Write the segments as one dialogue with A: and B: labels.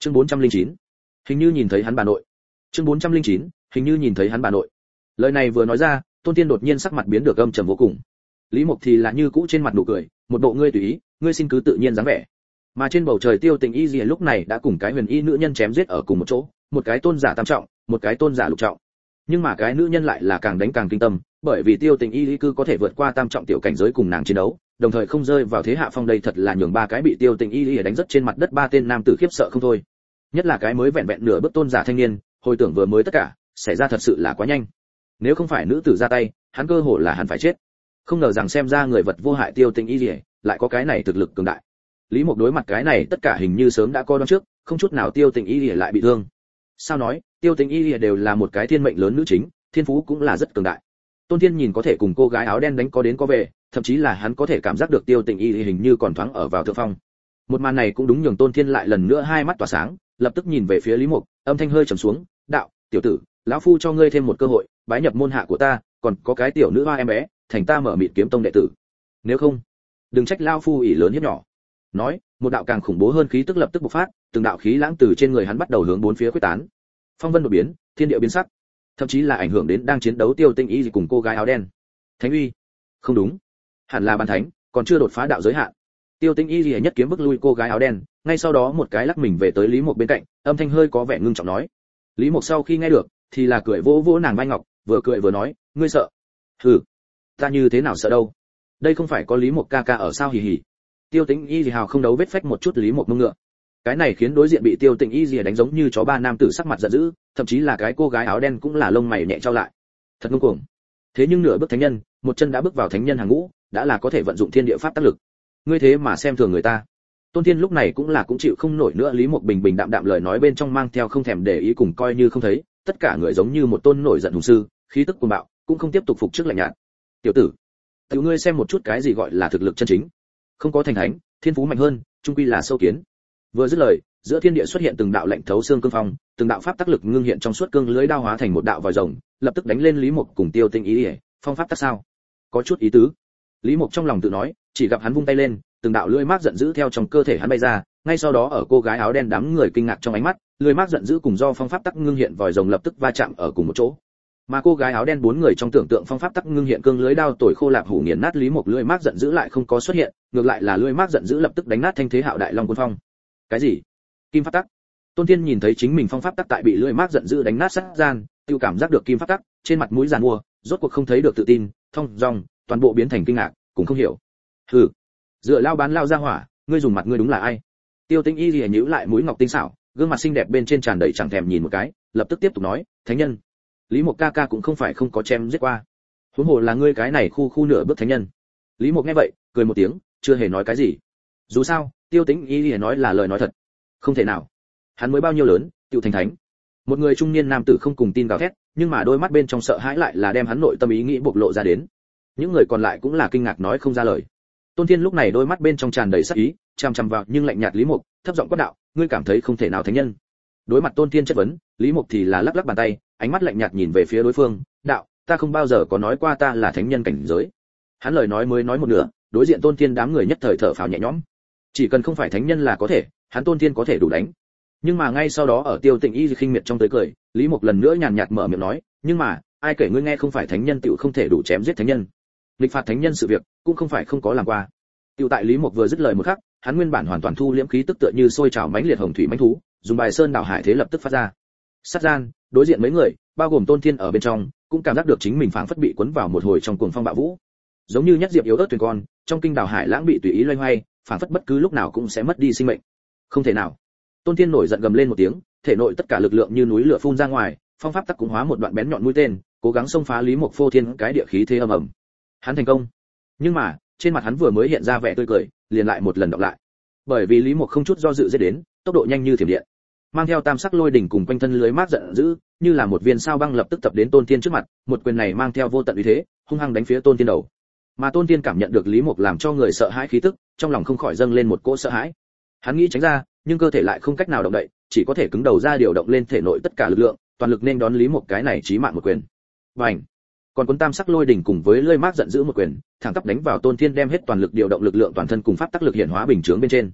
A: Chương 409. Hình như nhìn thấy hắn bà nội. Chương 409. Hình như nhìn thấy hắn bà nội. Lời này vừa nói ra, Tôn Tiên đột nhiên sắc mặt biến được âm trầm vô cùng. Lý Mộc thì là như cũ trên mặt nụ cười, một bộ ngươi tùy ý, ngươi xin cứ tự nhiên dáng vẻ. Mà trên bầu trời Tiêu Tình Y Lìa lúc này đã cùng cái huyền y nữ nhân chém giết ở cùng một chỗ, một cái tôn giả tam trọng, một cái tôn giả lục trọng. Nhưng mà cái nữ nhân lại là càng đánh càng kinh tâm, bởi vì Tiêu Tình Y Lý cư có thể vượt qua tam trọng tiểu cảnh giới cùng nàng chiến đấu, đồng thời không rơi vào thế hạ phong, đây thật là nhường ba cái bị Tiêu Tình Y Lý đánh rất trên mặt đất ba tên nam tử khiếp sợ không thôi. Nhất là cái mới vẹn vẹn nửa bước tôn giả thanh niên, hồi tưởng vừa mới tất cả, xảy ra thật sự là quá nhanh. Nếu không phải nữ tử ra tay, hắn cơ hồ là hắn phải chết. Không ngờ rằng xem ra người vật vô hại Tiêu Tình Y Lý lại có cái này thực lực cường đại. Lý Mộc đối mặt cái này tất cả hình như sớm đã coi đoán trước, không chút nào Tiêu Tình Y Lý lại bị thương. Sao nói, Tiêu Tình Y Lý đều là một cái thiên mệnh lớn nữ chính, thiên phú cũng là rất cường đại. Tôn Thiên nhìn có thể cùng cô gái áo đen đánh có đến có về, thậm chí là hắn có thể cảm giác được Tiêu Tình Y hình như còn thoáng ở vào thượng phong. Một màn này cũng đúng nhường Tôn Thiên lại lần nữa hai mắt tỏa sáng, lập tức nhìn về phía Lý Mộc, âm thanh hơi trầm xuống, "Đạo, tiểu tử, lão phu cho ngươi thêm một cơ hội, bái nhập môn hạ của ta, còn có cái tiểu nữ hoa em bé, thành ta mở mịt kiếm tông đệ tử. Nếu không, đừng trách lão phu ỷ lớn hiếp nhỏ." Nói, một đạo càng khủng bố hơn khí tức lập tức bộc phát, từng đạo khí lãng từ trên người hắn bắt đầu hướng bốn phía khuếch tán. Phong vân đột biến, thiên địa biến sắc, thậm chí là ảnh hưởng đến đang chiến đấu Tiêu Tinh Y cùng cô gái áo đen. Thánh uy? Không đúng, hẳn là ban thánh, còn chưa đột phá đạo giới hạn. Tiêu Tinh Y nhất kiếm bức lui cô gái áo đen, ngay sau đó một cái lắc mình về tới Lý Mộc bên cạnh, âm thanh hơi có vẻ ngưng trọng nói. Lý Mộc sau khi nghe được, thì là cười vỗ vỗ nàng vai ngọc, vừa cười vừa nói, ngươi sợ? Hừ, ta như thế nào sợ đâu? Đây không phải có Lý Mộc ca ca ở sao, hì hì. Tiêu Tinh Y hào không đấu vết phách một chút Lý Mộc mông ngựa. Cái này khiến đối diện bị Tiêu Tinh Y đánh giống như chó ba nam tử sắc mặt giận dữ, thậm chí là cái cô gái áo đen cũng là lông mày nhẹ trao lại. Thật ngông cuồng. Thế nhưng nửa bước thánh nhân, một chân đã bước vào thánh nhân hàng ngũ, đã là có thể vận dụng thiên địa pháp tác lực. Ngươi thế mà xem thường người ta. Tôn Thiên lúc này cũng chịu không nổi nữa Lý Mộc bình bình đạm đạm lời nói bên trong mang theo không thèm để ý cùng coi như không thấy, tất cả người giống như một tôn nổi giận hùng sư, khí tức cuồng bạo, cũng không tiếp tục phục trước lạnh nhạt. Tiểu tử, tiểu ngươi xem một chút cái gì gọi là thực lực chân chính. Không có thành thánh, thiên phú mạnh hơn, trung quy là sâu kiến. Vừa dứt lời, giữa thiên địa xuất hiện từng đạo lạnh thấu xương cương phong, từng đạo pháp tác lực ngưng hiện trong suốt cương lưới đao hóa thành một đạo vòi rồng, lập tức đánh lên Lý Mộc cùng Tiêu Tinh Ý. Phong pháp tác sao? Có chút ý tứ. Lý Mộc trong lòng tự nói, chỉ gặp hắn vung tay lên, từng đạo lưỡi mác giận dữ theo trong cơ thể hắn bay ra, ngay sau đó ở cô gái áo đen đám người kinh ngạc trong ánh mắt, lưỡi mác giận dữ cùng do phong pháp tắc ngưng hiện vòi rồng lập tức va chạm ở cùng một chỗ. Mà cô gái áo đen bốn người trong tưởng tượng phong pháp tắc ngưng hiện cương lưới đao tồi khô lạp hủ nghiền nát Lý Mộc, lưỡi mác giận dữ lại không có xuất hiện, ngược lại là lưỡi mác giận dữ lập tức đánh nát thanh thế hạo đại long cuốn phong. Cái gì? Kim pháp tắc? Tôn Thiên nhìn thấy chính mình phong pháp tắc tại bị lưỡi mác giận dữ đánh nát sát gian, tiêu cảm giác được kim pháp tắc, trên mặt mũi giàn mua, rốt cuộc không thấy được tự tin, thông dong, toàn bộ biến thành kinh ngạc, cũng không hiểu. Hừ, dựa lao bán lao ra hỏa, ngươi dùng mặt ngươi đúng là ai? Tiêu Tinh Y lìa nhíu lại mũi ngọc tinh xảo, gương mặt xinh đẹp bên trên tràn đầy chẳng thèm nhìn một cái, lập tức tiếp tục nói, thánh nhân, Lý Mộc ca ca cũng không phải không có chém giết qua, huống hồ là ngươi cái này khu nửa bước thánh nhân. Lý Mộc nghe vậy, cười một tiếng, chưa hề nói cái gì. Dù sao, Tiêu Tinh Y lìa nói là lời nói thật. Không thể nào, hắn mới bao nhiêu lớn, tiêu thành thánh. Một người trung niên nam tử không cùng tin gào thét, nhưng mà đôi mắt bên trong sợ hãi lại là đem hắn nội tâm ý nghĩ bộc lộ ra đến. Những người còn lại cũng là kinh ngạc nói không ra lời. Tôn Thiên lúc này đôi mắt bên trong tràn đầy sát ý, chằm chằm vào nhưng lạnh nhạt Lý Mộc, thấp giọng quát đạo, ngươi cảm thấy không thể nào thánh nhân? Đối mặt Tôn Thiên chất vấn, Lý Mộc thì là lắc lắc bàn tay, ánh mắt lạnh nhạt nhìn về phía đối phương, đạo, ta không bao giờ có nói qua ta là thánh nhân cảnh giới. Hắn lời nói mới nói một nửa, đối diện Tôn Thiên đám người nhất thời thở phào nhẹ nhõm. Chỉ cần không phải thánh nhân là có thể, hắn Tôn Thiên có thể đủ đánh. Nhưng mà ngay sau đó ở Tiêu Tịnh Y khinh miệt trong tới cười, Lý Mộc lần nữa nhàn nhạt mở miệng nói, nhưng mà, ai kể ngươi nghe không phải thánh nhân tựu không thể đủ chém giết thánh nhân. Lịch phạt thánh nhân sự việc, cũng không phải không có làm qua. Tiêu tại Lý Mộc vừa dứt lời một khắc, hắn nguyên bản hoàn toàn thu liễm khí tức tựa như sôi trào mãnh liệt hồng thủy mãnh thú, dùng bài sơn đảo hải thế lập tức phát ra. Sát gian, đối diện mấy người, bao gồm Tôn Thiên ở bên trong, cũng cảm giác được chính mình phảng phất bị cuốn vào một hồi trong cuồng phong bạo vũ. Giống như nhất diệp yếu ớt thuyền con, trong kinh đảo hải lãng bị tùy ý loay hoay, phảng phất bất cứ lúc nào cũng sẽ mất đi sinh mệnh. Không thể nào. Tôn Thiên nổi giận gầm lên một tiếng, thể nội tất cả lực lượng như núi lửa phun ra ngoài, phong pháp tắc cũng hóa một đoạn bén nhọn mũi tên, cố gắng xông phá Lý Mộc phô thiên cái địa khí thế ầm ầm. Hắn thành công. Nhưng mà, trên mặt hắn vừa mới hiện ra vẻ tươi cười, liền lại một lần đọc lại. Bởi vì Lý Mộc không chút do dự giết đến, tốc độ nhanh như thiểm điện. Mang theo tam sắc lôi đỉnh cùng quanh thân lưới mát giận dữ, như là một viên sao băng lập tức tập đến Tôn Thiên trước mặt, một quyền này mang theo vô tận uy thế, hung hăng đánh phía Tôn Thiên đầu. Mà Tôn Thiên cảm nhận được Lý Mộc làm cho người sợ hãi khí tức, trong lòng không khỏi dâng lên một cỗ sợ hãi. Hắn nghĩ tránh ra, nhưng cơ thể lại không cách nào động đậy, chỉ có thể cứng đầu ra điều động lên thể nội tất cả lực lượng, toàn lực nên đón Lý Mộc cái này chí mạng một quyền. Bành! Còn cuốn tam sắc lôi đỉnh cùng với lưỡi mát giận dữ một quyền, thẳng tắp đánh vào Tôn Thiên, đem hết toàn lực điều động lực lượng toàn thân cùng pháp tắc lực hiện hóa bình chướng bên trên.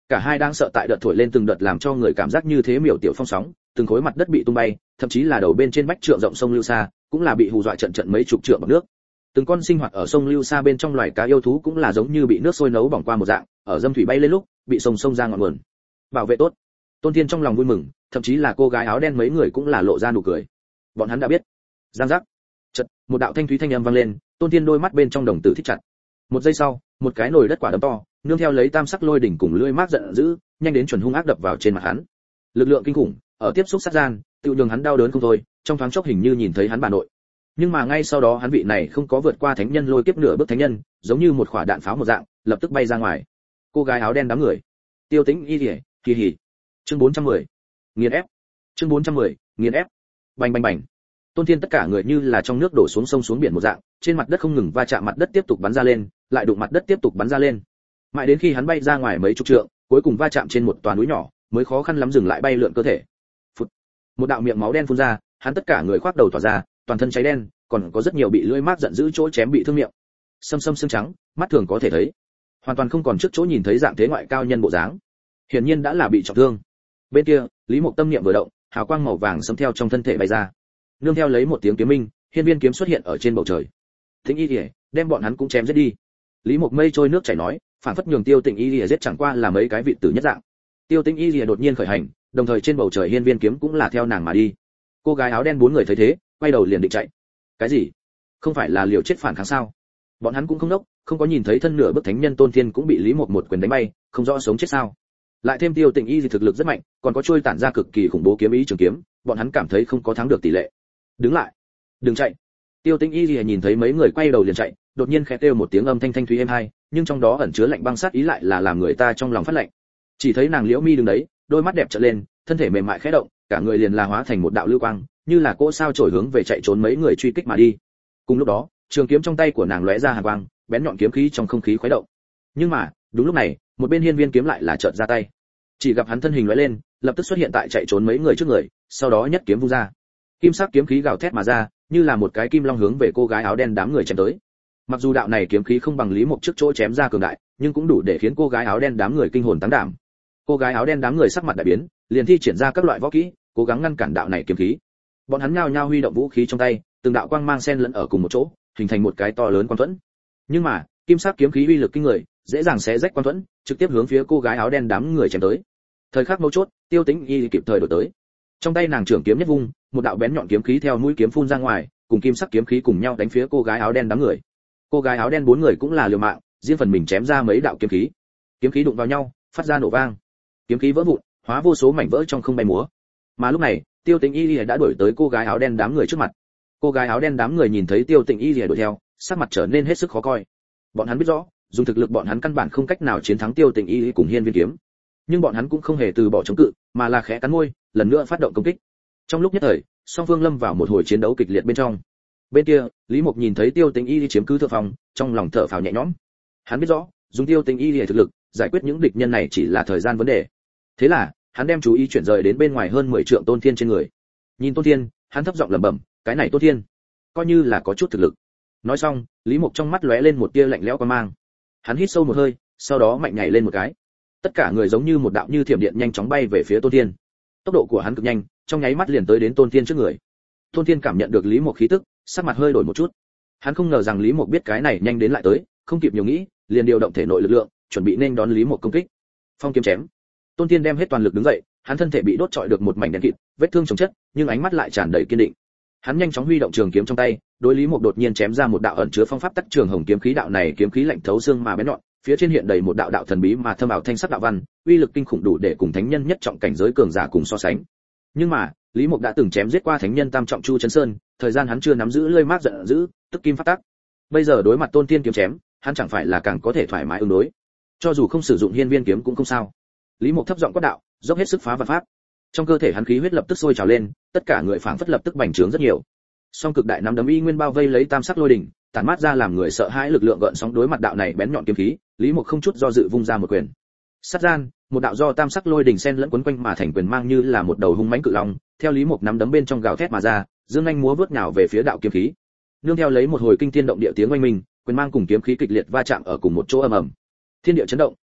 A: Cả hai đang sợ tại đợt thổi lên từng đợt làm cho người cảm giác như thế miểu tiểu phong sóng, từng khối mặt đất bị tung bay, thậm chí là đầu bên trên bách trượng rộng sông Lưu Sa, cũng là bị hù dọa trận trận mấy chục trượng bọt nước. Từng con sinh hoạt ở sông Lưu Sa bên trong loài cá yêu thú cũng là giống như bị nước sôi nấu bỏng qua một dạng, ở dâm thủy bay lên lúc, bị sông ra ngọn nguồn. Bảo vệ tốt. Tôn Thiên trong lòng vui mừng, thậm chí là cô gái áo đen mấy người cũng là lộ ra nụ cười. Bọn hắn đã biết. Giang giác. Chợt, một đạo thanh thúy thanh âm vang lên, Tôn Thiên đôi mắt bên trong đồng tử thích chặt. Một giây sau, một cái nồi đất quả đấm to, nương theo lấy tam sắc lôi đỉnh cùng lưỡi mác giận dữ, nhanh đến chuẩn hung ác đập vào trên mặt hắn. Lực lượng kinh khủng, ở tiếp xúc sát gian, tiêu nhường hắn đau đớn không thôi, trong thoáng chốc hình như nhìn thấy hắn bà nội. Nhưng mà ngay sau đó hắn vị này không có vượt qua thánh nhân lôi kiếp nửa bước thánh nhân, giống như một quả đạn pháo một dạng, lập tức bay ra ngoài. Cô gái áo đen đám người. Tiêu Tĩnh Y Liễu, kỳ hỉ. Chương 410. Nghiền ép. Chương 410. Nghiền ép. Bành bành bành. Tôn Thiên tất cả người như là trong nước đổ xuống sông xuống biển một dạng, trên mặt đất không ngừng va chạm, mặt đất tiếp tục bắn ra lên, lại đụng mặt đất tiếp tục bắn ra lên. Mãi đến khi hắn bay ra ngoài mấy chục trượng, cuối cùng va chạm trên một tòa núi nhỏ, mới khó khăn lắm dừng lại bay lượn cơ thể. Phụt. Một đạo miệng máu đen phun ra, hắn tất cả người khoác đầu tỏa ra, toàn thân cháy đen, còn có rất nhiều bị lưỡi mác giận dữ chỗ chém bị thương miệng. Sâm sâm xương trắng, mắt thường có thể thấy, hoàn toàn không còn trước chỗ nhìn thấy dạng thế ngoại cao nhân bộ dáng. Hiển nhiên đã là bị trọng thương. Bên kia, Lý Mộc tâm niệm vừa động, hào quang màu vàng sấm theo trong thân thể bay ra. Nương theo lấy một tiếng kiếm minh, hiên viên kiếm xuất hiện ở trên bầu trời. Tĩnh Y Liễu, đem bọn hắn cũng chém giết đi. Lý Mộc mây trôi nước chảy nói, phản phất nhường Tiêu Tĩnh Y Liễu giết chẳng qua là mấy cái vị tử nhất dạng. Tiêu Tĩnh Y Liễu đột nhiên khởi hành, đồng thời trên bầu trời hiên viên kiếm cũng là theo nàng mà đi. Cô gái áo đen bốn người thấy thế, quay đầu liền định chạy. Cái gì? Không phải là liều chết phản kháng sao? Bọn hắn cũng không đốc, không có nhìn thấy thân nửa bức thánh nhân Tôn Thiên cũng bị Lý Mộc một quyền đánh bay, không rõ sống chết sao? Lại thêm Tiêu Tĩnh Y thì thực lực rất mạnh, còn có trôi tản ra cực kỳ khủng bố kiếm ý trường kiếm, bọn hắn cảm thấy không có thắng được tỷ lệ. Đứng lại, đừng chạy. Tiêu Tĩnh Y nhìn thấy mấy người quay đầu liền chạy, đột nhiên khẽ kêu một tiếng âm thanh thanh thúy êm hai, nhưng trong đó ẩn chứa lạnh băng sát ý lại là làm người ta trong lòng phát lạnh. Chỉ thấy nàng Liễu Mi đứng đấy, đôi mắt đẹp trợn lên, thân thể mềm mại khẽ động, cả người liền là hóa thành một đạo lưu quang, như là cỗ sao chổi hướng về chạy trốn mấy người truy kích mà đi. Cùng lúc đó, trường kiếm trong tay của nàng lóe ra hàn quang, bén nhọn kiếm khí trong không khí khuấy động. Nhưng mà, đúng lúc này, một bên hiên viên kiếm lại là chợt ra tay. Chỉ gặp hắn thân hình lóe lên, lập tức xuất hiện tại chạy trốn mấy người trước người, sau đó nhất kiếm vung ra. Kim sắc kiếm khí gào thét mà ra, như là một cái kim long hướng về cô gái áo đen đám người chém tới. Mặc dù đạo này kiếm khí không bằng Lý Mộc trước chỗ chém ra cường đại, nhưng cũng đủ để khiến cô gái áo đen đám người kinh hồn táng đảm. Cô gái áo đen đám người sắc mặt đại biến, liền thi triển ra các loại võ kỹ, cố gắng ngăn cản đạo này kiếm khí. Bọn hắn nhao nhao huy động vũ khí trong tay, từng đạo quang mang xen lẫn ở cùng một chỗ, hình thành một cái to lớn quang thuẫn. Nhưng mà, kim sắc kiếm khí uy lực kinh người, dễ dàng xé rách quang thuẫn, trực tiếp hướng phía cô gái áo đen đám người chém tới. Thời khắc mấu chốt, Tiêu Tĩnh Y kịp thời đổi tới. Trong tay nàng trưởng kiếm nhất vung, một đạo bén nhọn kiếm khí theo mũi kiếm phun ra ngoài, cùng kim sắc kiếm khí cùng nhau đánh phía cô gái áo đen đám người. Cô gái áo đen bốn người cũng là liều mạng, riêng phần mình chém ra mấy đạo kiếm khí. Kiếm khí đụng vào nhau, phát ra nổ vang. Kiếm khí vỡ vụn, hóa vô số mảnh vỡ trong không bay múa. Mà lúc này, Tiêu Tĩnh Y đã đuổi tới cô gái áo đen đám người trước mặt. Cô gái áo đen đám người nhìn thấy Tiêu Tĩnh Y đuổi theo, sắc mặt trở nên hết sức khó coi. Bọn hắn biết rõ, dùng thực lực bọn hắn căn bản không cách nào chiến thắng Tiêu Tĩnh Y cùng hiên viên kiếm. Nhưng bọn hắn cũng không hề từ bỏ chống cự, mà là khẽ cắn môi, lần nữa phát động công kích. Trong lúc nhất thời, song phương lâm vào một hồi chiến đấu kịch liệt bên trong. Bên kia, Lý Mộc nhìn thấy Tiêu Tĩnh Y chiếm cứ thượng phòng, trong lòng thở phào nhẹ nhõm. Hắn biết rõ, dùng Tiêu Tĩnh Y thực lực, giải quyết những địch nhân này chỉ là thời gian vấn đề. Thế là, hắn đem chú ý chuyển rời đến bên ngoài hơn 10 trượng Tôn Thiên trên người. Nhìn Tôn Thiên, hắn thấp giọng lẩm bẩm, cái này Tôn Thiên, coi như là có chút thực lực. Nói xong, Lý Mộc trong mắt lóe lên một tia lạnh lẽo quan mang. Hắn hít sâu một hơi, sau đó mạnh nhảy lên một cái. Tất cả người giống như một đạo như thiểm điện nhanh chóng bay về phía Tôn Thiên. Tốc độ của hắn cực nhanh, trong nháy mắt liền tới đến Tôn Thiên trước người. Tôn Thiên cảm nhận được Lý Mộc khí tức, sắc mặt hơi đổi một chút. Hắn không ngờ rằng Lý Mộc biết cái này nhanh đến lại tới, không kịp nhiều nghĩ, liền điều động thể nội lực lượng, chuẩn bị nên đón Lý Mộc công kích. Phong kiếm chém. Tôn Thiên đem hết toàn lực đứng dậy, hắn thân thể bị đốt trọi được một mảnh đen kịt, vết thương chồng chất, nhưng ánh mắt lại tràn đầy kiên định. Hắn nhanh chóng huy động trường kiếm trong tay, đối Lý Mộc đột nhiên chém ra một đạo ẩn chứa phong pháp tắc trường hồng kiếm khí, đạo này kiếm khí lạnh thấu xương mà bén nhọn, phía trên hiện đầy một đạo đạo thần bí mà thâm ảo thanh sắc đạo văn, uy lực kinh khủng đủ để cùng thánh nhân nhất trọng cảnh giới cường giả cùng so sánh. Nhưng mà, Lý Mộc đã từng chém giết qua thánh nhân tam trọng Chu Chấn Sơn, thời gian hắn chưa nắm giữ lơi mác giận dữ, tức kim pháp tắc. Bây giờ đối mặt Tôn Thiên kiếm chém, hắn chẳng phải là càng có thể thoải mái ứng đối. Cho dù không sử dụng hiên viên kiếm cũng không sao. Lý Mộc thấp giọng quát đạo, dốc hết sức phá vạn pháp. Trong cơ thể hắn khí huyết lập tức sôi trào lên, tất cả người phảng phất lập tức bành trướng rất nhiều. Song cực đại nắm đấm y nguyên bao vây lấy tam sắc lôi đỉnh, tản mát ra làm người sợ hãi lực lượng gợn sóng đối mặt đạo này bén nhọn kiếm khí, Lý Mộc không chút do dự vung ra một quyền. Sát gian, một đạo do tam sắc lôi đỉnh xen lẫn quấn quanh mà thành quyền mang như là một đầu hung mãnh cự long, theo Lý Mộc nắm đấm bên trong gào thét mà ra, dương nhanh múa vớt nhào về phía đạo kiếm khí. Nương theo lấy một hồi kinh thiên động địa tiếng oanh minh, quyền mang cùng kiếm khí kịch liệt va chạm ở cùng một chỗ ầm ầm. Thiên địa chấn động,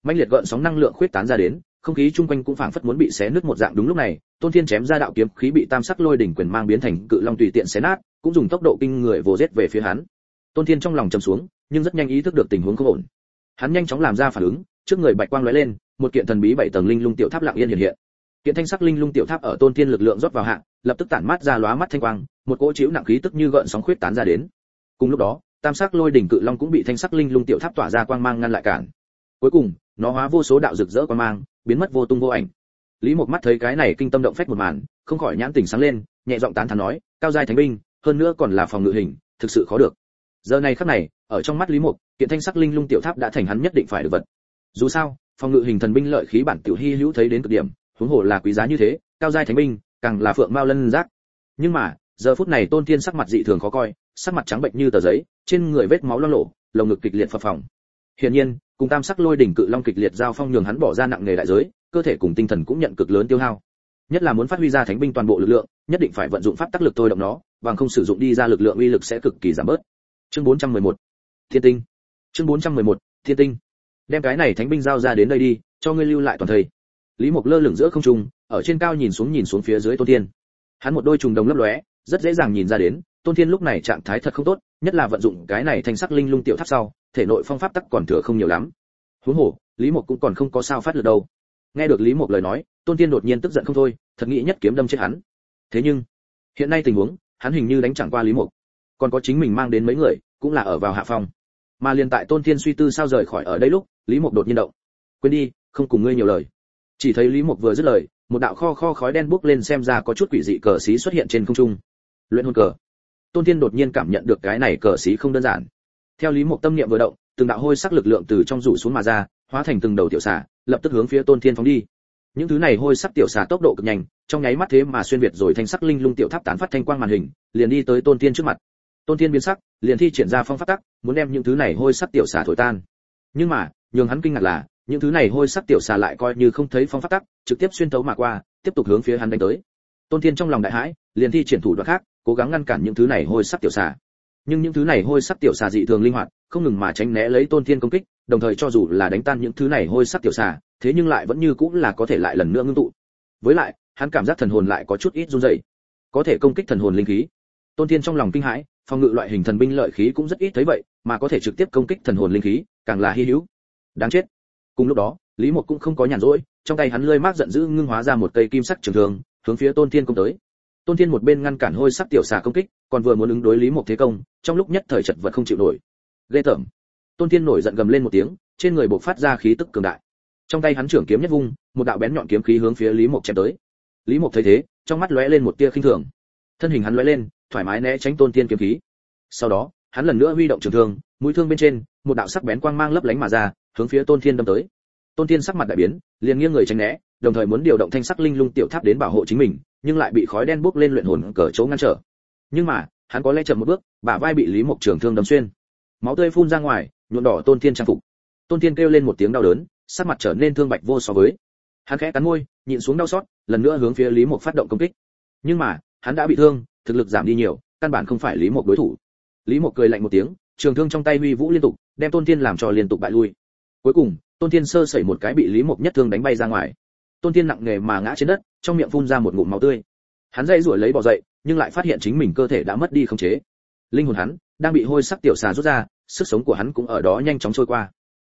A: mãnh liệt gợn sóng năng lượng khuyết tán ra đến, không khí chung quanh cũng phảng phất muốn bị xé nứt một dạng. Đúng lúc này, Tôn Thiên chém ra đạo kiếm khí bị tam sắc lôi đỉnh quyền mang biến thành cự long tùy tiện xé nát, cũng dùng tốc độ kinh người vồ giết về phía hắn. Tôn Thiên trong lòng trầm xuống, nhưng rất nhanh ý thức được tình huống không ổn. Hắn nhanh chóng làm ra phản ứng, trước người bạch quang lóe lên, một kiện thần bí 7 tầng linh lung tiểu tháp lặng yên hiện hiện. Kiện thanh sắc linh lung tiểu tháp ở Tôn Thiên lực lượng rót vào hạ, lập tức tản mát ra lóa mắt thanh quang, một cỗ chiếu nặng khí tức như gợn sóng khuyết tán ra đến. Cùng lúc đó, tam sắc lôi đỉnh cự long cũng bị thanh sắc linh lung tiểu tháp tỏa ra quang mang ngăn lại cản. Cuối cùng, nó hóa vô số đạo rực rỡ quang mang, biến mất vô tung vô ảnh. Lý Mộc mắt thấy cái này kinh tâm động phách một màn, không khỏi nhãn tỉnh sáng lên, nhẹ giọng tán thán nói, cao giai thánh binh, hơn nữa còn là phòng ngự hình, thực sự khó được. Giờ này khắc này, ở trong mắt Lý Mộc, kiện thanh sắc linh lung tiểu tháp đã thành hắn nhất định phải được vật. Dù sao, phòng ngự hình thần binh lợi khí bản tiểu hi hữu thấy đến cực điểm, huống hồ là quý giá như thế, cao giai thánh binh, càng là phượng mao lân giác. Nhưng mà, giờ phút này Tôn Thiên sắc mặt dị thường khó coi, sắc mặt trắng bệnh như tờ giấy, trên người vết máu loang lổ, lồng ngực kịch liệt phập phồng. Hiển nhiên, cùng tam sắc lôi đỉnh cự long kịch liệt giao phong nhường hắn bỏ ra nặng nề đại giới, cơ thể cùng tinh thần cũng nhận cực lớn tiêu hao. Nhất là muốn phát huy ra thánh binh toàn bộ lực lượng, nhất định phải vận dụng pháp tắc lực thôi động nó, bằng không sử dụng đi ra lực lượng uy lực sẽ cực kỳ giảm bớt. Chương 411. Thiên tinh. Chương 411. Thiên tinh. Đem cái này thánh binh giao ra đến đây đi, cho ngươi lưu lại toàn thời. Lý Mộc lơ lửng giữa không trung, ở trên cao nhìn xuống phía dưới Tôn Thiên. Hắn một đôi trùng đồng lấp lóe, rất dễ dàng nhìn ra đến, Tôn Thiên lúc này trạng thái thật không tốt, nhất là vận dụng cái này thanh sắc linh lung tiểu tháp sau, thể nội phong pháp tắc còn thừa không nhiều lắm. Huống hồ, Lý Mộc cũng còn không có sao phát lực đâu. Nghe được Lý Mộc lời nói, Tôn Thiên đột nhiên tức giận không thôi, thật nghĩ nhất kiếm đâm chết hắn. Thế nhưng, hiện nay tình huống, hắn hình như đánh chẳng qua Lý Mộc, còn có chính mình mang đến mấy người, cũng là ở vào hạ phong. Mà liền tại Tôn Thiên suy tư sao rời khỏi ở đây lúc, Lý Mộc đột nhiên động. Quên đi, không cùng ngươi nhiều lời. Chỉ thấy Lý Mộc vừa dứt lời, một đạo kho khói đen bốc lên xem ra có chút quỷ dị cờ xí xuất hiện trên không trung. Luyện hồn cờ. Tôn Thiên đột nhiên cảm nhận được cái này cờ xí không đơn giản. Theo Lý Mộc tâm niệm vừa động, từng đạo hôi sắc lực lượng từ trong rủ xuống mà ra, hóa thành từng đầu tiểu xà, lập tức hướng phía Tôn Thiên phóng đi. Những thứ này hôi sắc tiểu xà tốc độ cực nhanh, trong nháy mắt thế mà xuyên việt rồi thanh sắc linh lung tiểu tháp tán phát thanh quang màn hình, liền đi tới Tôn Thiên trước mặt. Tôn Thiên biến sắc, liền thi triển ra phong pháp tắc, muốn đem những thứ này hôi sắc tiểu xà thổi tan. Nhưng mà, nhường hắn kinh ngạc là, những thứ này hôi sắc tiểu xà lại coi như không thấy phong pháp tắc, trực tiếp xuyên thấu mà qua, tiếp tục hướng phía hắn đánh tới. Tôn Thiên trong lòng đại hãi, liền thi triển thủ đoạn khác, cố gắng ngăn cản những thứ này hôi sắc tiểu xà. Nhưng những thứ này hôi sắc tiểu xà dị thường linh hoạt, không ngừng mà tránh né lấy Tôn Thiên công kích, đồng thời cho dù là đánh tan những thứ này hôi sắc tiểu xà, thế nhưng lại vẫn như cũng là có thể lại lần nữa ngưng tụ. Với lại, hắn cảm giác thần hồn lại có chút ít run rẩy, có thể công kích thần hồn linh khí. Tôn Thiên trong lòng kinh hãi, phòng ngự loại hình thần binh lợi khí cũng rất ít thấy vậy, mà có thể trực tiếp công kích thần hồn linh khí, càng là hi hữu. Đáng chết. Cùng lúc đó, Lý Mộc cũng không có nhàn rỗi, trong tay hắn lưỡi mác giận dữ ngưng hóa ra một cây kim sắc trường thương, hướng phía Tôn Thiên công tới. Tôn Thiên một bên ngăn cản hôi sắc tiểu xà công kích, còn vừa muốn ứng đối Lý Mộc thế công, trong lúc nhất thời chật vật không chịu nổi. Ghê tởm. Tôn Thiên nổi giận gầm lên một tiếng, trên người bộc phát ra khí tức cường đại. Trong tay hắn trưởng kiếm nhất vung, một đạo bén nhọn kiếm khí hướng phía Lý Mộc chém tới. Lý Mộc thấy thế, trong mắt lóe lên một tia khinh thường. Thân hình hắn lóe lên, thoải mái né tránh Tôn Thiên kiếm khí. Sau đó, hắn lần nữa huy động trường thương, mũi thương bên trên, một đạo sắc bén quang mang lấp lánh mà ra, hướng phía Tôn Thiên đâm tới. Tôn Thiên sắc mặt đại biến, liền nghiêng người tránh né, đồng thời muốn điều động thanh sắc linh lung tiểu tháp đến bảo hộ chính mình, nhưng lại bị khói đen bốc lên luyện hồn cờ chỗ ngăn trở. Nhưng mà, hắn có lẽ chậm một bước, bả vai bị Lý Mộc trường thương đâm xuyên. Máu tươi phun ra ngoài, nhuộm đỏ Tôn Thiên trang phục. Tôn Thiên kêu lên một tiếng đau đớn, sắc mặt trở nên thương bạch vô so với. Hắn khẽ cắn môi, nhịn xuống đau xót, lần nữa hướng phía Lý Mộc phát động công kích. Nhưng mà, hắn đã bị thương, thực lực giảm đi nhiều, căn bản không phải Lý Mộc đối thủ. Lý Mộc cười lạnh một tiếng, trường thương trong tay huy vũ liên tục, đem Tôn Thiên làm cho liên tục bại lui. Cuối cùng, Tôn Thiên sơ sẩy một cái bị Lý Mộc nhất thương đánh bay ra ngoài. Tôn Thiên nặng nề mà ngã trên đất, trong miệng phun ra một ngụm máu tươi. Hắn dãy rủa lấy bò dậy, nhưng lại phát hiện chính mình cơ thể đã mất đi khống chế. Linh hồn hắn đang bị hôi sắc tiểu xà rút ra, sức sống của hắn cũng ở đó nhanh chóng trôi qua.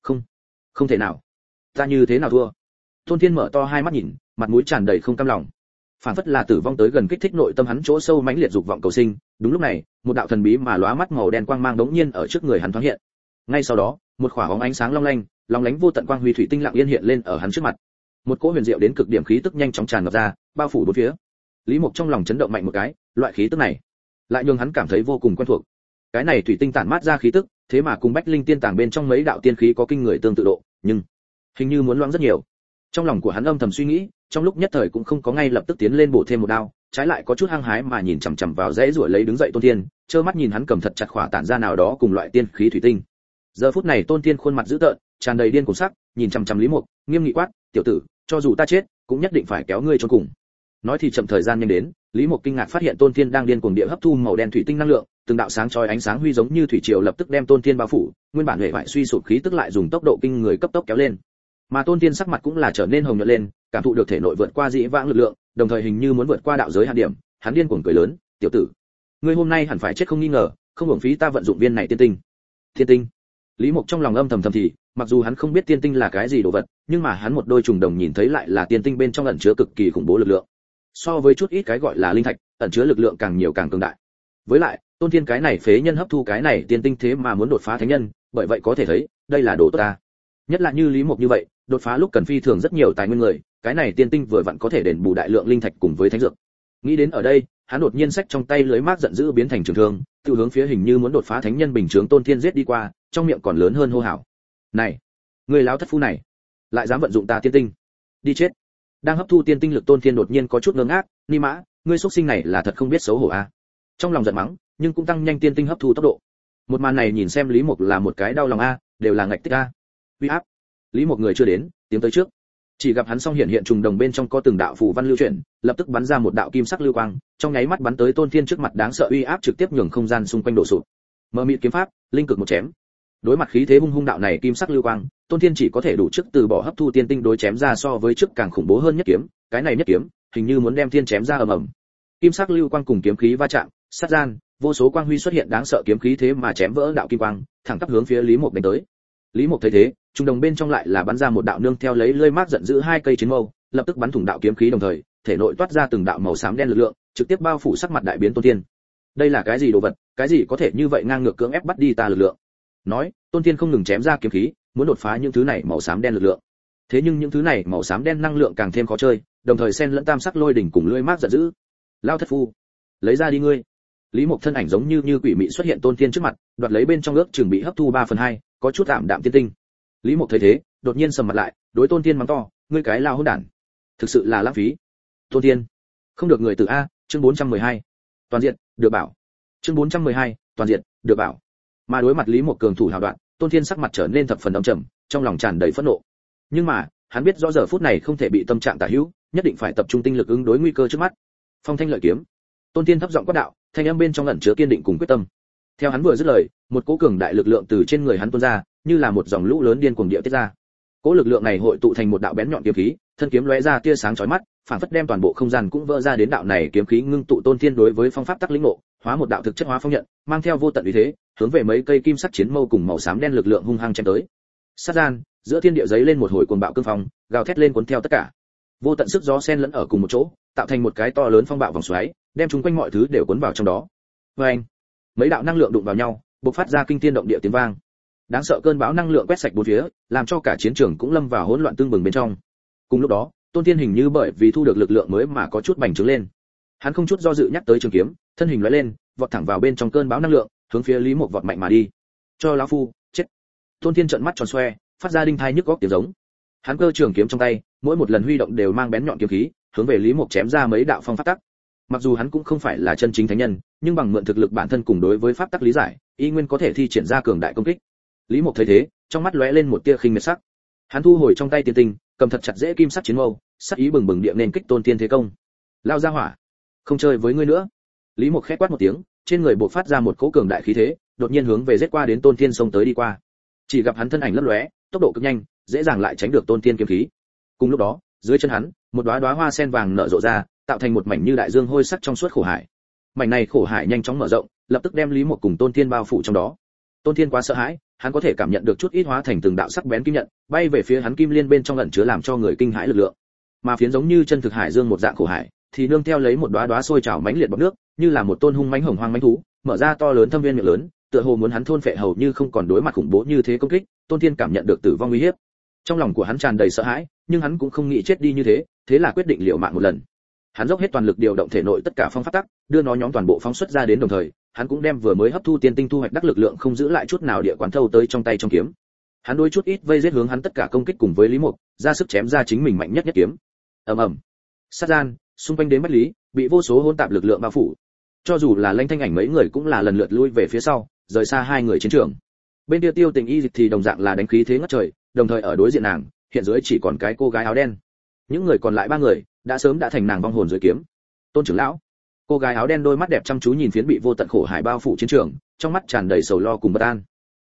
A: Không thể nào, ta như thế nào thua? Tôn Thiên mở to hai mắt nhìn, mặt mũi tràn đầy không cam lòng. Phản phất là tử vong tới gần kích thích nội tâm hắn chỗ sâu mãnh liệt dục vọng cầu sinh. Đúng lúc này, một đạo thần bí mà lóa mắt màu đen quang mang đống nhiên ở trước người hắn thoáng hiện. Ngay sau đó, một khỏa bóng ánh sáng long lánh vô tận quang huy thủy tinh lặng yên hiện lên ở hắn trước mặt. Một cỗ huyền diệu đến cực điểm khí tức nhanh chóng tràn ngập ra, bao phủ bốn phía. Lý Mộc trong lòng chấn động mạnh một cái, loại khí tức này lại nhường hắn cảm thấy vô cùng quen thuộc. Cái này thủy tinh tản mát ra khí tức, thế mà cùng Bách Linh Tiên Tàng bên trong mấy đạo tiên khí có kinh người tương tự độ, nhưng hình như muốn loãng rất nhiều. Trong lòng của hắn âm thầm suy nghĩ, trong lúc nhất thời cũng không có ngay lập tức tiến lên bổ thêm một đao, trái lại có chút hăng hái mà nhìn chằm chằm vào dãy ruổi lấy đứng dậy Tôn Thiên, trơ mắt nhìn hắn cầm thật chặt khỏa tản ra nào đó cùng loại tiên khí thủy tinh. Giờ phút này Tôn Thiên khuôn mặt dữ tợn, tràn đầy điên cuồng sắc, nhìn chằm chằm Lý Mộc, nghiêm nghị quát, "Tiểu tử, cho dù ta chết, cũng nhất định phải kéo ngươi cho cùng." Nói thì chậm, thời gian nhanh đến, Lý Mộc kinh ngạc phát hiện Tôn Thiên đang điên cuồng địa hấp thu màu đen thủy tinh năng lượng, từng đạo sáng chói ánh sáng huy giống như thủy triều lập tức đem Tôn Thiên bao phủ, nguyên bản hệ vải suy sụp khí tức lại dùng tốc độ kinh người cấp tốc kéo lên. Mà Tôn Tiên sắc mặt cũng là trở nên hồng nhuận lên, cảm thụ được thể nội vượt qua dĩ vãng lực lượng, đồng thời hình như muốn vượt qua đạo giới hạn điểm, hắn điên cuồng cười lớn, "Tiểu tử, ngươi hôm nay hẳn phải chết không nghi ngờ, không hưởng phí ta vận dụng viên này tiên tinh." Tiên tinh. Lý Mộc trong lòng âm thầm thầm thì, mặc dù hắn không biết tiên tinh là cái gì đồ vật, nhưng mà hắn một đôi trùng đồng nhìn thấy lại là tiên tinh bên trong ẩn chứa cực kỳ khủng bố lực lượng. So với chút ít cái gọi là linh thạch, ẩn chứa lực lượng càng nhiều càng cường đại. Với lại, Tôn Thiên cái này phế nhân hấp thu cái này tiên tinh thế mà muốn đột phá thánh nhân, bởi vậy có thể thấy, đây là đồ tốt ta. Nhất là như Lý Mộc như vậy, đột phá lúc cần phi thường rất nhiều tài nguyên người, cái này tiên tinh vừa vặn có thể đền bù đại lượng linh thạch cùng với thánh dược. Nghĩ đến ở đây, hắn đột nhiên xách trong tay lưới mác giận dữ biến thành trường thương, tiêu hướng phía hình như muốn đột phá thánh nhân bình chướng Tôn Thiên giết đi qua, trong miệng còn lớn hơn hô hào. "Này, người láo thất phu này, lại dám vận dụng ta tiên tinh, đi chết!" Đang hấp thu tiên tinh lực Tôn Thiên đột nhiên có chút ngơ ngác, "Ni mã, ngươi xuất sinh này là thật không biết xấu hổ a." Trong lòng giận mắng, nhưng cũng tăng nhanh tiên tinh hấp thu tốc độ. Một màn này nhìn xem Lý Mộc là một cái đau lòng a, đều là ngạch tích a. Uy áp. Lý Mộc người chưa đến, tiến tới trước. Chỉ gặp hắn song hiện trùng đồng bên trong có từng đạo phù văn lưu chuyển, lập tức bắn ra một đạo kim sắc lưu quang, trong nháy mắt bắn tới Tôn Thiên trước mặt đáng sợ uy áp trực tiếp nhường không gian xung quanh đổ sụp. Mơ mịt kiếm pháp, linh cực một chém. Đối mặt khí thế hung hung đạo này kim sắc lưu quang, Tôn Thiên chỉ có thể đủ trước từ bỏ hấp thu tiên tinh đối chém ra so với trước càng khủng bố hơn nhất kiếm, cái này nhất kiếm, hình như muốn đem thiên chém ra ầm ầm. Kim sắc lưu quang cùng kiếm khí va chạm, sát gian, vô số quang huy xuất hiện đáng sợ kiếm khí thế mà chém vỡ đạo kim quang, thẳng tắp hướng phía Lý Mộc đánh tới. Lý Mộc thấy thế, trung đồng bên trong lại là bắn ra một đạo nương theo lấy lưỡi mác giận dữ hai cây chiến mâu, lập tức bắn thủng đạo kiếm khí đồng thời, thể nội toát ra từng đạo màu xám đen lực lượng, trực tiếp bao phủ sắc mặt đại biến Tôn Thiên. Đây là cái gì đồ vật, cái gì có thể như vậy ngang ngược cưỡng ép bắt đi ta lực lượng? Nói, Tôn Thiên không ngừng chém ra kiếm khí, muốn đột phá những thứ này màu xám đen lực lượng. Thế nhưng những thứ này màu xám đen năng lượng càng thêm khó chơi, đồng thời xen lẫn tam sắc lôi đỉnh cùng lưỡi mác giận dữ. Lao thất phu, lấy ra đi ngươi. Lý Mộc thân ảnh giống như quỷ mị xuất hiện Tôn Thiên trước mặt, đoạt lấy bên trong ước chừng bị hấp thu 3/2, có chút tạm đạm tiên tinh. Lý Mộc thấy thế, đột nhiên sầm mặt lại, đối Tôn Thiên mắng to, ngươi cái lao hỗn đản, thực sự là lãng phí. Tôn Thiên, không được người từ a, chương 412. Toàn diện, được bảo. Chương 412, toàn diện, được bảo. Mà đối mặt Lý Mộc cường thủ hào đoạn, Tôn Thiên sắc mặt trở nên thập phần âm trầm, trong lòng tràn đầy phẫn nộ. Nhưng mà, hắn biết rõ giờ phút này không thể bị tâm trạng tả hữu, nhất định phải tập trung tinh lực ứng đối nguy cơ trước mắt. Phong thanh lợi kiếm. Tôn Thiên thấp giọng quát đạo, thanh âm bên trong ẩn chứa kiên định cùng quyết tâm. Theo hắn vừa dứt lời, một cỗ cường đại lực lượng từ trên người hắn tuôn ra, như là một dòng lũ lớn điên cuồng điệu tiết ra. Cỗ lực lượng này hội tụ thành một đạo bén nhọn kiếm khí, thân kiếm lóe ra tia sáng chói mắt, phản phất đem toàn bộ không gian cũng vỡ ra đến đạo này kiếm khí ngưng tụ Tôn Thiên đối với phong pháp tắc lĩnh ngộ, hóa một đạo thực chất hóa phong nhận, mang theo vô tận uy thế, hướng về mấy cây kim sắc chiến mâu cùng màu xám đen lực lượng hung hăng chém tới. Sát gian, giữa thiên địa giấy lên một hồi cuồng bạo cương phong, gào thét lên cuốn theo tất cả. Vô tận sức gió xen lẫn ở cùng một chỗ, tạo thành một cái to lớn phong bạo vòng xoáy, đem chúng quanh mọi thứ đều cuốn vào trong đó. Oeng! Mấy đạo năng lượng đụng vào nhau, bộc phát ra kinh thiên động địa tiếng vang. Đáng sợ cơn bão năng lượng quét sạch bốn phía, làm cho cả chiến trường cũng lâm vào hỗn loạn tương bừng bên trong. Cùng lúc đó, Tôn Thiên hình như bởi vì thu được lực lượng mới mà có chút bành trướng lên. Hắn không chút do dự nhắc tới trường kiếm, thân hình lóe lên, vọt thẳng vào bên trong cơn bão năng lượng, hướng phía Lý Mộc vọt mạnh mà đi. Cho lão phu, chết! Tôn Thiên trợn mắt tròn xoe, phát ra đinh thai nhức óc tiếng giống. Hắn cơ trường kiếm trong tay, mỗi một lần huy động đều mang bén nhọn kiếm khí, hướng về Lý Mộc chém ra mấy đạo phong pháp tắc. Mặc dù hắn cũng không phải là chân chính thánh nhân, nhưng bằng mượn thực lực bản thân cùng đối với pháp tắc lý giải, y nguyên có thể thi triển ra cường đại công kích. Lý Mộc thấy thế, trong mắt lóe lên một tia khinh miệt sắc. Hắn thu hồi trong tay tiên tinh, cầm thật chặt dễ kim sắc chiến mâu, sắc ý bừng bừng địa nên kích Tôn Thiên thế công. Lao ra hỏa, không chơi với ngươi nữa. Lý Mộc khẽ quát một tiếng, trên người bộc phát ra một cỗ cường đại khí thế, đột nhiên hướng về giết qua đến Tôn Thiên xông tới đi qua. Chỉ gặp hắn thân ảnh lấp lóe, tốc độ cực nhanh, dễ dàng lại tránh được Tôn Thiên kiếm khí. Cùng lúc đó, dưới chân hắn, một đóa đóa hoa sen vàng nở rộ ra, tạo thành một mảnh như đại dương hôi sắc trong suốt khổ hải. Mảnh này khổ hải nhanh chóng mở rộng, lập tức đem Lý Mộc cùng Tôn Thiên bao phủ trong đó. Tôn Thiên quá sợ hãi, hắn có thể cảm nhận được chút ít hóa thành từng đạo sắc bén kim nhận, bay về phía hắn kim liên bên trong ẩn chứa làm cho người kinh hãi lực lượng. Mà phiến giống như chân thực hải dương một dạng khổ hải, thì nương theo lấy một đóa đóa sôi trào mãnh liệt bọt nước, như là một tôn hung mãnh hồng hoang mãnh thú, mở ra to lớn thâm viên miệng lớn, tựa hồ muốn hắn thôn phệ hầu như không còn đối mặt khủng bố như thế công kích. Tôn Thiên cảm nhận được tử vong uy hiếp. Trong lòng của hắn tràn đầy sợ hãi, nhưng hắn cũng không nghĩ chết đi như thế, thế là quyết định liều mạng một lần. Hắn dốc hết toàn lực điều động thể nội tất cả phong pháp tắc, đưa nó nhóm toàn bộ phóng xuất ra đến đồng thời, hắn cũng đem vừa mới hấp thu tiên tinh thu hoạch đắc lực lượng không giữ lại chút nào địa quán thâu tới trong tay trong kiếm. Hắn đôi chút ít vây giết hướng hắn tất cả công kích cùng với Lý Mộc, ra sức chém ra chính mình mạnh nhất nhất kiếm. Ầm ầm. Sát gian, xung quanh đến Bách Lý, bị vô số hỗn tạp lực lượng bao phủ. Cho dù là Lãnh Thanh Ảnh mấy người cũng là lần lượt lui về phía sau, rời xa hai người chiến trường. Bên kia Tiêu Tình Y Dịch thì đồng dạng là đánh khí thế ngất trời, đồng thời ở đối diện nàng, hiện dưới chỉ còn cái cô gái áo đen. Những người còn lại ba người đã sớm đã thành nàng vong hồn dưới kiếm. Tôn trưởng lão, cô gái áo đen đôi mắt đẹp chăm chú nhìn phiến bị vô tận khổ hải bao phủ chiến trường, trong mắt tràn đầy sầu lo cùng bất an.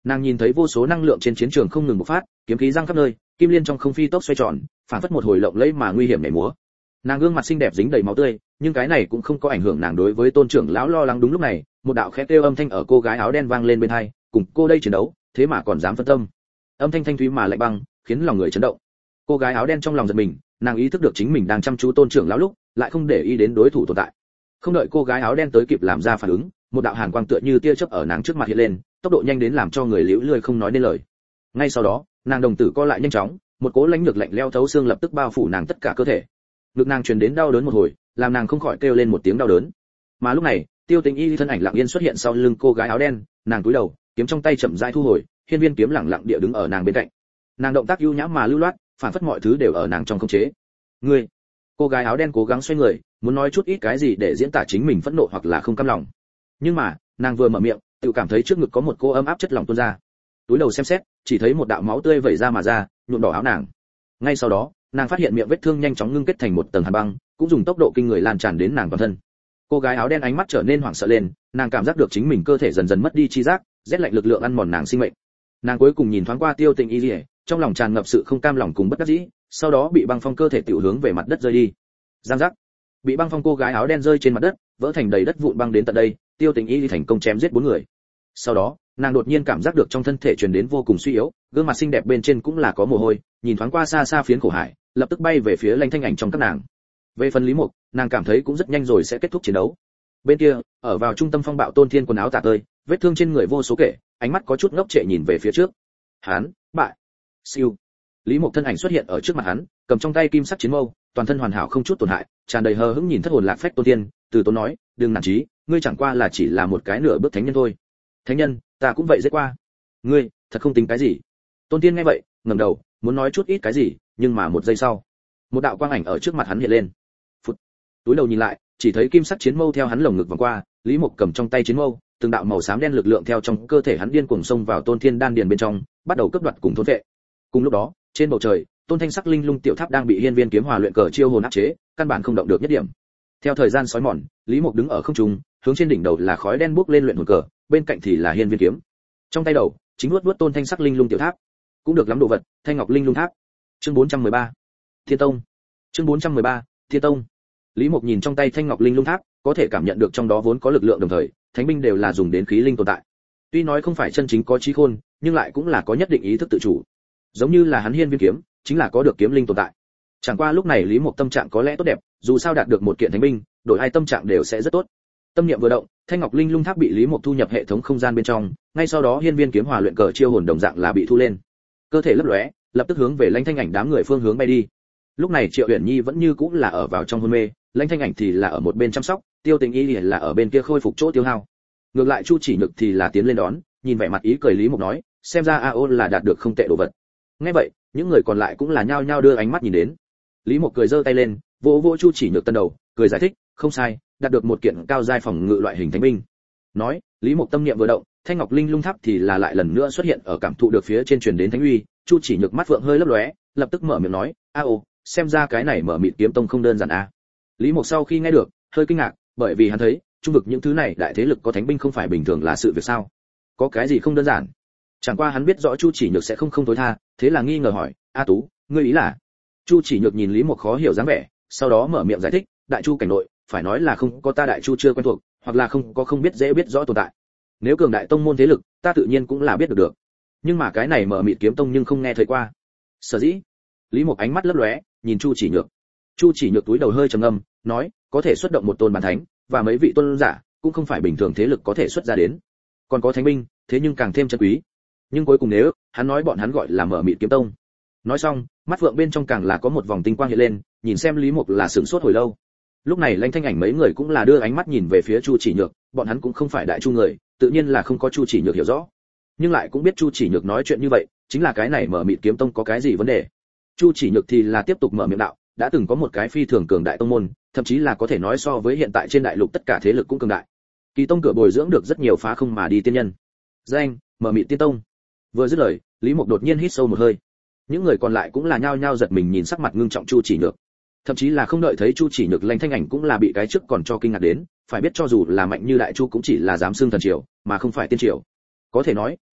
A: Nàng nhìn thấy vô số năng lượng trên chiến trường không ngừng bộc phát, kiếm khí giăng khắp nơi, kim liên trong không phi tốc xoay tròn, phản phất một hồi lộng lẫy mà nguy hiểm nhảy múa. Nàng gương mặt xinh đẹp dính đầy máu tươi, nhưng cái này cũng không có ảnh hưởng nàng đối với Tôn trưởng lão lo lắng. Đúng lúc này, một đạo khẽ kêu âm thanh ở cô gái áo đen vang lên bên tai, cùng cô đây chiến đấu, thế mà còn dám phân tâm. Âm thanh thanh thúy mà lạnh băng, khiến lòng người chấn động. Cô gái áo đen trong lòng giật mình, nàng ý thức được chính mình đang chăm chú Tôn trưởng lão lúc, lại không để ý đến đối thủ tồn tại. Không đợi cô gái áo đen tới kịp làm ra phản ứng, một đạo hàn quang tựa như tia chớp ở nàng trước mặt hiện lên, tốc độ nhanh đến làm cho người liễu lười không nói nên lời. Ngay sau đó, nàng đồng tử co lại nhanh chóng, một cỗ lãnh lực lạnh lẽo thấu xương lập tức bao phủ nàng tất cả cơ thể. Ngực nàng truyền đến đau đớn một hồi, làm nàng không khỏi kêu lên một tiếng đau đớn. Mà lúc này, Tiêu Tĩnh Y thân ảnh lặng yên xuất hiện sau lưng cô gái áo đen, nàng cúi đầu, kiếm trong tay chậm rãi thu hồi, hiên viên kiếm lặng lặng địa đứng ở nàng bên cạnh. Nàng động tác ưu nhã mà lưu loát, phản phất mọi thứ đều ở nàng trong khống chế. Ngươi, cô gái áo đen cố gắng xoay người, muốn nói chút ít cái gì để diễn tả chính mình phẫn nộ hoặc là không cam lòng. Nhưng mà, nàng vừa mở miệng, tự cảm thấy trước ngực có một cô ấm áp chất lỏng tuôn ra. Túi đầu xem xét, chỉ thấy một đạo máu tươi vẩy ra mà ra, nhuộm đỏ áo nàng. Ngay sau đó, nàng phát hiện miệng vết thương nhanh chóng ngưng kết thành một tầng hàn băng, cũng dùng tốc độ kinh người lan tràn đến nàng toàn thân. Cô gái áo đen ánh mắt trở nên hoảng sợ lên, nàng cảm giác được chính mình cơ thể dần dần mất đi chi giác, rét lạnh lực lượng ăn mòn nàng sinh mệnh. Nàng cuối cùng nhìn thoáng qua Tiêu Tĩnh Y, trong lòng tràn ngập sự không cam lòng cùng bất đắc dĩ, sau đó bị băng phong cơ thể tiểu hướng về mặt đất rơi đi. Giang giác, bị băng phong cô gái áo đen rơi trên mặt đất, vỡ thành đầy đất vụn băng đến tận đây, Tiêu Tĩnh Y thành công chém giết 4 người. Sau đó, nàng đột nhiên cảm giác được trong thân thể truyền đến vô cùng suy yếu, gương mặt xinh đẹp bên trên cũng là có mồ hôi, nhìn thoáng qua xa xa phiến khổ hải, lập tức bay về phía Lãnh Thanh Ảnh trong các nàng. Về phần Lý Mục, nàng cảm thấy cũng rất nhanh rồi sẽ kết thúc chiến đấu. Bên kia, ở vào trung tâm phong bạo Tôn Thiên quần áo tả tơi, vết thương trên người vô số kể, ánh mắt có chút ngốc trệ nhìn về phía trước. Hắn, bại. Siêu. Lý Mục thân ảnh xuất hiện ở trước mặt hắn, cầm trong tay kim sắc chiến mâu, toàn thân hoàn hảo không chút tổn hại, tràn đầy hờ hững nhìn thất hồn lạc phách Tôn Thiên, từ tốn nói, đừng nản chí, ngươi chẳng qua là chỉ là một cái nửa bước thánh nhân thôi. Thánh nhân, ta cũng vậy giết qua. Ngươi, thật không tính cái gì. Tôn Thiên nghe vậy, ngẩng đầu, muốn nói chút ít cái gì, nhưng mà một giây sau, một đạo quang ảnh ở trước mặt hắn hiện lên. Phụt. Túi đầu nhìn lại, chỉ thấy kim sắc chiến mâu theo hắn lồng ngực vòng qua, Lý Mục cầm trong tay chiến mâu, từng đạo màu xám đen lực lượng theo trong cơ thể hắn điên cuồng xông vào Tôn Thiên đan điền bên trong, bắt đầu cướp đoạt cùng thôn vệ. Cùng lúc đó, trên bầu trời, Tôn Thanh sắc linh lung tiểu tháp đang bị hiên viên kiếm hòa luyện cờ chiêu hồn áp chế, căn bản không động được nhất điểm. Theo thời gian sói mòn, Lý Mục đứng ở không trung, hướng trên đỉnh đầu là khói đen bốc lên luyện hồn cờ, bên cạnh thì là hiên viên kiếm. Trong tay đầu, chính vuốt Tôn Thanh sắc linh lung tiểu tháp. Cũng được lắm đồ vật, Thanh Ngọc linh lung tháp. Chương 413. Thiên Tông. Chương 413. Thiên Tông. Lý Mục nhìn trong tay Thanh Ngọc linh lung tháp, có thể cảm nhận được trong đó vốn có lực lượng đồng thời, thánh binh đều là dùng đến khí linh tồn tại. Tuy nói không phải chân chính có trí khôn, nhưng lại cũng là có nhất định ý thức tự chủ. Giống như là hắn hiên viên kiếm, chính là có được kiếm linh tồn tại. Chẳng qua lúc này Lý Mục tâm trạng có lẽ tốt đẹp, dù sao đạt được một kiện thánh binh, đổi ai tâm trạng đều sẽ rất tốt. Tâm niệm vừa động, Thanh Ngọc linh lung tháp bị Lý Mục thu nhập hệ thống không gian bên trong, ngay sau đó hiên viên kiếm hòa luyện cờ chiêu hồn đồng dạng là bị thu lên. Cơ thể lấp lóe, lập tức hướng về Lãnh Thanh Ảnh đám người phương hướng bay đi. Lúc này Triệu Uyển Nhi vẫn như cũng là ở vào trong hôn mê, Lãnh Thanh Ảnh thì là ở một bên chăm sóc, Tiêu Tĩnh Y là ở bên kia khôi phục chỗ tiêu hao. Ngược lại Chu Chỉ Nhược thì là tiến lên đón, nhìn vẻ mặt ý cười Lý Mục nói, xem ra AO là đạt được không tệ đồ vật. Nghe vậy, những người còn lại cũng là nhao nhao đưa ánh mắt nhìn đến. Lý Mục cười giơ tay lên, vỗ vỗ Chu Chỉ Nhược tân đầu, cười giải thích, không sai, đạt được một kiện cao giai phòng ngự loại hình thánh binh. Nói, Lý Mục tâm niệm vừa động, Thanh Ngọc linh lung tháp thì là lại lần nữa xuất hiện ở cảm thụ được phía trên truyền đến thánh uy, Chu Chỉ Nhược mắt vượng hơi lấp lóe, lập tức mở miệng nói, "AO, xem ra cái này mở mịt kiếm tông không đơn giản a." Lý Mục sau khi nghe được, hơi kinh ngạc, bởi vì hắn thấy, trung vực những thứ này đại thế lực có thánh binh không phải bình thường là sự việc sao? Có cái gì không đơn giản? Chẳng qua hắn biết rõ Chu Chỉ Nhược sẽ không tối tha, thế là nghi ngờ hỏi, "A Tú, ngươi ý là?" Chu Chỉ Nhược nhìn Lý Mục khó hiểu dáng vẻ, sau đó mở miệng giải thích, "Đại Chu cảnh nội, phải nói là không có ta Đại Chu chưa quen thuộc, hoặc là không biết dễ biết rõ tồn tại. Nếu cường đại tông môn thế lực, ta tự nhiên cũng là biết được. Nhưng mà cái này mở mịt kiếm tông nhưng không nghe thấy qua." Sở dĩ, Lý Mục ánh mắt lấp lóe, nhìn Chu Chỉ Nhược. Chu Chỉ Nhược túi đầu hơi trầm ngâm, nói, "Có thể xuất động một tôn bản thánh, và mấy vị tôn giả, cũng không phải bình thường thế lực có thể xuất ra đến. Còn có thánh binh, thế nhưng càng thêm chân quý. Nhưng cuối cùng nếu hắn nói bọn hắn gọi là mở mịt kiếm tông." Nói xong, mắt vượng bên trong càng là có một vòng tinh quang hiện lên, nhìn xem Lý Mục là sửng sốt hồi lâu. Lúc này Lãnh Thanh Ảnh mấy người cũng là đưa ánh mắt nhìn về phía Chu Chỉ Nhược, bọn hắn cũng không phải Đại Chu người, tự nhiên là không có Chu Chỉ Nhược hiểu rõ. Nhưng lại cũng biết Chu Chỉ Nhược nói chuyện như vậy, chính là cái này mở mịt kiếm tông có cái gì vấn đề. Chu Chỉ Nhược thì là tiếp tục mở miệng đạo, đã từng có một cái phi thường cường đại tông môn, thậm chí là có thể nói so với hiện tại trên đại lục tất cả thế lực cũng cường đại. Kỳ tông cửa bồi dưỡng được rất nhiều phá không mà đi tiên nhân. Danh, mở mịt tiên tông. Vừa dứt lời, Lý Mục đột nhiên hít sâu một hơi. Những người còn lại cũng là nhao nhao giật mình nhìn sắc mặt ngưng trọng Chu Chỉ Nhược. Thậm chí là không đợi thấy Chu Chỉ Nhược, Lãnh Thanh Ảnh cũng là bị cái trước còn cho kinh ngạc đến, phải biết cho dù là mạnh như Đại Chu cũng chỉ là dám xưng thần triều, mà không phải tiên triều. Có thể nói,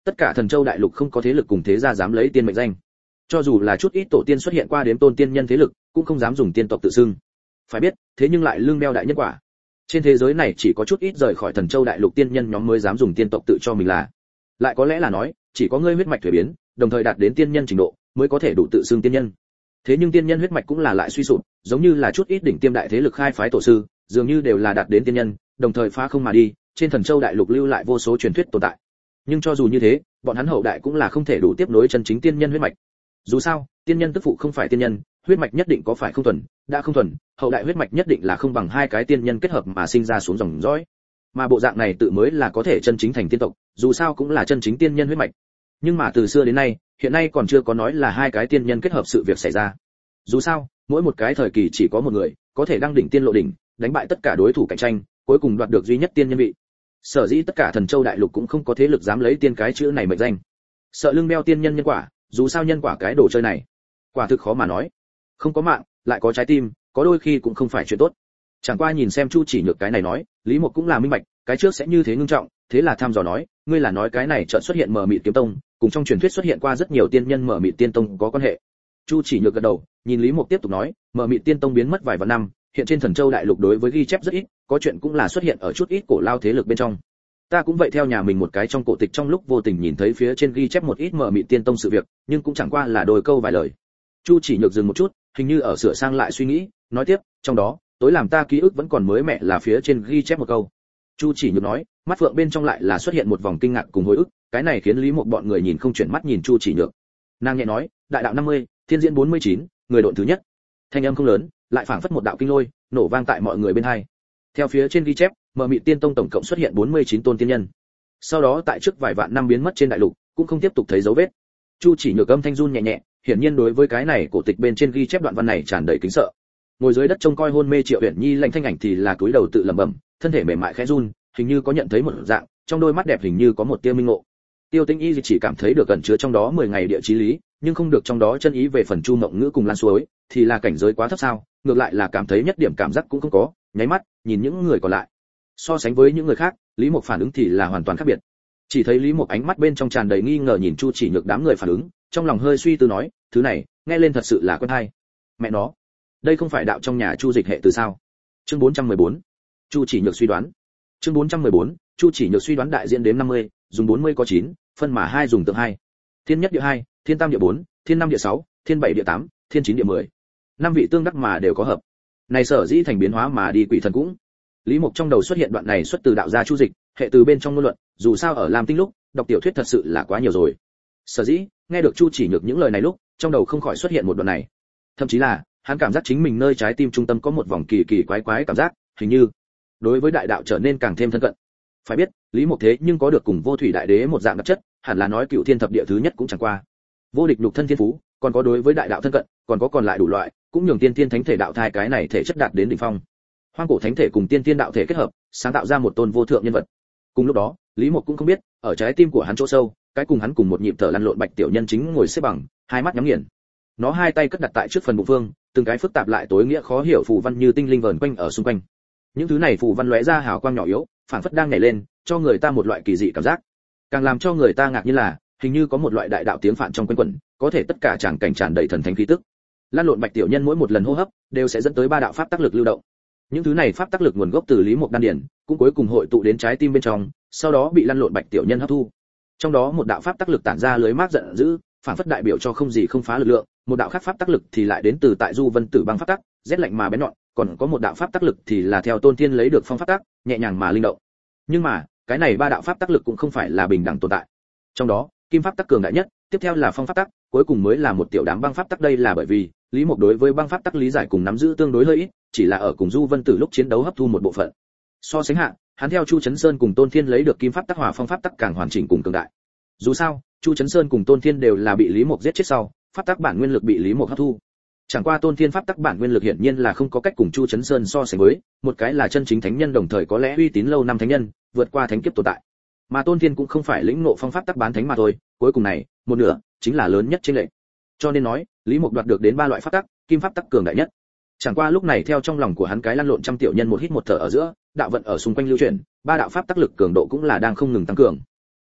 A: tất cả Thần Châu đại lục không có thế lực cùng thế gia dám lấy tiên mệnh danh. Cho dù là chút ít tổ tiên xuất hiện qua đếm tôn tiên nhân thế lực, cũng không dám dùng tiên tộc tự xưng. Phải biết, thế nhưng lại lương đeo đại nhân quả. Trên thế giới này chỉ có chút ít rời khỏi Thần Châu đại lục tiên nhân nhóm mới dám dùng tiên tộc tự cho mình là. Lại có lẽ là nói, chỉ có ngươi huyết mạch thuế biến, đồng thời đạt đến tiên nhân trình độ, mới có thể đủ tự xưng tiên nhân. Thế nhưng tiên nhân huyết mạch cũng là lại suy sụp, giống như là chút ít đỉnh tiêm đại thế lực khai phái tổ sư, dường như đều là đạt đến tiên nhân, đồng thời phá không mà đi, trên Thần Châu đại lục lưu lại vô số truyền thuyết tồn tại. Nhưng cho dù như thế, bọn hắn hậu đại cũng là không thể đủ tiếp nối chân chính tiên nhân huyết mạch. Dù sao, tiên nhân tức phụ không phải tiên nhân, huyết mạch nhất định có phải không thuần, đã không thuần, hậu đại huyết mạch nhất định là không bằng hai cái tiên nhân kết hợp mà sinh ra xuống dòng dõi. Mà bộ dạng này tự mới là có thể chân chính thành tiên tộc, dù sao cũng là chân chính tiên nhân huyết mạch. Nhưng mà từ xưa đến nay, hiện nay còn chưa có nói là hai cái tiên nhân kết hợp sự việc xảy ra. Dù sao, mỗi một cái thời kỳ chỉ có một người có thể đăng đỉnh tiên lộ đỉnh, đánh bại tất cả đối thủ cạnh tranh, cuối cùng đoạt được duy nhất tiên nhân vị. Sở dĩ tất cả Thần Châu đại lục cũng không có thế lực dám lấy tiên cái chữ này mệnh danh. Sợ lưng đeo tiên nhân nhân quả, dù sao nhân quả cái đồ chơi này, quả thực khó mà nói. Không có mạng, lại có trái tim, có đôi khi cũng không phải chuyện tốt. Chẳng qua nhìn xem Chu Chỉ Nhược cái này nói, Lý Mộc cũng là minh bạch, cái trước sẽ như thế ngưng trọng, thế là tham dò nói, ngươi là nói cái này chợt xuất hiện Mở Mịt Kiếm Tông, cùng trong truyền thuyết xuất hiện qua rất nhiều tiên nhân Mở Mịt Tiên Tông có quan hệ. Chu Chỉ Nhược gật đầu, nhìn Lý Mộc tiếp tục nói, Mở Mịt Tiên Tông biến mất vài vạn năm, hiện trên Thần Châu đại lục đối với ghi chép rất ít, có chuyện cũng là xuất hiện ở chút ít cổ lao thế lực bên trong. Ta cũng vậy theo nhà mình một cái trong cổ tịch trong lúc vô tình nhìn thấy phía trên ghi chép một ít Mở Mịt Tiên Tông sự việc, nhưng cũng chẳng qua là đôi câu vài lời. Chu Chỉ Nhược dừng một chút, hình như ở sửa sang lại suy nghĩ, nói tiếp, trong đó, tối làm ta ký ức vẫn còn mới mẻ là phía trên ghi chép một câu. Chu Chỉ Nhược nói, mắt phượng bên trong lại là xuất hiện một vòng kinh ngạc cùng hồi ức, cái này khiến Lý Mộc bọn người nhìn không chuyển mắt nhìn Chu Chỉ Nhược. Nàng nhẹ nói, đại đạo 50, thiên diễn 49, người độn thứ nhất. Thanh âm không lớn, lại phảng phất một đạo kinh lôi, nổ vang tại mọi người bên hai. Theo phía trên ghi chép, Mở Mịt Tiên Tông tổng cộng xuất hiện 49 tôn tiên nhân. Sau đó tại trước vài vạn năm biến mất trên đại lục, cũng không tiếp tục thấy dấu vết. Chu Chỉ Nhược âm thanh run nhẹ nhẹ, hiển nhiên đối với cái này cổ tịch bên trên ghi chép đoạn văn này tràn đầy kính sợ. Ngồi dưới đất trông coi hôn mê Triệu Uyển Nhi lạnh thanh ảnh thì là cúi đầu tự lẩm bẩm, thân thể mềm mại khẽ run, hình như có nhận thấy một dạng, trong đôi mắt đẹp hình như có một tia minh ngộ. Tiêu Tĩnh Y chỉ cảm thấy được ẩn chứa trong đó 10 ngày địa chí lý, nhưng không được trong đó chân ý về phần Chu Mộng Ngữ cùng Lan Suối, thì là cảnh giới quá thấp sao, ngược lại là cảm thấy nhất điểm cảm giác cũng không có, nháy mắt, nhìn những người còn lại. So sánh với những người khác, Lý Mộc phản ứng thì là hoàn toàn khác biệt. Chỉ thấy Lý Mộc ánh mắt bên trong tràn đầy nghi ngờ nhìn Chu Chỉ Nhược đám người phản ứng, trong lòng hơi suy tư nói, thứ này, nghe lên thật sự là quen hay. Mẹ nó, đây không phải đạo trong nhà Chu Dịch hệ từ sao? Chương 414. Chu Chỉ Nhược suy đoán. Chương 414. Chu Chỉ Nhược suy đoán đại diện đếm 50, dùng 40 có 9, phân mà 2 dùng tượng 2. Thiên nhất địa 2, thiên tam địa 4, thiên năm địa 6, thiên bảy địa 8, thiên 9 địa 10. Năm vị tương đắc mà đều có hợp. Này sở dĩ thành biến hóa mà đi quỷ thần cũng. Lý Mộc trong đầu xuất hiện đoạn này xuất từ đạo gia Chu Dịch, hệ từ bên trong ngôn luận, dù sao ở Lam Tinh lúc, đọc tiểu thuyết thật sự là quá nhiều rồi. Sở dĩ, nghe được Chu Chỉ Nhược những lời này lúc, trong đầu không khỏi xuất hiện một đoạn này. Thậm chí là, hắn cảm giác chính mình nơi trái tim trung tâm có một vòng kỳ kỳ quái quái cảm giác, hình như đối với đại đạo trở nên càng thêm thân cận. Phải biết, Lý Mộc thế nhưng có được cùng Vô Thủy Đại Đế một dạng đặc chất, hẳn là nói cựu thiên thập địa thứ nhất cũng chẳng qua. Vô địch nhục thân thiên phú, còn có đối với đại đạo thân cận, còn có còn lại đủ loại, cũng nhường tiên tiên thánh thể đạo thai cái này thể chất đạt đến đỉnh phong. Hoang cổ thánh thể cùng tiên tiên đạo thể kết hợp, sáng tạo ra một tôn vô thượng nhân vật. Cùng lúc đó, Lý Mộc cũng không biết, ở trái tim của hắn chỗ sâu, cái cùng hắn cùng một nhịp thở lăn lộn Bạch tiểu nhân chính ngồi xếp bằng, hai mắt nhắm nghiền. Nó hai tay cất đặt tại trước phần bụng phương, từng cái phức tạp lại tối nghĩa khó hiểu phù văn như tinh linh vờn quanh ở xung quanh. Những thứ này phù văn lóe ra hào quang nhỏ yếu, phản phất đang nhảy lên, cho người ta một loại kỳ dị cảm giác. Càng làm cho người ta ngạc nhiên là, hình như có một loại đại đạo tiếng phạn trong quanh quẩn, có thể tất cả tràng cảnh tràn đầy thần thánh khí tức. Lan lộn Bạch tiểu nhân mỗi một lần hô hấp, đều sẽ dẫn tới ba đạo pháp tác lực lưu động. Những thứ này pháp tác lực nguồn gốc từ Lý Mộc đan điển, cũng cuối cùng hội tụ đến trái tim bên trong, sau đó bị Lan lộn Bạch tiểu nhân hấp thu. Trong đó một đạo pháp tác lực tản ra lưới mát giận dữ, phản phất đại biểu cho không gì không phá lực lượng, một đạo khác pháp tác lực thì lại đến từ tại Du Vân Tử băng pháp tắc, rét lạnh mà bén nhọn, còn có một đạo pháp tác lực thì là theo Tôn Thiên lấy được phong pháp tắc, nhẹ nhàng mà linh động. Nhưng mà, cái này ba đạo pháp tác lực cũng không phải là bình đẳng tồn tại. Trong đó, kim pháp tắc cường đại nhất, tiếp theo là phong pháp tắc, cuối cùng mới là một tiểu đám băng pháp tắc. Đây là bởi vì Lý Mộc đối với băng pháp tắc lý giải cùng nắm giữ tương đối hơi ít, chỉ là ở cùng Du Vân Tử lúc chiến đấu hấp thu một bộ phận. So sánh hạ, hắn theo Chu Chấn Sơn cùng Tôn Thiên lấy được kim pháp tắc hòa phong pháp tắc càng hoàn chỉnh cùng cường đại. Dù sao, Chu Chấn Sơn cùng Tôn Thiên đều là bị Lý Mộc giết chết sau, pháp tắc bản nguyên lực bị Lý Mộc hấp thu. Chẳng qua Tôn Thiên pháp tắc bản nguyên lực hiển nhiên là không có cách cùng Chu Chấn Sơn so sánh với, một cái là chân chính thánh nhân đồng thời có lẽ uy tín lâu năm thánh nhân, vượt qua thánh kiếp tồn tại. Mà Tôn Thiên cũng không phải lĩnh ngộ phong pháp tắc bán thánh mà thôi, cuối cùng này, một nửa chính là lớn nhất trên lệnh. Cho nên nói, Lý Mộc đoạt được đến ba loại pháp tắc, kim pháp tắc cường đại nhất. Chẳng qua lúc này theo trong lòng của hắn cái lăn lộn trăm tiểu nhân một hít một thở ở giữa, đạo vận ở xung quanh lưu chuyển, ba đạo pháp tắc lực cường độ cũng là đang không ngừng tăng cường.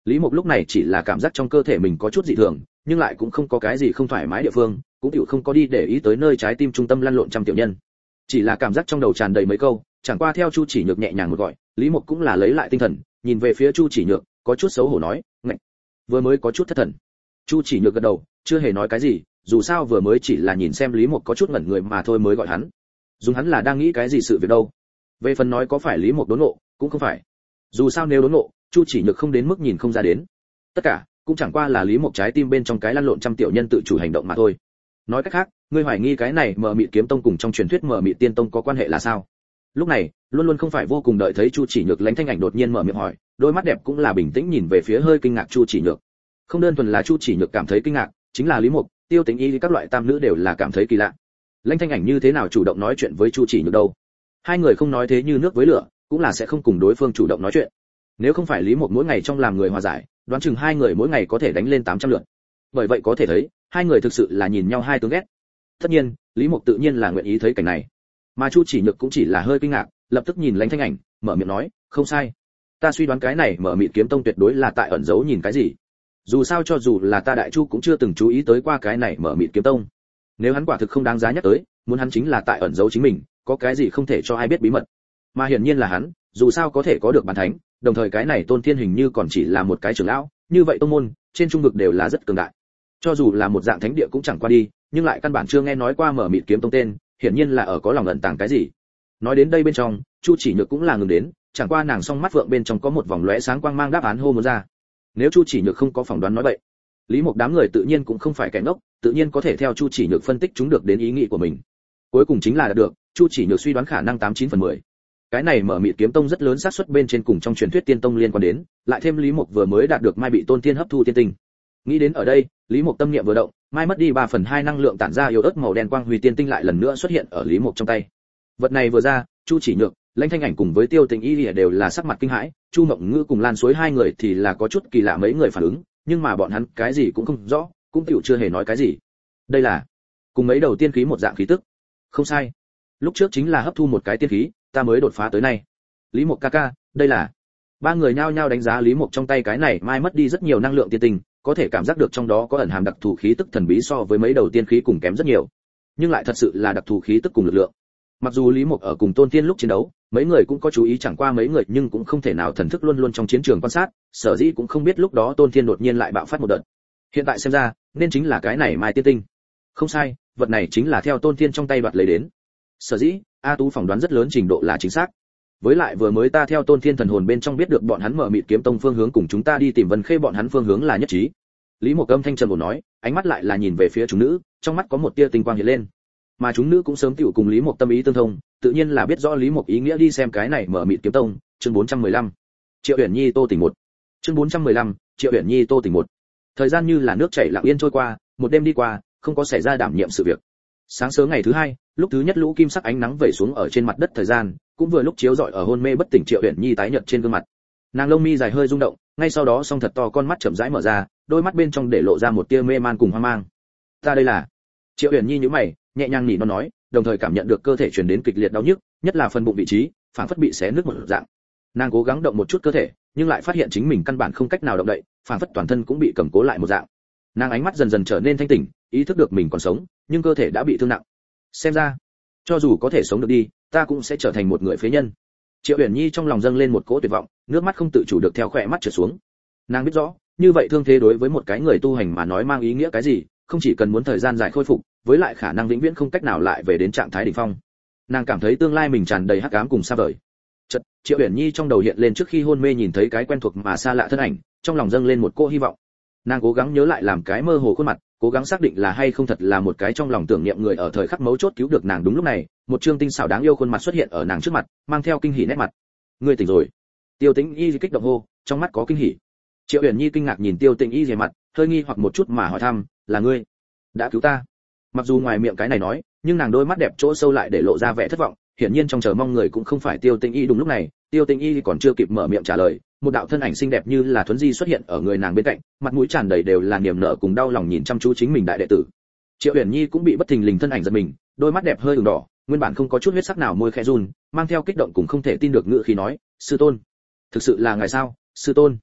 A: Lý Mộc lúc này chỉ là cảm giác trong cơ thể mình có chút dị thường, nhưng lại cũng không có cái gì không thoải mái địa phương, cũng chịu không có đi để ý tới nơi trái tim trung tâm lăn lộn trăm tiểu nhân. Chỉ là cảm giác trong đầu tràn đầy mấy câu, chẳng qua theo Chu Chỉ Nhược nhẹ nhàng một gọi, Lý Mộc cũng là lấy lại tinh thần, nhìn về phía Chu Chỉ Nhược, có chút xấu hổ nói, "Ngạch." Vừa mới có chút thất thần. Chu Chỉ Nhược gật đầu, chưa hề nói cái gì, dù sao vừa mới chỉ là nhìn xem Lý Mộc có chút ngẩn người mà thôi mới gọi hắn. Dùng hắn là đang nghĩ cái gì sự việc đâu. Về phần nói có phải Lý Mộc đốn ngộ, cũng không phải. Dù sao nếu đốn ngộ, Chu Chỉ Nhược không đến mức nhìn không ra đến. Tất cả cũng chẳng qua là Lý Mộc trái tim bên trong cái lăn lộn trăm tiểu nhân tự chủ hành động mà thôi. Nói cách khác, ngươi hoài nghi cái này Mở Mịt Kiếm Tông cùng trong truyền thuyết Mở Mịt Tiên Tông có quan hệ là sao? Lúc này, luôn luôn không phải vô cùng đợi thấy Chu Chỉ Nhược Lãnh Thanh Ảnh đột nhiên mở miệng hỏi, đôi mắt đẹp cũng là bình tĩnh nhìn về phía hơi kinh ngạc Chu Chỉ Nhược. Không đơn thuần là Chu Chỉ Nhược cảm thấy kinh ngạc, chính là Lý Mộc, Tiêu Tĩnh Y các loại tam nữ đều là cảm thấy kỳ lạ. Lãnh Thanh Ảnh như thế nào chủ động nói chuyện với Chu Chỉ Nhược đâu? Hai người không nói thế như nước với lửa, cũng là sẽ không cùng đối phương chủ động nói chuyện. Nếu không phải Lý Mộc mỗi ngày trong làm người hòa giải, đoán chừng hai người mỗi ngày có thể đánh lên 800 lượt. Bởi vậy có thể thấy, hai người thực sự là nhìn nhau hai tướng ghét. Tất nhiên, Lý Mộc tự nhiên là nguyện ý thấy cảnh này. Mà Chu Chỉ Nhược cũng chỉ là hơi kinh ngạc, lập tức nhìn Lãnh Thanh Ảnh, mở miệng nói, "Không sai. Ta suy đoán cái này Mở Mịt Kiếm Tông tuyệt đối là tại ẩn giấu nhìn cái gì. Dù sao cho dù là ta Đại Chu cũng chưa từng chú ý tới qua cái này Mở Mịt Kiếm Tông. Nếu hắn quả thực không đáng giá nhắc tới, muốn hắn chính là tại ẩn giấu chính mình, có cái gì không thể cho ai biết bí mật. Mà hiển nhiên là hắn, dù sao có thể có được bán thánh, đồng thời cái này Tôn Thiên hình như còn chỉ là một cái trưởng lão, như vậy tông môn trên trung vực đều là rất cường đại. Cho dù là một dạng thánh địa cũng chẳng qua đi, nhưng lại căn bản chưa nghe nói qua Mở Mịt Kiếm Tông tên, hiển nhiên là ở có lòng ẩn tàng cái gì." Nói đến đây bên trong, Chu Chỉ Nhược cũng là ngừng đến, chẳng qua nàng song mắt vượng bên trong có một vòng lóe sáng quang mang đáp án hô muốn ra. Nếu Chu Chỉ Nhược không có phỏng đoán nói vậy, Lý Mộc đám người tự nhiên cũng không phải kẻ ngốc, tự nhiên có thể theo Chu Chỉ Nhược phân tích chúng được đến ý nghĩ của mình. Cuối cùng chính là đạt được, Chu Chỉ Nhược suy đoán khả năng 89/10. Cái này Mở Mịt Kiếm Tông rất lớn xác suất bên trên cùng trong truyền thuyết Tiên Tông liên quan đến, lại thêm Lý Mộc vừa mới đạt được Mai bị Tôn Tiên hấp thu tiên tinh. Nghĩ đến ở đây, Lý Mộc tâm niệm vừa động, Mai mất đi 3/2 năng lượng tản ra yếu ớt màu đen quang huy tiên tinh lại lần nữa xuất hiện ở Lý Mộc trong tay. Vật này vừa ra, Chu Chỉ Nhược, Lãnh Thanh Ảnh cùng với Tiêu Tĩnh Y đều là sắc mặt kinh hãi, Chu Mộng Ngữ cùng Lan Suối hai người thì là có chút kỳ lạ mấy người phản ứng, nhưng mà bọn hắn cái gì cũng không rõ, cũng tiểu chưa hề nói cái gì. Đây là cùng mấy đầu tiên khí một dạng khí tức. Không sai. Lúc trước chính là hấp thu một cái tiên khí, ta mới đột phá tới nay. Lý Mộc ca ca, đây là. Ba người nhao nhao đánh giá Lý Mộc trong tay cái này Mai mất đi rất nhiều năng lượng tiên tinh, có thể cảm giác được trong đó có ẩn hàm đặc thù khí tức thần bí so với mấy đầu tiên khí cùng kém rất nhiều. Nhưng lại thật sự là đặc thù khí tức cùng lực lượng. Mặc dù Lý Mộc ở cùng Tôn Tiên lúc chiến đấu, mấy người cũng có chú ý chẳng qua mấy người nhưng cũng không thể nào thần thức luôn luôn trong chiến trường quan sát, sở dĩ cũng không biết lúc đó Tôn Tiên đột nhiên lại bạo phát một đợt. Hiện tại xem ra, nên chính là cái này Mai tiên tinh. Không sai, vật này chính là theo Tôn Tiên trong tay đoạt lấy đến. Sở dĩ, A Tú phỏng đoán rất lớn trình độ là chính xác. Với lại vừa mới ta theo Tôn Thiên thần hồn bên trong biết được bọn hắn Mở Mịt Kiếm Tông phương hướng cùng chúng ta đi tìm Vân Khê bọn hắn phương hướng là nhất trí. Lý Mộc âm thanh trầm ổn nói, ánh mắt lại là nhìn về phía chúng nữ, trong mắt có một tia tinh quang hiện lên. Mà chúng nữ cũng sớm tiểu cùng Lý Mộc tâm ý tương thông, tự nhiên là biết rõ Lý Mộc ý nghĩa đi xem cái này Mở Mịt Kiếm Tông, chương 415. Triệu Uyển Nhi Tô Tỉnh 1. Chương 415, Triệu Uyển Nhi Tô Tỉnh 1. Thời gian như là nước chảy lặng yên trôi qua, một đêm đi qua, không có xảy ra đảm nhiệm sự việc. Sáng sớm ngày thứ hai, lúc thứ nhất lũ kim sắc ánh nắng vẩy xuống ở trên mặt đất thời gian, cũng vừa lúc chiếu rọi ở hôn mê bất tỉnh Triệu Uyển Nhi tái nhợt trên gương mặt. Nàng lông mi dài hơi rung động, ngay sau đó song thật to con mắt chậm rãi mở ra, đôi mắt bên trong để lộ ra một tia mê man cùng hoang mang. Ta đây là. Triệu Uyển Nhi nhíu mày, nhẹ nhàng nỉ non nói, đồng thời cảm nhận được cơ thể truyền đến kịch liệt đau nhức, nhất là phần bụng vị trí, phảng phất bị xé nứt một dạng. Nàng cố gắng động một chút cơ thể, nhưng lại phát hiện chính mình căn bản không cách nào động đậy, phảng phất toàn thân cũng bị cầm cố lại một dạng. Nàng ánh mắt dần dần trở nên thanh tỉnh, ý thức được mình còn sống, nhưng cơ thể đã bị thương nặng. Xem ra, cho dù có thể sống được đi, ta cũng sẽ trở thành một người phế nhân. Triệu Uyển Nhi trong lòng dâng lên một cỗ tuyệt vọng, nước mắt không tự chủ được theo khóe mắt trượt xuống. Nàng biết rõ, như vậy thương thế đối với một cái người tu hành mà nói mang ý nghĩa cái gì, không chỉ cần muốn thời gian dài khôi phục, với lại khả năng vĩnh viễn không cách nào lại về đến trạng thái đỉnh phong. Nàng cảm thấy tương lai mình tràn đầy hắc ám cùng xa vời. Chợt, Triệu Uyển Nhi trong đầu hiện lên trước khi hôn mê nhìn thấy cái quen thuộc mà xa lạ thân ảnh, trong lòng dâng lên một cỗ hy vọng. Nàng cố gắng nhớ lại làm cái mơ hồ khuôn mặt, cố gắng xác định là hay không thật là một cái trong lòng tưởng niệm người ở thời khắc mấu chốt cứu được nàng. Đúng lúc này, một trương tinh xảo đáng yêu khuôn mặt xuất hiện ở nàng trước mặt, mang theo kinh hỉ nét mặt. Ngươi tỉnh rồi. Tiêu Tĩnh Y kích động hô, trong mắt có kinh hỉ. Triệu Uyển Nhi kinh ngạc nhìn Tiêu Tĩnh Y về mặt, hơi nghi hoặc một chút mà hỏi thăm, là ngươi đã cứu ta? Mặc dù ngoài miệng cái này nói, nhưng nàng đôi mắt đẹp chỗ sâu lại để lộ ra vẻ thất vọng, hiển nhiên trong chờ mong người cũng không phải Tiêu Tĩnh Y. Đúng lúc này, Tiêu Tĩnh Y còn chưa kịp mở miệng trả lời, một đạo thân ảnh xinh đẹp như là thuấn di xuất hiện ở người nàng bên cạnh, mặt mũi tràn đầy đều là niềm nở cùng đau lòng nhìn chăm chú chính mình đại đệ tử. Triệu Uyển Nhi cũng bị bất thình lình thân ảnh giật mình, đôi mắt đẹp hơi ửng đỏ, nguyên bản không có chút huyết sắc nào môi khẽ run, mang theo kích động cùng không thể tin được ngữ khí nói, sư tôn, thực sự là ngài sao, sư tôn?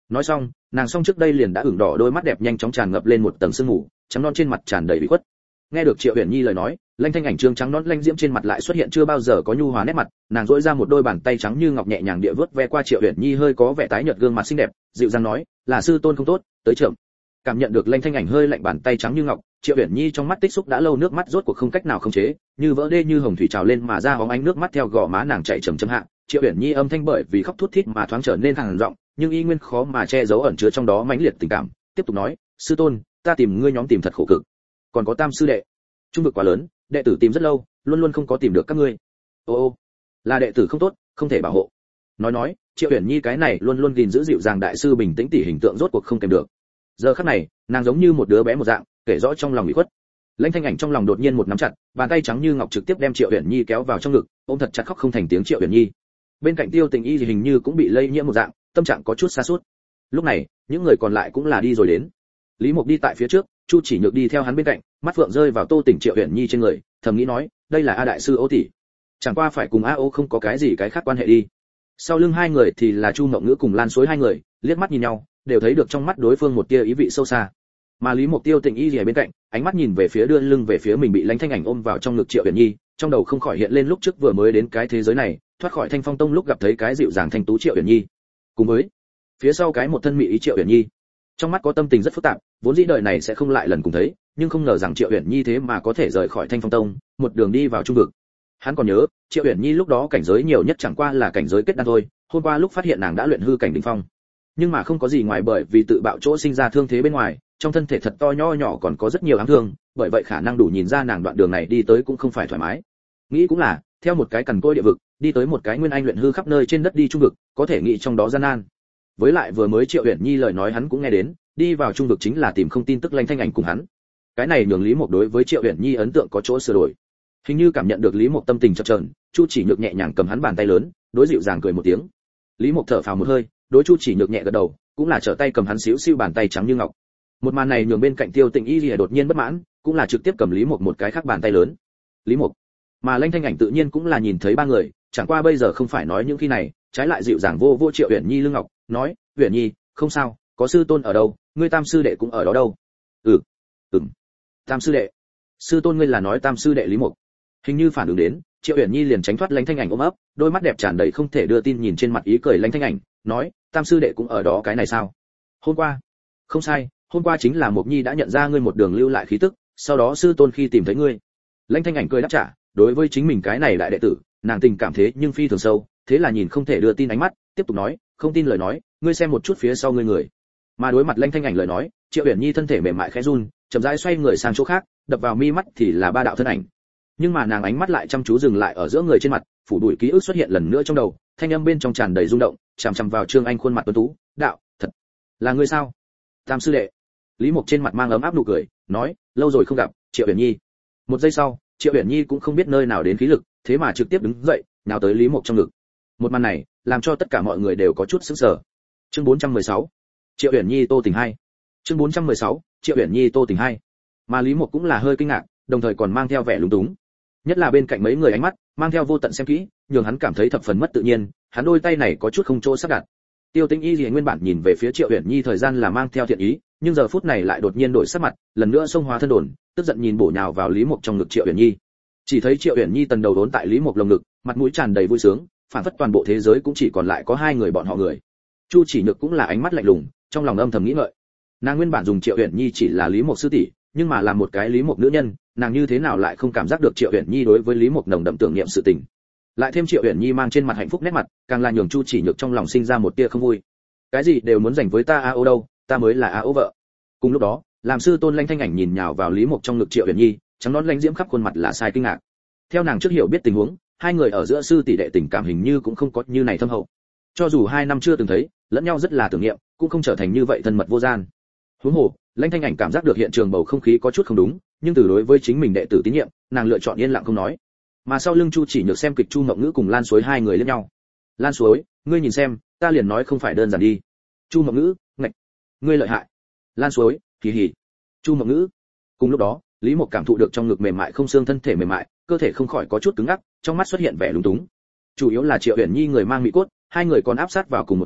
A: Nói xong, nàng xong trước đây liền đã ửng đỏ đôi mắt đẹp nhanh chóng tràn ngập lên một tầng sương mù, trắng non trên mặt tràn đầy ủy khuất. Nghe được Triệu Uyển Nhi lời nói, Lanh Thanh Ảnh trương trắng nón lanh diễm trên mặt lại xuất hiện chưa bao giờ có nhu hòa nét mặt, nàng duỗi ra một đôi bàn tay trắng như ngọc nhẹ nhàng địa vớt ve qua Triệu Uyển Nhi hơi có vẻ tái nhợt gương mặt xinh đẹp, dịu dàng nói, "Là sư tôn không tốt, tới chậm." Cảm nhận được Lanh Thanh Ảnh hơi lạnh bàn tay trắng như ngọc, Triệu Uyển Nhi trong mắt tích xúc đã lâu nước mắt rốt cuộc không cách nào khống chế, như vỡ đê như hồng thủy trào lên mà ra hóng ánh nước mắt theo gò má nàng chảy chậm chậm hạ. Triệu Uyển Nhi âm thanh bởi vì khóc thút thít mà thoáng trở nên khàn giọng, nhưng y nguyên khó mà che giấu ẩn chứa trong đó mãnh liệt tình cảm, tiếp tục nói, "Sư tôn, ta tìm ngươi nhóm tìm thật khổ cực. Còn có Tam sư đệ, trung vực quá lớn, đệ tử tìm rất lâu, luôn luôn không có tìm được các ngươi." Ô, là đệ tử không tốt, không thể bảo hộ. Nói, Triệu Uyển Nhi cái này luôn luôn gìn giữ dịu dàng đại sư bình tĩnh tỉ hình tượng rốt cuộc không kèm được. Giờ khắc này, nàng giống như một đứa bé một dạng, kể rõ trong lòng ủy khuất. Lãnh Thanh Ảnh trong lòng đột nhiên một nắm chặt, bàn tay trắng như ngọc trực tiếp đem Triệu Uyển Nhi kéo vào trong ngực, ôm thật chặt khóc không thành tiếng Triệu Uyển Nhi. Bên cạnh Tiêu Tình Y thì hình như cũng bị lây nhiễm một dạng, tâm trạng có chút sa sút. Lúc này, những người còn lại cũng là đi rồi đến. Lý Mộc đi tại phía trước, Chu Chỉ Nhược đi theo hắn bên cạnh, mắt phượng rơi vào Tô Tỉnh Triệu Uyển Nhi trên người, thầm nghĩ nói, đây là A đại sư Ô tỷ, chẳng qua phải cùng A Ô không có cái gì cái khác quan hệ đi. Sau lưng hai người thì là Chu Mộng Ngữ cùng Lan Suối hai người, liếc mắt nhìn nhau, đều thấy được trong mắt đối phương một tia ý vị sâu xa. Mà Lý Mộc Tiêu Tình Y gì ở bên cạnh, ánh mắt nhìn về phía đưa lưng về phía mình bị Lãnh Thanh Ảnh ôm vào trong ngực Triệu Uyển Nhi, trong đầu không khỏi hiện lên lúc trước vừa mới đến cái thế giới này, thoát khỏi Thanh Phong Tông lúc gặp thấy cái dịu dàng thanh tú Triệu Uyển Nhi, cùng với phía sau cái một thân mỹ ý Triệu Uyển Nhi. Trong mắt có tâm tình rất phức tạp, vốn dĩ đời này sẽ không lại lần cùng thấy, nhưng không ngờ rằng Triệu Uyển Nhi thế mà có thể rời khỏi Thanh Phong Tông, một đường đi vào trung vực. Hắn còn nhớ, Triệu Uyển Nhi lúc đó cảnh giới nhiều nhất chẳng qua là cảnh giới kết đan thôi, hôm qua lúc phát hiện nàng đã luyện hư cảnh đỉnh phong. Nhưng mà không có gì ngoài bởi vì tự bạo chỗ sinh ra thương thế bên ngoài, trong thân thể thật to nho nhỏ còn có rất nhiều ám thương, bởi vậy khả năng đủ nhìn ra nàng đoạn đường này đi tới cũng không phải thoải mái. Nghĩ cũng là, theo một cái cằn cỗi địa vực, đi tới một cái nguyên anh luyện hư khắp nơi trên đất đi trung vực, có thể nghĩ trong đó gian nan. Với lại vừa mới Triệu Uyển Nhi lời nói hắn cũng nghe đến, đi vào trung vực chính là tìm không tin tức Lãnh Thanh Ảnh cùng hắn. Cái này nhường Lý Mộc đối với Triệu Uyển Nhi ấn tượng có chỗ sửa đổi. Hình như cảm nhận được Lý Mộc tâm tình chập chờn, Chu Chỉ Nhược nhẹ nhàng cầm hắn bàn tay lớn, đối dịu dàng cười một tiếng. Lý Mộc thở phào một hơi, đối Chu Chỉ Nhược nhẹ gật đầu, cũng là trở tay cầm hắn xíu xiu bàn tay trắng như ngọc. Một màn này nhường bên cạnh Tiêu Tịnh Y Lìa đột nhiên bất mãn, cũng là trực tiếp cầm Lý Mộc một cái khác bàn tay lớn. Lý Mộc, mà Lãnh Thanh Ảnh tự nhiên cũng là nhìn thấy ba người, chẳng qua bây giờ không phải nói những khi này, trái lại dịu dàng vô Triệu Uyển Nhi lưng ngọc, nói, "Uyển Nhi, không sao, có sư tôn ở đâu, ngươi Tam sư đệ cũng ở đó đâu." Tam sư đệ. Sư tôn ngươi là nói Tam sư đệ Lý Mộc. Hình như phản ứng đến, Triệu Uyển Nhi liền tránh thoát Lãnh Thanh Ảnh ôm ấp, đôi mắt đẹp tràn đầy không thể đưa tin nhìn trên mặt ý cười Lãnh Thanh Ảnh, nói, "Tam sư đệ cũng ở đó cái này sao?" "Hôm qua." "Không sai, hôm qua chính là Mộc Nhi đã nhận ra ngươi một đường lưu lại khí tức, sau đó sư tôn khi tìm thấy ngươi." Lãnh Thanh Ảnh cười đáp trả, đối với chính mình cái này đại đệ tử, nàng tình cảm thế nhưng phi thường sâu, thế là nhìn không thể đưa tin ánh mắt, tiếp tục nói, "Không tin lời nói, ngươi xem một chút phía sau ngươi người." Mà đối mặt Lãnh Thanh Ảnh lời nói, Triệu Uyển Nhi thân thể mềm mại khẽ run, chậm rãi xoay người sang chỗ khác, đập vào mi mắt thì là ba đạo thân ảnh. Nhưng mà nàng ánh mắt lại chăm chú dừng lại ở giữa người trên mặt, phủ đuổi ký ức xuất hiện lần nữa trong đầu, thanh âm bên trong tràn đầy rung động, chằm chằm vào Trương Anh khuôn mặt tuấn tú, "Đạo, thật là ngươi sao?" "Tam sư đệ." Lý Mộc trên mặt mang ấm áp nụ cười, nói, "Lâu rồi không gặp, Triệu Uyển Nhi." Một giây sau, Triệu Uyển Nhi cũng không biết nơi nào đến khí lực, thế mà trực tiếp đứng dậy, nào tới Lý Mộc trong ngực. Một màn này, làm cho tất cả mọi người đều có chút sửng sở. Chương 416. Triệu Uyển Nhi Tô Tình 2. Chương 416. Triệu Uyển Nhi Tô Tình 2. Mà Lý Mộc cũng là hơi kinh ngạc, đồng thời còn mang theo vẻ lúng túng. Nhất là bên cạnh mấy người ánh mắt, mang theo vô tận xem kỹ, nhường hắn cảm thấy thập phần mất tự nhiên, hắn đôi tay này có chút không chỗ sắp đặt. Tiêu Tĩnh Y Lìa nguyên bản nhìn về phía Triệu Uyển Nhi thời gian là mang theo thiện ý, nhưng giờ phút này lại đột nhiên đổi sắc mặt, lần nữa xông hóa thân đồn, tức giận nhìn bổ nhào vào Lý Mộc trong ngực Triệu Uyển Nhi. Chỉ thấy Triệu Uyển Nhi tần đầu đốn tại Lý Mộc lồng ngực, mặt mũi tràn đầy vui sướng, phản phất toàn bộ thế giới cũng chỉ còn lại có hai người bọn họ người. Chu Chỉ Nhược cũng là ánh mắt lạnh lùng, trong lòng âm thầm nghĩ ngợi. Nàng nguyên bản dùng Triệu Uyển Nhi chỉ là Lý Mộc sư tỷ, nhưng mà làm một cái Lý Mộc nữ nhân, nàng như thế nào lại không cảm giác được Triệu Uyển Nhi đối với Lý Mộc nồng đậm tưởng niệm sự tình. Lại thêm Triệu Uyển Nhi mang trên mặt hạnh phúc nét mặt, càng là nhường Chu Chỉ Nhược trong lòng sinh ra một tia không vui. Cái gì đều muốn dành với ta A Ô đâu, ta mới là A Ô vợ. Cùng lúc đó, làm sư tôn Lãnh Thanh Ảnh nhìn nhào vào Lý Mộc trong ngực Triệu Uyển Nhi, trắng nón lãnh diễm khắp khuôn mặt là sai kinh ngạc. Theo nàng trước hiểu biết tình huống, hai người ở giữa sư tỷ đệ tình cảm hình như cũng không có như này thâm hậu. Cho dù 2 năm chưa từng thấy, lẫn nhau rất là tưởng niệm, cũng không trở thành như vậy thân mật vô gian. Huống hồ, Lãnh Thanh Ảnh cảm giác được hiện trường bầu không khí có chút không đúng, nhưng từ đối với chính mình đệ tử tín nhiệm, nàng lựa chọn yên lặng không nói. Mà sau lưng Chu Chỉ Nhược xem kịch Chu Mộng Ngữ cùng Lan Suối hai người liếc nhau. "Lan Suối, ngươi nhìn xem, ta liền nói không phải đơn giản đi." Chu Mộng Ngữ, "Ngạch, ngươi lợi hại." Lan Suối, "Hì hì." Chu Mộng Ngữ. Cùng lúc đó, Lý Mộc cảm thụ được trong ngực mềm mại không xương thân thể mềm mại, cơ thể không khỏi có chút cứng ngắc, trong mắt xuất hiện vẻ lúng túng. Chủ yếu là Triệu Uyển Nhi người mang mỹ cốt, hai người còn áp sát vào cùng một chỗ,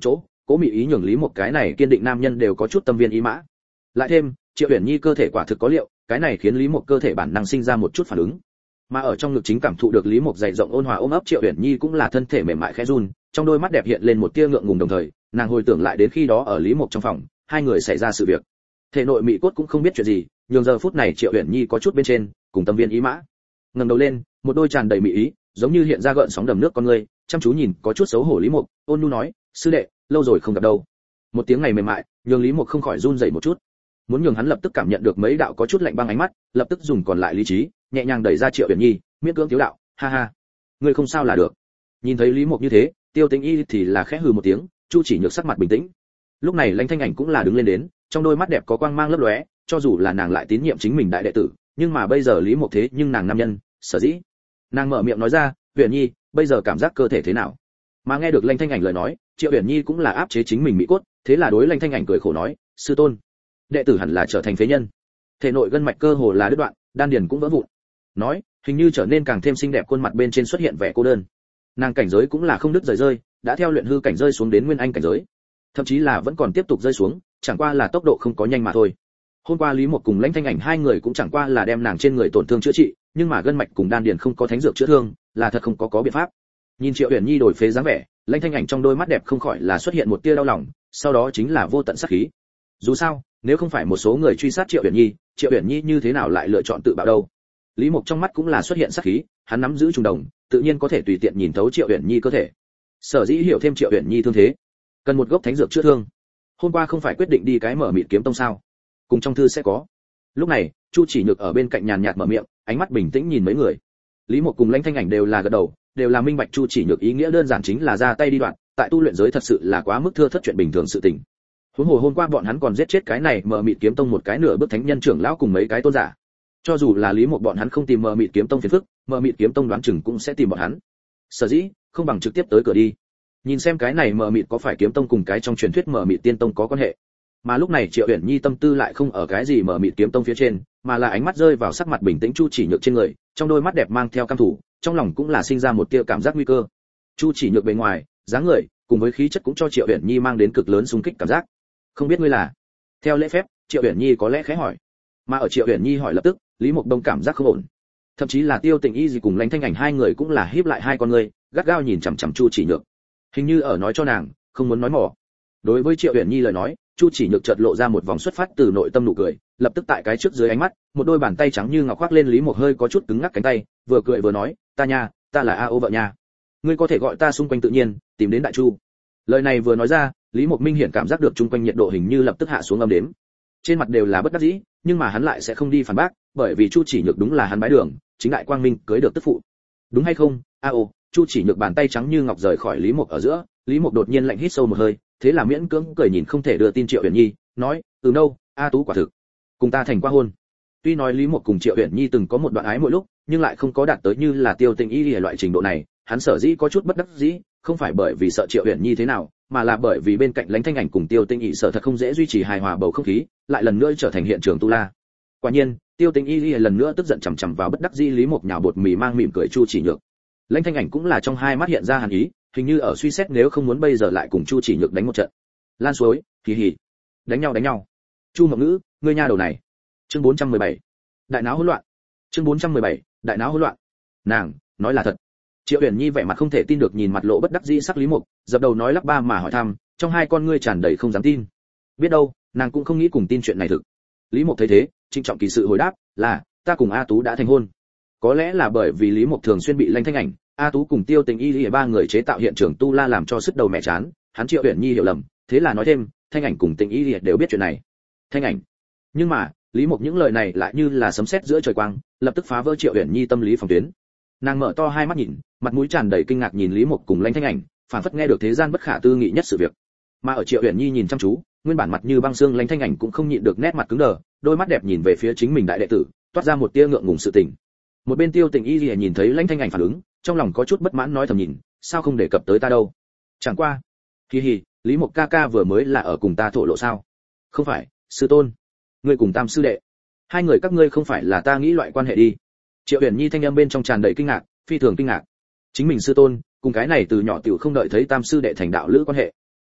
A: cố mị ý nhường Lý Mộc cái này kiên định nam nhân đều có chút tâm viên ý mã. Lại thêm Triệu Uyển Nhi cơ thể quả thực có liệu, cái này khiến Lý Mộc cơ thể bản năng sinh ra một chút phản ứng. Mà ở trong ngực chính cảm thụ được Lý Mộc dày rộng ôn hòa ôm ấp Triệu Uyển Nhi cũng là thân thể mềm mại khẽ run, trong đôi mắt đẹp hiện lên một tia ngượng ngùng, đồng thời nàng hồi tưởng lại đến khi đó ở Lý Mộc trong phòng, hai người xảy ra sự việc. Thể nội mị cốt cũng không biết chuyện gì, nhường giờ phút này Triệu Uyển Nhi có chút bên trên, cùng tâm viên ý mã. Ngẩng đầu lên, một đôi tràn đầy mị ý, giống như hiện ra gợn sóng đầm nước con người, chăm chú nhìn có chút xấu hổ Lý Mộc, ôn nhu nói, sư đệ, lâu rồi không gặp đâu. Một tiếng này mềm mại, nhường Lý Mộc không khỏi run rẩy một chút. Muốn nhường hắn lập tức cảm nhận được mấy đạo có chút lạnh băng ánh mắt, lập tức dùng còn lại lý trí, nhẹ nhàng đẩy ra Triệu Uyển Nhi, miễn cưỡng thiếu đạo, ha ha, ngươi không sao là được. Nhìn thấy Lý Mộc như thế, Tiêu Tĩnh Y thì là khẽ hừ một tiếng, Chu Chỉ Nhược sắc mặt bình tĩnh. Lúc này Lãnh Thanh Ảnh cũng là đứng lên đến, trong đôi mắt đẹp có quang mang lấp lóe, cho dù là nàng lại tín nhiệm chính mình đại đệ tử, nhưng mà bây giờ Lý Mộc thế nhưng nàng nam nhân, sở dĩ nàng mở miệng nói ra, Uyển Nhi, bây giờ cảm giác cơ thể thế nào? Mà nghe được Lãnh Thanh Ảnh lời nói, Triệu Uyển Nhi cũng là áp chế chính mình mỹ cốt, thế là đối Lãnh Thanh Ảnh cười khổ nói, sư tôn, đệ tử hẳn là trở thành phế nhân, thể nội gân mạch cơ hồ là đứt đoạn, đan điền cũng vỡ vụn. Nói, hình như trở nên càng thêm xinh đẹp, khuôn mặt bên trên xuất hiện vẻ cô đơn. Nàng cảnh giới cũng là không đứt rời, đã theo luyện hư cảnh rơi xuống đến nguyên anh cảnh giới, thậm chí là vẫn còn tiếp tục rơi xuống, chẳng qua là tốc độ không có nhanh mà thôi. Hôm qua Lý Mộc cùng Lãnh Thanh Ảnh hai người cũng chẳng qua là đem nàng trên người tổn thương chữa trị, nhưng mà gân mạch cùng đan điền không có thánh dược chữa thương, là thật không có biện pháp. Nhìn Triệu Uyển Nhi đổi phế dáng vẻ, Lãnh Thanh Ảnh trong đôi mắt đẹp không khỏi là xuất hiện một tia đau lòng, sau đó chính là vô tận sát khí. Dù sao, nếu không phải một số người truy sát Triệu Uyển Nhi như thế nào lại lựa chọn tự bạo đâu? Lý Mộc trong mắt cũng là xuất hiện sát khí, hắn nắm giữ trùng đồng, tự nhiên có thể tùy tiện nhìn thấu Triệu Uyển Nhi cơ thể. Sở dĩ hiểu thêm Triệu Uyển Nhi thương thế, cần một gốc thánh dược chữa thương. Hôm qua không phải quyết định đi cái Mở Mịt Kiếm Tông sao? Cùng trong thư sẽ có. Lúc này, Chu Chỉ Nhược ở bên cạnh nhàn nhạt mở miệng, ánh mắt bình tĩnh nhìn mấy người. Lý Mộc cùng Lãnh Thanh Ảnh đều là gật đầu, đều là minh bạch Chu Chỉ Nhược ý nghĩa đơn giản chính là ra tay đi đoạn, tại tu luyện giới thật sự là quá mức thưa thất chuyện bình thường sự tình. Huống hồ hôm qua bọn hắn còn giết chết cái này Mở Mịt Kiếm Tông một cái nửa bước thánh nhân trưởng lão cùng mấy cái tôn giả. Cho dù là Lý Mộc bọn hắn không tìm Mở Mịt Kiếm Tông phiền phức, Mở Mịt Kiếm Tông đoán chừng cũng sẽ tìm bọn hắn. Sở dĩ, không bằng trực tiếp tới cửa đi. Nhìn xem cái này Mở Mịt có phải Kiếm Tông cùng cái trong truyền thuyết Mở Mịt Tiên Tông có quan hệ. Mà lúc này Triệu Uyển Nhi tâm tư lại không ở cái gì Mở Mịt Kiếm Tông phía trên, mà là ánh mắt rơi vào sắc mặt bình tĩnh Chu Chỉ Nhược trên người, trong đôi mắt đẹp mang theo cam thủ, trong lòng cũng là sinh ra một tia cảm giác nguy cơ. Chu Chỉ Nhược bề ngoài, dáng người, cùng với khí chất cũng cho Triệu Uyển Nhi mang đến cực lớn xung kích cảm giác. Không biết ngươi là? Theo lễ phép, Triệu Uyển Nhi có lẽ khẽ hỏi. Mà ở Triệu Uyển Nhi hỏi lập tức, Lý Mộc Đông cảm giác không ổn. Thậm chí là Tiêu Tĩnh Y gì cùng Lãnh Thanh Ảnh hai người cũng là híp lại hai con ngươi, gắt gao nhìn chằm chằm Chu Chỉ Nhược. Hình như ở nói cho nàng, không muốn nói mỏ. Đối với Triệu Uyển Nhi lời nói, Chu Chỉ Nhược chợt lộ ra một vòng xuất phát từ nội tâm nụ cười, lập tức tại cái trước dưới ánh mắt, một đôi bàn tay trắng như ngọc khoác lên Lý Mộc hơi có chút cứng ngắc cánh tay, vừa cười vừa nói, ta là A Ô vợ nha. Ngươi có thể gọi ta xung quanh tự nhiên, tìm đến Đại Chu. Lời này vừa nói ra, Lý Mộc minh hiển cảm giác được chung quanh nhiệt độ hình như lập tức hạ xuống âm đếm. Trên mặt đều là bất đắc dĩ, nhưng mà hắn lại sẽ không đi phản bác, bởi vì Chu Chỉ Nhược đúng là hắn bái đường, chính đại quang minh cưới được tức phụ. Đúng hay không? A Ô, Chu Chỉ Nhược bàn tay trắng như ngọc rời khỏi Lý Mộc ở giữa, Lý Mộc đột nhiên lạnh hít sâu một hơi, thế là miễn cưỡng cười nhìn không thể đưa tin Triệu Uyển Nhi, nói, đâu, A Tú quả thực cùng ta thành qua hôn. Tuy nói Lý Mộc cùng Triệu Uyển Nhi từng có một đoạn ái mỗi lúc, nhưng lại không có đạt tới như là Tiêu Tĩnh Y loại trình độ này, hắn sở dĩ có chút bất đắc dĩ, không phải bởi vì sợ Triệu Uyển Nhi thế nào, mà là bởi vì bên cạnh Lãnh Thanh Ảnh cùng Tiêu Tĩnh Y sợ thật không dễ duy trì hài hòa bầu không khí, lại lần nữa trở thành hiện trường tu la. Quả nhiên, Tiêu Tĩnh Y lần nữa tức giận chằm chằm vào bất đắc dĩ Lý Mộc nhào bột mì mang mỉm cười Chu Chỉ Nhược. Lãnh Thanh Ảnh cũng là trong hai mắt hiện ra hàn ý, hình như ở suy xét nếu không muốn bây giờ lại cùng Chu Chỉ Nhược đánh một trận. Lan suối, hì hì. Đánh nhau. Chu Mộng Ngữ, ngươi nha đầu này. Chương 417. Đại náo hỗn loạn. Chương 417. Đại náo hỗn loạn. Nàng, nói là thật. Triệu Uyển Nhi vẻ mặt không thể tin được nhìn mặt lộ bất đắc dĩ sắc Lý Mộc, dập đầu nói lắp ba mà hỏi thăm, trong hai con ngươi tràn đầy không dám tin. Biết đâu, nàng cũng không nghĩ cùng tin chuyện này thực. Lý Mộc thấy thế, trịnh trọng kỳ sự hồi đáp, là, ta cùng A Tú đã thành hôn. Có lẽ là bởi vì Lý Mộc thường xuyên bị Lãnh Thanh Ảnh, A Tú cùng Tiêu Tĩnh Y ba người chế tạo hiện trường tu la làm cho sứt đầu mẹ chán, hắn Triệu Uyển Nhi hiểu lầm, thế là nói thêm, Thanh Ảnh cùng Tĩnh Y đều biết chuyện này. Thanh Ảnh. Nhưng mà, Lý Mộc những lời này lại như là sấm sét giữa trời quang, lập tức phá vỡ Triệu Uyển Nhi tâm lý phòng tuyến. Nàng mở to hai mắt nhìn, mặt mũi tràn đầy kinh ngạc nhìn Lý Mộc cùng Lãnh Thanh Ảnh, phản phất nghe được thế gian bất khả tư nghị nhất sự việc. Mà ở Triệu Uyển Nhi nhìn chăm chú, nguyên bản mặt như băng xương Lãnh Thanh Ảnh cũng không nhịn được nét mặt cứng đờ, đôi mắt đẹp nhìn về phía chính mình đại đệ tử, toát ra một tia ngượng ngùng sự tình. Một bên Tiêu Tĩnh Y nhìn thấy Lãnh Thanh Ảnh phản ứng, trong lòng có chút bất mãn nói thầm nhìn, sao không đề cập tới ta đâu? Chẳng qua, hi hi, Lý Mộc ca ca vừa mới là ở cùng ta thổ lộ sao? Không phải, sư tôn, ngươi cùng Tam sư đệ, hai người các ngươi không phải là ta nghĩ loại quan hệ đi. Triệu Uyển Nhi thanh âm bên trong tràn đầy kinh ngạc, phi thường kinh ngạc. Chính mình sư tôn, cùng cái này từ nhỏ tiểu không đợi thấy Tam sư đệ thành đạo lữ quan hệ.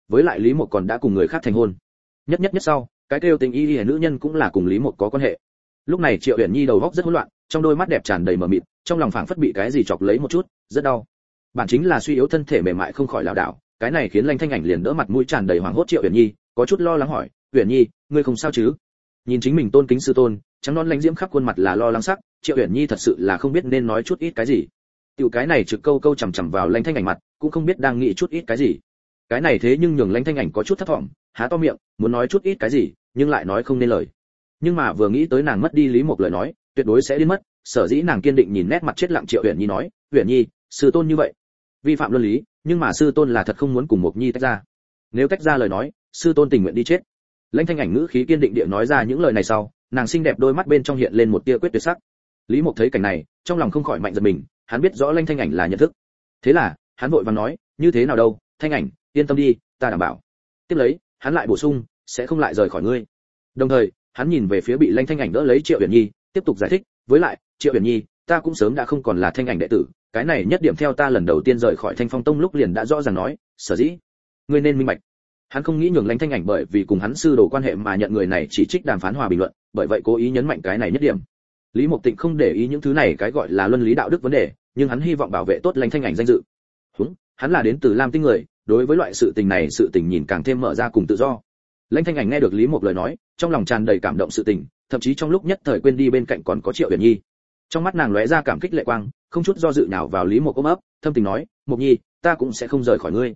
A: với lại Lý Mộc còn đã cùng người khác thành hôn. Nhất sau, cái kêu tình y nữ nhân cũng là cùng Lý Mộc có quan hệ. Lúc này Triệu Uyển Nhi đầu óc rất hỗn loạn, trong đôi mắt đẹp tràn đầy mờ mịt, trong lòng phảng phất bị cái gì chọc lấy một chút, rất đau. Bản chính là suy yếu thân thể mềm mại không khỏi lảo đảo, cái này khiến Lãnh Thanh Ảnh liền đỡ mặt mũi tràn đầy hoảng hốt Triệu Uyển Nhi, có chút lo lắng hỏi, "Uyển Nhi, ngươi không sao chứ?" Nhìn chính mình tôn kính sư tôn, trắng non lãnh diễm khắp khuôn mặt là lo lắng sắc, Triệu Uyển Nhi thật sự là không biết nên nói chút ít cái gì. Tiểu cái này trực câu câu chằm chằm vào Lãnh Thanh Ảnh mặt, cũng không biết đang nghĩ chút ít cái gì. Cái này thế nhưng nhường Lãnh Thanh Ảnh có chút thất vọng, há to miệng, muốn nói chút ít cái gì, nhưng lại nói không nên lời. Nhưng mà vừa nghĩ tới nàng mất đi Lý Mộc lời nói, tuyệt đối sẽ điên mất, sở dĩ nàng kiên định nhìn nét mặt chết lặng Triệu Uyển Nhi nói, "Uyển Nhi, sư tôn như vậy, vi phạm luân lý, nhưng mà sư tôn là thật không muốn cùng Mộc Nhi tách ra. Nếu tách ra lời nói, sư tôn tình nguyện đi chết." Lãnh Thanh Ảnh ngữ khí kiên định địa nói ra những lời này sau, nàng xinh đẹp đôi mắt bên trong hiện lên một tia quyết tuyệt sắc. Lý Mộc thấy cảnh này, trong lòng không khỏi mạnh giật mình, hắn biết rõ Lãnh Thanh Ảnh là nhận thức. Thế là, hắn vội vàng nói, "Như thế nào đâu, Thanh Ảnh, yên tâm đi, ta đảm bảo." Tiếp lấy, hắn lại bổ sung, "Sẽ không lại rời khỏi ngươi." Đồng thời, hắn nhìn về phía bị Lãnh Thanh Ảnh đỡ lấy Triệu Uyển Nhi, tiếp tục giải thích, "Với lại, Triệu Uyển Nhi, ta cũng sớm đã không còn là Thanh Ảnh đệ tử, cái này nhất điểm theo ta lần đầu tiên rời khỏi Thanh Phong Tông lúc liền đã rõ ràng nói, sở dĩ ngươi nên minh bạch." Hắn không nghĩ nhường Lãnh Thanh Ảnh bởi vì cùng hắn sư đồ quan hệ mà nhận người này chỉ trích đàm phán hòa bình luận, bởi vậy cố ý nhấn mạnh cái này nhất điểm. Lý Mộc Tịnh không để ý những thứ này cái gọi là luân lý đạo đức vấn đề, nhưng hắn hy vọng bảo vệ tốt Lãnh Thanh Ảnh danh dự. Hắn là đến từ Lam Tinh người, đối với loại sự tình này sự tình nhìn càng thêm mở ra cùng tự do. Lãnh Thanh Ảnh nghe được Lý Mộc lời nói, trong lòng tràn đầy cảm động sự tình, thậm chí trong lúc nhất thời quên đi bên cạnh còn có Triệu Uyển Nhi. Trong mắt nàng lóe ra cảm kích lệ quang, không chút do dự nào vào Lý Mộc ôm ấp, thâm tình nói, "Mộc Nhi, ta cũng sẽ không rời khỏi ngươi."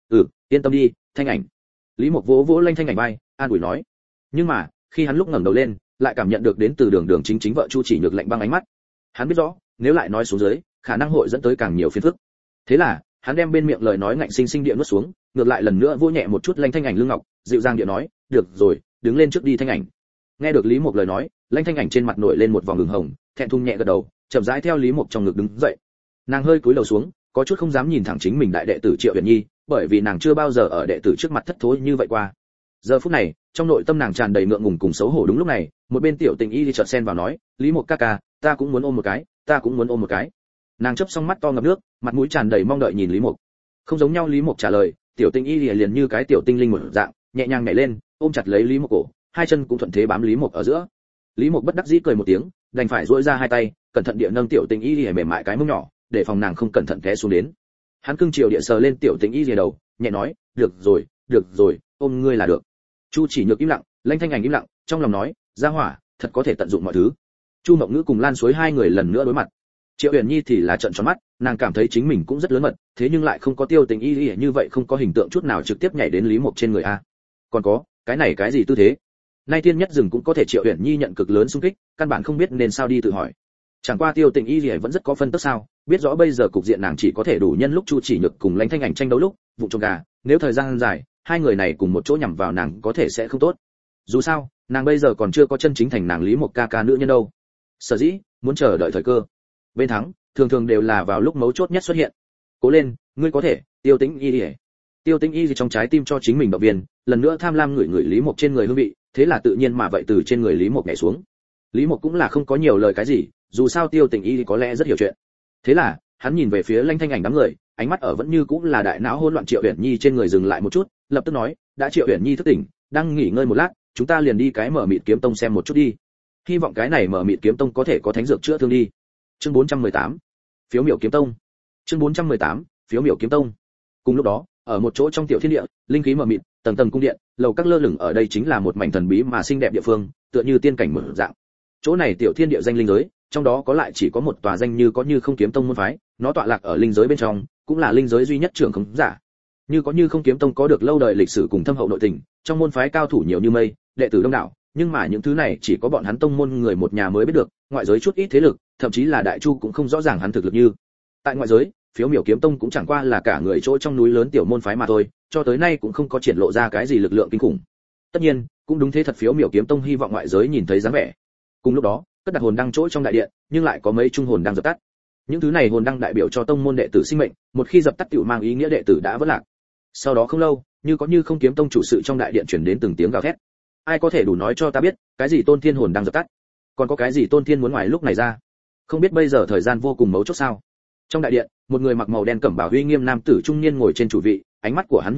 A: Yên tâm đi, Thanh Ảnh." Lý Mộc vỗ vỗ Lãnh Thanh Ảnh vai, an ủi nói. Nhưng mà, khi hắn lúc ngẩng đầu lên, lại cảm nhận được đến từ Đường chính vợ Chu Chỉ Nhược lạnh băng ánh mắt. Hắn biết rõ, nếu lại nói xuống dưới, khả năng hội dẫn tới càng nhiều phiền phức. Thế là, hắn đem bên miệng lời nói ngạnh sinh sinh địa nuốt xuống, ngược lại lần nữa vỗ nhẹ một chút Lãnh Thanh Ảnh lưng ngọc, dịu dàng địa nói, "Được rồi, đứng lên trước đi Thanh Ảnh." Nghe được Lý Mộc lời nói, Lãnh Thanh Ảnh trên mặt nổi lên một vòng ửng hồng, thẹn thùng nhẹ gật đầu, chậm rãi theo Lý Mộc trong ngực đứng dậy. Nàng hơi cúi đầu xuống, có chút không dám nhìn thẳng chính mình đại đệ tử Triệu Uyển Nhi, bởi vì nàng chưa bao giờ ở đệ tử trước mặt thất thố như vậy qua. Giờ phút này, trong nội tâm nàng tràn đầy ngượng ngùng cùng xấu hổ. Đúng lúc này, một bên Tiểu Tình Y đi chợt xen vào nói, "Lý Mộc ca ca, ta cũng muốn ôm một cái, ta cũng muốn ôm một cái." Nàng chớp xong mắt to ngập nước, mặt mũi tràn đầy mong đợi nhìn Lý Mộc. Không giống nhau Lý Mộc trả lời, Tiểu Tình Y liền như cái tiểu tinh linh một dạng, nhẹ nhàng nhảy lên, ôm chặt lấy Lý Mộc cổ, hai chân cũng thuận thế bám Lý Mộc ở giữa. Lý Mộc bất đắc dĩ cười một tiếng, đành phải duỗi ra hai tay, cẩn thận địa nâng Tiểu Tình Y mềm mại cái mông nhỏ, để phòng nàng không cẩn thận té xuống đến. Hắn cưng chiều địa sờ lên Tiểu Tình Y đầu, nhẹ nói, được rồi, ôm ngươi là được." Chu Chỉ Nhược im lặng, Lãnh Thanh Ảnh im lặng, trong lòng nói, "Gia hỏa, thật có thể tận dụng mọi thứ." Chu Mộng Ngữ cùng Lan Suối hai người lần nữa đối mặt. Triệu Uyển Nhi thì là trợn tròn mắt, nàng cảm thấy chính mình cũng rất lớn mật, thế nhưng lại không có Tiêu Tình Y như vậy không có hình tượng chút nào trực tiếp nhảy đến Lý Mộc trên người a. Còn có, cái này cái gì tư thế? Nay tiên nhất rừng cũng có thể Triệu Uyển Nhi nhận cực lớn xung kích, căn bản không biết nên sao đi tự hỏi. Chẳng qua Tiêu Tình Y vẫn rất có phân tức sao, biết rõ bây giờ cục diện nàng chỉ có thể đủ nhân lúc Chu Chỉ Nhược cùng Lãnh Thanh Ảnh tranh đấu lúc, vụ trộm gà, nếu thời gian dài, hai người này cùng một chỗ nhằm vào nàng có thể sẽ không tốt. Dù sao, nàng bây giờ còn chưa có chân chính thành nàng Lý Mộc ca ca nữ nhân đâu. Sở dĩ, muốn chờ đợi thời cơ. Bên thắng, thường đều là vào lúc mấu chốt nhất xuất hiện. Cố lên, ngươi có thể, Tiêu Tĩnh Y. Tiêu Tĩnh Y trong trái tim cho chính mình động viên, lần nữa tham lam ngửi Lý Mộc trên người hương vị, thế là tự nhiên mà vậy từ trên người Lý Mộc nhảy xuống. Lý Mộc cũng là không có nhiều lời cái gì, dù sao Tiêu Tĩnh Y có lẽ rất hiểu chuyện. Thế là, hắn nhìn về phía Lãnh Thanh Ảnh đám người, ánh mắt ở vẫn như cũng là đại não hỗn loạn Triệu Uyển Nhi trên người dừng lại một chút, lập tức nói, "Đã Triệu Uyển Nhi thức tỉnh, đang nghỉ ngơi một lát, chúng ta liền đi cái Mở Mịt Kiếm Tông xem một chút đi. Hy vọng cái này Mở Mịt Kiếm Tông có thể có thánh dược chữa thương đi." Chương 418. Phiếu miểu kiếm tông. Chương 418. Phiếu miểu kiếm tông. Cùng lúc đó, ở một chỗ trong tiểu thiên địa, linh khí mờ mịt, tầng tầng cung điện, lầu các lơ lửng ở đây chính là một mảnh thần bí mà xinh đẹp địa phương, tựa như tiên cảnh mở dạng. Chỗ này tiểu thiên địa danh linh giới, trong đó có lại chỉ có một tòa danh như có như không kiếm tông môn phái, nó tọa lạc ở linh giới bên trong, cũng là linh giới duy nhất trưởng khống giả. Như có như không kiếm tông có được lâu đời lịch sử cùng thâm hậu nội tình, trong môn phái cao thủ nhiều như mây, đệ tử đông đảo, nhưng mà những thứ này chỉ có bọn hắn tông môn người một nhà mới biết được, ngoại giới chút ít thế lực, thậm chí là đại chu cũng không rõ ràng hắn thực lực như. Tại ngoại giới, Phiếu Miểu kiếm tông cũng chẳng qua là cả người chỗ trong núi lớn tiểu môn phái mà thôi, cho tới nay cũng không có triển lộ ra cái gì lực lượng kinh khủng. Tất nhiên, cũng đúng thế thật, Phiếu Miểu kiếm tông hy vọng ngoại giới nhìn thấy dáng vẻ. Cùng lúc đó, cất đặt hồn đăng chỗ trong đại điện, nhưng lại có mấy trung hồn đang dập tắt. Những thứ này hồn đăng đại biểu cho tông môn đệ tử sinh mệnh, một khi dập tắt tựu mang ý nghĩa đệ tử đã vỡ lạc. Sau đó không lâu, như có như không kiếm tông chủ sự trong đại điện truyền đến từng tiếng gào thét. Ai có thể đủ nói cho ta biết, cái gì Tôn Thiên hồn đang dập tắt? Còn có cái gì Tôn Thiên muốn ngoài lúc này ra? Không biết bây giờ thời gian vô cùng mấu chốt sao? Trong đại điện, một người mặc màu đen cẩm bào uy nghiêm nam tử trung niên ngồi trên chủ vị, ánh mắt của hắn như điện,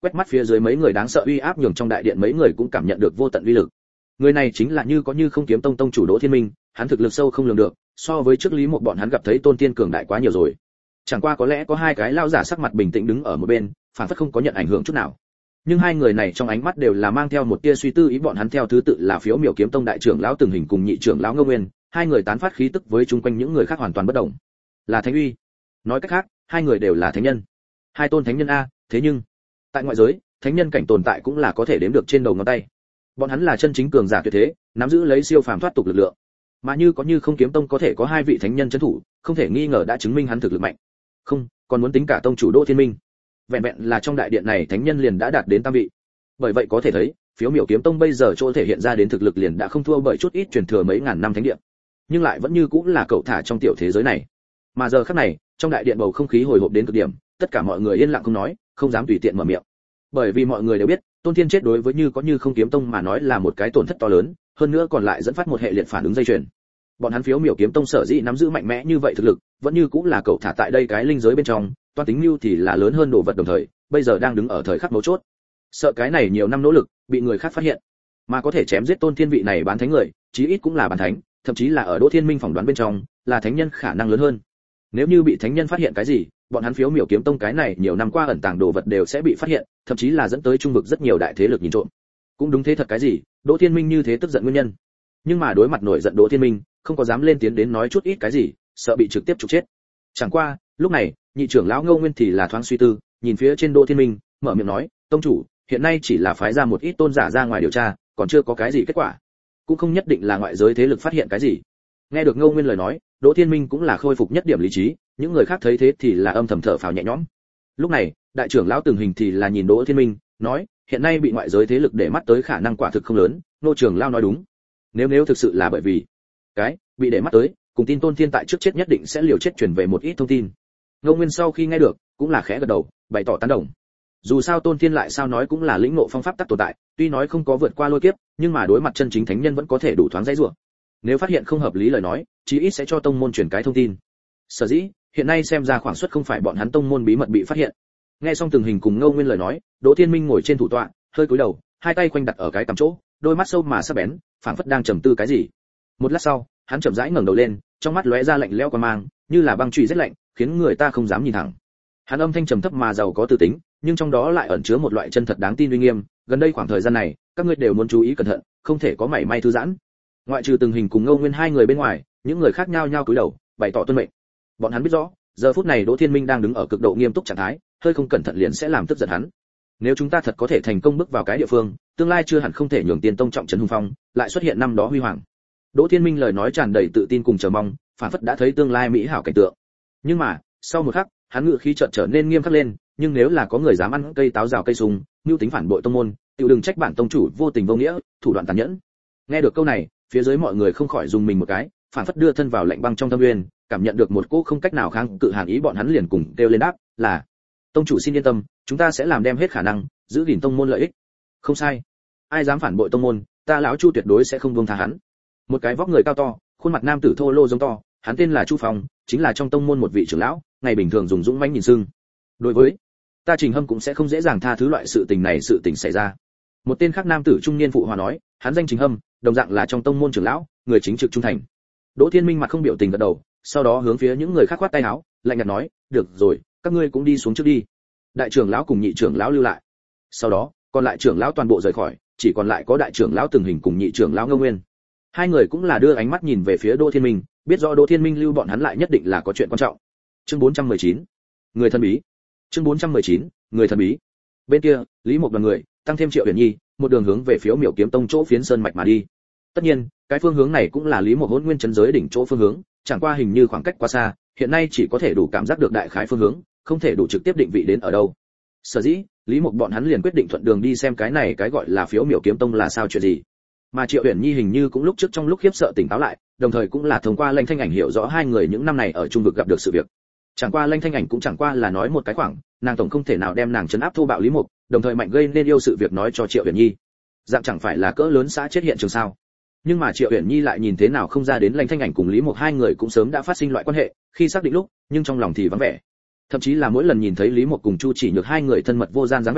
A: quét mắt phía dưới mấy người đáng sợ uy áp nhường trong đại điện mấy người cũng cảm nhận được vô tận uy lực. Người này chính là Như có Như Không Kiếm Tông tông chủ Đỗ Thiên Minh, hắn thực lực sâu không lường được, so với trước Lý Mộc bọn hắn gặp thấy Tôn Tiên cường đại quá nhiều rồi. Chẳng qua có lẽ có hai cái lão giả sắc mặt bình tĩnh đứng ở một bên, phản phất không có nhận ảnh hưởng chút nào. Nhưng hai người này trong ánh mắt đều là mang theo một tia suy tư, ý bọn hắn theo thứ tự là Phiếu Miểu Kiếm Tông đại trưởng lão Từng Hình cùng nhị trưởng lão Ngô Nguyên, hai người tán phát khí tức với chung quanh những người khác hoàn toàn bất động. Là thánh uy. Nói cách khác, hai người đều là thánh nhân. Hai tôn thánh nhân a, thế nhưng tại ngoại giới, thánh nhân cảnh tồn tại cũng là có thể đếm được trên đầu ngón tay. Bọn hắn là chân chính cường giả tuyệt thế, nắm giữ lấy siêu phàm thoát tục lực lượng. Mà Như có Như Không Kiếm Tông có thể có hai vị thánh nhân trấn thủ, không thể nghi ngờ đã chứng minh hắn thực lực mạnh. Không, còn muốn tính cả tông chủ Đỗ Thiên Minh. Vẹn vẹn là trong đại điện này thánh nhân liền đã đạt đến tam vị. Bởi vậy có thể thấy, Phiếu Miểu Kiếm Tông bây giờ chỗ thể hiện ra đến thực lực liền đã không thua bởi chút ít truyền thừa mấy ngàn năm thánh điện, nhưng lại vẫn như cũng là cậu thả trong tiểu thế giới này. Mà giờ khắc này, trong đại điện bầu không khí hồi hộp đến cực điểm, tất cả mọi người yên lặng không nói, không dám tùy tiện mở miệng. Bởi vì mọi người đều biết, Tôn Thiên chết đối với Như có Như Không Kiếm Tông mà nói là một cái tổn thất to lớn, hơn nữa còn lại dẫn phát một hệ liệt phản ứng dây chuyền. Bọn hắn Phiếu Miểu Kiếm Tông sở dĩ nắm giữ mạnh mẽ như vậy thực lực, vẫn như cũng là cậu thả tại đây cái linh giới bên trong, toan tính mưu thì là lớn hơn đồ vật đồng thời, bây giờ đang đứng ở thời khắc mấu chốt. Sợ cái này nhiều năm nỗ lực bị người khác phát hiện, mà có thể chém giết Tôn Thiên vị này bán thánh người, chí ít cũng là bán thánh, thậm chí là ở Đỗ Thiên Minh phỏng đoán bên trong, là thánh nhân khả năng lớn hơn. Nếu như bị thánh nhân phát hiện cái gì, bọn hắn Phiếu Miểu Kiếm Tông cái này nhiều năm qua ẩn tàng đồ vật đều sẽ bị phát hiện, thậm chí là dẫn tới trung vực rất nhiều đại thế lực nhìn trộm. Cũng đúng thế thật cái gì, Đỗ Thiên Minh như thế tức giận nguyên nhân. Nhưng mà đối mặt nổi giận Đỗ Thiên Minh, không có dám lên tiếng đến nói chút ít cái gì, sợ bị trực tiếp trục chết. Chẳng qua, lúc này, nhị trưởng lão Ngô Nguyên thì là thoáng suy tư, nhìn phía trên Đỗ Thiên Minh, mở miệng nói, "Tông chủ, hiện nay chỉ là phái ra một ít tôn giả ra ngoài điều tra, còn chưa có cái gì kết quả, cũng không nhất định là ngoại giới thế lực phát hiện cái gì." Nghe được Ngô Nguyên lời nói, Đỗ Thiên Minh cũng là khôi phục nhất điểm lý trí, những người khác thấy thế thì là âm thầm thở phào nhẹ nhõm. Lúc này, đại trưởng lão Từng Hình thì là nhìn Đỗ Thiên Minh, nói, hiện nay bị ngoại giới thế lực để mắt tới khả năng quả thực không lớn, nô trưởng lão nói đúng. Nếu thực sự là bởi vì cái bị để mắt tới, cùng tin Tôn Thiên tại trước chết nhất định sẽ liều chết truyền về một ít thông tin. Ngô Nguyên sau khi nghe được, cũng là khẽ gật đầu, bày tỏ tán đồng. Dù sao Tôn Thiên lại sao nói cũng là lĩnh ngộ phong pháp tắc tồn tại, tuy nói không có vượt qua lôi kiếp, nhưng mà đối mặt chân chính thánh nhân vẫn có thể đủ thoáng dãy rủa. Nếu phát hiện không hợp lý lời nói, chí ít sẽ cho tông môn truyền cái thông tin. Sở dĩ, hiện nay xem ra khoảng suất không phải bọn hắn tông môn bí mật bị phát hiện. Nghe xong Từng Hình cùng Ngô Nguyên lời nói, Đỗ Thiên Minh ngồi trên thủ tọa, hơi cúi đầu, hai tay quanh đặt ở cái cằm chỗ, đôi mắt sâu mà sắc bén, phảng phất đang trầm tư cái gì. Một lát sau, hắn chậm rãi ngẩng đầu lên, trong mắt lóe ra lạnh lẽo quang mang, như là băng chùy rất lạnh, khiến người ta không dám nhìn thẳng. Hắn âm thanh trầm thấp mà giàu có tư tính, nhưng trong đó lại ẩn chứa một loại chân thật đáng tin uy nghiêm. Gần đây khoảng thời gian này, các ngươi đều muốn chú ý cẩn thận, không thể có mảy may thư giãn. Ngoại trừ Từng Hình cùng Ngô Nguyên hai người bên ngoài, những người khác nhao nhao cúi đầu, bày tỏ tuân mệnh. Bọn hắn biết rõ, giờ phút này Đỗ Thiên Minh đang đứng ở cực độ nghiêm túc trạng thái, hơi không cẩn thận liền sẽ làm tức giận hắn. Nếu chúng ta thật có thể thành công bước vào cái địa phương, tương lai chưa hẳn không thể nhường Tiên Tông trọng trấn hùng phong, lại xuất hiện năm đó huy hoàng. Đỗ Thiên Minh lời nói tràn đầy tự tin cùng chờ mong, phản phất đã thấy tương lai mỹ hảo cảnh tượng. Nhưng mà, sau một khắc, hắn ngữ khí chợt trở nên nghiêm khắc lên, nhưng nếu là có người dám ăn cây táo rào cây sung, mưu tính phản bội tông môn, tiểu đừng trách bản tông chủ vô tình vô nghĩa, thủ đoạn tàn nhẫn. Nghe được câu này, phía dưới mọi người không khỏi dùng mình một cái, phản phất đưa thân vào lạnh băng trong thâm nguyên, cảm nhận được một cỗ không cách nào kháng cự hàn ý, bọn hắn liền cùng kêu lên đáp, là tông chủ xin yên tâm, chúng ta sẽ làm đem hết khả năng, giữ gìn tông môn lợi ích. Không sai, ai dám phản bội tông môn, ta lão Chu tuyệt đối sẽ không buông tha hắn. Một cái vóc người cao to, khuôn mặt nam tử thô lô giống to, hắn tên là Chu Phong, chính là trong tông môn một vị trưởng lão, ngày bình thường dùng dũng mãnh nhìn xưng. Đối với ta Trình Hâm cũng sẽ không dễ dàng tha thứ loại sự tình xảy ra. Một tên khác nam tử trung niên phụ hòa nói, hắn danh Trình Hâm, đồng dạng là trong tông môn trưởng lão, người chính trực trung thành. Đỗ Thiên Minh mặt không biểu tình gật đầu, sau đó hướng phía những người khác khoát tay áo, lạnh nhạt nói, được rồi, các ngươi cũng đi xuống trước đi. Đại trưởng lão cùng nhị trưởng lão lưu lại. Sau đó, còn lại trưởng lão toàn bộ rời khỏi, chỉ còn lại có đại trưởng lão Từng Hình cùng nhị trưởng lão Ngô Nguyên. Hai người cũng là đưa ánh mắt nhìn về phía Đỗ Thiên Minh, biết rõ Đỗ Thiên Minh lưu bọn hắn lại nhất định là có chuyện quan trọng. Chương 419, người thần bí. Chương 419, người thần bí. Bên kia, Lý Mộc đoàn người, tăng thêm Triệu Uyển Nhi, một đường hướng về Phiếu Miểu Kiếm Tông chỗ phiến sơn mạch mà đi. Tất nhiên, cái phương hướng này cũng là Lý Mộc Hỗn Nguyên trấn giới đỉnh chỗ phương hướng, chẳng qua hình như khoảng cách quá xa, hiện nay chỉ có thể đủ cảm giác được đại khái phương hướng, không thể đủ trực tiếp định vị đến ở đâu. Sở dĩ, Lý Mộc bọn hắn liền quyết định thuận đường đi xem cái này cái gọi là Phiếu Miểu Kiếm Tông là sao chuyện gì. Mà Triệu Uyển Nhi hình như cũng lúc trước trong lúc khiếp sợ tỉnh táo lại, đồng thời cũng là thông qua Lanh Thanh Ảnh hiểu rõ hai người những năm này ở trung vực gặp được sự việc. Chẳng qua Lanh Thanh Ảnh cũng chẳng qua là nói một cái khoảng, nàng tổng không thể nào đem nàng trấn áp thô bạo Lý Mộc, đồng thời mạnh gây nên yêu sự việc nói cho Triệu Uyển Nhi. Dạng chẳng phải là cỡ lớn xã chết hiện trường sao? Nhưng mà Triệu Uyển Nhi lại nhìn thế nào không ra đến Lanh Thanh Ảnh cùng Lý Mộc hai người cũng sớm đã phát sinh loại quan hệ, khi xác định lúc, nhưng trong lòng thì vắng vẻ. Thậm chí là mỗi lần nhìn thấy Lý Mộc cùng Chu Chỉ Nhược hai người thân mật vô gian dáng vẻ,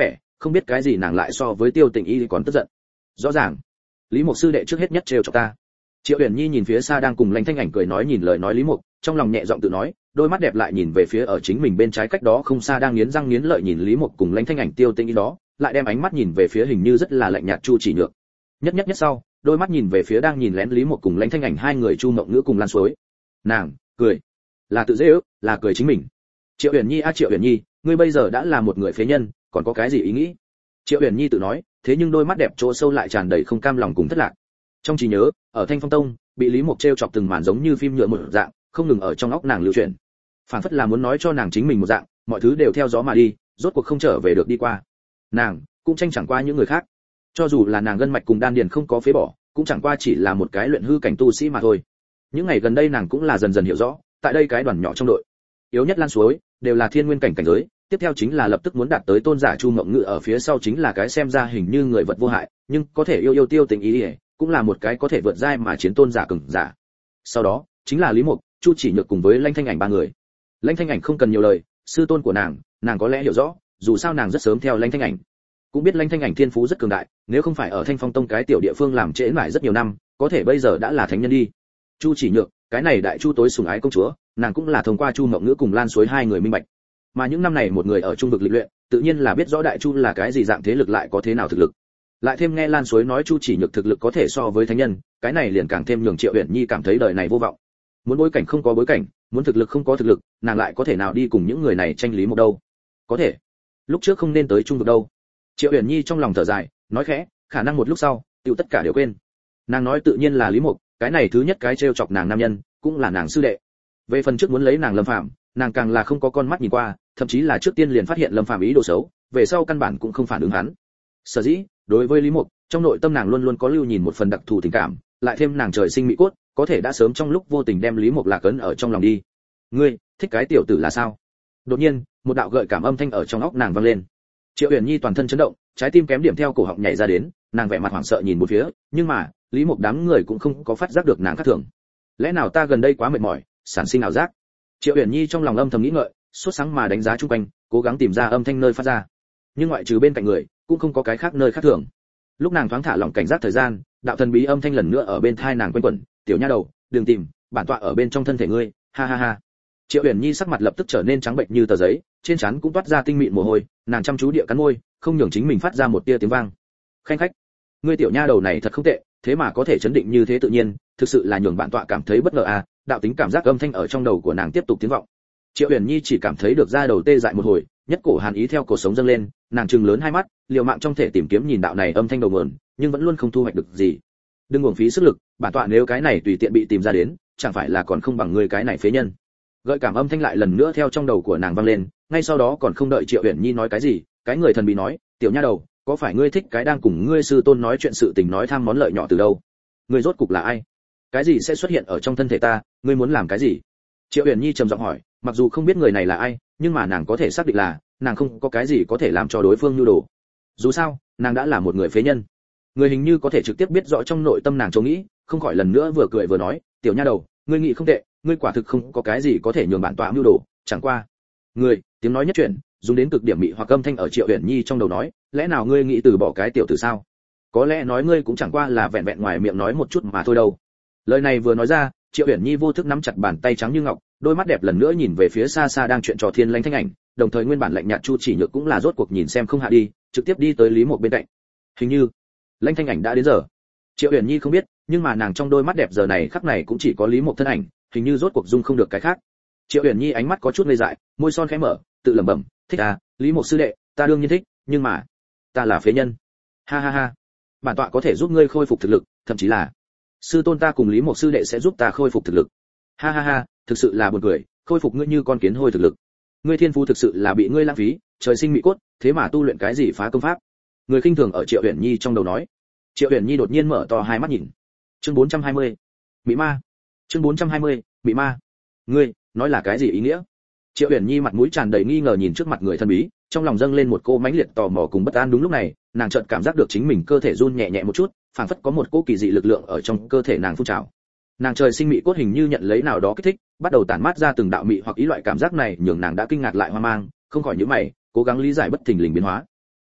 A: không biết cái gì nàng lại so với Tiêu Tịnh Y còn tức giận. Rõ ràng, Lý Mộc sư đệ trước hết nhất trêu chọc ta. Triệu Uyển Nhi nhìn phía xa đang cùng Lãnh Thanh Ảnh cười nói nhìn lời nói Lý Mộc, trong lòng nhẹ giọng tự nói, đôi mắt đẹp lại nhìn về phía ở chính mình bên trái cách đó không xa đang nghiến răng nghiến lợi nhìn Lý Mộc cùng Lãnh Thanh Ảnh Tiêu Tịnh Y đó, lại đem ánh mắt nhìn về phía hình như rất là lạnh nhạt Chu Chỉ Nhược. Nhất sau, đôi mắt nhìn về phía đang nhìn lén Lý Mộc cùng Lãnh Thanh Ảnh hai người Chu Mộng Ngữ cùng Lan Suối. Nàng cười, là tự dễ ước, là cười chính mình. Triệu Uyển Nhi Triệu Uyển Nhi, ngươi bây giờ đã là một người phế nhân, còn có cái gì ý nghĩ? Triệu Uyển Nhi tự nói, thế nhưng đôi mắt đẹp chỗ sâu lại tràn đầy không cam lòng cùng thất lạc. Trong trí nhớ, ở Thanh Phong Tông, bị Lý Mộc trêu chọc từng màn giống như phim nhựa một dạng, không ngừng ở trong óc nàng lưu truyền. Phản phất là muốn nói cho nàng chính mình một dạng, mọi thứ đều theo gió mà đi, rốt cuộc không trở về được đi qua. Nàng cũng tranh chẳng qua những người khác. Cho dù là nàng gân mạch cùng đan điền không có phế bỏ, cũng chẳng qua chỉ là một cái luyện hư cảnh tu sĩ mà thôi. Những ngày gần đây nàng cũng là dần dần hiểu rõ, tại đây cái đoàn nhỏ trong đội, yếu nhất Lan Suối đều là thiên nguyên cảnh cảnh giới, tiếp theo chính là lập tức muốn đạt tới tôn giả Chu Mộng Ngự, ở phía sau chính là cái xem ra hình như người vật vô hại, nhưng có thể yêu Tiêu Tình ý, cũng là một cái có thể vượt giai mà chiến tôn giả cường giả. Sau đó chính là Lý Mộc, Chu Chỉ Nhược cùng với Lãnh Thanh Ảnh ba người. Lãnh Thanh Ảnh không cần nhiều lời, sư tôn của nàng có lẽ hiểu rõ, dù sao nàng rất sớm theo Lãnh Thanh Ảnh, cũng biết Lãnh Thanh Ảnh thiên phú rất cường đại, nếu không phải ở Thanh Phong Tông cái tiểu địa phương làm trễ mãi rất nhiều năm, có thể bây giờ đã là thánh nhân đi. Chu Chỉ Nhược, cái này đại chu tối sủng ái công chúa, nàng cũng là thông qua Chu Mộng Ngữ cùng Lan Suối hai người minh bạch. Mà những năm này một người ở trung vực lịch luyện, tự nhiên là biết rõ đại chu là cái gì dạng thế lực lại có thế nào thực lực. Lại thêm nghe Lan Suối nói Chu Chỉ Nhược thực lực có thể so với thánh nhân, cái này liền càng thêm nhường Triệu Uyển Nhi cảm thấy đời này vô vọng. Muốn bối cảnh không có bối cảnh, muốn thực lực không có thực lực, nàng lại có thể nào đi cùng những người này tranh Lý Mộc đâu? Có thể, lúc trước không nên tới trung vực đâu. Triệu Uyển Nhi trong lòng thở dài, nói khẽ, khả năng một lúc sau, tiêu tất cả đều quên. Nàng nói tự nhiên là Lý Mộc, cái này thứ nhất cái trêu chọc nàng nam nhân, cũng là nàng sư đệ. Về phần trước muốn lấy nàng Lâm Phàm, nàng càng là không có con mắt nhìn qua, thậm chí là trước tiên liền phát hiện Lâm Phàm ý đồ xấu, về sau căn bản cũng không phản ứng hắn. Sở dĩ, đối với Lý Mộc, trong nội tâm nàng luôn luôn có lưu nhìn một phần đặc thù tình cảm, lại thêm nàng trời sinh mỹ cốt, có thể đã sớm trong lúc vô tình đem Lý Mộc lạc ấn ở trong lòng đi. Ngươi, thích cái tiểu tử là sao? Đột nhiên, một đạo gợi cảm âm thanh ở trong óc nàng vang lên. Triệu Uyển Nhi toàn thân chấn động, trái tim kém điểm theo cổ họng nhảy ra đến, nàng vẻ mặt hoảng sợ nhìn bốn phía, nhưng mà, Lý Mộc đám người cũng không có phát giác được nàng khác thường. Lẽ nào ta gần đây quá mệt mỏi, sản sinh ảo giác? Triệu Uyển Nhi trong lòng âm thầm nghĩ ngợi, sốt sáng mà đánh giá chung quanh, cố gắng tìm ra âm thanh nơi phát ra. Nhưng ngoại trừ bên cạnh người, cũng không có cái khác nơi khác thường. Lúc nàng thoáng thả lỏng cảnh giác thời gian, đạo thần bí âm thanh lần nữa ở bên tai nàng quanh quẩn, "Tiểu nha đầu, đừng tìm, bản tọa ở bên trong thân thể ngươi." Ha ha ha. Triệu Uyển Nhi sắc mặt lập tức trở nên trắng bệnh như tờ giấy, trên trán cũng toát ra tinh mịn mồ hôi, nàng chăm chú địa cắn môi, không nhường chính mình phát ra một tia tiếng vang. "Khanh khách, ngươi tiểu nha đầu này thật không tệ, thế mà có thể chấn định như thế tự nhiên, thực sự là nhường bản tọa cảm thấy bất ngờ à." Đạo tính cảm giác âm thanh ở trong đầu của nàng tiếp tục tiếng vọng. Triệu Uyển Nhi chỉ cảm thấy được da đầu tê dại một hồi, nhất cổ hàn ý theo cổ sống dâng lên, nàng trừng lớn hai mắt, liều mạng trong thể tìm kiếm nhìn đạo này âm thanh đầu nguồn, nhưng vẫn luôn không thu hoạch được gì. Đừng uổng phí sức lực, bản tọa nếu cái này tùy tiện bị tìm ra đến, chẳng phải là còn không bằng ngươi cái này phế nhân. Gợi cảm âm thanh lại lần nữa theo trong đầu của nàng vang lên, ngay sau đó còn không đợi Triệu Uyển Nhi nói cái gì, cái người thần bí nói, "Tiểu nha đầu, có phải ngươi thích cái đang cùng ngươi sư tôn nói chuyện sự tình nói tham món lợi nhỏ từ đâu? Ngươi rốt cục là ai? Cái gì sẽ xuất hiện ở trong thân thể ta, ngươi muốn làm cái gì?" Triệu Uyển Nhi trầm giọng hỏi, mặc dù không biết người này là ai, nhưng mà nàng có thể xác định là, nàng không có cái gì có thể làm cho đối phương nhu đồ. Dù sao, nàng đã là một người phế nhân. Người hình như có thể trực tiếp biết rõ trong nội tâm nàng chỗ nghĩ, không khỏi lần nữa vừa cười vừa nói, "Tiểu nha đầu, ngươi nghĩ không tệ, ngươi quả thực không có cái gì có thể nhường bản tọa mưu đồ, chẳng qua." Ngươi, tiếng nói nhất chuyển, dùng đến cực điểm mị hoặc âm thanh ở Triệu Uyển Nhi trong đầu nói, "Lẽ nào ngươi nghĩ từ bỏ cái tiểu tử sao? Có lẽ nói ngươi cũng chẳng qua là vẹn vẹn ngoài miệng nói một chút mà thôi đâu." Lời này vừa nói ra, Triệu Uyển Nhi vô thức nắm chặt bàn tay trắng như ngọc, đôi mắt đẹp lần nữa nhìn về phía xa xa đang chuyện trò thiên Lãnh Thanh Ảnh, đồng thời nguyên bản lạnh nhạt Chu Chỉ Nhược cũng là rốt cuộc nhìn xem không hạ đi, trực tiếp đi tới Lý Mộc bên cạnh. Hình như Lãnh Thanh Ảnh đã đến giờ. Triệu Uyển Nhi không biết, nhưng mà nàng trong đôi mắt đẹp giờ này khắc này cũng chỉ có Lý Mộc thân ảnh, hình như rốt cuộc dung không được cái khác. Triệu Uyển Nhi ánh mắt có chút ngây dại, môi son khẽ mở, tự lẩm bẩm, "Thích à, Lý Mộc sư đệ, ta đương nhiên thích, nhưng mà ta là phế nhân." Ha ha ha. Bản tọa có thể giúp ngươi khôi phục thực lực, thậm chí là sư tôn ta cùng Lý Mộc sư đệ sẽ giúp ta khôi phục thực lực. Ha ha ha, thực sự là buồn cười, khôi phục ngươi như con kiến hôi thực lực. Ngươi thiên phú thực sự là bị ngươi lãng phí, trời sinh mỹ cốt, thế mà tu luyện cái gì phá công pháp. Người khinh thường ở Triệu Uyển Nhi trong đầu nói. Triệu Uyển Nhi đột nhiên mở to hai mắt nhìn. Chương 420. Mị ma. Chương 420. Mị ma. Ngươi, nói là cái gì ý nghĩa? Triệu Uyển Nhi mặt mũi tràn đầy nghi ngờ nhìn trước mặt người thần bí, trong lòng dâng lên một cô mãnh liệt tò mò cùng bất an. Đúng lúc này, nàng chợt cảm giác được chính mình cơ thể run nhẹ nhẹ một chút, phảng phất có một cỗ kỳ dị lực lượng ở trong cơ thể nàng phun trào. Nàng trời sinh mị cốt hình như nhận lấy nào đó kích thích, bắt đầu tản mát ra từng đạo mị hoặc ý loại cảm giác này, nhường nàng đã kinh ngạc lại hoang mang, không khỏi nhíu mày, cố gắng lý giải bất thình lình biến hóa.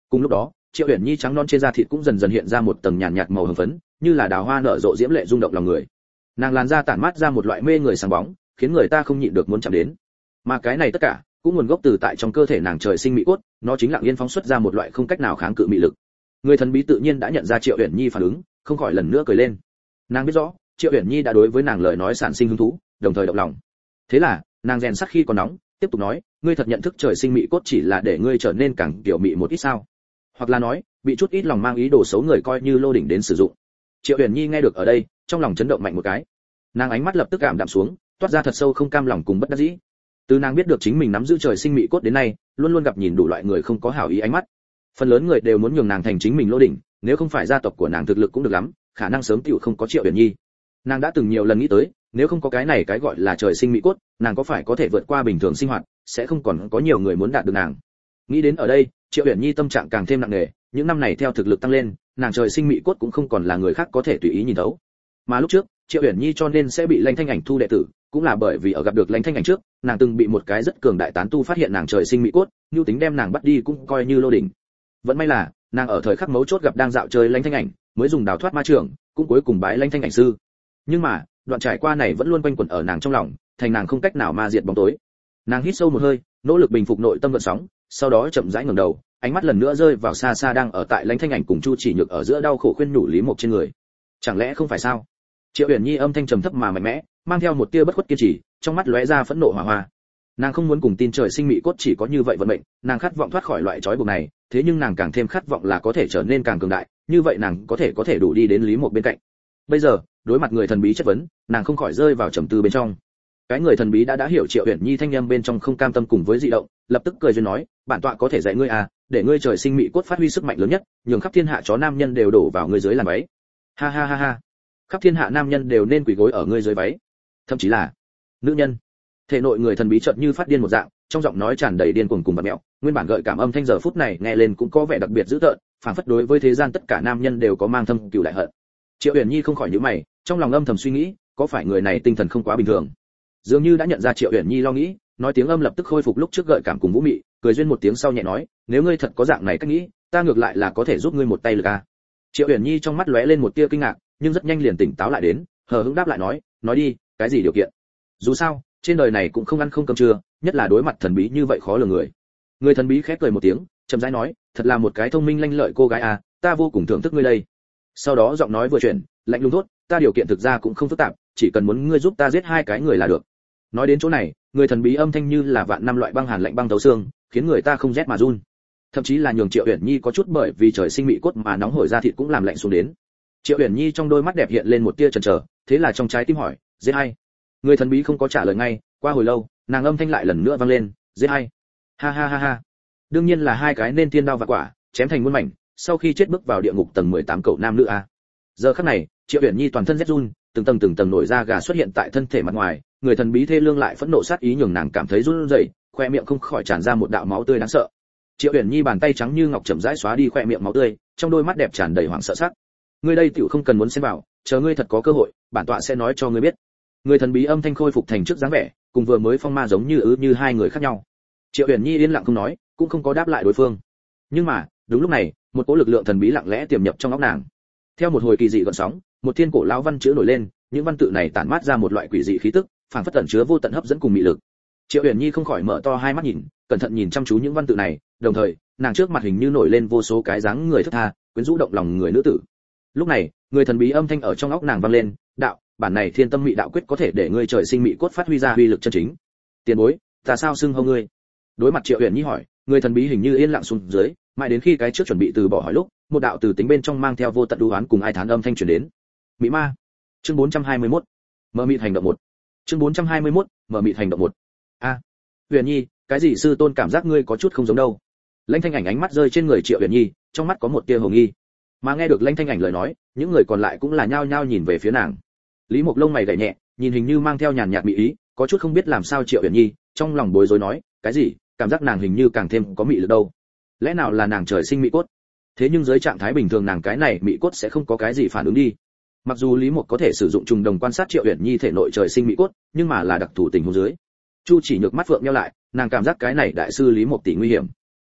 A: Cùng lúc đó, Triệu Uyển Nhi trắng non trên da thịt cũng dần dần hiện ra một tầng nhàn nhạt màu hồng phấn, như là đào hoa nở rộ diễm lệ rung động lòng người. Nàng làn da tản mát ra một loại mê người sáng bóng, khiến người ta không nhịn được muốn chạm đến. Mà cái này tất cả cũng nguồn gốc từ tại trong cơ thể nàng trời sinh mỹ cốt, nó chính lặng yên phóng xuất ra một loại không cách nào kháng cự mị lực. Người thần bí tự nhiên đã nhận ra Triệu Uyển Nhi phản ứng, không khỏi lần nữa cười lên. Nàng biết rõ, Triệu Uyển Nhi đã đối với nàng lời nói sản sinh hứng thú, đồng thời động lòng. Thế là, nàng rèn sắt khi còn nóng, tiếp tục nói, ngươi thật nhận thức trời sinh mỹ cốt chỉ là để ngươi trở nên càng tiểu mị một ít sao? Hoặc là nói, bị chút ít lòng mang ý đồ xấu người coi như lô đỉnh đến sử dụng. Triệu Uyển Nhi nghe được ở đây, trong lòng chấn động mạnh một cái. Nàng ánh mắt lập tức cảm đạm xuống, toát ra thật sâu không cam lòng cùng bất đắc dĩ. Từ nàng biết được chính mình nắm giữ trời sinh mỹ cốt đến nay, luôn luôn gặp nhìn đủ loại người không có hảo ý ánh mắt. Phần lớn người đều muốn nhường nàng thành chính mình lô đỉnh, nếu không phải gia tộc của nàng thực lực cũng được lắm, khả năng sớm tiểu không có Triệu Uyển Nhi. Nàng đã từng nhiều lần nghĩ tới, nếu không có cái này cái gọi là trời sinh mỹ cốt, nàng có phải có thể vượt qua bình thường sinh hoạt, sẽ không còn có nhiều người muốn đạt được nàng. Nghĩ đến ở đây, Triệu Uyển Nhi tâm trạng càng thêm nặng nề, những năm này theo thực lực tăng lên, nàng trời sinh mỹ cốt cũng không còn là người khác có thể tùy ý nhìn thấu. Mà lúc trước, Triệu Uyển Nhi cho nên sẽ bị Lãnh Thanh Ảnh thu đệ tử, cũng là bởi vì ở gặp được Lãnh Thanh Ảnh trước, nàng từng bị một cái rất cường đại tán tu phát hiện nàng trời sinh mỹ cốt, nhu tính đem nàng bắt đi cũng coi như lô đỉnh. Vẫn may là, nàng ở thời khắc mấu chốt gặp đang dạo chơi Lãnh Thanh Ảnh, mới dùng đào thoát ma trưởng, cũng cuối cùng bái Lãnh Thanh Ảnh sư. Nhưng mà, đoạn trải qua này vẫn luôn quanh quẩn ở nàng trong lòng, thành nàng không cách nào ma diệt bóng tối. Nàng hít sâu một hơi, nỗ lực bình phục nội tâm gợn sóng, sau đó chậm rãi ngẩng đầu, ánh mắt lần nữa rơi vào xa xa đang ở tại Lãnh Thanh Ảnh cùng Chu Chỉ Nhược ở giữa đau khổ khuyên nhủ Lý Mộc trên người. Chẳng lẽ không phải sao? Triệu Uyển Nhi âm thanh trầm thấp mà mạnh mẽ, mang theo một tia bất khuất kiên trì, trong mắt lóe ra phẫn nộ hỏa hoa. Nàng không muốn cùng tin trời sinh mỹ cốt chỉ có như vậy vận mệnh, nàng khát vọng thoát khỏi loại trói buộc này, thế nhưng nàng càng thêm khát vọng là có thể trở nên càng cường đại, như vậy nàng có thể đủ đi đến Lý Mộc bên cạnh. Bây giờ, đối mặt người thần bí chất vấn, nàng không khỏi rơi vào trầm tư bên trong. Cái người thần bí đã hiểu Triệu Uyển Nhi thanh âm bên trong không cam tâm cùng với dị động, lập tức cười duyên nói, bản tọa có thể dạy ngươi à, để ngươi trời sinh mỹ cốt phát huy sức mạnh lớn nhất, nhường khắp thiên hạ chó nam nhân đều đổ vào ngươi dưới làn váy. Ha ha ha ha. Khắp thiên hạ nam nhân đều nên quỳ gối ở ngươi dưới váy, thậm chí là nữ nhân. Thể nội người thần bí chợt như phát điên một dạng, trong giọng nói tràn đầy điên cuồng cùng bạt mẹo, nguyên bản gợi cảm âm thanh giờ phút này nghe lên cũng có vẻ đặc biệt dữ tợn, phảng phất đối với thế gian tất cả nam nhân đều có mang thâm cừu đại hận. Triệu Uyển Nhi không khỏi nhíu mày, trong lòng âm thầm suy nghĩ, có phải người này tinh thần không quá bình thường. Dường như đã nhận ra Triệu Uyển Nhi lo nghĩ, nói tiếng âm lập tức khôi phục lúc trước gợi cảm cùng vũ mị, cười duyên một tiếng sau nhẹ nói, nếu ngươi thật có dạng này cách nghĩ, ta ngược lại là có thể giúp ngươi một tay lực a. Triệu Uyển Nhi trong mắt lóe lên một tia kinh ngạc, nhưng rất nhanh liền tỉnh táo lại đến, hờ hững đáp lại nói đi, cái gì điều kiện? Dù sao, trên đời này cũng không ăn không cơm trưa, nhất là đối mặt thần bí như vậy khó lường người. Người thần bí khép cười một tiếng, chậm rãi nói, thật là một cái thông minh lanh lợi cô gái à, ta vô cùng thưởng thức ngươi đây. Sau đó giọng nói vừa chuyển, lạnh lùng thốt, ta điều kiện thực ra cũng không phức tạp, chỉ cần muốn ngươi giúp ta giết hai cái người là được. Nói đến chỗ này, người thần bí âm thanh như là vạn năm loại băng hàn lạnh băng thấu xương, khiến người ta không rét mà run. Thậm chí là nhường Triệu Uyển Nhi có chút bởi vì trời sinh mỹ cốt mà nóng hổi da thịt cũng làm lạnh xuống đến. Triệu Uyển Nhi trong đôi mắt đẹp hiện lên một tia chần chờ, thế là trong trái tim hỏi, giết hay? Người thần bí không có trả lời ngay, qua hồi lâu, nàng âm thanh lại lần nữa vang lên, giết hay? Ha ha ha ha. Đương nhiên là hai cái nên thiên đao và quả, chém thành muôn mảnh, sau khi chết bước vào địa ngục tầng 18 cậu nam nữ a. Giờ khắc này, Triệu Uyển Nhi toàn thân rét run, từng tầng nổi da gà xuất hiện tại thân thể mặt ngoài, người thần bí thê lương lại phẫn nộ sát ý nhường nàng cảm thấy run rẩy, khoe miệng không khỏi tràn ra một đạo máu tươi đáng sợ. Triệu Uyển Nhi bàn tay trắng như ngọc chậm rãi xóa đi khoe miệng máu tươi, trong đôi mắt đẹp tràn đầy hoảng sợ sắc. Ngươi đây tiểu không cần muốn xen vào, chờ ngươi thật có cơ hội, bản tọa sẽ nói cho ngươi biết. Người thần bí âm thanh khôi phục thành trước dáng vẻ, cùng vừa mới phong ma giống như hai người khác nhau. Triệu Uyển Nhi yên lặng không nói, cũng không có đáp lại đối phương. Nhưng mà, đúng lúc này, một cỗ lực lượng thần bí lặng lẽ tiềm nhập trong óc nàng. Theo một hồi kỳ dị gợn sóng, một thiên cổ lão văn chữ nổi lên, những văn tự này tản mát ra một loại quỷ dị khí tức, phảng phất tẩn chứa vô tận hấp dẫn cùng mị lực. Triệu Uyển Nhi không khỏi mở to hai mắt nhìn, cẩn thận nhìn chăm chú những văn tự này, đồng thời, nàng trước mặt hình như nổi lên vô số cái dáng người thướt tha, quyến rũ động lòng người nữ tử. Lúc này, người thần bí âm thanh ở trong óc nàng vang lên, đạo, bản này thiên tâm mị đạo quyết có thể để ngươi trời sinh mị cốt phát huy ra uy lực chân chính. Tiền bối, ta sao xưng hô ngươi? Đối mặt Triệu Uyển Nhi hỏi, người thần bí hình như yên lặng xuống dưới, mãi đến khi cái trước chuẩn bị từ bỏ hỏi lúc, một đạo từ tính bên trong mang theo vô tận đu oán cùng ai thán âm thanh truyền đến. Mị ma. Chương 421. Mở mịt hành động 1. Chương 421. Mở mịt hành động 1. A. Uyển Nhi, cái gì sư tôn cảm giác ngươi có chút không giống đâu. Lãnh Thanh Ảnh ánh mắt rơi trên người Triệu Uyển Nhi, trong mắt có một tia hồ nghi. Mà nghe được Lãnh Thanh Ảnh lời nói, những người còn lại cũng là nhao nhao nhìn về phía nàng. Lý Mộc lông mày gảy nhẹ, nhìn hình như mang theo nhàn nhạt mỹ ý, có chút không biết làm sao Triệu Uyển Nhi, trong lòng bối rối nói, cái gì? Cảm giác nàng hình như càng thêm có mị lực đâu. Lẽ nào là nàng trời sinh mị cốt? Thế nhưng dưới trạng thái bình thường nàng cái này mị cốt sẽ không có cái gì phản ứng đi. Mặc dù Lý Mộc có thể sử dụng trùng đồng quan sát Triệu Uyển Nhi thể nội trời sinh mị cốt, nhưng mà là đặc thù tình huống dưới. Chu Chỉ Nhược mắt phượng nheo lại, nàng cảm giác cái này đại sư Lý Mộc tỷ nguy hiểm.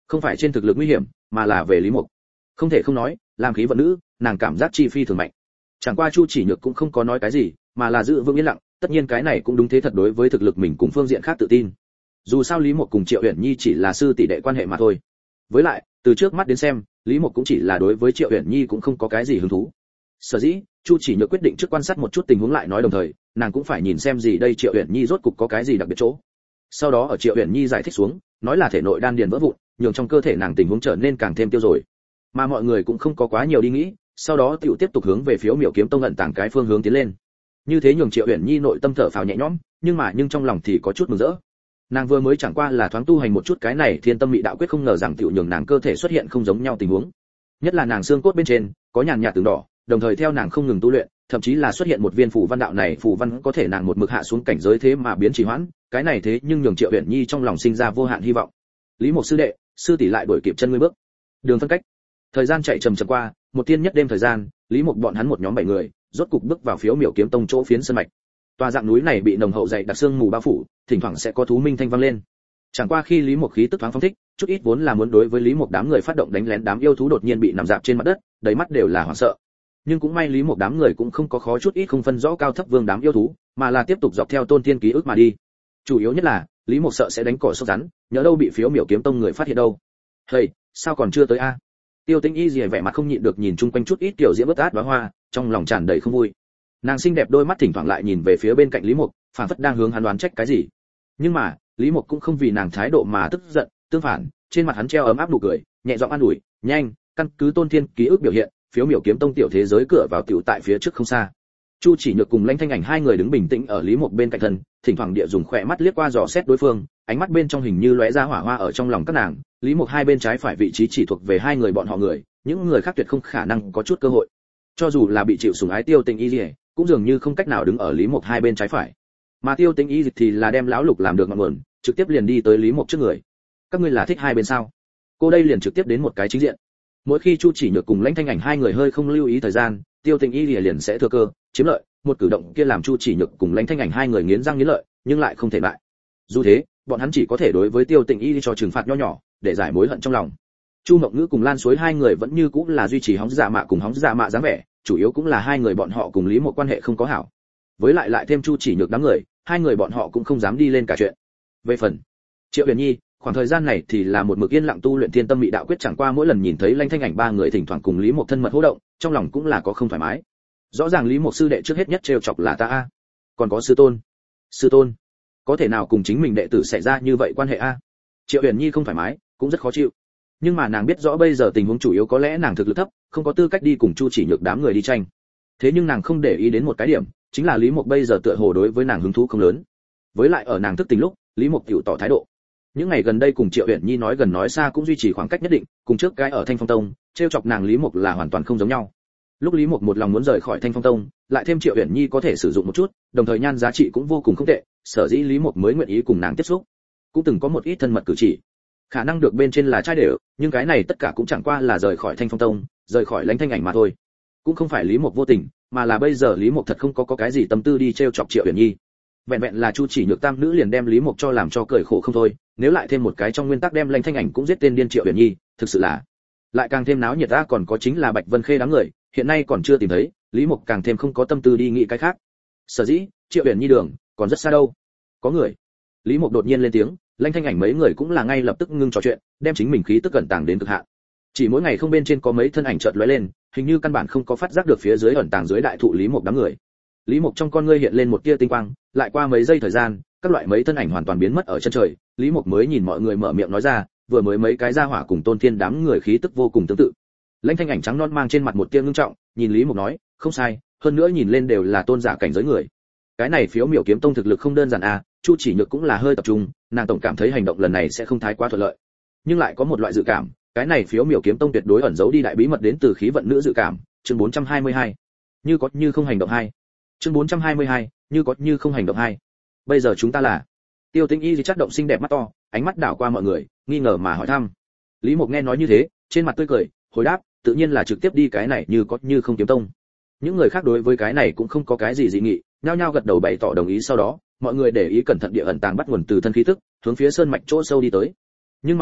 A: Không phải trên thực lực nguy hiểm, mà là về Lý Mục. Không thể không nói, làm khí vận nữ, nàng cảm giác chi phi thường mạnh. Chẳng qua Chu Chỉ Nhược cũng không có nói cái gì, mà là giữ vững yên lặng, tất nhiên cái này cũng đúng thế thật đối với thực lực mình cùng phương diện khác tự tin. Dù sao Lý Mục cùng Triệu Uyển Nhi chỉ là sư tỷ đệ quan hệ mà thôi. Với lại, từ trước mắt đến xem, Lý Mục cũng chỉ là đối với Triệu Uyển Nhi cũng không có cái gì hứng thú. Sở dĩ, Chu Chỉ Nhược quyết định trước quan sát một chút tình huống lại nói, đồng thời, nàng cũng phải nhìn xem gì đây Triệu Uyển Nhi rốt cục có cái gì đặc biệt chỗ. Sau đó ở Triệu Uyển Nhi giải thích xuống, nói là thể nội đan điền vỡ vụn, nhường trong cơ thể nàng tình huống trở nên càng thêm tiêu rồi. Mà mọi người cũng không có quá nhiều đi nghĩ, sau đó tiểu tiếp tục hướng về Phiếu Miểu Kiếm Tông ẩn tàng cái phương hướng tiến lên. Như thế nhường Triệu Uyển Nhi nội tâm thở phào nhẹ nhõm, nhưng trong lòng thì có chút mừng rỡ. Nàng vừa mới chẳng qua là thoáng tu hành một chút cái này Thiên Tâm Mị Đạo Quyết, không ngờ rằng tiểu nhường nàng cơ thể xuất hiện không giống nhau tình huống. Nhất là nàng xương cốt bên trên có nhàn nhạt từng đỏ, đồng thời theo nàng không ngừng tu luyện, thậm chí là xuất hiện một viên phù văn, đạo này phù văn có thể nàng một mực hạ xuống cảnh giới thế mà biến trì hoãn, cái này thế nhưng nhường Triệu Uyển Nhi trong lòng sinh ra vô hạn hy vọng. Lý Mục sư đệ, sư tỷ lại đuổi kịp chân ngươi bước. Đường phân cách. Thời gian chạy chậm chậm qua, một tiên nhất đêm thời gian, Lý Mục bọn hắn một nhóm 7 người, rốt cục bước vào Phiếu Miểu Kiếm Tông chỗ phiến sơn mạch. Tòa dạng núi này bị nồng hậu dày đặc sương mù bao phủ, thỉnh thoảng sẽ có thú minh thanh vang lên. Chẳng qua khi Lý Mục khí tức thoáng phóng thích, chút ít vốn là muốn đối với Lý Mục đám người phát động đánh lén đám yêu thú đột nhiên bị nằm dạp trên mặt đất, đầy mắt đều là hoảng sợ. Nhưng cũng may Lý Mục đám người cũng không có khó chút ít không phân rõ cao thấp vương đám yêu thú, mà là tiếp tục dọc theo Tôn Thiên ký ức mà đi. Chủ yếu nhất là, Lý Mục sợ sẽ đánh cỏ sốc rắn, nhỡ đâu bị Phiếu Miểu Kiếm Tông người phát hiện đâu. Hey, sao còn chưa tới a? Tiêu Tĩnh Y vẻ mặt không nhịn được nhìn chung quanh chút ít tiểu diễm ướt át đóa hoa, trong lòng tràn đầy không vui. Nàng xinh đẹp đôi mắt thỉnh thoảng lại nhìn về phía bên cạnh Lý Mục, phảng phất đang hướng hắn đoán trách cái gì. Nhưng mà, Lý Mục cũng không vì nàng thái độ mà tức giận, tương phản, trên mặt hắn treo ấm áp nụ cười, nhẹ giọng an ủi, "Nhanh, căn cứ Tôn Thiên ký ức biểu hiện, Phiếu Miểu Kiếm Tông tiểu thế giới cửa vào tiểu tại phía trước không xa." Chu Chỉ Nhược cùng Lãnh Thanh Ảnh hai người đứng bình tĩnh ở Lý Mục bên cạnh thân, thỉnh thoảng địa dùng khỏe mắt liếc qua dò xét đối phương, ánh mắt bên trong hình như lóe ra hỏa hoa ở trong lòng các nàng. Lý Mục hai bên trái phải vị trí chỉ thuộc về hai người bọn họ người, những người khác tuyệt không khả năng có chút cơ hội. Cho dù là bị chịu sủng ái Tiêu Tĩnh Y, cũng dường như không cách nào đứng ở Lý Mục hai bên trái phải. Mà Tiêu Tĩnh Y thì là đem lão lục làm được ngọn nguồn, trực tiếp liền đi tới Lý Mục trước người. "Các ngươi là thích hai bên sao?" Cô đây liền trực tiếp đến một cái chính diện. Mỗi khi Chu Chỉ Nhược cùng Lãnh Thanh Ảnh hai người hơi không lưu ý thời gian, Tiêu Tĩnh Y liền sẽ thừa cơ chiếm lợi, một cử động kia làm Chu Chỉ Nhược cùng Lãnh Thanh Ảnh hai người nghiến răng nghiến lợi, nhưng lại không thể bại. Dù thế, bọn hắn chỉ có thể đối với Tiêu Tĩnh Y cho trừng phạt nho nhỏ, để giải mối hận trong lòng. Chu Mộng Ngữ cùng Lan Suối hai người vẫn như cũ là duy trì hóng dạ mạ cùng hóng dạ mạ dáng vẻ, chủ yếu cũng là hai người bọn họ cùng Lý Mục quan hệ không có hảo. Với lại thêm Chu Chỉ Nhược đám người, hai người bọn họ cũng không dám đi lên cả chuyện. Về phần Triệu Uyển Nhi, khoảng thời gian này thì là một mực yên lặng tu luyện Thiên Tâm Mị Đạo Quyết, chẳng qua mỗi lần nhìn thấy Lãnh Thanh Ảnh ba người thỉnh thoảng cùng Lý Mục thân mật hô động, trong lòng cũng là có không thoải mái. Rõ ràng Lý Mục sư đệ trước hết nhất trêu chọc là ta a, còn có sư tôn. Sư tôn, có thể nào cùng chính mình đệ tử xảy ra như vậy quan hệ a? Triệu Uyển Nhi không thoải mái, cũng rất khó chịu. Nhưng mà nàng biết rõ bây giờ tình huống chủ yếu có lẽ nàng thực lực thấp, không có tư cách đi cùng Chu Chỉ Nhược đám người đi tranh. Thế nhưng nàng không để ý đến một cái điểm, chính là Lý Mục bây giờ tựa hồ đối với nàng hứng thú không lớn. Với lại ở nàng thức tỉnh lúc, Lý Mục tiểu tỏ thái độ. Những ngày gần đây cùng Triệu Uyển Nhi nói gần nói xa cũng duy trì khoảng cách nhất định, cùng trước cái ở Thanh Phong Tông, trêu chọc nàng Lý Mục là hoàn toàn không giống nhau. Lúc Lý Mục một lòng muốn rời khỏi Thanh Phong Tông, lại thêm Triệu Uyển Nhi có thể sử dụng một chút, đồng thời nhan giá trị cũng vô cùng không tệ, sở dĩ Lý Mục mới nguyện ý cùng nàng tiếp xúc. Cũng từng có một ít thân mật cử chỉ. Khả năng được bên trên là trai đều, nhưng cái này tất cả cũng chẳng qua là rời khỏi Thanh Phong Tông, rời khỏi Lãnh Thanh Ảnh mà thôi. Cũng không phải Lý Mục vô tình, mà là bây giờ Lý Mục thật không có cái gì tâm tư đi trêu chọc Triệu Uyển Nhi. Vẹn vẹn là Chu Chỉ Nhược tam nữ liền đem Lý Mục cho làm cho cười khổ không thôi, nếu lại thêm một cái trong nguyên tắc đem Lãnh Thanh Ảnh cũng giết tên điên Triệu Uyển Nhi, thực sự là lại càng thêm náo nhiệt. Ta còn có chính là Bạch Vân Khê đám người, hiện nay còn chưa tìm thấy, Lý Mục càng thêm không có tâm tư đi nghĩ cái khác. Sở dĩ, Triệu Uyển Nhi đường còn rất xa đâu. Có người. Lý Mục đột nhiên lên tiếng, Lãnh Thanh Ảnh mấy người cũng là ngay lập tức ngưng trò chuyện, đem chính mình khí tức cẩn tàng đến cực hạn. Chỉ mỗi ngày không bên trên có mấy thân ảnh chợt lóe lên, hình như căn bản không có phát giác được phía dưới ẩn tàng dưới đại thụ Lý Mục đám người. Lý Mục trong con ngươi hiện lên một tia tinh quang, lại qua mấy giây thời gian, các loại mấy thân ảnh hoàn toàn biến mất ở chân trời, Lý Mục mới nhìn mọi người mở miệng nói ra, vừa mới mấy cái gia hỏa cùng Tôn Thiên đám người khí tức vô cùng tương tự. Lãnh Thanh Ảnh trắng non mang trên mặt một tia ngưng trọng, nhìn Lý Mục nói, không sai, hơn nữa nhìn lên đều là tôn giả cảnh giới người. Cái này Phiếu Miểu Kiếm Tông thực lực không đơn giản à, Chu Chỉ Nhược cũng là hơi tập trung, nàng tổng cảm thấy hành động lần này sẽ không thái quá thuận lợi. Nhưng lại có một loại dự cảm, cái này Phiếu Miểu Kiếm Tông tuyệt đối ẩn giấu đi đại bí mật đến từ khí vận nữ dự cảm. Chương 422. Như có như không hành động 2. Chương 422. Như có như không hành động 2. Bây giờ chúng ta là. Tiêu Tĩnh Y chắc động xinh đẹp mắt to, ánh mắt đảo qua mọi người, nghi ngờ mà hỏi thăm. Lý Mục nghe nói như thế, trên mặt tươi cười, hồi đáp, tự nhiên là trực tiếp đi cái này như có như không kiếm tông. Những người khác đối với cái này cũng không có cái gì dị nghị, nhao nhao gật đầu bày tỏ đồng ý. Sau đó, mọi người để ý cẩn thận địa ẩn tàng bắt nguồn từ thân khí tức, hướng phía sơn mạch chỗ sâu đi tới. Nhưng mà,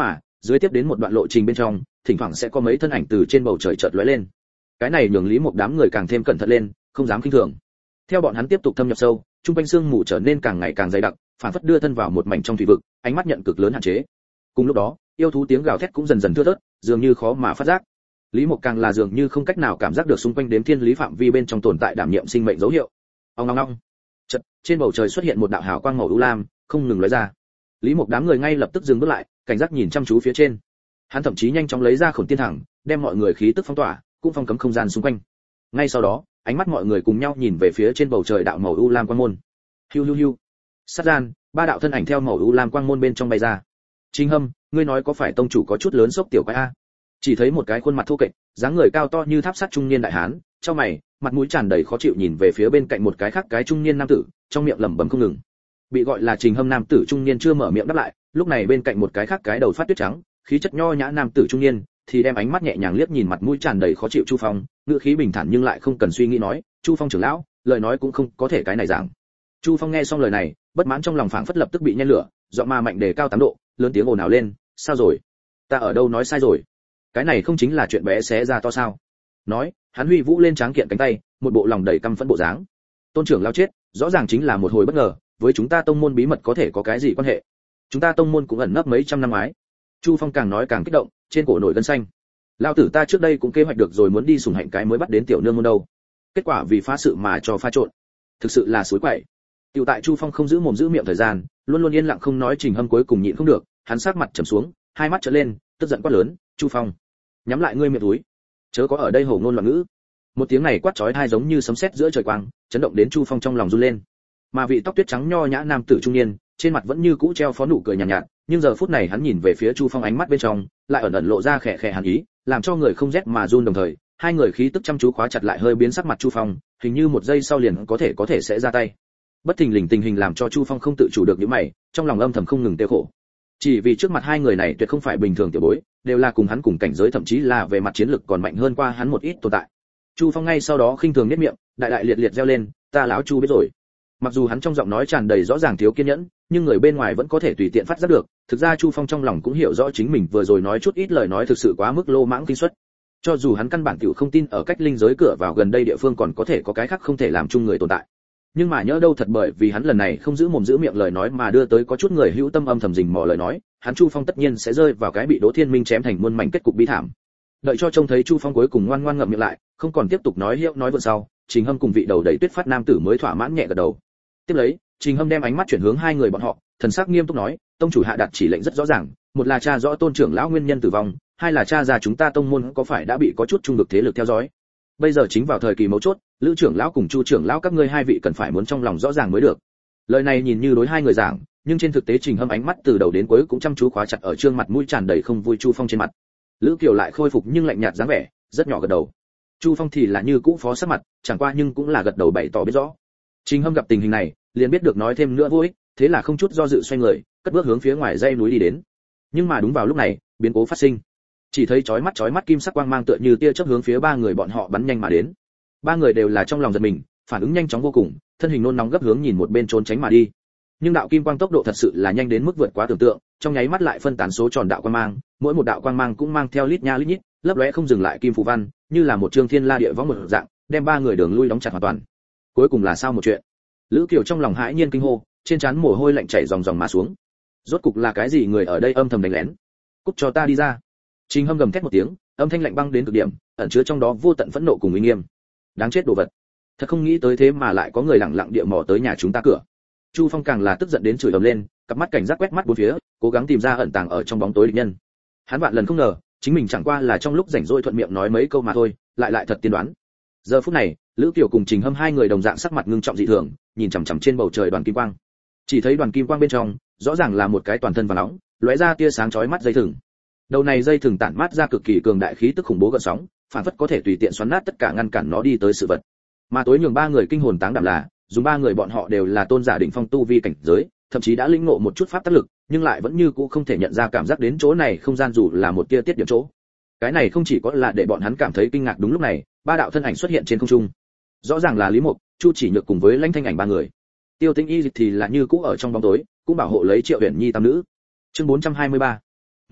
A: dưới tiếp đến một đoạn lộ trình bên trong thỉnh thoảng sẽ có mấy thân ảnh từ trên bầu trời chợt lóe lên. Cái này nhường Lý Mộc đám người càng thêm cẩn thận lên, không dám khinh thường. Theo bọn hắn tiếp tục thâm nhập sâu, trung quanh sương mù trở nên càng ngày càng dày đặc, phản phất đưa thân vào một mảnh trong thủy vực, ánh mắt nhận cực lớn hạn chế. Cùng lúc đó, yêu thú tiếng gào thét cũng dần dần thưa thớt, dường như khó mà phát giác. Lý Mộc càng là dường như không cách nào cảm giác được xung quanh đếm thiên lý phạm vi bên trong tồn tại đảm nhiệm sinh mệnh dấu hiệu. Ong ong ong. Chợt, trên bầu trời xuất hiện một đạo hào quang màu u lam, không ngừng lóe ra. Lý Mộc đám người ngay lập tức dừng bước lại, cảnh giác nhìn chăm chú phía trên. Hắn thậm chí nhanh chóng lấy ra Khổn Tiên Thẳng, đem mọi người khí tức phong tỏa, cũng phong cấm không gian xung quanh. Ngay sau đó, ánh mắt mọi người cùng nhau nhìn về phía trên bầu trời đạo màu u lam quang môn. Hiu hiu hiu. Sát gian, ba đạo thân ảnh theo màu u lam quang môn bên trong bay ra. Trình Hâm, ngươi nói có phải tông chủ có chút lớn sốc tiểu quái a? Chỉ thấy một cái khuôn mặt thô kệch, dáng người cao to như tháp sắt trung niên đại hán, trong mày, mặt mũi tràn đầy khó chịu nhìn về phía bên cạnh một cái khác cái trung niên nam tử, trong miệng lẩm bẩm không ngừng. Bị gọi là Trình Hâm nam tử trung niên chưa mở miệng đáp lại, lúc này bên cạnh một cái khác cái đầu phát tuyết trắng, khí chất nho nhã nam tử trung niên thì đem ánh mắt nhẹ nhàng liếc nhìn mặt mũi tràn đầy khó chịu Chu Phong, ngữ khí bình thản nhưng lại không cần suy nghĩ nói, "Chu Phong trưởng lão, lời nói cũng không có thể cái này giảng." Chu Phong nghe xong lời này, bất mãn trong lòng phảng phất lập tức bị nhen lửa, giọng ma mạnh đề cao 8 độ, lớn tiếng ồn ào lên, "Sao rồi? Ta ở đâu nói sai rồi? Cái này không chính là chuyện bé xé ra to sao?" Nói, hắn huy vũ lên tráng kiện cánh tay, một bộ lòng đầy căm phẫn bộ dáng. "Tôn trưởng lão chết, rõ ràng chính là một hồi bất ngờ, với chúng ta tông môn bí mật có thể có cái gì quan hệ? Chúng ta tông môn cũng ẩn nấp mấy trăm năm ái." Chu Phong càng nói càng kích động, trên cổ nổi gân xanh. "Lão tử ta trước đây cũng kế hoạch được rồi muốn đi sủng hạnh cái mới bắt đến tiểu nương môn đâu. Kết quả vì phá sự mà cho pha trộn. Thực sự là suối quậy." Tiểu tại Chu Phong không giữ mồm giữ miệng thời gian, luôn luôn yên lặng không nói Trình Hâm cuối cùng nhịn không được, hắn sắc mặt trầm xuống, hai mắt trợn lên, tức giận quát lớn, "Chu Phong, nhắm lại ngươi miệng túi, chớ có ở đây hổ ngôn loạn ngữ." Một tiếng này quát chói tai giống như sấm sét giữa trời quang, chấn động đến Chu Phong trong lòng run lên. Mà vị tóc tuyết trắng nho nhã nam tử trung niên, trên mặt vẫn như cũ treo phó nụ cười nhàn nhạt, nhưng giờ phút này hắn nhìn về phía Chu Phong ánh mắt bên trong, lại ẩn ẩn lộ ra khẽ khẽ hàn ý, làm cho người không rét mà run đồng thời, hai người khí tức chăm chú khóa chặt lại hơi biến sắc mặt Chu Phong, hình như một giây sau liền có thể sẽ ra tay. Bất thình lình tình hình làm cho Chu Phong không tự chủ được những mày, trong lòng âm thầm không ngừng tiêu khổ. Chỉ vì trước mặt hai người này tuyệt không phải bình thường tiểu bối, đều là cùng hắn cùng cảnh giới thậm chí là về mặt chiến lực còn mạnh hơn qua hắn một ít tồn tại. Chu Phong ngay sau đó khinh thường nhếch miệng, đại đại liệt liệt reo lên, "Ta lão Chu biết rồi." Mặc dù hắn trong giọng nói tràn đầy rõ ràng thiếu kiên nhẫn, nhưng người bên ngoài vẫn có thể tùy tiện phát giác được, thực ra Chu Phong trong lòng cũng hiểu rõ chính mình vừa rồi nói chút ít lời nói thực sự quá mức lô mãng kinh suất. Cho dù hắn căn bản tiểu không tin ở cách linh giới cửa vào gần đây địa phương còn có thể có cái khác không thể làm chung người tồn tại. Nhưng mà nhỡ đâu thật bởi vì hắn lần này không giữ mồm giữ miệng lời nói mà đưa tới có chút người hữu tâm âm thầm rình mò lời nói, hắn Chu Phong tất nhiên sẽ rơi vào cái bị Đỗ Thiên Minh chém thành muôn mảnh kết cục bi thảm. Đợi cho trông thấy Chu Phong cuối cùng ngoan ngoãn ngậm miệng lại, không còn tiếp tục nói hiệu nói vượn sau, Trình Hâm cùng vị đầu đầy tuyết phát nam tử mới thỏa mãn nhẹ gật đầu. Tiếp lấy, Trình Hâm đem ánh mắt chuyển hướng hai người bọn họ, thần sắc nghiêm túc nói, "Tông chủ hạ đạt chỉ lệnh rất rõ ràng, một là tra rõ Tôn trưởng lão nguyên nhân tử vong, hai là tra ra chúng ta tông môn có phải đã bị có chút trung lực thế lực theo dõi. Bây giờ chính vào thời kỳ mấu chốt, Lữ trưởng lão cùng Chu trưởng lão các ngươi hai vị cần phải muốn trong lòng rõ ràng mới được." Lời này nhìn như đối hai người giảng, nhưng trên thực tế Trình Hâm ánh mắt từ đầu đến cuối cũng chăm chú khóa chặt ở trương mặt mũi tràn đầy không vui Chu Phong trên mặt. Lữ Kiều lại khôi phục nhưng lạnh nhạt dáng vẻ, rất nhỏ gật đầu. Chu Phong thì là như cũ phó sắc mặt, chẳng qua nhưng cũng là gật đầu bày tỏ biết rõ. Trình Hâm gặp tình hình này, liền biết được nói thêm nữa vô ích, thế là không chút do dự xoay người, cất bước hướng phía ngoài dãy núi đi đến. Nhưng mà đúng vào lúc này, biến cố phát sinh. Chỉ thấy chói mắt kim sắc quang mang tựa như tia chớp hướng phía ba người bọn họ bắn nhanh mà đến. Ba người đều là trong lòng giật mình, phản ứng nhanh chóng vô cùng, thân hình nôn nóng gấp hướng nhìn một bên trốn tránh mà đi. Nhưng đạo kim quang tốc độ thật sự là nhanh đến mức vượt quá tưởng tượng, trong nháy mắt lại phân tán số tròn đạo quang mang, mỗi một đạo quang mang cũng mang theo lít nha lít nhít, lấp lóe không dừng lại kim phù văn, như là một chương thiên la địa võng một dạng, đem ba người đường lui đóng chặt hoàn toàn. Cuối cùng là sao một chuyện? Lữ Kiều trong lòng hãi nhiên kinh hô, trên trán mồ hôi lạnh chảy ròng ròng mà xuống. Rốt cục là cái gì người ở đây âm thầm đánh lén? Cút cho ta đi ra! Trình Hâm gầm thét một tiếng, âm thanh lạnh băng đến cực điểm, ẩn chứa trong đó vô tận phẫn nộ cùng uy nghiêm. Đáng chết đồ vật! Thật không nghĩ tới thế mà lại có người lẳng lặng địa mò tới nhà chúng ta cửa. Chu Phong càng là tức giận đến chửi ầm lên, cặp mắt cảnh giác quét mắt bốn phía, cố gắng tìm ra ẩn tàng ở trong bóng tối địch nhân. Hắn vạn lần không ngờ, chính mình chẳng qua là trong lúc rảnh rỗi thuận miệng nói mấy câu mà thôi, lại thật tiên đoán. Giờ phút này, Lữ Kiều cùng Trình Hâm hai người đồng dạng sắc mặt ngưng trọng dị thường, nhìn chằm chằm trên bầu trời đoàn kim quang. Chỉ thấy đoàn kim quang bên trong, rõ ràng là một cái toàn thân vàng nóng, lóe ra tia sáng chói mắt dây thừng. Đầu này dây thừng tản mát ra cực kỳ cường đại khí tức khủng bố gợn sóng, phản phất có thể tùy tiện xoắn nát tất cả ngăn cản nó đi tới sự vật. Mà tối nhường ba người kinh hồn táng đảm là, dùng ba người bọn họ đều là tôn giả đỉnh phong tu vi cảnh giới, thậm chí đã lĩnh ngộ một chút pháp tác lực, nhưng lại vẫn như cũ không thể nhận ra cảm giác đến chỗ này không gian dù là một tia tiết điểm chỗ. Cái này không chỉ có là để bọn hắn cảm thấy kinh ngạc, đúng lúc này, ba đạo thân ảnh xuất hiện trên không trung. Rõ ràng là Lý Mộc, Chu Chỉ Nhược cùng với Lãnh Thanh Ảnh ba người. Tiêu Tĩnh Y thì là như cũ ở trong bóng tối, cũng bảo hộ lấy Triệu Uyển Nhi tam nữ. Chương 423.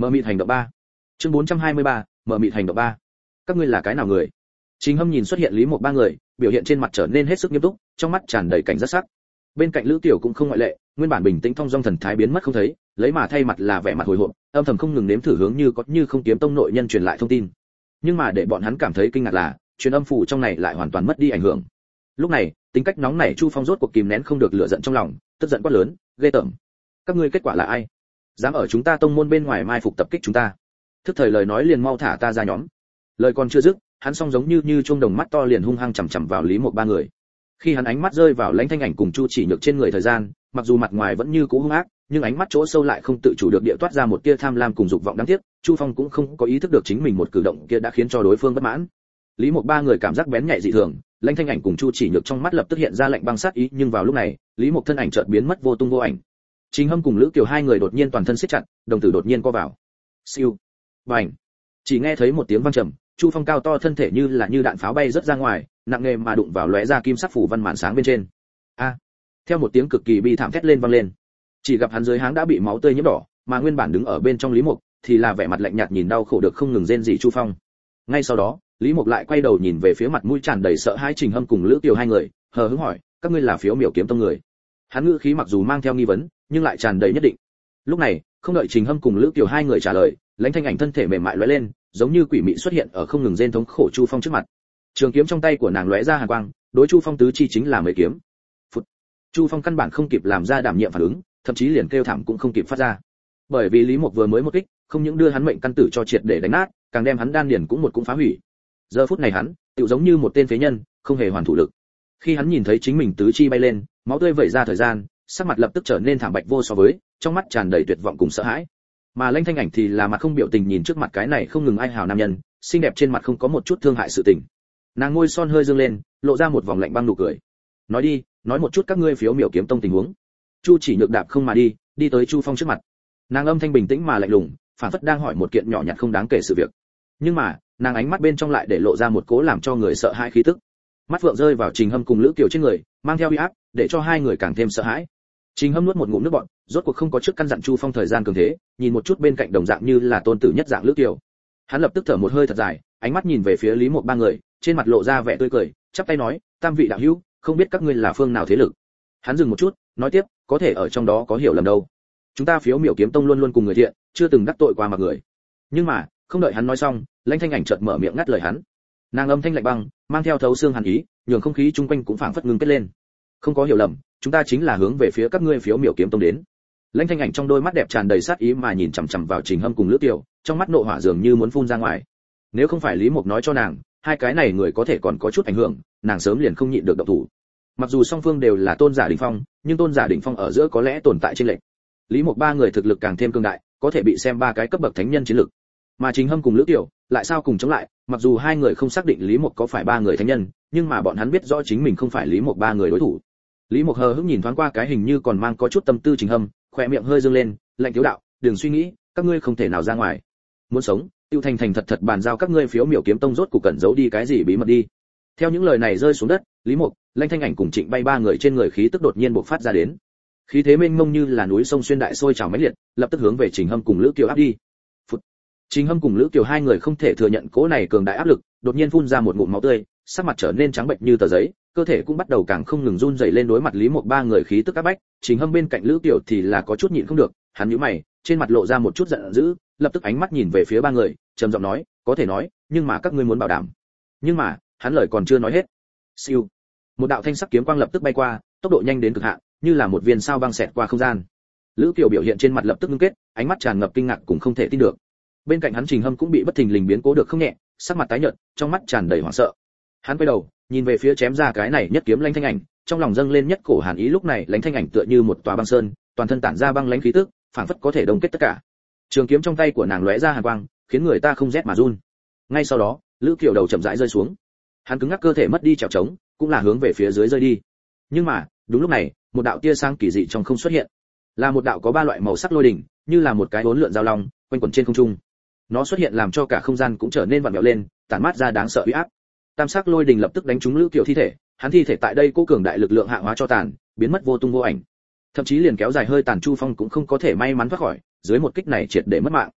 A: Mờ mịt hành động 3. Chương 423, mờ mịt hành động 3. Các ngươi là cái nào người? Trình Hâm nhìn xuất hiện Lý Mộc ba người, biểu hiện trên mặt trở nên hết sức nghiêm túc, trong mắt tràn đầy cảnh giác sắc. Bên cạnh Lữ Tiểu cũng không ngoại lệ, nguyên bản bình tĩnh thong dong thần thái biến mất không thấy, lấy mà thay mặt là vẻ mặt hồi hộp, âm thầm không ngừng nếm thử hướng như có như không kiếm tông nội nhân truyền lại thông tin. Nhưng mà để bọn hắn cảm thấy kinh ngạc là, truyền âm phủ trong này lại hoàn toàn mất đi ảnh hưởng. Lúc này, tính cách nóng nảy Chu Phong rốt cuộc kìm nén không được lửa giận trong lòng, tức giận quát lớn, ghê tởm. Các ngươi kết quả là ai? Dám ở chúng ta tông môn bên ngoài mai phục tập kích chúng ta? Thức thời lời nói liền mau thả ta ra nhóm. Lời còn chưa dứt, hắn song giống như chuông đồng mắt to liền hung hăng chằm chằm vào Lý Mộc ba người. Khi hắn ánh mắt rơi vào Lãnh Thanh Ảnh cùng Chu Chỉ Nhược trên người thời gian, mặc dù mặt ngoài vẫn như cũ hung ác, nhưng ánh mắt chỗ sâu lại không tự chủ được địa toát ra một tia tham lam cùng dục vọng đáng tiếc, Chu Phong cũng không có ý thức được chính mình một cử động kia đã khiến cho đối phương bất mãn. Lý Mộc ba người cảm giác bén nhạy dị thường, Lãnh Thanh Ảnh cùng Chu Chỉ Nhược trong mắt lập tức hiện ra lạnh băng sát ý, nhưng vào lúc này, Lý Mộc thân ảnh chợt biến mất vô tung vô ảnh. Trình Hâm cùng Lữ Kiều hai người đột nhiên toàn thân siết chặt, đồng tử đột nhiên co vào. Siêu, bành. Chỉ nghe thấy một tiếng vang trầm, Chu Phong cao to thân thể như đạn pháo bay rất ra ngoài, nặng nề mà đụng vào lóe ra kim sắc phủ văn màn sáng bên trên. A! Theo một tiếng cực kỳ bi thảm thét lên vang lên. Chỉ gặp hắn dưới háng đã bị máu tươi nhiễm đỏ, mà nguyên bản đứng ở bên trong Lý Mộc thì là vẻ mặt lạnh nhạt nhìn đau khổ được không ngừng rên rỉ Chu Phong. Ngay sau đó, Lý Mộc lại quay đầu nhìn về phía mặt mũi tràn đầy sợ hãi Trình Hâm cùng Lữ Kiều hai người, hờ hững hỏi, các ngươi là Phiếu Miểu Kiếm Tông người? Hắn ngữ khí mặc dù mang theo nghi vấn, nhưng lại tràn đầy nhất định. Lúc này, không đợi Trình Hâm cùng Lữ Kiều hai người trả lời, Lãnh Thanh Ảnh thân thể mềm mại lóe lên, giống như quỷ mị xuất hiện ở không ngừng rên thống khổ Chu Phong trước mặt. Trường kiếm trong tay của nàng lóe ra hàn quang, đối Chu Phong tứ chi chính là mấy kiếm. Phụt. Chu Phong căn bản không kịp làm ra đảm nhiệm phản ứng, thậm chí liền kêu thảm cũng không kịp phát ra. Bởi vì Lý Mộc vừa mới một kích, không những đưa hắn mệnh căn tử cho triệt để đánh nát, càng đem hắn đan điền cũng phá hủy. Giờ phút này hắn, tựu giống như một tên phế nhân, không hề hoàn thủ lực. Khi hắn nhìn thấy chính mình tứ chi bay lên, máu tươi vẩy ra thời gian, sắc mặt lập tức trở nên thảm bạch vô so với, trong mắt tràn đầy tuyệt vọng cùng sợ hãi. Mà Lãnh Thanh Ảnh thì là mặt không biểu tình nhìn trước mặt cái này không ngừng ai hào nam nhân, xinh đẹp trên mặt không có một chút thương hại sự tình. Nàng môi son hơi dương lên, lộ ra một vòng lạnh băng nụ cười. Nói đi, nói một chút các ngươi Phiếu Miểu Kiếm Tông tình huống. Chu Chỉ Nhược đạp không mà đi tới Chu Phong trước mặt. Nàng âm thanh bình tĩnh mà lạnh lùng, phản phất đang hỏi một kiện nhỏ nhặt không đáng kể sự việc. Nhưng mà, nàng ánh mắt bên trong lại để lộ ra một cố làm cho người sợ hãi khí tức. Mắt phượng rơi vào Trình Hâm cùng Lữ Kiều trên người, mang theo uy áp, để cho hai người càng thêm sợ hãi. Trình Hâm nuốt một ngụm nước bọt, rốt cuộc không có trước căn dặn Chu Phong thời gian cường thế, nhìn một chút bên cạnh đồng dạng như là tôn tử nhất dạng Lữ Kiều. Hắn lập tức thở một hơi thật dài, ánh mắt nhìn về phía Lý Mộc ba người, trên mặt lộ ra vẻ tươi cười, chắp tay nói, tam vị đạo hữu, không biết các ngươi là phương nào thế lực. Hắn dừng một chút, nói tiếp, có thể ở trong đó có hiểu lầm đâu. Chúng ta Phiếu Miểu Kiếm Tông luôn luôn cùng người thiện, chưa từng đắc tội qua mặc người. Nhưng mà, không đợi hắn nói xong, Lãnh Thanh Ảnh chợt mở miệng ngắt lời hắn. Nàng âm thanh lạnh băng, mang theo thấu xương hàn ý, nhường không khí chung quanh cũng phảng phất ngưng kết lên. Không có hiểu lầm, chúng ta chính là hướng về phía các ngươi Phiếu Miểu Kiếm Tông đến. Lãnh Thanh Ảnh trong đôi mắt đẹp tràn đầy sát ý mà nhìn chằm chằm vào Trình Hâm cùng Lữ Kiều, trong mắt nộ hỏa dường như muốn phun ra ngoài. Nếu không phải Lý Mộc nói cho nàng, hai cái này người có thể còn có chút ảnh hưởng, nàng sớm liền không nhịn được động thủ. Mặc dù song phương đều là tôn giả đỉnh phong, nhưng tôn giả đỉnh phong ở giữa có lẽ tồn tại trên lệch. Lý Mộc ba người thực lực càng thêm cường đại, có thể bị xem ba cái cấp bậc thánh nhân chiến lực. Mà Trình Hâm cùng Lữ Kiều lại sao cùng chống lại, mặc dù hai người không xác định Lý Mộc có phải ba người thánh nhân, nhưng mà bọn hắn biết rõ chính mình không phải Lý Mộc ba người đối thủ. Lý Mộc hờ hững nhìn thoáng qua cái hình như còn mang có chút tâm tư Trình Hâm, khóe miệng hơi dương lên, lạnh thiếu đạo, đừng suy nghĩ, các ngươi không thể nào ra ngoài. Muốn sống, tiêu thành thành thật thật bàn giao các ngươi Phiếu Miểu Kiếm Tông rốt cục cẩn giấu đi cái gì bí mật đi. Theo những lời này rơi xuống đất, Lý Mộc, Lãnh Thanh Ảnh cùng Trịnh Bay ba người trên người khí tức đột nhiên bộc phát ra đến. Khí thế mênh mông như là núi sông xuyên đại sôi trào mãnh liệt, lập tức hướng về Trình Hâm cùng Lữ Kiều áp đi. Phụt. Trình Hâm cùng Lữ Kiều hai người không thể thừa nhận cỗ này cường đại áp lực, đột nhiên phun ra một ngụm máu tươi, sắc mặt trở nên trắng bệch như tờ giấy, cơ thể cũng bắt đầu càng không ngừng run rẩy lên đối mặt Lý Mộc ba người khí tức áp bách. Trình Hâm bên cạnh Lữ Kiều thì là có chút nhịn không được, hắn nhíu mày, trên mặt lộ ra một chút giận dữ, lập tức ánh mắt nhìn về phía ba người, trầm giọng nói, có thể nói, nhưng mà các ngươi muốn bảo đảm. Nhưng mà, hắn lời còn chưa nói hết. Siêu. Một đạo thanh sắc kiếm quang lập tức bay qua, tốc độ nhanh đến cực hạn, như là một viên sao băng xẹt qua không gian. Lữ Kiều biểu hiện trên mặt lập tức ngưng kết, ánh mắt tràn ngập kinh ngạc cùng không thể tin được. Bên cạnh hắn Trình Hâm cũng bị bất thình lình biến cố được không nhẹ, sắc mặt tái nhợt, trong mắt tràn đầy hoảng sợ. Hắn quay đầu, nhìn về phía chém ra cái này nhất kiếm Lãnh Thanh Ảnh, trong lòng dâng lên nhất cổ hàn ý. Lúc này Lãnh Thanh Ảnh tựa như một tòa băng sơn, toàn thân tản ra băng lãnh khí tức, phảng phất có thể đông kết tất cả. Trường kiếm trong tay của nàng lóe ra hàn quang, khiến người ta không rét mà run. Ngay sau đó, Lữ Kiều đầu chậm rãi rơi xuống. Hắn cứng ngắc cơ thể mất đi trèo trống, cũng là hướng về phía dưới rơi đi. Nhưng mà, đúng lúc này, một đạo tia sáng kỳ dị trong không xuất hiện. Là một đạo có ba loại màu sắc lôi đỉnh, như là một cái uốn lượn giao long, quanh quẩn trên không trung. Nó xuất hiện làm cho cả không gian cũng trở nên vặn vẹo lên, tản mát ra đáng sợ uy áp. Tam sắc lôi đỉnh lập tức đánh trúng Lữ Kiều thi thể, hắn thi thể tại đây cố cường đại lực lượng hạ hóa cho tàn, biến mất vô tung vô ảnh. Thậm chí liền kéo dài hơi tàn Chu Phong cũng không có thể may mắn thoát khỏi, dưới một kích này triệt để mất mạng.